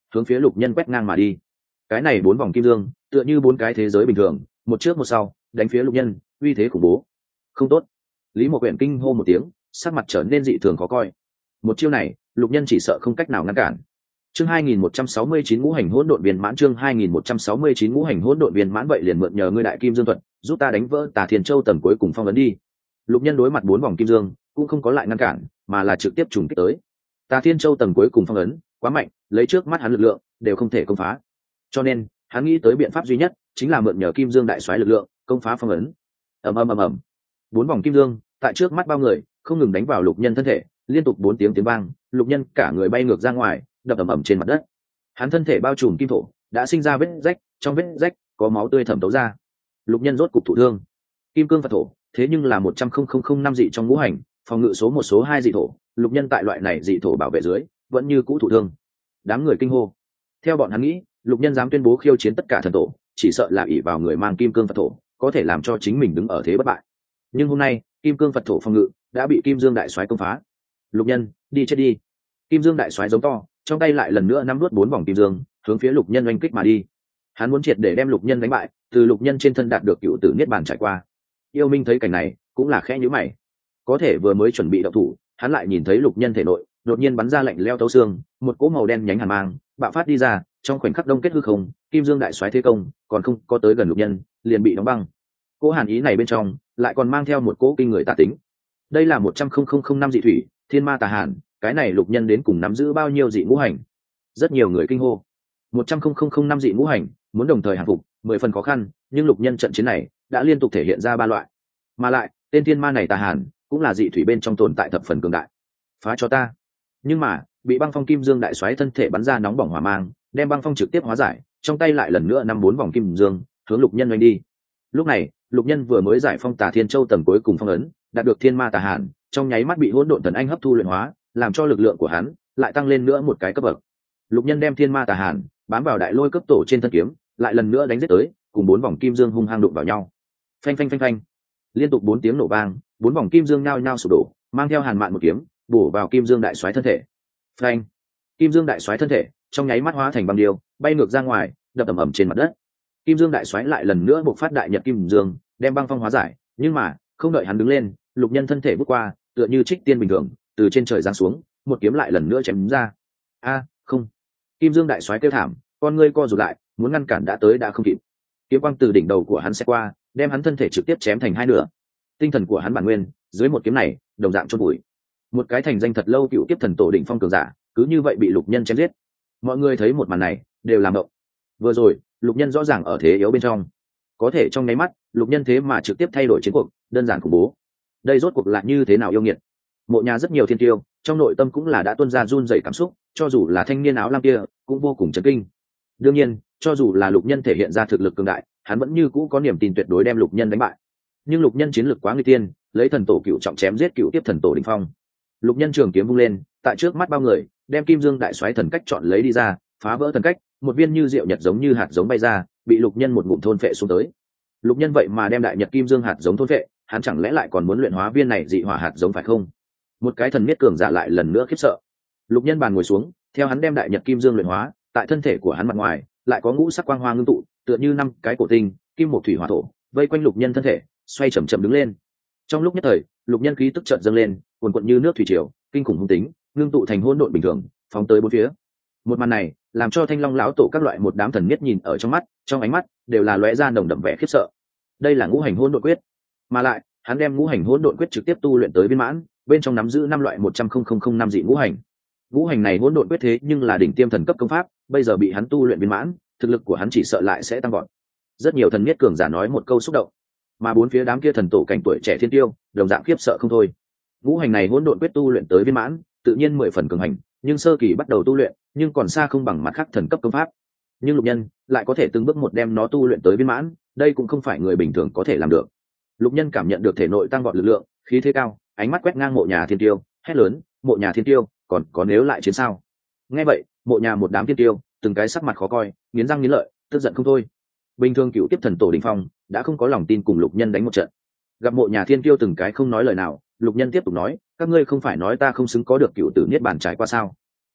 hướng phía lục nhân quét ngang mà đi. Cái này 4 vòng kim dương tựa như 4 cái thế giới bình thường, một trước một sau đánh phía lục nhân, uy thế khủng bố. Không tốt. Lý Mộ Quyển kinh hô một tiếng, sắc mặt trở nên dị thường khó coi. Một chiêu này, lục nhân chỉ sợ không cách nào ngăn cản. Chương 2169 ngũ hành hỗn độn viên mãn, chương 2169 ngũ hành hỗn độn viên mãn, vậy liền mượn nhờ ngươi đại kim dương thuật, giúp ta đánh vỡ Tà Thiên Châu tầng cuối cùng phong ấn đi. Lục nhân đối mặt 4 vòng kim dương, cũng không có lại ngăn cản, mà là trực tiếp trùng kích tới. Tà Thiên Châu tầng cuối cùng phong ấn quá mạnh, lấy trước mắt hắn lực lượng đều không thể công phá. Cho nên, hắn nghĩ tới biện pháp duy nhất chính là mượn nhờ Kim Dương đại soái lực lượng, công phá phong ấn. Ầm ầm ầm ầm. 4 vòng kim dương tại trước mắt bao người, không ngừng đánh vào lục nhân thân thể, liên tục 4 tiếng tiếng vang, lục nhân cả người bay ngược ra ngoài, đập ầm ầm trên mặt đất. Hắn thân thể bao trùm kim thổ, đã sinh ra vết rách, trong vết rách có máu tươi thẩm thấu ra. Lục nhân rốt cục thụ thương. Kim cương Phật thổ, thế nhưng là 100,000 dị trong ngũ hành, phòng ngự số 1 số 2 dị thổ, lục nhân tại loại này dị thổ bảo vệ dưới, vẫn như cũ thụ thương. Đám người kinh hô. Theo bọn hắn nghĩ, lục nhân dám tuyên bố khiêu chiến tất cả thần tổ, chỉ sợ là ỷ vào người mang kim cương Phật thổ, có thể làm cho chính mình đứng ở thế bất bại. Nhưng hôm nay, kim cương Phật thổ phòng ngự đã bị Kim Dương đại soái công phá. Lục nhân, đi chết đi. Kim Dương đại soái giống to, trong tay lại lần nữa nắm nuốt 4 vòng kim dương, hướng phía lục nhân oanh kích mà đi. Hắn muốn triệt để đem lục nhân đánh bại, từ lục nhân trên thân đạt được cựu tử niết bàn trải qua. Yêu Minh thấy cảnh này, cũng là khẽ nhíu mày. Có thể vừa mới chuẩn bị động thủ, hắn lại nhìn thấy lục nhân thể nội đột nhiên bắn ra lạnh leo tấu xương, một cỗ màu đen nhánh hàn mang bạo phát đi ra, trong khoảnh khắc đông kết hư không, Kim Dương đại soái thế công còn không có tới gần lục nhân, liền bị đóng băng. Cỗ hàn ý này bên trong lại còn mang theo một cỗ kinh người tà tính. Đây là 100,000 dị thủy, thiên ma tà hàn, cái này lục nhân đến cùng nắm giữ bao nhiêu dị ngũ hành? Rất nhiều người kinh hô. 100,000 dị ngũ hành, muốn đồng thời hàng phục, 10 phần khó khăn, nhưng lục nhân trận chiến này đã liên tục thể hiện ra 3 loại. Mà lại, tên thiên ma này tà hàn, cũng là dị thủy bên trong tồn tại thập phần cường đại. Phá cho ta. Nhưng mà, bị băng phong Kim Dương đại soái thân thể bắn ra nóng bỏng hỏa mang, đem băng phong trực tiếp hóa giải, trong tay lại lần nữa 4 vòng kim dương, hướng lục nhân đánh đi. Lúc này, lục nhân vừa mới giải phong Tà Thiên Châu tầng cuối cùng phong ấn, đạt được thiên ma tà hàn, trong nháy mắt bị hỗn độn thần anh hấp thu luyện hóa, làm cho lực lượng của hắn lại tăng lên nữa một cái cấp bậc. Lục nhân đem thiên ma tà hàn bám vào đại lôi cấp tổ trên thân kiếm, lại lần nữa đánh giết tới, cùng 4 vòng kim dương hung hăng đụng vào nhau. Phanh phanh phanh phanh. Liên tục 4 tiếng nổ vang, 4 vòng kim dương nhao nhao sụp đổ, mang theo hàn mạn một kiếm bổ vào Kim Dương đại soái thân thể. Phanh. Kim Dương đại soái thân thể trong nháy mắt hóa thành băng điêu, bay ngược ra ngoài, đập ầm ầm trên mặt đất. Kim Dương đại soái lại lần nữa bộc phát đại nhật kim dương, đem băng phong hóa giải, nhưng mà không đợi hắn đứng lên, lục nhân thân thể bước qua, tựa như trích tiên bình thường, từ trên trời giáng xuống, một kiếm lại lần nữa chém ra. Không. Kim Dương đại soái kêu thảm, con ngươi co rụt lại, muốn ngăn cản đã tới đã không kịp. Kiếm quang từ đỉnh đầu của hắn sẽ qua, đem hắn thân thể trực tiếp chém thành 2 nửa. Tinh thần của hắn bản nguyên, dưới một kiếm này, đồng dạng chôn bụi. Một cái thành danh thật lâu cựu kiếp thần tổ đỉnh phong cường giả, cứ như vậy bị lục nhân chém giết. Mọi người thấy một màn này, đều làm động. Vừa rồi, lục nhân rõ ràng ở thế yếu bên trong, có thể trong nháy mắt, lục nhân thế mà trực tiếp thay đổi chiến cuộc, đơn giản khủng bố. Đây rốt cuộc là như thế nào yêu nghiệt? Mộ Nhà rất nhiều thiên tiêu, trong nội tâm cũng là đã tuôn ra run rẩy cảm xúc, cho dù là thanh niên áo lam kia, cũng vô cùng chấn kinh. Đương nhiên, cho dù là lục nhân thể hiện ra thực lực cường đại, hắn vẫn như cũ có niềm tin tuyệt đối đem lục nhân đánh bại. Nhưng lục nhân chiến lực quá nguy tiên, lấy thần tổ cựu trọng chém giết cựu tiếp thần tổ đỉnh phong. Lục nhân trường kiếm vung lên, tại trước mắt bao người, đem Kim Dương đại soái thần cách chọn lấy đi ra, phá vỡ thần cách, một viên như diệu nhật giống như hạt giống bay ra, bị lục nhân một ngụm thôn phệ xuống tới. Lục nhân vậy mà đem đại nhật kim dương hạt giống thôn phệ, hắn chẳng lẽ lại còn muốn luyện hóa viên này dị hỏa hạt giống phải không? Một cái thần miết cường giả lại lần nữa khiếp sợ. Lục nhân bàn ngồi xuống, theo hắn đem đại nhật kim dương luyện hóa, tại thân thể của hắn mặt ngoài lại có ngũ sắc quang hoa ngưng tụ, tựa như 5 cái cổ tinh, kim một thủy hỏa thổ, vây quanh lục nhân thân thể, xoay chậm chậm đứng lên. Trong lúc nhất thời, lục nhân khí tức chợt dâng lên, cuồn cuộn như nước thủy triều, kinh khủng hung tính, ngưng tụ thành hỗn độn bình thường, phóng tới bốn phía. Một màn này, làm cho Thanh Long lão tổ các loại một đám thần miết nhìn ở trong mắt, trong ánh mắt đều là lóe ra nồng đậm vẻ khiếp sợ. Đây là ngũ hành hỗn độn quyết, mà lại, hắn đem ngũ hành hỗn độn quyết trực tiếp tu luyện tới viên mãn, bên trong nắm giữ 5 loại 100,000 dị ngũ hành. Ngũ hành này hỗn độn quyết thế nhưng là đỉnh tiêm thần cấp công pháp, bây giờ bị hắn tu luyện viên mãn, thực lực của hắn chỉ sợ lại sẽ tăng vọt. Rất nhiều thần miết cường giả nói một câu xúc động, mà bốn phía đám kia thần tổ cảnh tuổi trẻ thiên tiêu, đồng dạng khiếp sợ không thôi. Ngũ hành này hỗn độn quyết tu luyện tới viên mãn, tự nhiên 10 phần cường hành, nhưng sơ kỳ bắt đầu tu luyện, nhưng còn xa không bằng mặt khác thần cấp công pháp. Nhưng lục nhân lại có thể từng bước một đem nó tu luyện tới viên mãn, đây cũng không phải người bình thường có thể làm được. Lục nhân cảm nhận được thể nội tăng vọt lực lượng, khí thế cao, ánh mắt quét ngang Mộ Nhà thiên tiêu, hét lớn: Mộ Nhà thiên tiêu, còn có nếu lại chiến sao? Nghe vậy, Mộ Nhà một đám thiên tiêu, từng cái sắc mặt khó coi, nghiến răng nghiến lợi, tức giận không thôi. Bình thường cựu tiếp thần tổ đỉnh phong đã không có lòng tin cùng lục nhân đánh một trận. Gặp Mộ Nhà thiên tiêu từng cái không nói lời nào, lục nhân tiếp tục nói: các ngươi không phải nói ta không xứng có được cựu tử niết bàn trải qua sao?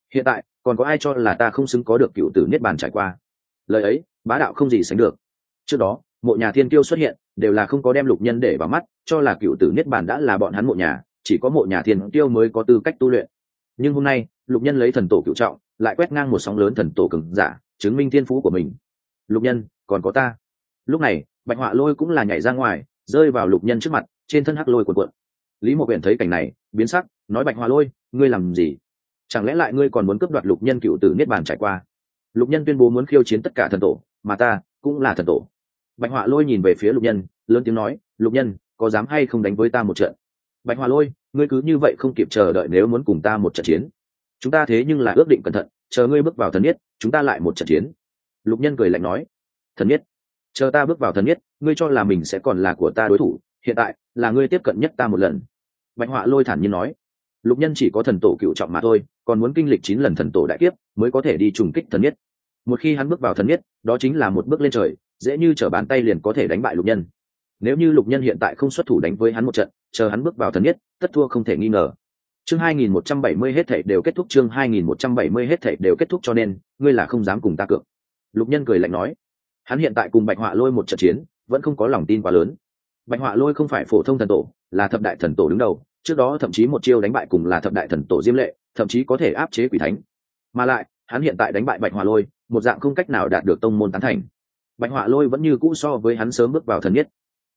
hiện tại còn có ai cho là ta không xứng có được cựu tử niết bàn trải qua? Lời ấy bá đạo không gì sánh được. Trước đó mộ nhà thiên kiêu xuất hiện đều là không có đem lục nhân để vào mắt, cho là cựu tử niết bàn đã là bọn hắn mộ nhà, chỉ có mộ nhà thiên kiêu mới có tư cách tu luyện. Nhưng hôm nay lục nhân lấy thần tổ cựu trọng lại quét ngang một sóng lớn thần tổ cường giả, chứng minh thiên phú của mình. Lục nhân, còn có ta. Lúc này bạch họa lôi cũng là nhảy ra ngoài, rơi vào lục nhân trước mặt, trên thân hắc lôi cuộn cuộn. Lý Mộ Uyển thấy cảnh này biến sắc, nói bạch họa lôi, ngươi làm gì? Chẳng lẽ lại ngươi còn muốn cướp đoạt lục nhân cựu tử niết bàn trải qua? Lục nhân tuyên bố muốn khiêu chiến tất cả thần tổ, mà ta cũng là thần tổ. Bạch họa lôi nhìn về phía lục nhân, lớn tiếng nói, lục nhân, có dám hay không đánh với ta một trận? Bạch họa lôi, ngươi cứ như vậy không kịp chờ đợi, nếu muốn cùng ta một trận chiến, chúng ta thế nhưng là ước định cẩn thận, chờ ngươi bước vào thần niết, chúng ta lại một trận chiến. Lục nhân cười lạnh nói, thần niết? Chờ ta bước vào thần niết, ngươi cho là mình sẽ còn là của ta đối thủ? Hiện tại là ngươi tiếp cận nhất ta một lần. Bạch họa lôi thản nhiên nói, lục nhân chỉ có thần tổ cựu trọng mà thôi, còn muốn kinh lịch 9 lần thần tổ đại kiếp mới có thể đi trùng kích thần niết. Một khi hắn bước vào thần niết, đó chính là một bước lên trời, dễ như trở bàn tay liền có thể đánh bại lục nhân. Nếu như lục nhân hiện tại không xuất thủ đánh với hắn một trận, chờ hắn bước vào thần niết, tất thua không thể nghi ngờ. Chương 2170 hết thảy đều kết thúc, chương 2170 hết thảy đều kết thúc, cho nên ngươi là không dám cùng ta cược. Lục nhân cười lạnh nói, hắn hiện tại cùng bạch họa lôi một trận chiến vẫn không có lòng tin quá lớn. Bạch họa lôi không phải phổ thông thần tổ, là thập đại thần tổ đứng đầu, trước đó thậm chí một chiêu đánh bại cùng là thập đại thần tổ Diêm Lệ, thậm chí có thể áp chế quỷ thánh. Mà lại hắn hiện tại đánh bại bạch họa lôi, một dạng không cách nào đạt được tông môn tán thành. Bạch họa lôi vẫn như cũ so với hắn sớm bước vào thần niết.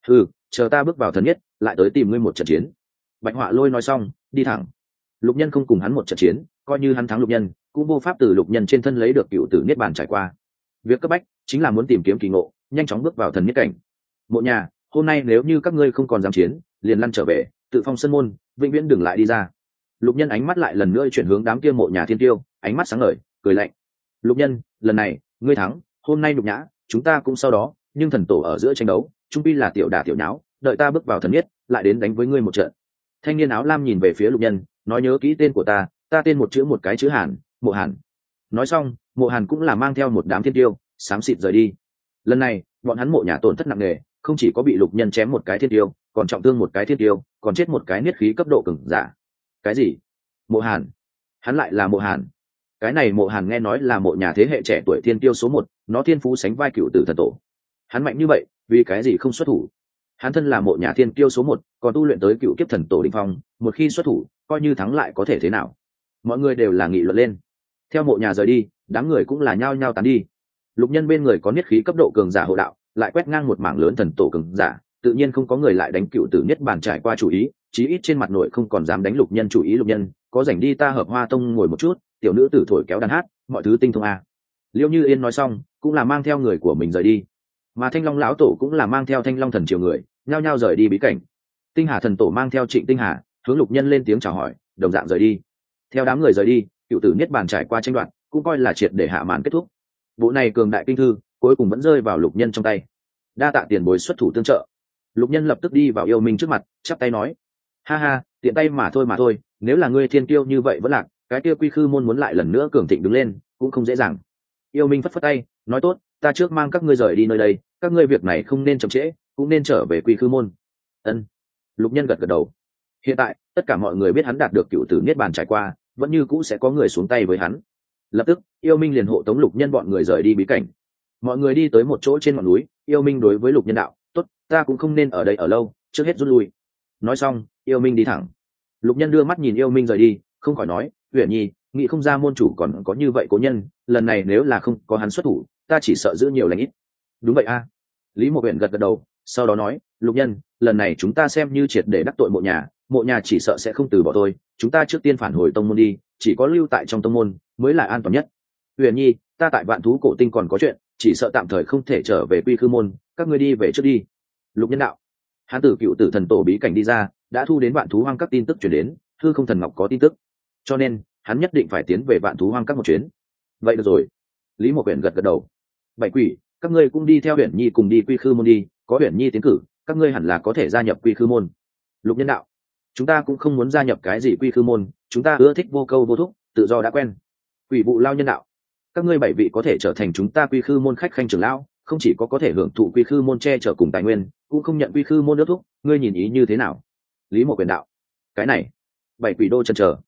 Chờ ta bước vào thần niết lại tới tìm ngươi một trận chiến. Bạch họa lôi nói xong đi thẳng. Lục nhân không cùng hắn một trận chiến, coi như hắn thắng lục nhân cũng vô pháp từ lục nhân trên thân lấy được cựu tử niết bàn trải qua. Việc cấp bách chính là muốn tìm kiếm kỳ ngộ, nhanh chóng bước vào thần niết cảnh. Mộ nhà, hôm nay nếu như các ngươi không còn dám chiến, liền lăn trở về, tự phong sân môn, vĩnh viễn đừng lại đi ra. Lục nhân ánh mắt lại lần nữa chuyển hướng đám kia mộ nhà thiên tiêu, ánh mắt sáng ngời, cười lạnh. Lục nhân, lần này ngươi thắng, hôm nay nhục nhã chúng ta cũng sau đó, nhưng thần tổ ở giữa tranh đấu trung pi là tiểu đả tiểu nháo, đợi ta bước vào thần niết lại đến đánh với ngươi một trận. Thanh niên áo lam nhìn về phía lục nhân, nói, nhớ kỹ tên của ta tên một chữ một cái chữ Hàn, Mộ Hàn. Nói xong Mộ Hàn cũng là mang theo một đám thiên tiêu xám xịt rời đi. Lần này bọn hắn mộ nhà tổn thất nặng nề, không chỉ có bị lục nhân chém một cái thiên tiêu, còn trọng thương một cái thiên tiêu, còn chết một cái niết khí cấp độ cường giả. Cái gì? Mộ Hàn? Hắn lại là Mộ Hàn? Cái này Mộ Hàn nghe nói là mộ nhà thế hệ trẻ tuổi thiên tiêu số 1, nó thiên phú sánh vai cựu tử thần tổ. Hắn mạnh như vậy, vì cái gì không xuất thủ? Hắn thân là mộ nhà thiên tiêu số 1, còn tu luyện tới cựu kiếp thần tổ đỉnh phong, một khi xuất thủ, coi như thắng lại có thể thế nào? Mọi người đều là nghị luận lên. Theo mộ nhà rời đi, đám người cũng là nhao nhao tán đi. Lục nhân bên người có niết khí cấp độ cường giả hộ đạo, lại quét ngang một mảng lớn thần tổ cường giả, tự nhiên không có người lại đánh cựu tử niết bàn trải qua chủ ý, chí ít trên mặt nội không còn dám đánh lục nhân chủ ý. Lục nhân, có rảnh đi ta Hợp Hoa Tông ngồi một chút, tiểu nữ tử thổi kéo đàn hát, mọi thứ tinh thông a. Liêu Như Yên nói xong, cũng là mang theo người của mình rời đi. Mà Thanh Long lão tổ cũng là mang theo Thanh Long thần triều người, nhao nhao rời đi bí cảnh. Tinh Hà thần tổ mang theo Trịnh Tinh Hà, hướng lục nhân lên tiếng chào hỏi, đồng dạng rời đi. Theo đám người rời đi, cựu tử niết bàn trải qua tranh đoạt cũng coi là triệt để hạ màn kết thúc. Bộ này cường đại kinh thư cuối cùng vẫn rơi vào lục nhân trong tay. Đa tạ tiền bối xuất thủ tương trợ. Lục nhân lập tức đi vào Yêu Minh trước mặt, chắp tay nói, ha ha, tiện tay mà thôi, nếu là ngươi thiên kiêu như vậy vẫn lạc, cái kia Quy Khư môn muốn lại lần nữa cường thịnh đứng lên cũng không dễ dàng. Yêu Minh phất phất tay, nói, tốt, ta trước mang các ngươi rời đi nơi đây, các ngươi việc này không nên chậm trễ, cũng nên trở về Quy Khư môn. Ân. Lục nhân gật gật đầu. Hiện tại tất cả mọi người biết hắn đạt được cựu tử niết bàn trải qua, vẫn như cũ sẽ có người xuống tay với hắn. Lập tức Yêu Minh liền hộ tống lục nhân bọn người rời đi bí cảnh. Mọi người đi tới một chỗ trên ngọn núi, Yêu Minh đối với lục nhân đạo, tốt, ta cũng không nên ở đây ở lâu, trước hết rút lui. Nói xong Yêu Minh đi thẳng. Lục nhân đưa mắt nhìn Yêu Minh rời đi, không khỏi nói, Uyển Nhi, nghĩ không ra môn chủ còn có như vậy cố nhân, lần này nếu là không có hắn xuất thủ, ta chỉ sợ giữ nhiều lành ít. Đúng vậy a. Lý Mộ Uyển gật gật đầu, sau đó nói, lục nhân, lần này chúng ta xem như triệt để đắc tội mộ nhà chỉ sợ sẽ không từ bỏ tôi, chúng ta trước tiên phản hồi tông môn đi, chỉ có lưu tại trong tông môn mới là an toàn nhất. Uyển Nhi, ta tại Vạn Thú Cổ Tinh còn có chuyện, chỉ sợ tạm thời không thể trở về Quy Khư môn, các ngươi đi về trước đi. Lục nhân đạo. Hắn từ cựu tử thần tổ bí cảnh đi ra, đã thu đến Vạn Thú Hoang các tin tức truyền đến, Hư Không Thần Ngọc có tin tức, cho nên hắn nhất định phải tiến về Vạn Thú Hoang các một chuyến. Vậy được rồi. Lý Mộ Uyển gật gật đầu. Bảy quỷ, các ngươi cũng đi theo Uyển Nhi cùng đi Quy Khư môn đi, có Uyển Nhi tiến cử, các ngươi hẳn là có thể gia nhập Quy Khư môn. Lục nhân đạo. Chúng ta cũng không muốn gia nhập cái gì Quy Khư môn, chúng ta ưa thích vô câu vô thúc, tự do đã quen. Quỷ vụ lao nhân đạo. Các ngươi 7 vị có thể trở thành chúng ta Quy Khư môn khách khanh trưởng lão, không chỉ có thể hưởng thụ Quy Khư môn che chở cùng tài nguyên, cũng không nhận Quy Khư môn ước thúc, ngươi nhìn ý như thế nào? Lý Mộ Quyền đạo. Cái này, 7 quỷ đô chần chờ.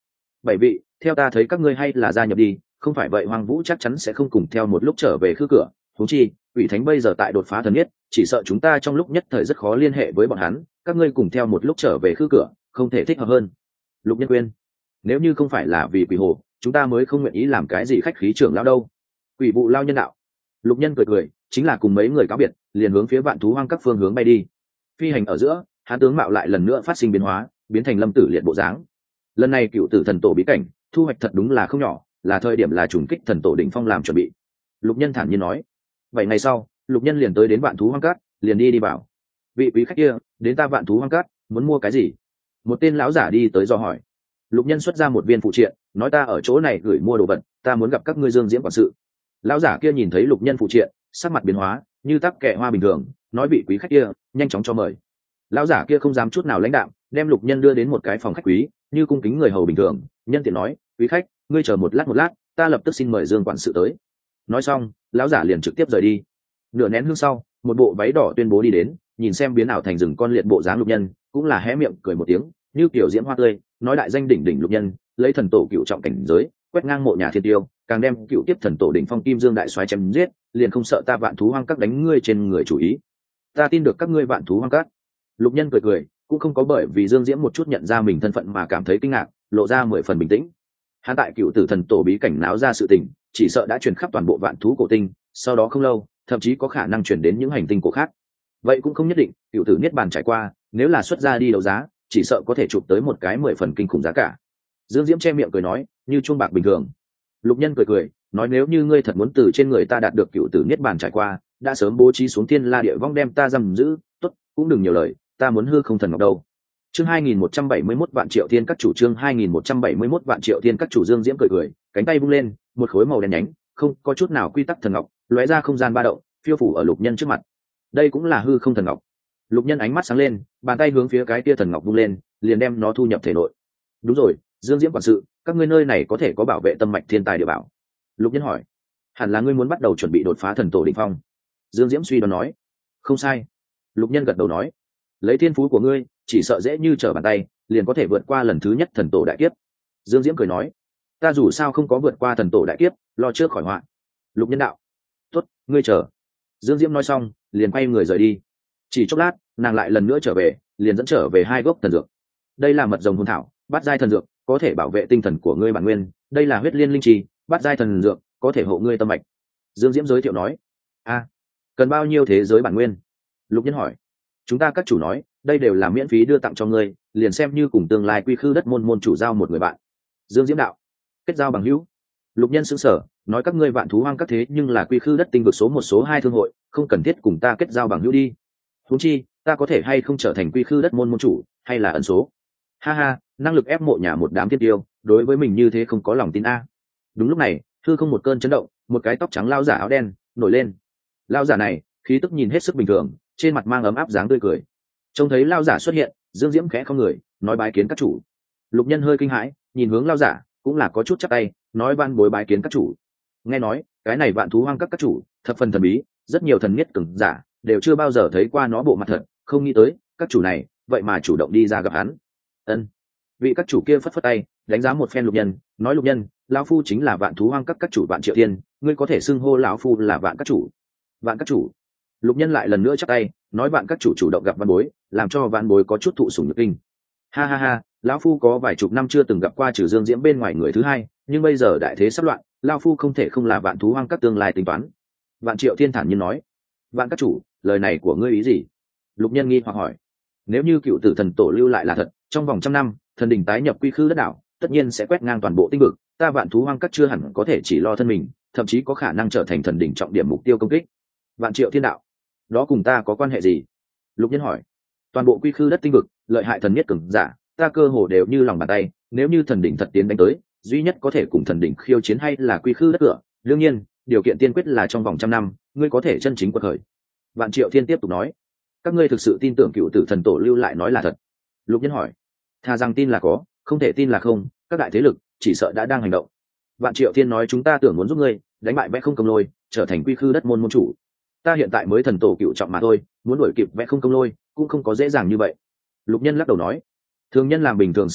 7 vị, theo ta thấy các ngươi hay là gia nhập đi, không phải vậy Hoàng Vũ chắc chắn sẽ không cùng theo một lúc trở về khư cửa. Huống chi quỷ thánh bây giờ tại đột phá thần nhất, chỉ sợ chúng ta trong lúc nhất thời rất khó liên hệ với bọn hắn, các ngươi cùng theo một lúc trở về khư cửa không thể thích hợp hơn. Lục Nhân khuyên, nếu như không phải là vì quỷ hồ, chúng ta mới không nguyện ý làm cái gì khách khí trưởng lão đâu. Quỷ vụ lao nhân đạo. Lục Nhân cười cười, chính là cùng mấy người cáo biệt, liền hướng phía Vạn Thú Hoang các phương hướng bay đi. Phi hành ở giữa, hắn tướng mạo lại lần nữa phát sinh biến hóa, biến thành Lâm Tử Liệt bộ dáng. Lần này cựu tử thần tổ bí cảnh thu hoạch thật đúng là không nhỏ, là thời điểm là trùng kích thần tổ đỉnh phong làm chuẩn bị. Lục Nhân thản nhiên nói. 7 ngày sau, Lục Nhân liền tới đến Vạn Thú Hoang Cát, liền đi bảo: vị quý khách kia, đến ta Vạn Thú Hoang Cát, muốn mua cái gì? Một tên lão giả đi tới dò hỏi. Lục Nhân xuất ra một viên phụ triện, nói ta ở chỗ này gửi mua đồ vật, ta muốn gặp các ngươi Dương Diễm quản sự. Lão giả kia nhìn thấy Lục Nhân phụ triện, sắc mặt biến hóa, như tắc kẻ hoa bình thường, nói vị quý khách kia, nhanh chóng cho mời. Lão giả kia không dám chút nào lãnh đạm, đem Lục Nhân đưa đến một cái phòng khách quý, như cung kính người hầu bình thường, nhân tiện nói: quý khách, ngươi chờ một lát, ta lập tức xin mời Dương quản sự tới. Nói xong, lão giả liền trực tiếp rời đi. Nửa nén hương sau, một bộ váy đỏ tuyên bố đi đến, nhìn xem biến ảo thành rừng con liệt bộ dáng Lục Nhân, cũng là hé miệng cười một tiếng, như kiểu diễm hoa tươi, nói đại danh đỉnh đỉnh Lục Nhân, lấy thần tổ cựu trọng cảnh giới, quét ngang mộ nhà thiên tiêu, càng đem cựu tiếp thần tổ đỉnh phong kim dương đại soái chém giết, liền không sợ ta Vạn Thú Hoang Các đánh ngươi trên người chủ ý. Ta tin được các ngươi Vạn Thú Hoang Các. Lục Nhân cười cười, cũng không có bởi vì Dương Diễm một chút nhận ra mình thân phận mà cảm thấy kinh ngạc, lộ ra 10 phần bình tĩnh. Hắn tại cựu tử thần tổ bí cảnh náo ra sự tình, chỉ sợ đã truyền khắp toàn bộ vạn thú cổ tinh, sau đó không lâu, thậm chí có khả năng truyền đến những hành tinh cổ khác. Vậy cũng không nhất định, cựu tử niết bàn trải qua, nếu là xuất ra đi đấu giá, chỉ sợ có thể chụp tới một cái 10 phần kinh khủng giá cả. Dương Diễm che miệng cười nói, như chuông bạc bình thường. Lục Nhân cười cười, nói nếu như ngươi thật muốn từ trên người ta đạt được cựu tử niết bàn trải qua, đã sớm bố trí xuống thiên la địa vong đem ta giam giữ, tốt, cũng đừng nhiều lời, ta muốn hư không thần ngọc đâu. Chương 2171 vạn triệu thiên các chủ, chương 2171 vạn triệu thiên các chủ. Dương Diễm cười cười, cánh tay vung lên, một khối màu đen nhánh, không có chút nào quy tắc thần ngọc, lóe ra không gian ba động, phiêu phủ ở Lục Nhân trước mặt. Đây cũng là hư không thần ngọc. Lục Nhân ánh mắt sáng lên, bàn tay hướng phía cái kia thần ngọc vung lên, liền đem nó thu nhập thể nội. Đúng rồi, Dương Diễm quản sự, các ngươi nơi này có thể có bảo vệ tâm mạch thiên tài địa bảo? Lục Nhân hỏi. Hẳn là ngươi muốn bắt đầu chuẩn bị đột phá thần tổ đỉnh phong. Dương Diễm suy đoán nói. Không sai. Lục Nhân gật đầu nói. Lấy thiên phú của ngươi, chỉ sợ dễ như trở bàn tay, liền có thể vượt qua lần thứ nhất thần tổ đại kiếp. Dương Diễm cười nói. Ta dù sao không có vượt qua thần tổ đại kiếp, lo trước khỏi họa. Lục Nhân đạo. Tốt, ngươi chờ. Dương Diễm nói xong, liền quay người rời đi. Chỉ chốc lát, nàng lại lần nữa trở về, liền dẫn trở về 2 gốc thần dược. Đây là mật rồng hồn thảo, bát giai thần dược, có thể bảo vệ tinh thần của ngươi bản nguyên. Đây là huyết liên linh trì, bát giai thần dược, có thể hộ ngươi tâm mạch. Dương Diễm giới thiệu nói. Cần bao nhiêu thế giới bản nguyên? Lục Nhân hỏi. Chúng ta các chủ nói, đây đều là miễn phí đưa tặng cho ngươi, liền xem như cùng tương lai quy khư đất môn chủ giao một người bạn. Dương Diễm đạo. Kết giao bằng hữu? Lục Nhân sững sờ, nói các ngươi Vạn Thú Hoang Các thế nhưng là quy khư đất tinh vực số 1 số 2 thương hội, không cần thiết cùng ta kết giao bằng hữu đi. Huống chi, ta có thể hay không trở thành quy khư đất môn chủ, hay là ẩn số? Ha ha, năng lực ép mộ nhà một đám thiên tiêu, đối với mình như thế không có lòng tin a. Đúng lúc này, hư không một cơn chấn động, một cái tóc trắng lao giả áo đen nổi lên. Lao giả này, khí tức nhìn hết sức bình thường, trên mặt mang ấm áp dáng tươi cười. Trông thấy lao giả xuất hiện, Dương Diễm khẽ không người, nói bái kiến các chủ. Lục Nhân hơi kinh hãi, nhìn hướng lao giả, cũng là có chút chắp tay, nói van bối bái kiến các chủ. Nghe nói, cái này Vạn Thú Hoang Các các chủ, thập phần thần bí, rất nhiều thần nhất cường giả đều chưa bao giờ thấy qua nó bộ mặt thật, không nghĩ tới, các chủ này, vậy mà chủ động đi ra gặp hắn. Ân. Vị các chủ kia phất phất tay, đánh giá một phen Lục Nhân, nói Lục Nhân, lão phu chính là Vạn Thú Hoang Các các chủ Vạn Triệu Thiên, ngươi có thể xưng hô lão phu là Vạn các chủ. Vạn các chủ. Lục Nhân lại lần nữa chắp tay, nói Vạn các chủ chủ động gặp văn bối, làm cho văn bối có chút thụ sủng nhược kinh. Ha ha ha, lão phu có vài chục năm chưa từng gặp qua trừ Dương Diễm bên ngoài người thứ hai, nhưng bây giờ đại thế sắp loạn, lão phu không thể không là Vạn Thú Hoang Các tương lai tính toán. Vạn Triệu Thiên thản nhiên nói. Vạn các chủ, lời này của ngươi ý gì? Lục Nhân nghi hoặc hỏi. Nếu như cựu tử thần tổ lưu lại là thật, trong vòng 100 năm, thần đình tái nhập quy khư đất đảo, tất nhiên sẽ quét ngang toàn bộ tinh vực, ta Vạn Thú Hoang Các chưa hẳn có thể chỉ lo thân mình, thậm chí có khả năng trở thành thần đình trọng điểm mục tiêu công kích. Vạn Triệu Thiên đạo. Đó cùng ta có quan hệ gì? Lục Nhân hỏi. Toàn bộ quy khư đất tinh vực, lợi hại thần nhất cường giả, ta cơ hồ đều như lòng bàn tay, nếu như thần đỉnh thật tiến đánh tới, duy nhất có thể cùng thần đỉnh khiêu chiến hay là quy khư đất cửa, đương nhiên, điều kiện tiên quyết là trong vòng 100 năm, ngươi có thể chân chính quật khởi. Vạn Triệu Thiên tiếp tục nói. Các ngươi thực sự tin tưởng cựu tử thần tổ lưu lại nói là thật? Lục Nhân hỏi. Thà rằng tin là có, không thể tin là không, các đại thế lực chỉ sợ đã đang hành động. Vạn Triệu Thiên nói chúng ta tưởng muốn giúp ngươi đánh bại Vẽ Không Công Lôi, trở thành quy khư đất môn môn chủ. Ta hiện tại mới thần tổ cựu trọng mà thôi, muốn đuổi kịp Vẽ Không Công Lôi cũng không có dễ dàng như vậy. Lục Nhân lắc đầu nói. Thường nhân làm bình thường sự tình,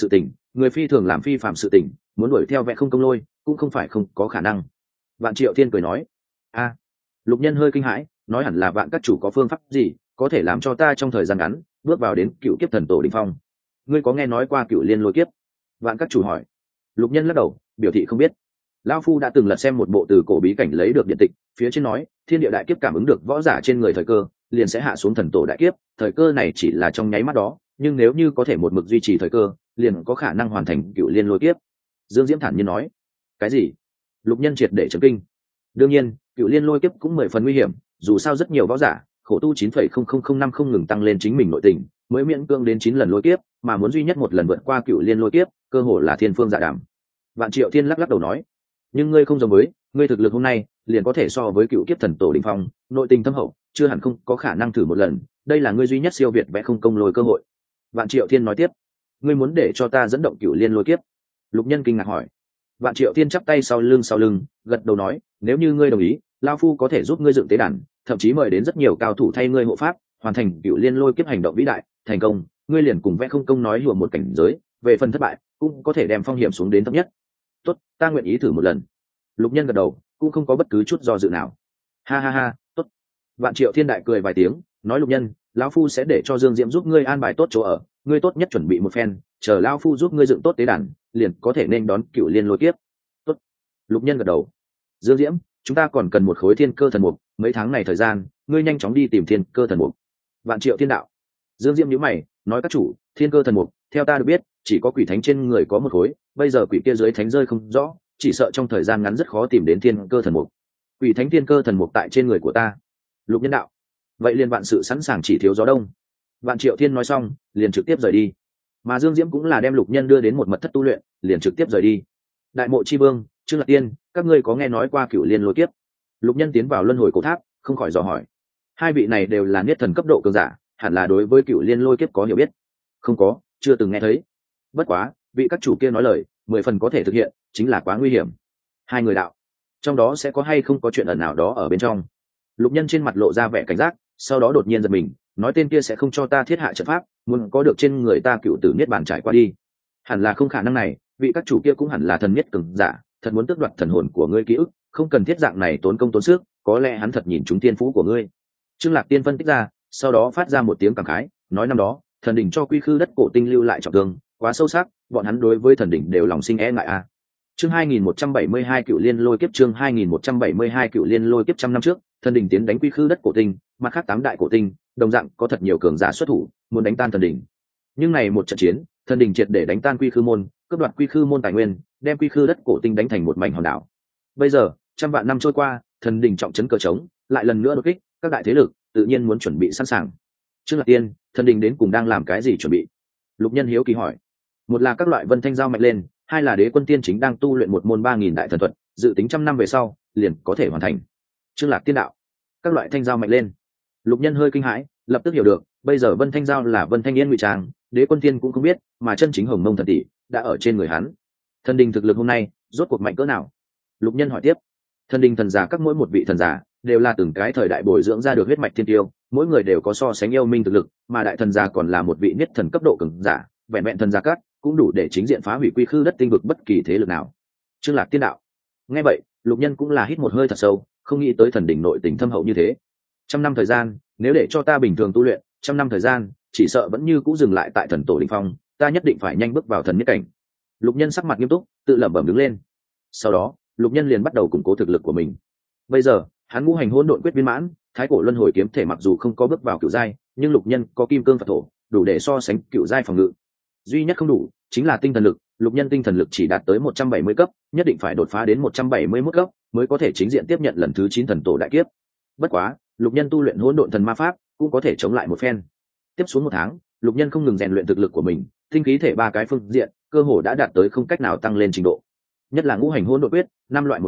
người phi thường làm phi phạm sự tình, muốn đuổi theo vẽ không công lôi cũng không phải không có khả năng. Vạn Triệu Thiên cười nói. A. Lục Nhân hơi kinh hãi, nói hẳn là Vạn các chủ có phương pháp gì có thể làm cho ta trong thời gian ngắn bước vào đến cựu kiếp thần tổ đỉnh phong. Ngươi có nghe nói qua cựu liên lôi kiếp? Vạn các chủ hỏi. Lục Nhân lắc đầu, biểu thị không biết. Lão phu đã từng lật xem một bộ từ cổ bí cảnh lấy được điện tịch, phía trên nói thiên địa đại kiếp cảm ứng được võ giả trên người thời cơ liền sẽ hạ xuống thần tổ đại kiếp, thời cơ này chỉ là trong nháy mắt đó, nhưng nếu như có thể một mực duy trì thời cơ liền có khả năng hoàn thành cựu liên lôi kiếp. Dương Diễm thản nhiên nói. Cái gì? Lục Nhân triệt để chấn kinh. Đương nhiên cựu liên lôi kiếp cũng 10 phần nguy hiểm, dù sao rất nhiều võ giả khổ tu 9,0005 không ngừng tăng lên chính mình nội tình mới miễn cưỡng đến 9 lần lôi kiếp, mà muốn duy nhất một lần vượt qua cựu liên lôi kiếp cơ hồ là thiên phương dạ đàm. Vạn Triệu Thiên lắc lắc đầu nói. Nhưng ngươi không giống với, ngươi thực lực hôm nay liền có thể so với cựu kiếp thần tổ đỉnh phong, nội tình thâm hậu, chưa hẳn không có khả năng thử một lần, đây là ngươi duy nhất siêu việt vẽ không công lôi cơ hội. Vạn Triệu Thiên nói tiếp. Ngươi muốn để cho ta dẫn động cựu liên lôi kiếp? Lục Nhân kinh ngạc hỏi. Vạn Triệu Thiên chắp tay sau lưng gật đầu nói, nếu như ngươi đồng ý, lão phu có thể giúp ngươi dựng tế đàn, thậm chí mời đến rất nhiều cao thủ thay ngươi hộ pháp, hoàn thành cựu liên lôi kiếp hành động vĩ đại. Thành công, ngươi liền cùng vẽ không công nói hùa một cảnh giới, về phần thất bại cũng có thể đem phong hiểm xuống đến thấp nhất. Tốt, ta nguyện ý thử một lần. Lục Nhân gật đầu, cũng không có bất cứ chút do dự nào. Ha ha ha, tốt. Vạn Triệu Thiên đại cười vài tiếng, nói Lục Nhân, lão phu sẽ để cho Dương Diễm giúp ngươi an bài tốt chỗ ở, ngươi tốt nhất chuẩn bị một phen, chờ lão phu giúp ngươi dựng tốt tế đàn, liền có thể nên đón cựu liên lôi kiếp. Tốt. Lục Nhân gật đầu. Dương Diễm, chúng ta còn cần một khối thiên cơ thần mục, mấy tháng này thời gian, ngươi nhanh chóng đi tìm thiên cơ thần mục. Vạn Triệu Thiên đạo. Dương Diễm nhíu mày, nói các chủ, thiên cơ thần mục, theo ta được biết, chỉ có quỷ thánh trên người có một khối, bây giờ quỷ kia dưới thánh rơi không rõ, chỉ sợ trong thời gian ngắn rất khó tìm đến thiên cơ thần mục. Quỷ thánh thiên cơ thần mục tại trên người của ta. Lục Nhân đạo. Vậy liền vạn sự sẵn sàng, chỉ thiếu gió đông. Vạn Triệu Thiên nói xong liền trực tiếp rời đi, mà Dương Diễm cũng là đem Lục Nhân đưa đến một mật thất tu luyện, liền trực tiếp rời đi. Đại Mộ Chi Vương, Trương Lạc Tiên, các ngươi có nghe nói qua cựu liên lôi kiếp? Lục Nhân tiến vào luân hồi cổ tháp, không khỏi dò hỏi. Hai vị này đều là niết thần cấp độ cường giả, hẳn là đối với cựu liên lôi kiếp có hiểu biết. Không có, chưa từng nghe thấy. Bất quá vị các chủ kia nói lời 10 phần có thể thực hiện, chính là quá nguy hiểm. Hai người đạo, trong đó sẽ có hay không có chuyện ẩn nào đó ở bên trong? Lục Nhân trên mặt lộ ra vẻ cảnh giác, sau đó đột nhiên giật mình, nói tên kia sẽ không cho ta thiết hạ trận pháp, muốn có được trên người ta cựu tử niết bàn trải qua đi. Hẳn là không khả năng này, vị các chủ kia cũng hẳn là thần niết cường giả, thật muốn tước đoạt thần hồn của ngươi ký ức, không cần thiết dạng này tốn công tốn sức, có lẽ hắn thật nhìn trúng tiên phú của ngươi. Trương Lạc Tiên phân tích ra, sau đó phát ra một tiếng cảm khái, nói năm đó thần đỉnh cho quy khư đất cổ tinh lưu lại trọng thương quá sâu sắc, bọn hắn đối với thần đỉnh đều lòng sinh e ngại a. Chương 2172 cựu liên lôi kiếp, chương 2172 cựu liên lôi kiếp. Trăm năm trước, thần đỉnh tiến đánh quy khư đất cổ tinh, mặt khác 8 đại cổ tinh đồng dạng có thật nhiều cường giả xuất thủ, muốn đánh tan thần đỉnh. Nhưng này một trận chiến, thần đỉnh triệt để đánh tan quy khư môn, cướp đoạt quy khư môn tài nguyên, đem quy khư đất cổ tinh đánh thành một mảnh hòn đảo. Bây giờ, trăm vạn năm trôi qua, thần đỉnh trọng trấn cờ trống, lại lần nữa đột kích, các đại thế lực tự nhiên muốn chuẩn bị sẵn sàng. Trương Lạc Tiên, thần đỉnh đến cùng đang làm cái gì chuẩn bị? Lục Nhân hiếu kỳ hỏi. Một là các loại vân thanh giao mạnh lên, hai là đế quân tiên chính đang tu luyện một môn 3000 đại thần thuật, dự tính 100 năm về sau liền có thể hoàn thành. Trương Lạc Tiên đạo. Các loại thanh giao mạnh lên. Lục Nhân hơi kinh hãi, lập tức hiểu được, bây giờ vân thanh giao là vân thanh yên ngụy trang, đế quân tiên cũng không biết, mà chân chính hồng mông thần tỷ đã ở trên người hắn. Thần đình thực lực hôm nay rốt cuộc mạnh cỡ nào? Lục Nhân hỏi tiếp. Thần đình thần giả các mỗi một vị thần giả đều là từng cái thời đại bồi dưỡng ra được huyết mạch thiên tiêu, mỗi người đều có so sánh yêu minh thực lực, mà đại thần giả còn là một vị niết thần cấp độ cường giả, vẹn vẹn thần giả cát cũng đủ để chính diện phá hủy quy khư đất tinh vực bất kỳ thế lực nào. Trương Lạc Tiên đạo. Nghe vậy, Lục Nhân cũng là hít một hơi thật sâu, không nghĩ tới thần đỉnh nội tình thâm hậu như thế. 100 năm thời gian, nếu để cho ta bình thường tu luyện, 100 năm thời gian, chỉ sợ vẫn như cũ dừng lại tại thần tổ đỉnh phong, ta nhất định phải nhanh bước vào thần niết cảnh. Lục Nhân sắc mặt nghiêm túc, tự lẩm bẩm đứng lên. Sau đó, Lục Nhân liền bắt đầu củng cố thực lực của mình. Bây giờ, hắn ngũ hành hỗn độn quyết viên mãn, thái cổ luân hồi kiếm thể mặc dù không có bước vào cửu giai, nhưng Lục Nhân có kim cương Phật thổ, đủ để so sánh cửu giai phòng ngự. Duy nhất không đủ chính là tinh thần lực, Lục Nhân tinh thần lực chỉ đạt tới 170 cấp, nhất định phải đột phá đến 171 cấp mới có thể chính diện tiếp nhận lần thứ 9 thần tổ đại kiếp. Bất quá, Lục Nhân tu luyện hỗn độn thần ma pháp cũng có thể chống lại một phen. Tiếp xuống 1 tháng, Lục Nhân không ngừng rèn luyện thực lực của mình, tinh khí thể 3 cái phương diện cơ hồ đã đạt tới không cách nào tăng lên trình độ. Nhất là ngũ hành hỗn độn quyết, 5 loại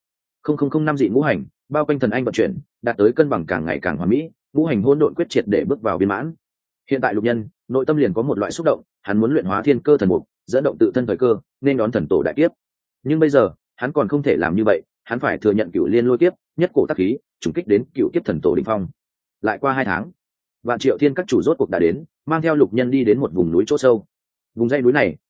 100,005 dị ngũ hành, bao quanh thần anh vận chuyển, đạt tới cân bằng càng ngày càng hoàn mỹ, ngũ hành hỗn độn quyết triệt để bước vào viên mãn. Hiện tại Lục Nhân, nội tâm liền có một loại xúc động, hắn muốn luyện hóa thiên cơ thần mục, dẫn động tự thân thời cơ, nên đón thần tổ đại kiếp. Nhưng bây giờ, hắn còn không thể làm như vậy, hắn phải thừa nhận cựu liên lôi kiếp, nhất cổ tác khí, trùng kích đến cựu kiếp thần tổ đỉnh phong. Lại qua 2 tháng, Vạn Triệu Thiên các chủ rốt cuộc đã đến, mang theo Lục Nhân đi đến một vùng núi chỗ sâu. Vùng dãy núi này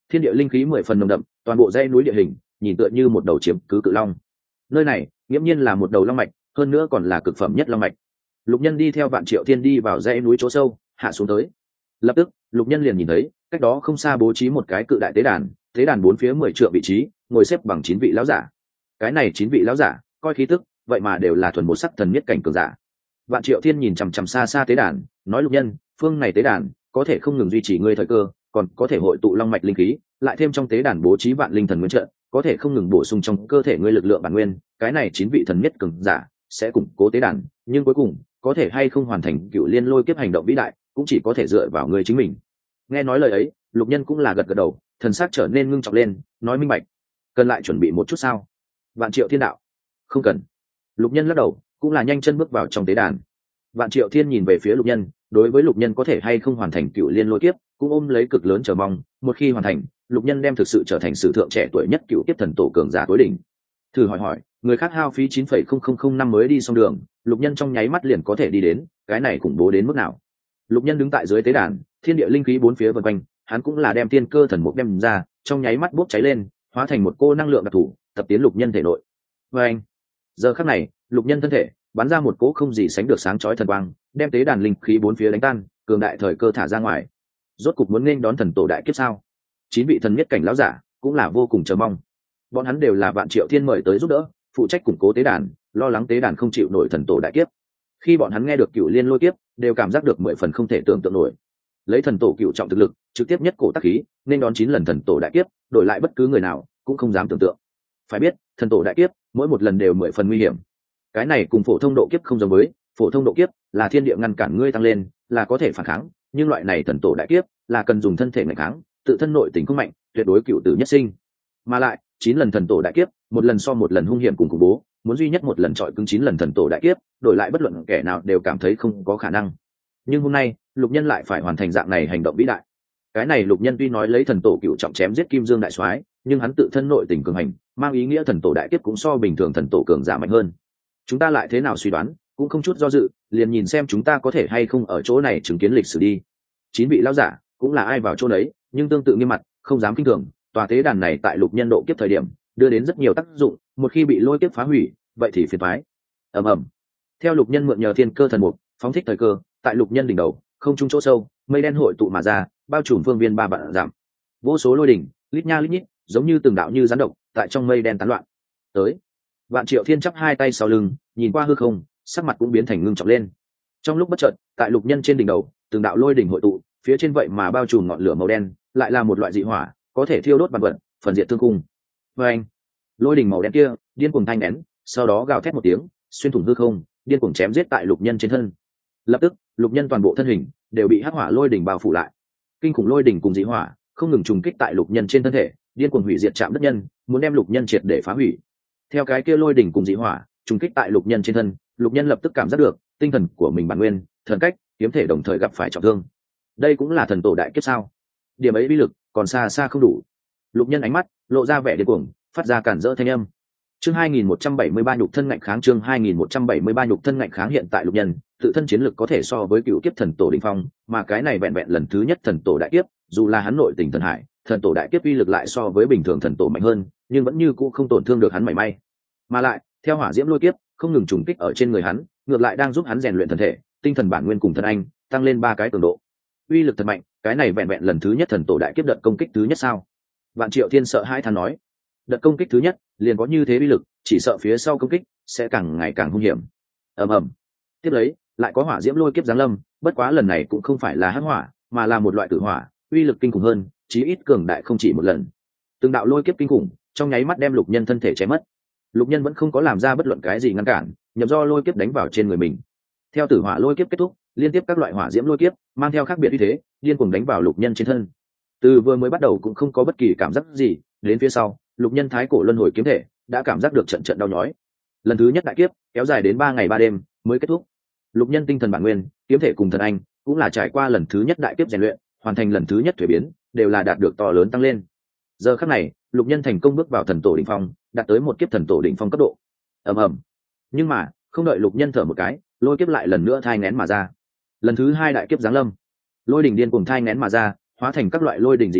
thiên địa linh khí 10 phần nồng đậm, toàn bộ dãy núi địa hình nhìn tựa như một đầu chiếm cứ cự long. Nơi này nghiễm nhiên là một đầu long mạch, hơn nữa còn là cực phẩm nhất long mạch. Lục Nhân đi theo Vạn Triệu Thiên đi vào dãy núi chỗ sâu, hạ xuống tới. Lập tức, Lục Nhân liền nhìn thấy, cách đó không xa bố trí một cái cự đại tế đàn bốn phía 10 trượng vị trí, ngồi xếp bằng 9 vị lão giả. Cái này 9 vị lão giả, coi khí tức, vậy mà đều là thuần một sắc thần nhất cảnh cường giả. Vạn Triệu Thiên nhìn chằm chằm xa xa tế đàn, nói Lục Nhân, phương này tế đàn có thể không ngừng duy trì ngươi thời cơ, còn có thể hội tụ long mạch linh khí, lại thêm trong tế đàn bố trí vạn linh thần nguyên trận, có thể không ngừng bổ sung trong cơ thể ngươi lực lượng bản nguyên. Cái này 9 vị thần nhất cường giả sẽ củng cố tế đàn, nhưng cuối cùng có thể hay không hoàn thành Cựu Liên lôi kiếp hành động vĩ đại, cũng chỉ có thể dựa vào ngươi chính mình. Nghe nói lời ấy, Lục Nhân cũng là gật gật đầu, thần sắc trở nên ngưng trọng lên, nói minh bạch. Cần lại chuẩn bị một chút sao? Vạn Triệu Thiên đạo. Không cần. Lục Nhân lắc đầu, cũng là nhanh chân bước vào trong tế đàn. Vạn Triệu Thiên nhìn về phía Lục Nhân, đối với Lục Nhân có thể hay không hoàn thành Cựu Liên lôi kiếp, cũng ôm lấy cực lớn chờ mong. Một khi hoàn thành, Lục Nhân đem thực sự trở thành sử thượng trẻ tuổi nhất cựu kiếp thần tổ cường giả tối đỉnh. Thử hỏi, người khác hao phí 9,0005 năm mới đi xong đường, Lục Nhân trong nháy mắt liền có thể đi đến, cái này khủng bố đến mức nào? Lục Nhân đứng tại dưới tế đàn, thiên địa linh khí bốn phía vần quanh, hắn cũng là đem tiên cơ thần mục đem ra, trong nháy mắt bốc cháy lên, hóa thành một cô năng lượng đặc thù, tập tiến Lục Nhân thể nội. Và anh, giờ khắc này, Lục Nhân thân thể bắn ra một cỗ không gì sánh được sáng chói thần quang, đem tế đàn linh khí bốn phía đánh tan, cường đại thời cơ thả ra ngoài. Rốt cục muốn nên đón thần tổ đại kiếp sao? 9 vị thần nhất cảnh lão giả cũng là vô cùng chờ mong. Bọn hắn đều là Vạn Triệu Thiên mời tới giúp đỡ, phụ trách củng cố tế đàn, lo lắng tế đàn không chịu nổi thần tổ đại kiếp. Khi bọn hắn nghe được Cựu Liên lôi kiếp, đều cảm giác được 10 phần không thể tưởng tượng nổi. Lấy thần tổ cựu trọng thực lực, trực tiếp nhất cổ tác khí, nên đón 9 lần thần tổ đại kiếp, đổi lại bất cứ người nào cũng không dám tưởng tượng. Phải biết, thần tổ đại kiếp, mỗi một lần đều 10 phần nguy hiểm. Cái này cùng phổ thông độ kiếp không giống với, phổ thông độ kiếp là thiên địa ngăn cản ngươi tăng lên, là có thể phản kháng, nhưng loại này thần tổ đại kiếp là cần dùng thân thể nghịch kháng, tự thân nội tình không mạnh, tuyệt đối cựu tử nhất sinh. Mà lại, 9 lần thần tổ đại kiếp, một lần so một lần hung hiểm cùng khủng bố, muốn duy nhất một lần chọi cứng 9 lần thần tổ đại kiếp, đổi lại bất luận kẻ nào đều cảm thấy không có khả năng. Nhưng hôm nay, Lục Nhân lại phải hoàn thành dạng này hành động vĩ đại. Cái này Lục Nhân tuy nói lấy thần tổ cựu trọng chém giết Kim Dương đại soái, nhưng hắn tự thân nội tình cường hành, mang ý nghĩa thần tổ đại kiếp cũng so bình thường thần tổ cường giả mạnh hơn. Chúng ta lại thế nào suy đoán, cũng không chút do dự, liền nhìn xem chúng ta có thể hay không ở chỗ này chứng kiến lịch sử đi. 9 vị lão giả cũng là ai vào chỗ đấy, nhưng tương tự nghiêm mặt, không dám kinh thường. Tòa tế đàn này tại Lục Nhân độ kiếp thời điểm, đưa đến rất nhiều tác dụng, một khi bị lôi kiếp phá hủy, vậy thì phiền toái. Ầm ầm. Theo Lục Nhân mượn nhờ thiên cơ thần mục, phóng thích thời cơ, tại Lục Nhân đỉnh đầu, không trung chỗ sâu, mây đen hội tụ mà ra, bao trùm phương viên 3 vạn dặm. Vô số lôi đỉnh, lít nha lít nhít, giống như từng đạo như rắn độc, tại trong mây đen tán loạn. Tới. Vạn Triệu Thiên chắp hai tay sau lưng, nhìn qua hư không, sắc mặt cũng biến thành ngưng trọng lên. Trong lúc bất chợt, tại Lục Nhân trên đỉnh đầu, từng đạo lôi đỉnh hội tụ, phía trên vậy mà bao trùm ngọn lửa màu đen, lại là một loại dị hỏa, có thể thiêu đốt vạn vật, phần diệt thương cung. Và anh, lôi đỉnh màu đen kia điên cuồng thanh nén, sau đó gào thét một tiếng, xuyên thủng hư không, điên cuồng chém giết tại Lục Nhân trên thân. Lập tức, Lục Nhân toàn bộ thân hình đều bị hắc hỏa lôi đỉnh bao phủ lại. Kinh khủng lôi đỉnh cùng dị hỏa không ngừng trùng kích tại Lục Nhân trên thân thể, điên cuồng hủy diệt chạm đất nhân, muốn đem Lục Nhân triệt để phá hủy. Theo cái kia lôi đỉnh cùng dị hỏa trùng kích tại Lục Nhân trên thân, Lục Nhân lập tức cảm giác được tinh thần của mình bản nguyên, thần cách, kiếm thể đồng thời gặp phải trọng thương. Đây cũng là thần tổ đại kiếp sao? Điểm ấy uy lực còn xa xa không đủ. Lục Nhân ánh mắt lộ ra vẻ điên cuồng, phát ra cản rỡ thanh âm. Chương 2173 nhục thân ngạnh kháng, chương 2173 nhục thân ngạnh kháng. Hiện tại Lục Nhân tự thân chiến lực có thể so với cựu kiếp thần tổ đỉnh phong, mà cái này vẹn vẹn lần thứ nhất thần tổ đại kiếp, dù là hắn nội tình thần hải, thần tổ đại kiếp uy lực lại so với bình thường thần tổ mạnh hơn, nhưng vẫn như cũ không tổn thương được hắn mảy may. Mà lại, theo hỏa diễm lôi kiếp không ngừng trùng kích ở trên người hắn, ngược lại đang giúp hắn rèn luyện thân thể, tinh thần bản nguyên cùng thần anh, tăng lên 3 cái cường độ. Uy lực thật mạnh, cái này vẹn vẹn lần thứ nhất thần tổ đại kiếp đợt công kích thứ nhất sao? Vạn Triệu Thiên sợ hãi than nói. Đợt công kích thứ nhất liền có như thế uy lực, chỉ sợ phía sau công kích sẽ càng ngày càng hung hiểm. Ầm ầm. Tiếp lấy, lại có hỏa diễm lôi kiếp giáng lâm, bất quá lần này cũng không phải là hắc hỏa, mà là một loại tử hỏa, uy lực kinh khủng hơn, chí ít cường đại không chỉ một lần. Từng đạo lôi kiếp kinh khủng, trong nháy mắt đem Lục Nhân thân thể chém mất. Lục Nhân vẫn không có làm ra bất luận cái gì ngăn cản, nhậm do lôi kiếp đánh vào trên người mình. Theo tử hỏa lôi kiếp kết thúc, liên tiếp các loại hỏa diễm lôi kiếp mang theo khác biệt uy thế, điên cuồng đánh vào Lục Nhân trên thân. Từ vừa mới bắt đầu cũng không có bất kỳ cảm giác gì, đến phía sau, Lục Nhân thái cổ luân hồi kiếm thể đã cảm giác được trận trận đau nhói. Lần thứ nhất đại kiếp kéo dài đến 3 ngày 3 đêm mới kết thúc. Lục Nhân tinh thần bản nguyên, kiếm thể cùng thần anh cũng là trải qua lần thứ nhất đại kiếp rèn luyện, hoàn thành lần thứ nhất thuế biến, đều là đạt được to lớn tăng lên. Giờ khắc này, Lục Nhân thành công bước vào thần tổ đỉnh phong, đạt tới một kiếp thần tổ đỉnh phong cấp độ. Ầm ầm. Nhưng mà, không đợi Lục Nhân thở một cái, lôi kiếp lại lần nữa thai nghén mà ra. Lần thứ hai đại kiếp giáng lâm, lôi đỉnh điên cuồng thai nghén mà ra, hóa thành các loại lôi đỉnh dị thú,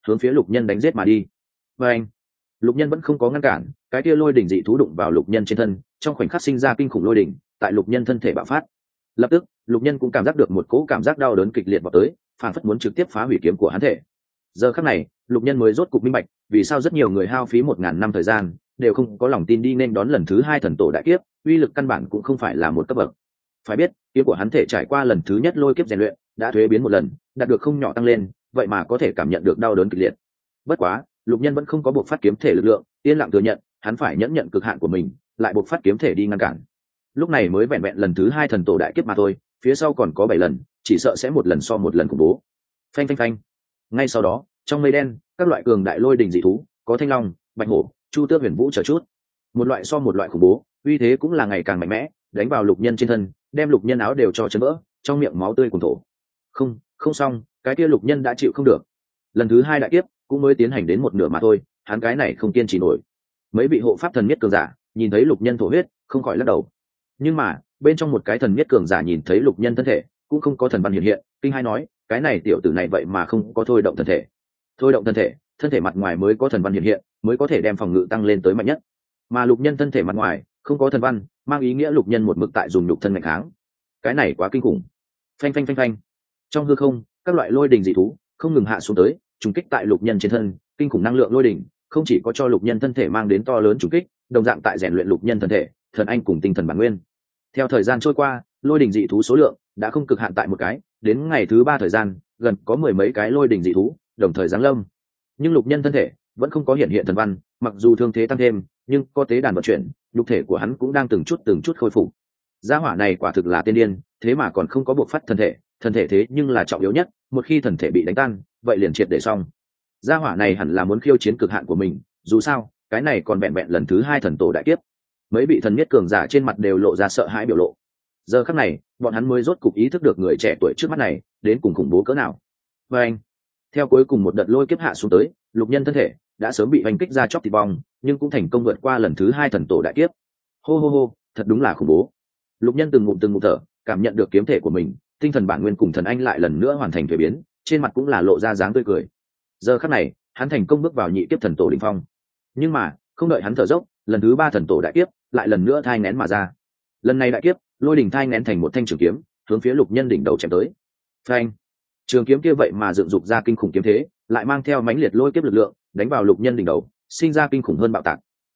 hướng phía lục nhân đánh giết mà đi. Và anh, lục nhân vẫn không có ngăn cản, cái kia lôi đỉnh dị thú đụng vào lục nhân trên thân, trong khoảnh khắc sinh ra kinh khủng lôi đỉnh tại lục nhân thân thể bạo phát. Lập tức lục nhân cũng cảm giác được một cỗ cảm giác đau đớn kịch liệt vào tới, phản phất muốn trực tiếp phá hủy kiếm của hắn thể. Giờ khắc này lục nhân mới rốt cục minh bạch vì sao rất nhiều người hao phí 1000 năm thời gian đều không có lòng tin đi nên đón lần thứ 2 thần tổ đại kiếp, uy lực căn bản cũng không phải là một cấp bậc. Phải biết kiếm của hắn thể trải qua lần thứ nhất lôi kiếp rèn luyện đã thuế biến một lần, đạt được không nhỏ tăng lên, vậy mà có thể cảm nhận được đau đớn kịch liệt. Bất quá lục nhân vẫn không có buộc phát kiếm thể lực lượng, yên lặng thừa nhận hắn phải nhẫn nhận cực hạn của mình, lại buộc phát kiếm thể đi ngăn cản. Lúc này mới vẹn vẹn lần thứ 2 thần tổ đại kiếp mà thôi, phía sau còn có 7 lần, chỉ sợ sẽ một lần so một lần khủng bố. Phanh phanh phanh. Ngay sau đó trong mây đen các loại cường đại lôi đình dị thú, có thanh long, bạch hổ, chu tước, huyền vũ chờ chút, một loại so một loại khủng bố, uy thế cũng là ngày càng mạnh mẽ, đánh vào lục nhân trên thân, đem lục nhân áo đều cho chấn vỡ, trong miệng máu tươi cuồn thổ. Không xong, cái kia lục nhân đã chịu không được. Lần thứ 2 đại kiếp cũng mới tiến hành đến một nửa mà thôi, hắn cái này không kiên trì nổi. Mấy vị hộ pháp thần miết cường giả nhìn thấy lục nhân thổ huyết không khỏi lắc đầu, nhưng mà bên trong một cái thần miết cường giả nhìn thấy lục nhân thân thể cũng không có thần văn hiện hiện, kinh hai nói cái này tiểu tử này vậy mà không có thôi động thân thể. Thôi động thân thể mặt ngoài mới có thần văn hiện hiện, mới có thể đem phòng ngự tăng lên tới mạnh nhất, mà lục nhân thân thể mặt ngoài không có thần văn, mang ý nghĩa lục nhân một mực tại dùng nhục thân ngày kháng. Cái này quá kinh khủng. Phanh phanh phanh phanh. Trong hư không các loại lôi đình dị thú không ngừng hạ xuống tới, trùng kích tại lục nhân trên thân, kinh khủng năng lượng lôi đỉnh không chỉ có cho lục nhân thân thể mang đến to lớn trùng kích, đồng dạng tại rèn luyện lục nhân thân thể, thần anh cùng tinh thần bản nguyên. Theo thời gian trôi qua lôi đỉnh dị thú số lượng đã không cực hạn tại một cái, đến ngày thứ 3 thời gian gần có 10 mấy cái lôi đỉnh dị thú đồng thời giáng lâm, nhưng lục nhân thân thể vẫn không có hiện hiện thần văn, mặc dù thương thế tăng thêm nhưng có tế đàn vận chuyển, nhục thể của hắn cũng đang từng chút khôi phục. Gia hỏa này quả thực là tiên điên, thế mà còn không có buộc phát thân thể thế nhưng là trọng yếu nhất, một khi thần thể bị đánh tan vậy liền triệt để xong. Gia hỏa này hẳn là muốn khiêu chiến cực hạn của mình, dù sao cái này còn vẹn vẹn lần thứ 2 thần tổ đại kiếp. Mấy vị thần miết cường giả trên mặt đều lộ ra sợ hãi biểu lộ. Giờ khắc này bọn hắn mới rốt cục ý thức được người trẻ tuổi trước mắt này đến cùng khủng bố cỡ nào. Và anh, theo cuối cùng một đợt lôi kiếp hạ xuống tới, lục nhân thân thể đã sớm bị hành kích ra chóc thịt bong, nhưng cũng thành công vượt qua lần thứ 2 thần tổ đại kiếp. Hô, thật đúng là khủng bố. Lục nhân từng ngụm thở, cảm nhận được kiếm thể của mình, tinh thần bản nguyên cùng thần anh lại lần nữa hoàn thành thuế biến, trên mặt cũng là lộ ra dáng tươi cười. Giờ khắc này hắn thành công bước vào nhị kiếp thần tổ đỉnh phong. Nhưng mà không đợi hắn thở dốc, lần thứ 3 thần tổ đại kiếp lại lần nữa thai nghén mà ra. Lần này đại kiếp lôi đỉnh thai nghén thành một thanh trường kiếm, hướng phía lục nhân đỉnh đầu chém tới. Phanh. Trường kiếm kia vậy mà dựng dục ra kinh khủng kiếm thế, lại mang theo mãnh liệt lôi kiếp lực lượng, đánh vào lục nhân đỉnh đầu, sinh ra kinh khủng hơn bạo tạc.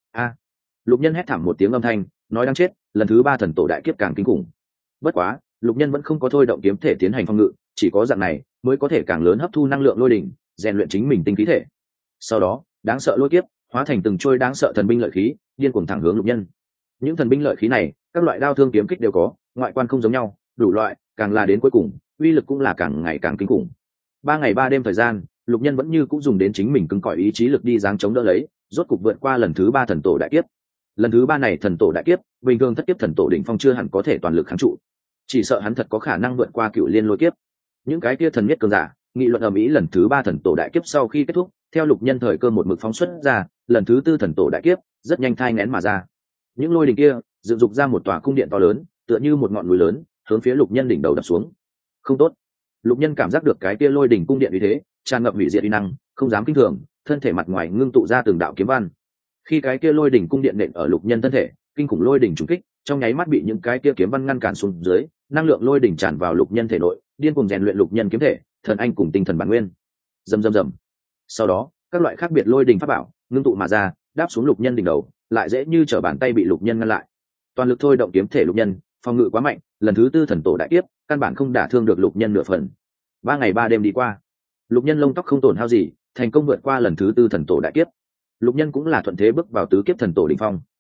Lục nhân hét thảm một tiếng âm thanh, nói đang chết, lần thứ 3 thần tổ đại kiếp càng kinh khủng. Bất quá lục nhân vẫn không có thôi động kiếm thể tiến hành phòng ngự, chỉ có dạng này mới có thể càng lớn hấp thu năng lượng lôi đỉnh, rèn luyện chính mình tinh khí thể. Sau đó đáng sợ lôi kiếp hóa thành từng trôi đáng sợ thần binh lợi khí, điên cuồng thẳng hướng lục nhân. Những thần binh lợi khí này các loại đao thương kiếm kích đều có, ngoại quan không giống nhau, đủ loại, càng là đến cuối cùng uy lực cũng là càng ngày càng kinh khủng. 3 ngày 3 đêm thời gian, lục nhân vẫn như cũng dùng đến chính mình cứng cỏi ý chí lực đi giáng chống đỡ lấy, rốt cục vượt qua lần thứ 3 thần tổ đại kiếp. Lần thứ 3 này thần tổ đại kiếp, bình thường thất kiếp thần tổ đỉnh phong chưa hẳn có thể toàn lực kháng trụ, chỉ sợ hắn thật có khả năng vượt qua cựu liên lôi kiếp. Những cái kia thần nhất cường giả nghị luận ầm ĩ lần thứ 3 thần tổ đại kiếp sau khi kết thúc, theo lục nhân thời cơ một mực phóng xuất ra, lần thứ 4 thần tổ đại kiếp rất nhanh thai nghén mà ra. Những lôi đỉnh kia dựng dục ra một tòa cung điện to lớn, tựa như một ngọn núi lớn, hướng phía lục nhân đỉnh đầu đập xuống. Không tốt. Lục nhân cảm giác được cái kia lôi đỉnh cung điện uy thế tràn ngập hủy diệt uy năng, không dám kinh thường, thân thể mặt ngoài ngưng tụ ra từng đạo kiếm văn. Khi cái kia lôi đỉnh cung điện nện ở lục nhân thân thể, kinh khủng lôi đỉnh trùng kích trong nháy mắt bị những cái kia kiếm văn ngăn cản xuống dưới, năng lượng lôi đỉnh tràn vào lục nhân thể nội, điên cuồng rèn luyện lục nhân kiếm thể, thần anh cùng tinh thần bản nguyên. Rầm. Sau đó các loại khác biệt lôi đỉnh pháp bảo ngưng tụ mà ra, đáp xuống lục nhân đỉnh đầu, lại dễ như trở bàn tay bị lục nhân ngăn lại. Toàn lực thôi động kiếm thể lục nhân, phòng ngự quá mạnh, lần thứ 4 thần tổ đại kiếp căn bản không đả thương được lục nhân nửa phần. 3 ngày 3 đêm đi qua, lục nhân lông tóc không tổn hao gì, thành công vượt qua lần thứ 4 thần tổ đại kiếp. Lục nhân cũng là thuận thế bước vào tứ kiếp thần tổ đỉnh phong.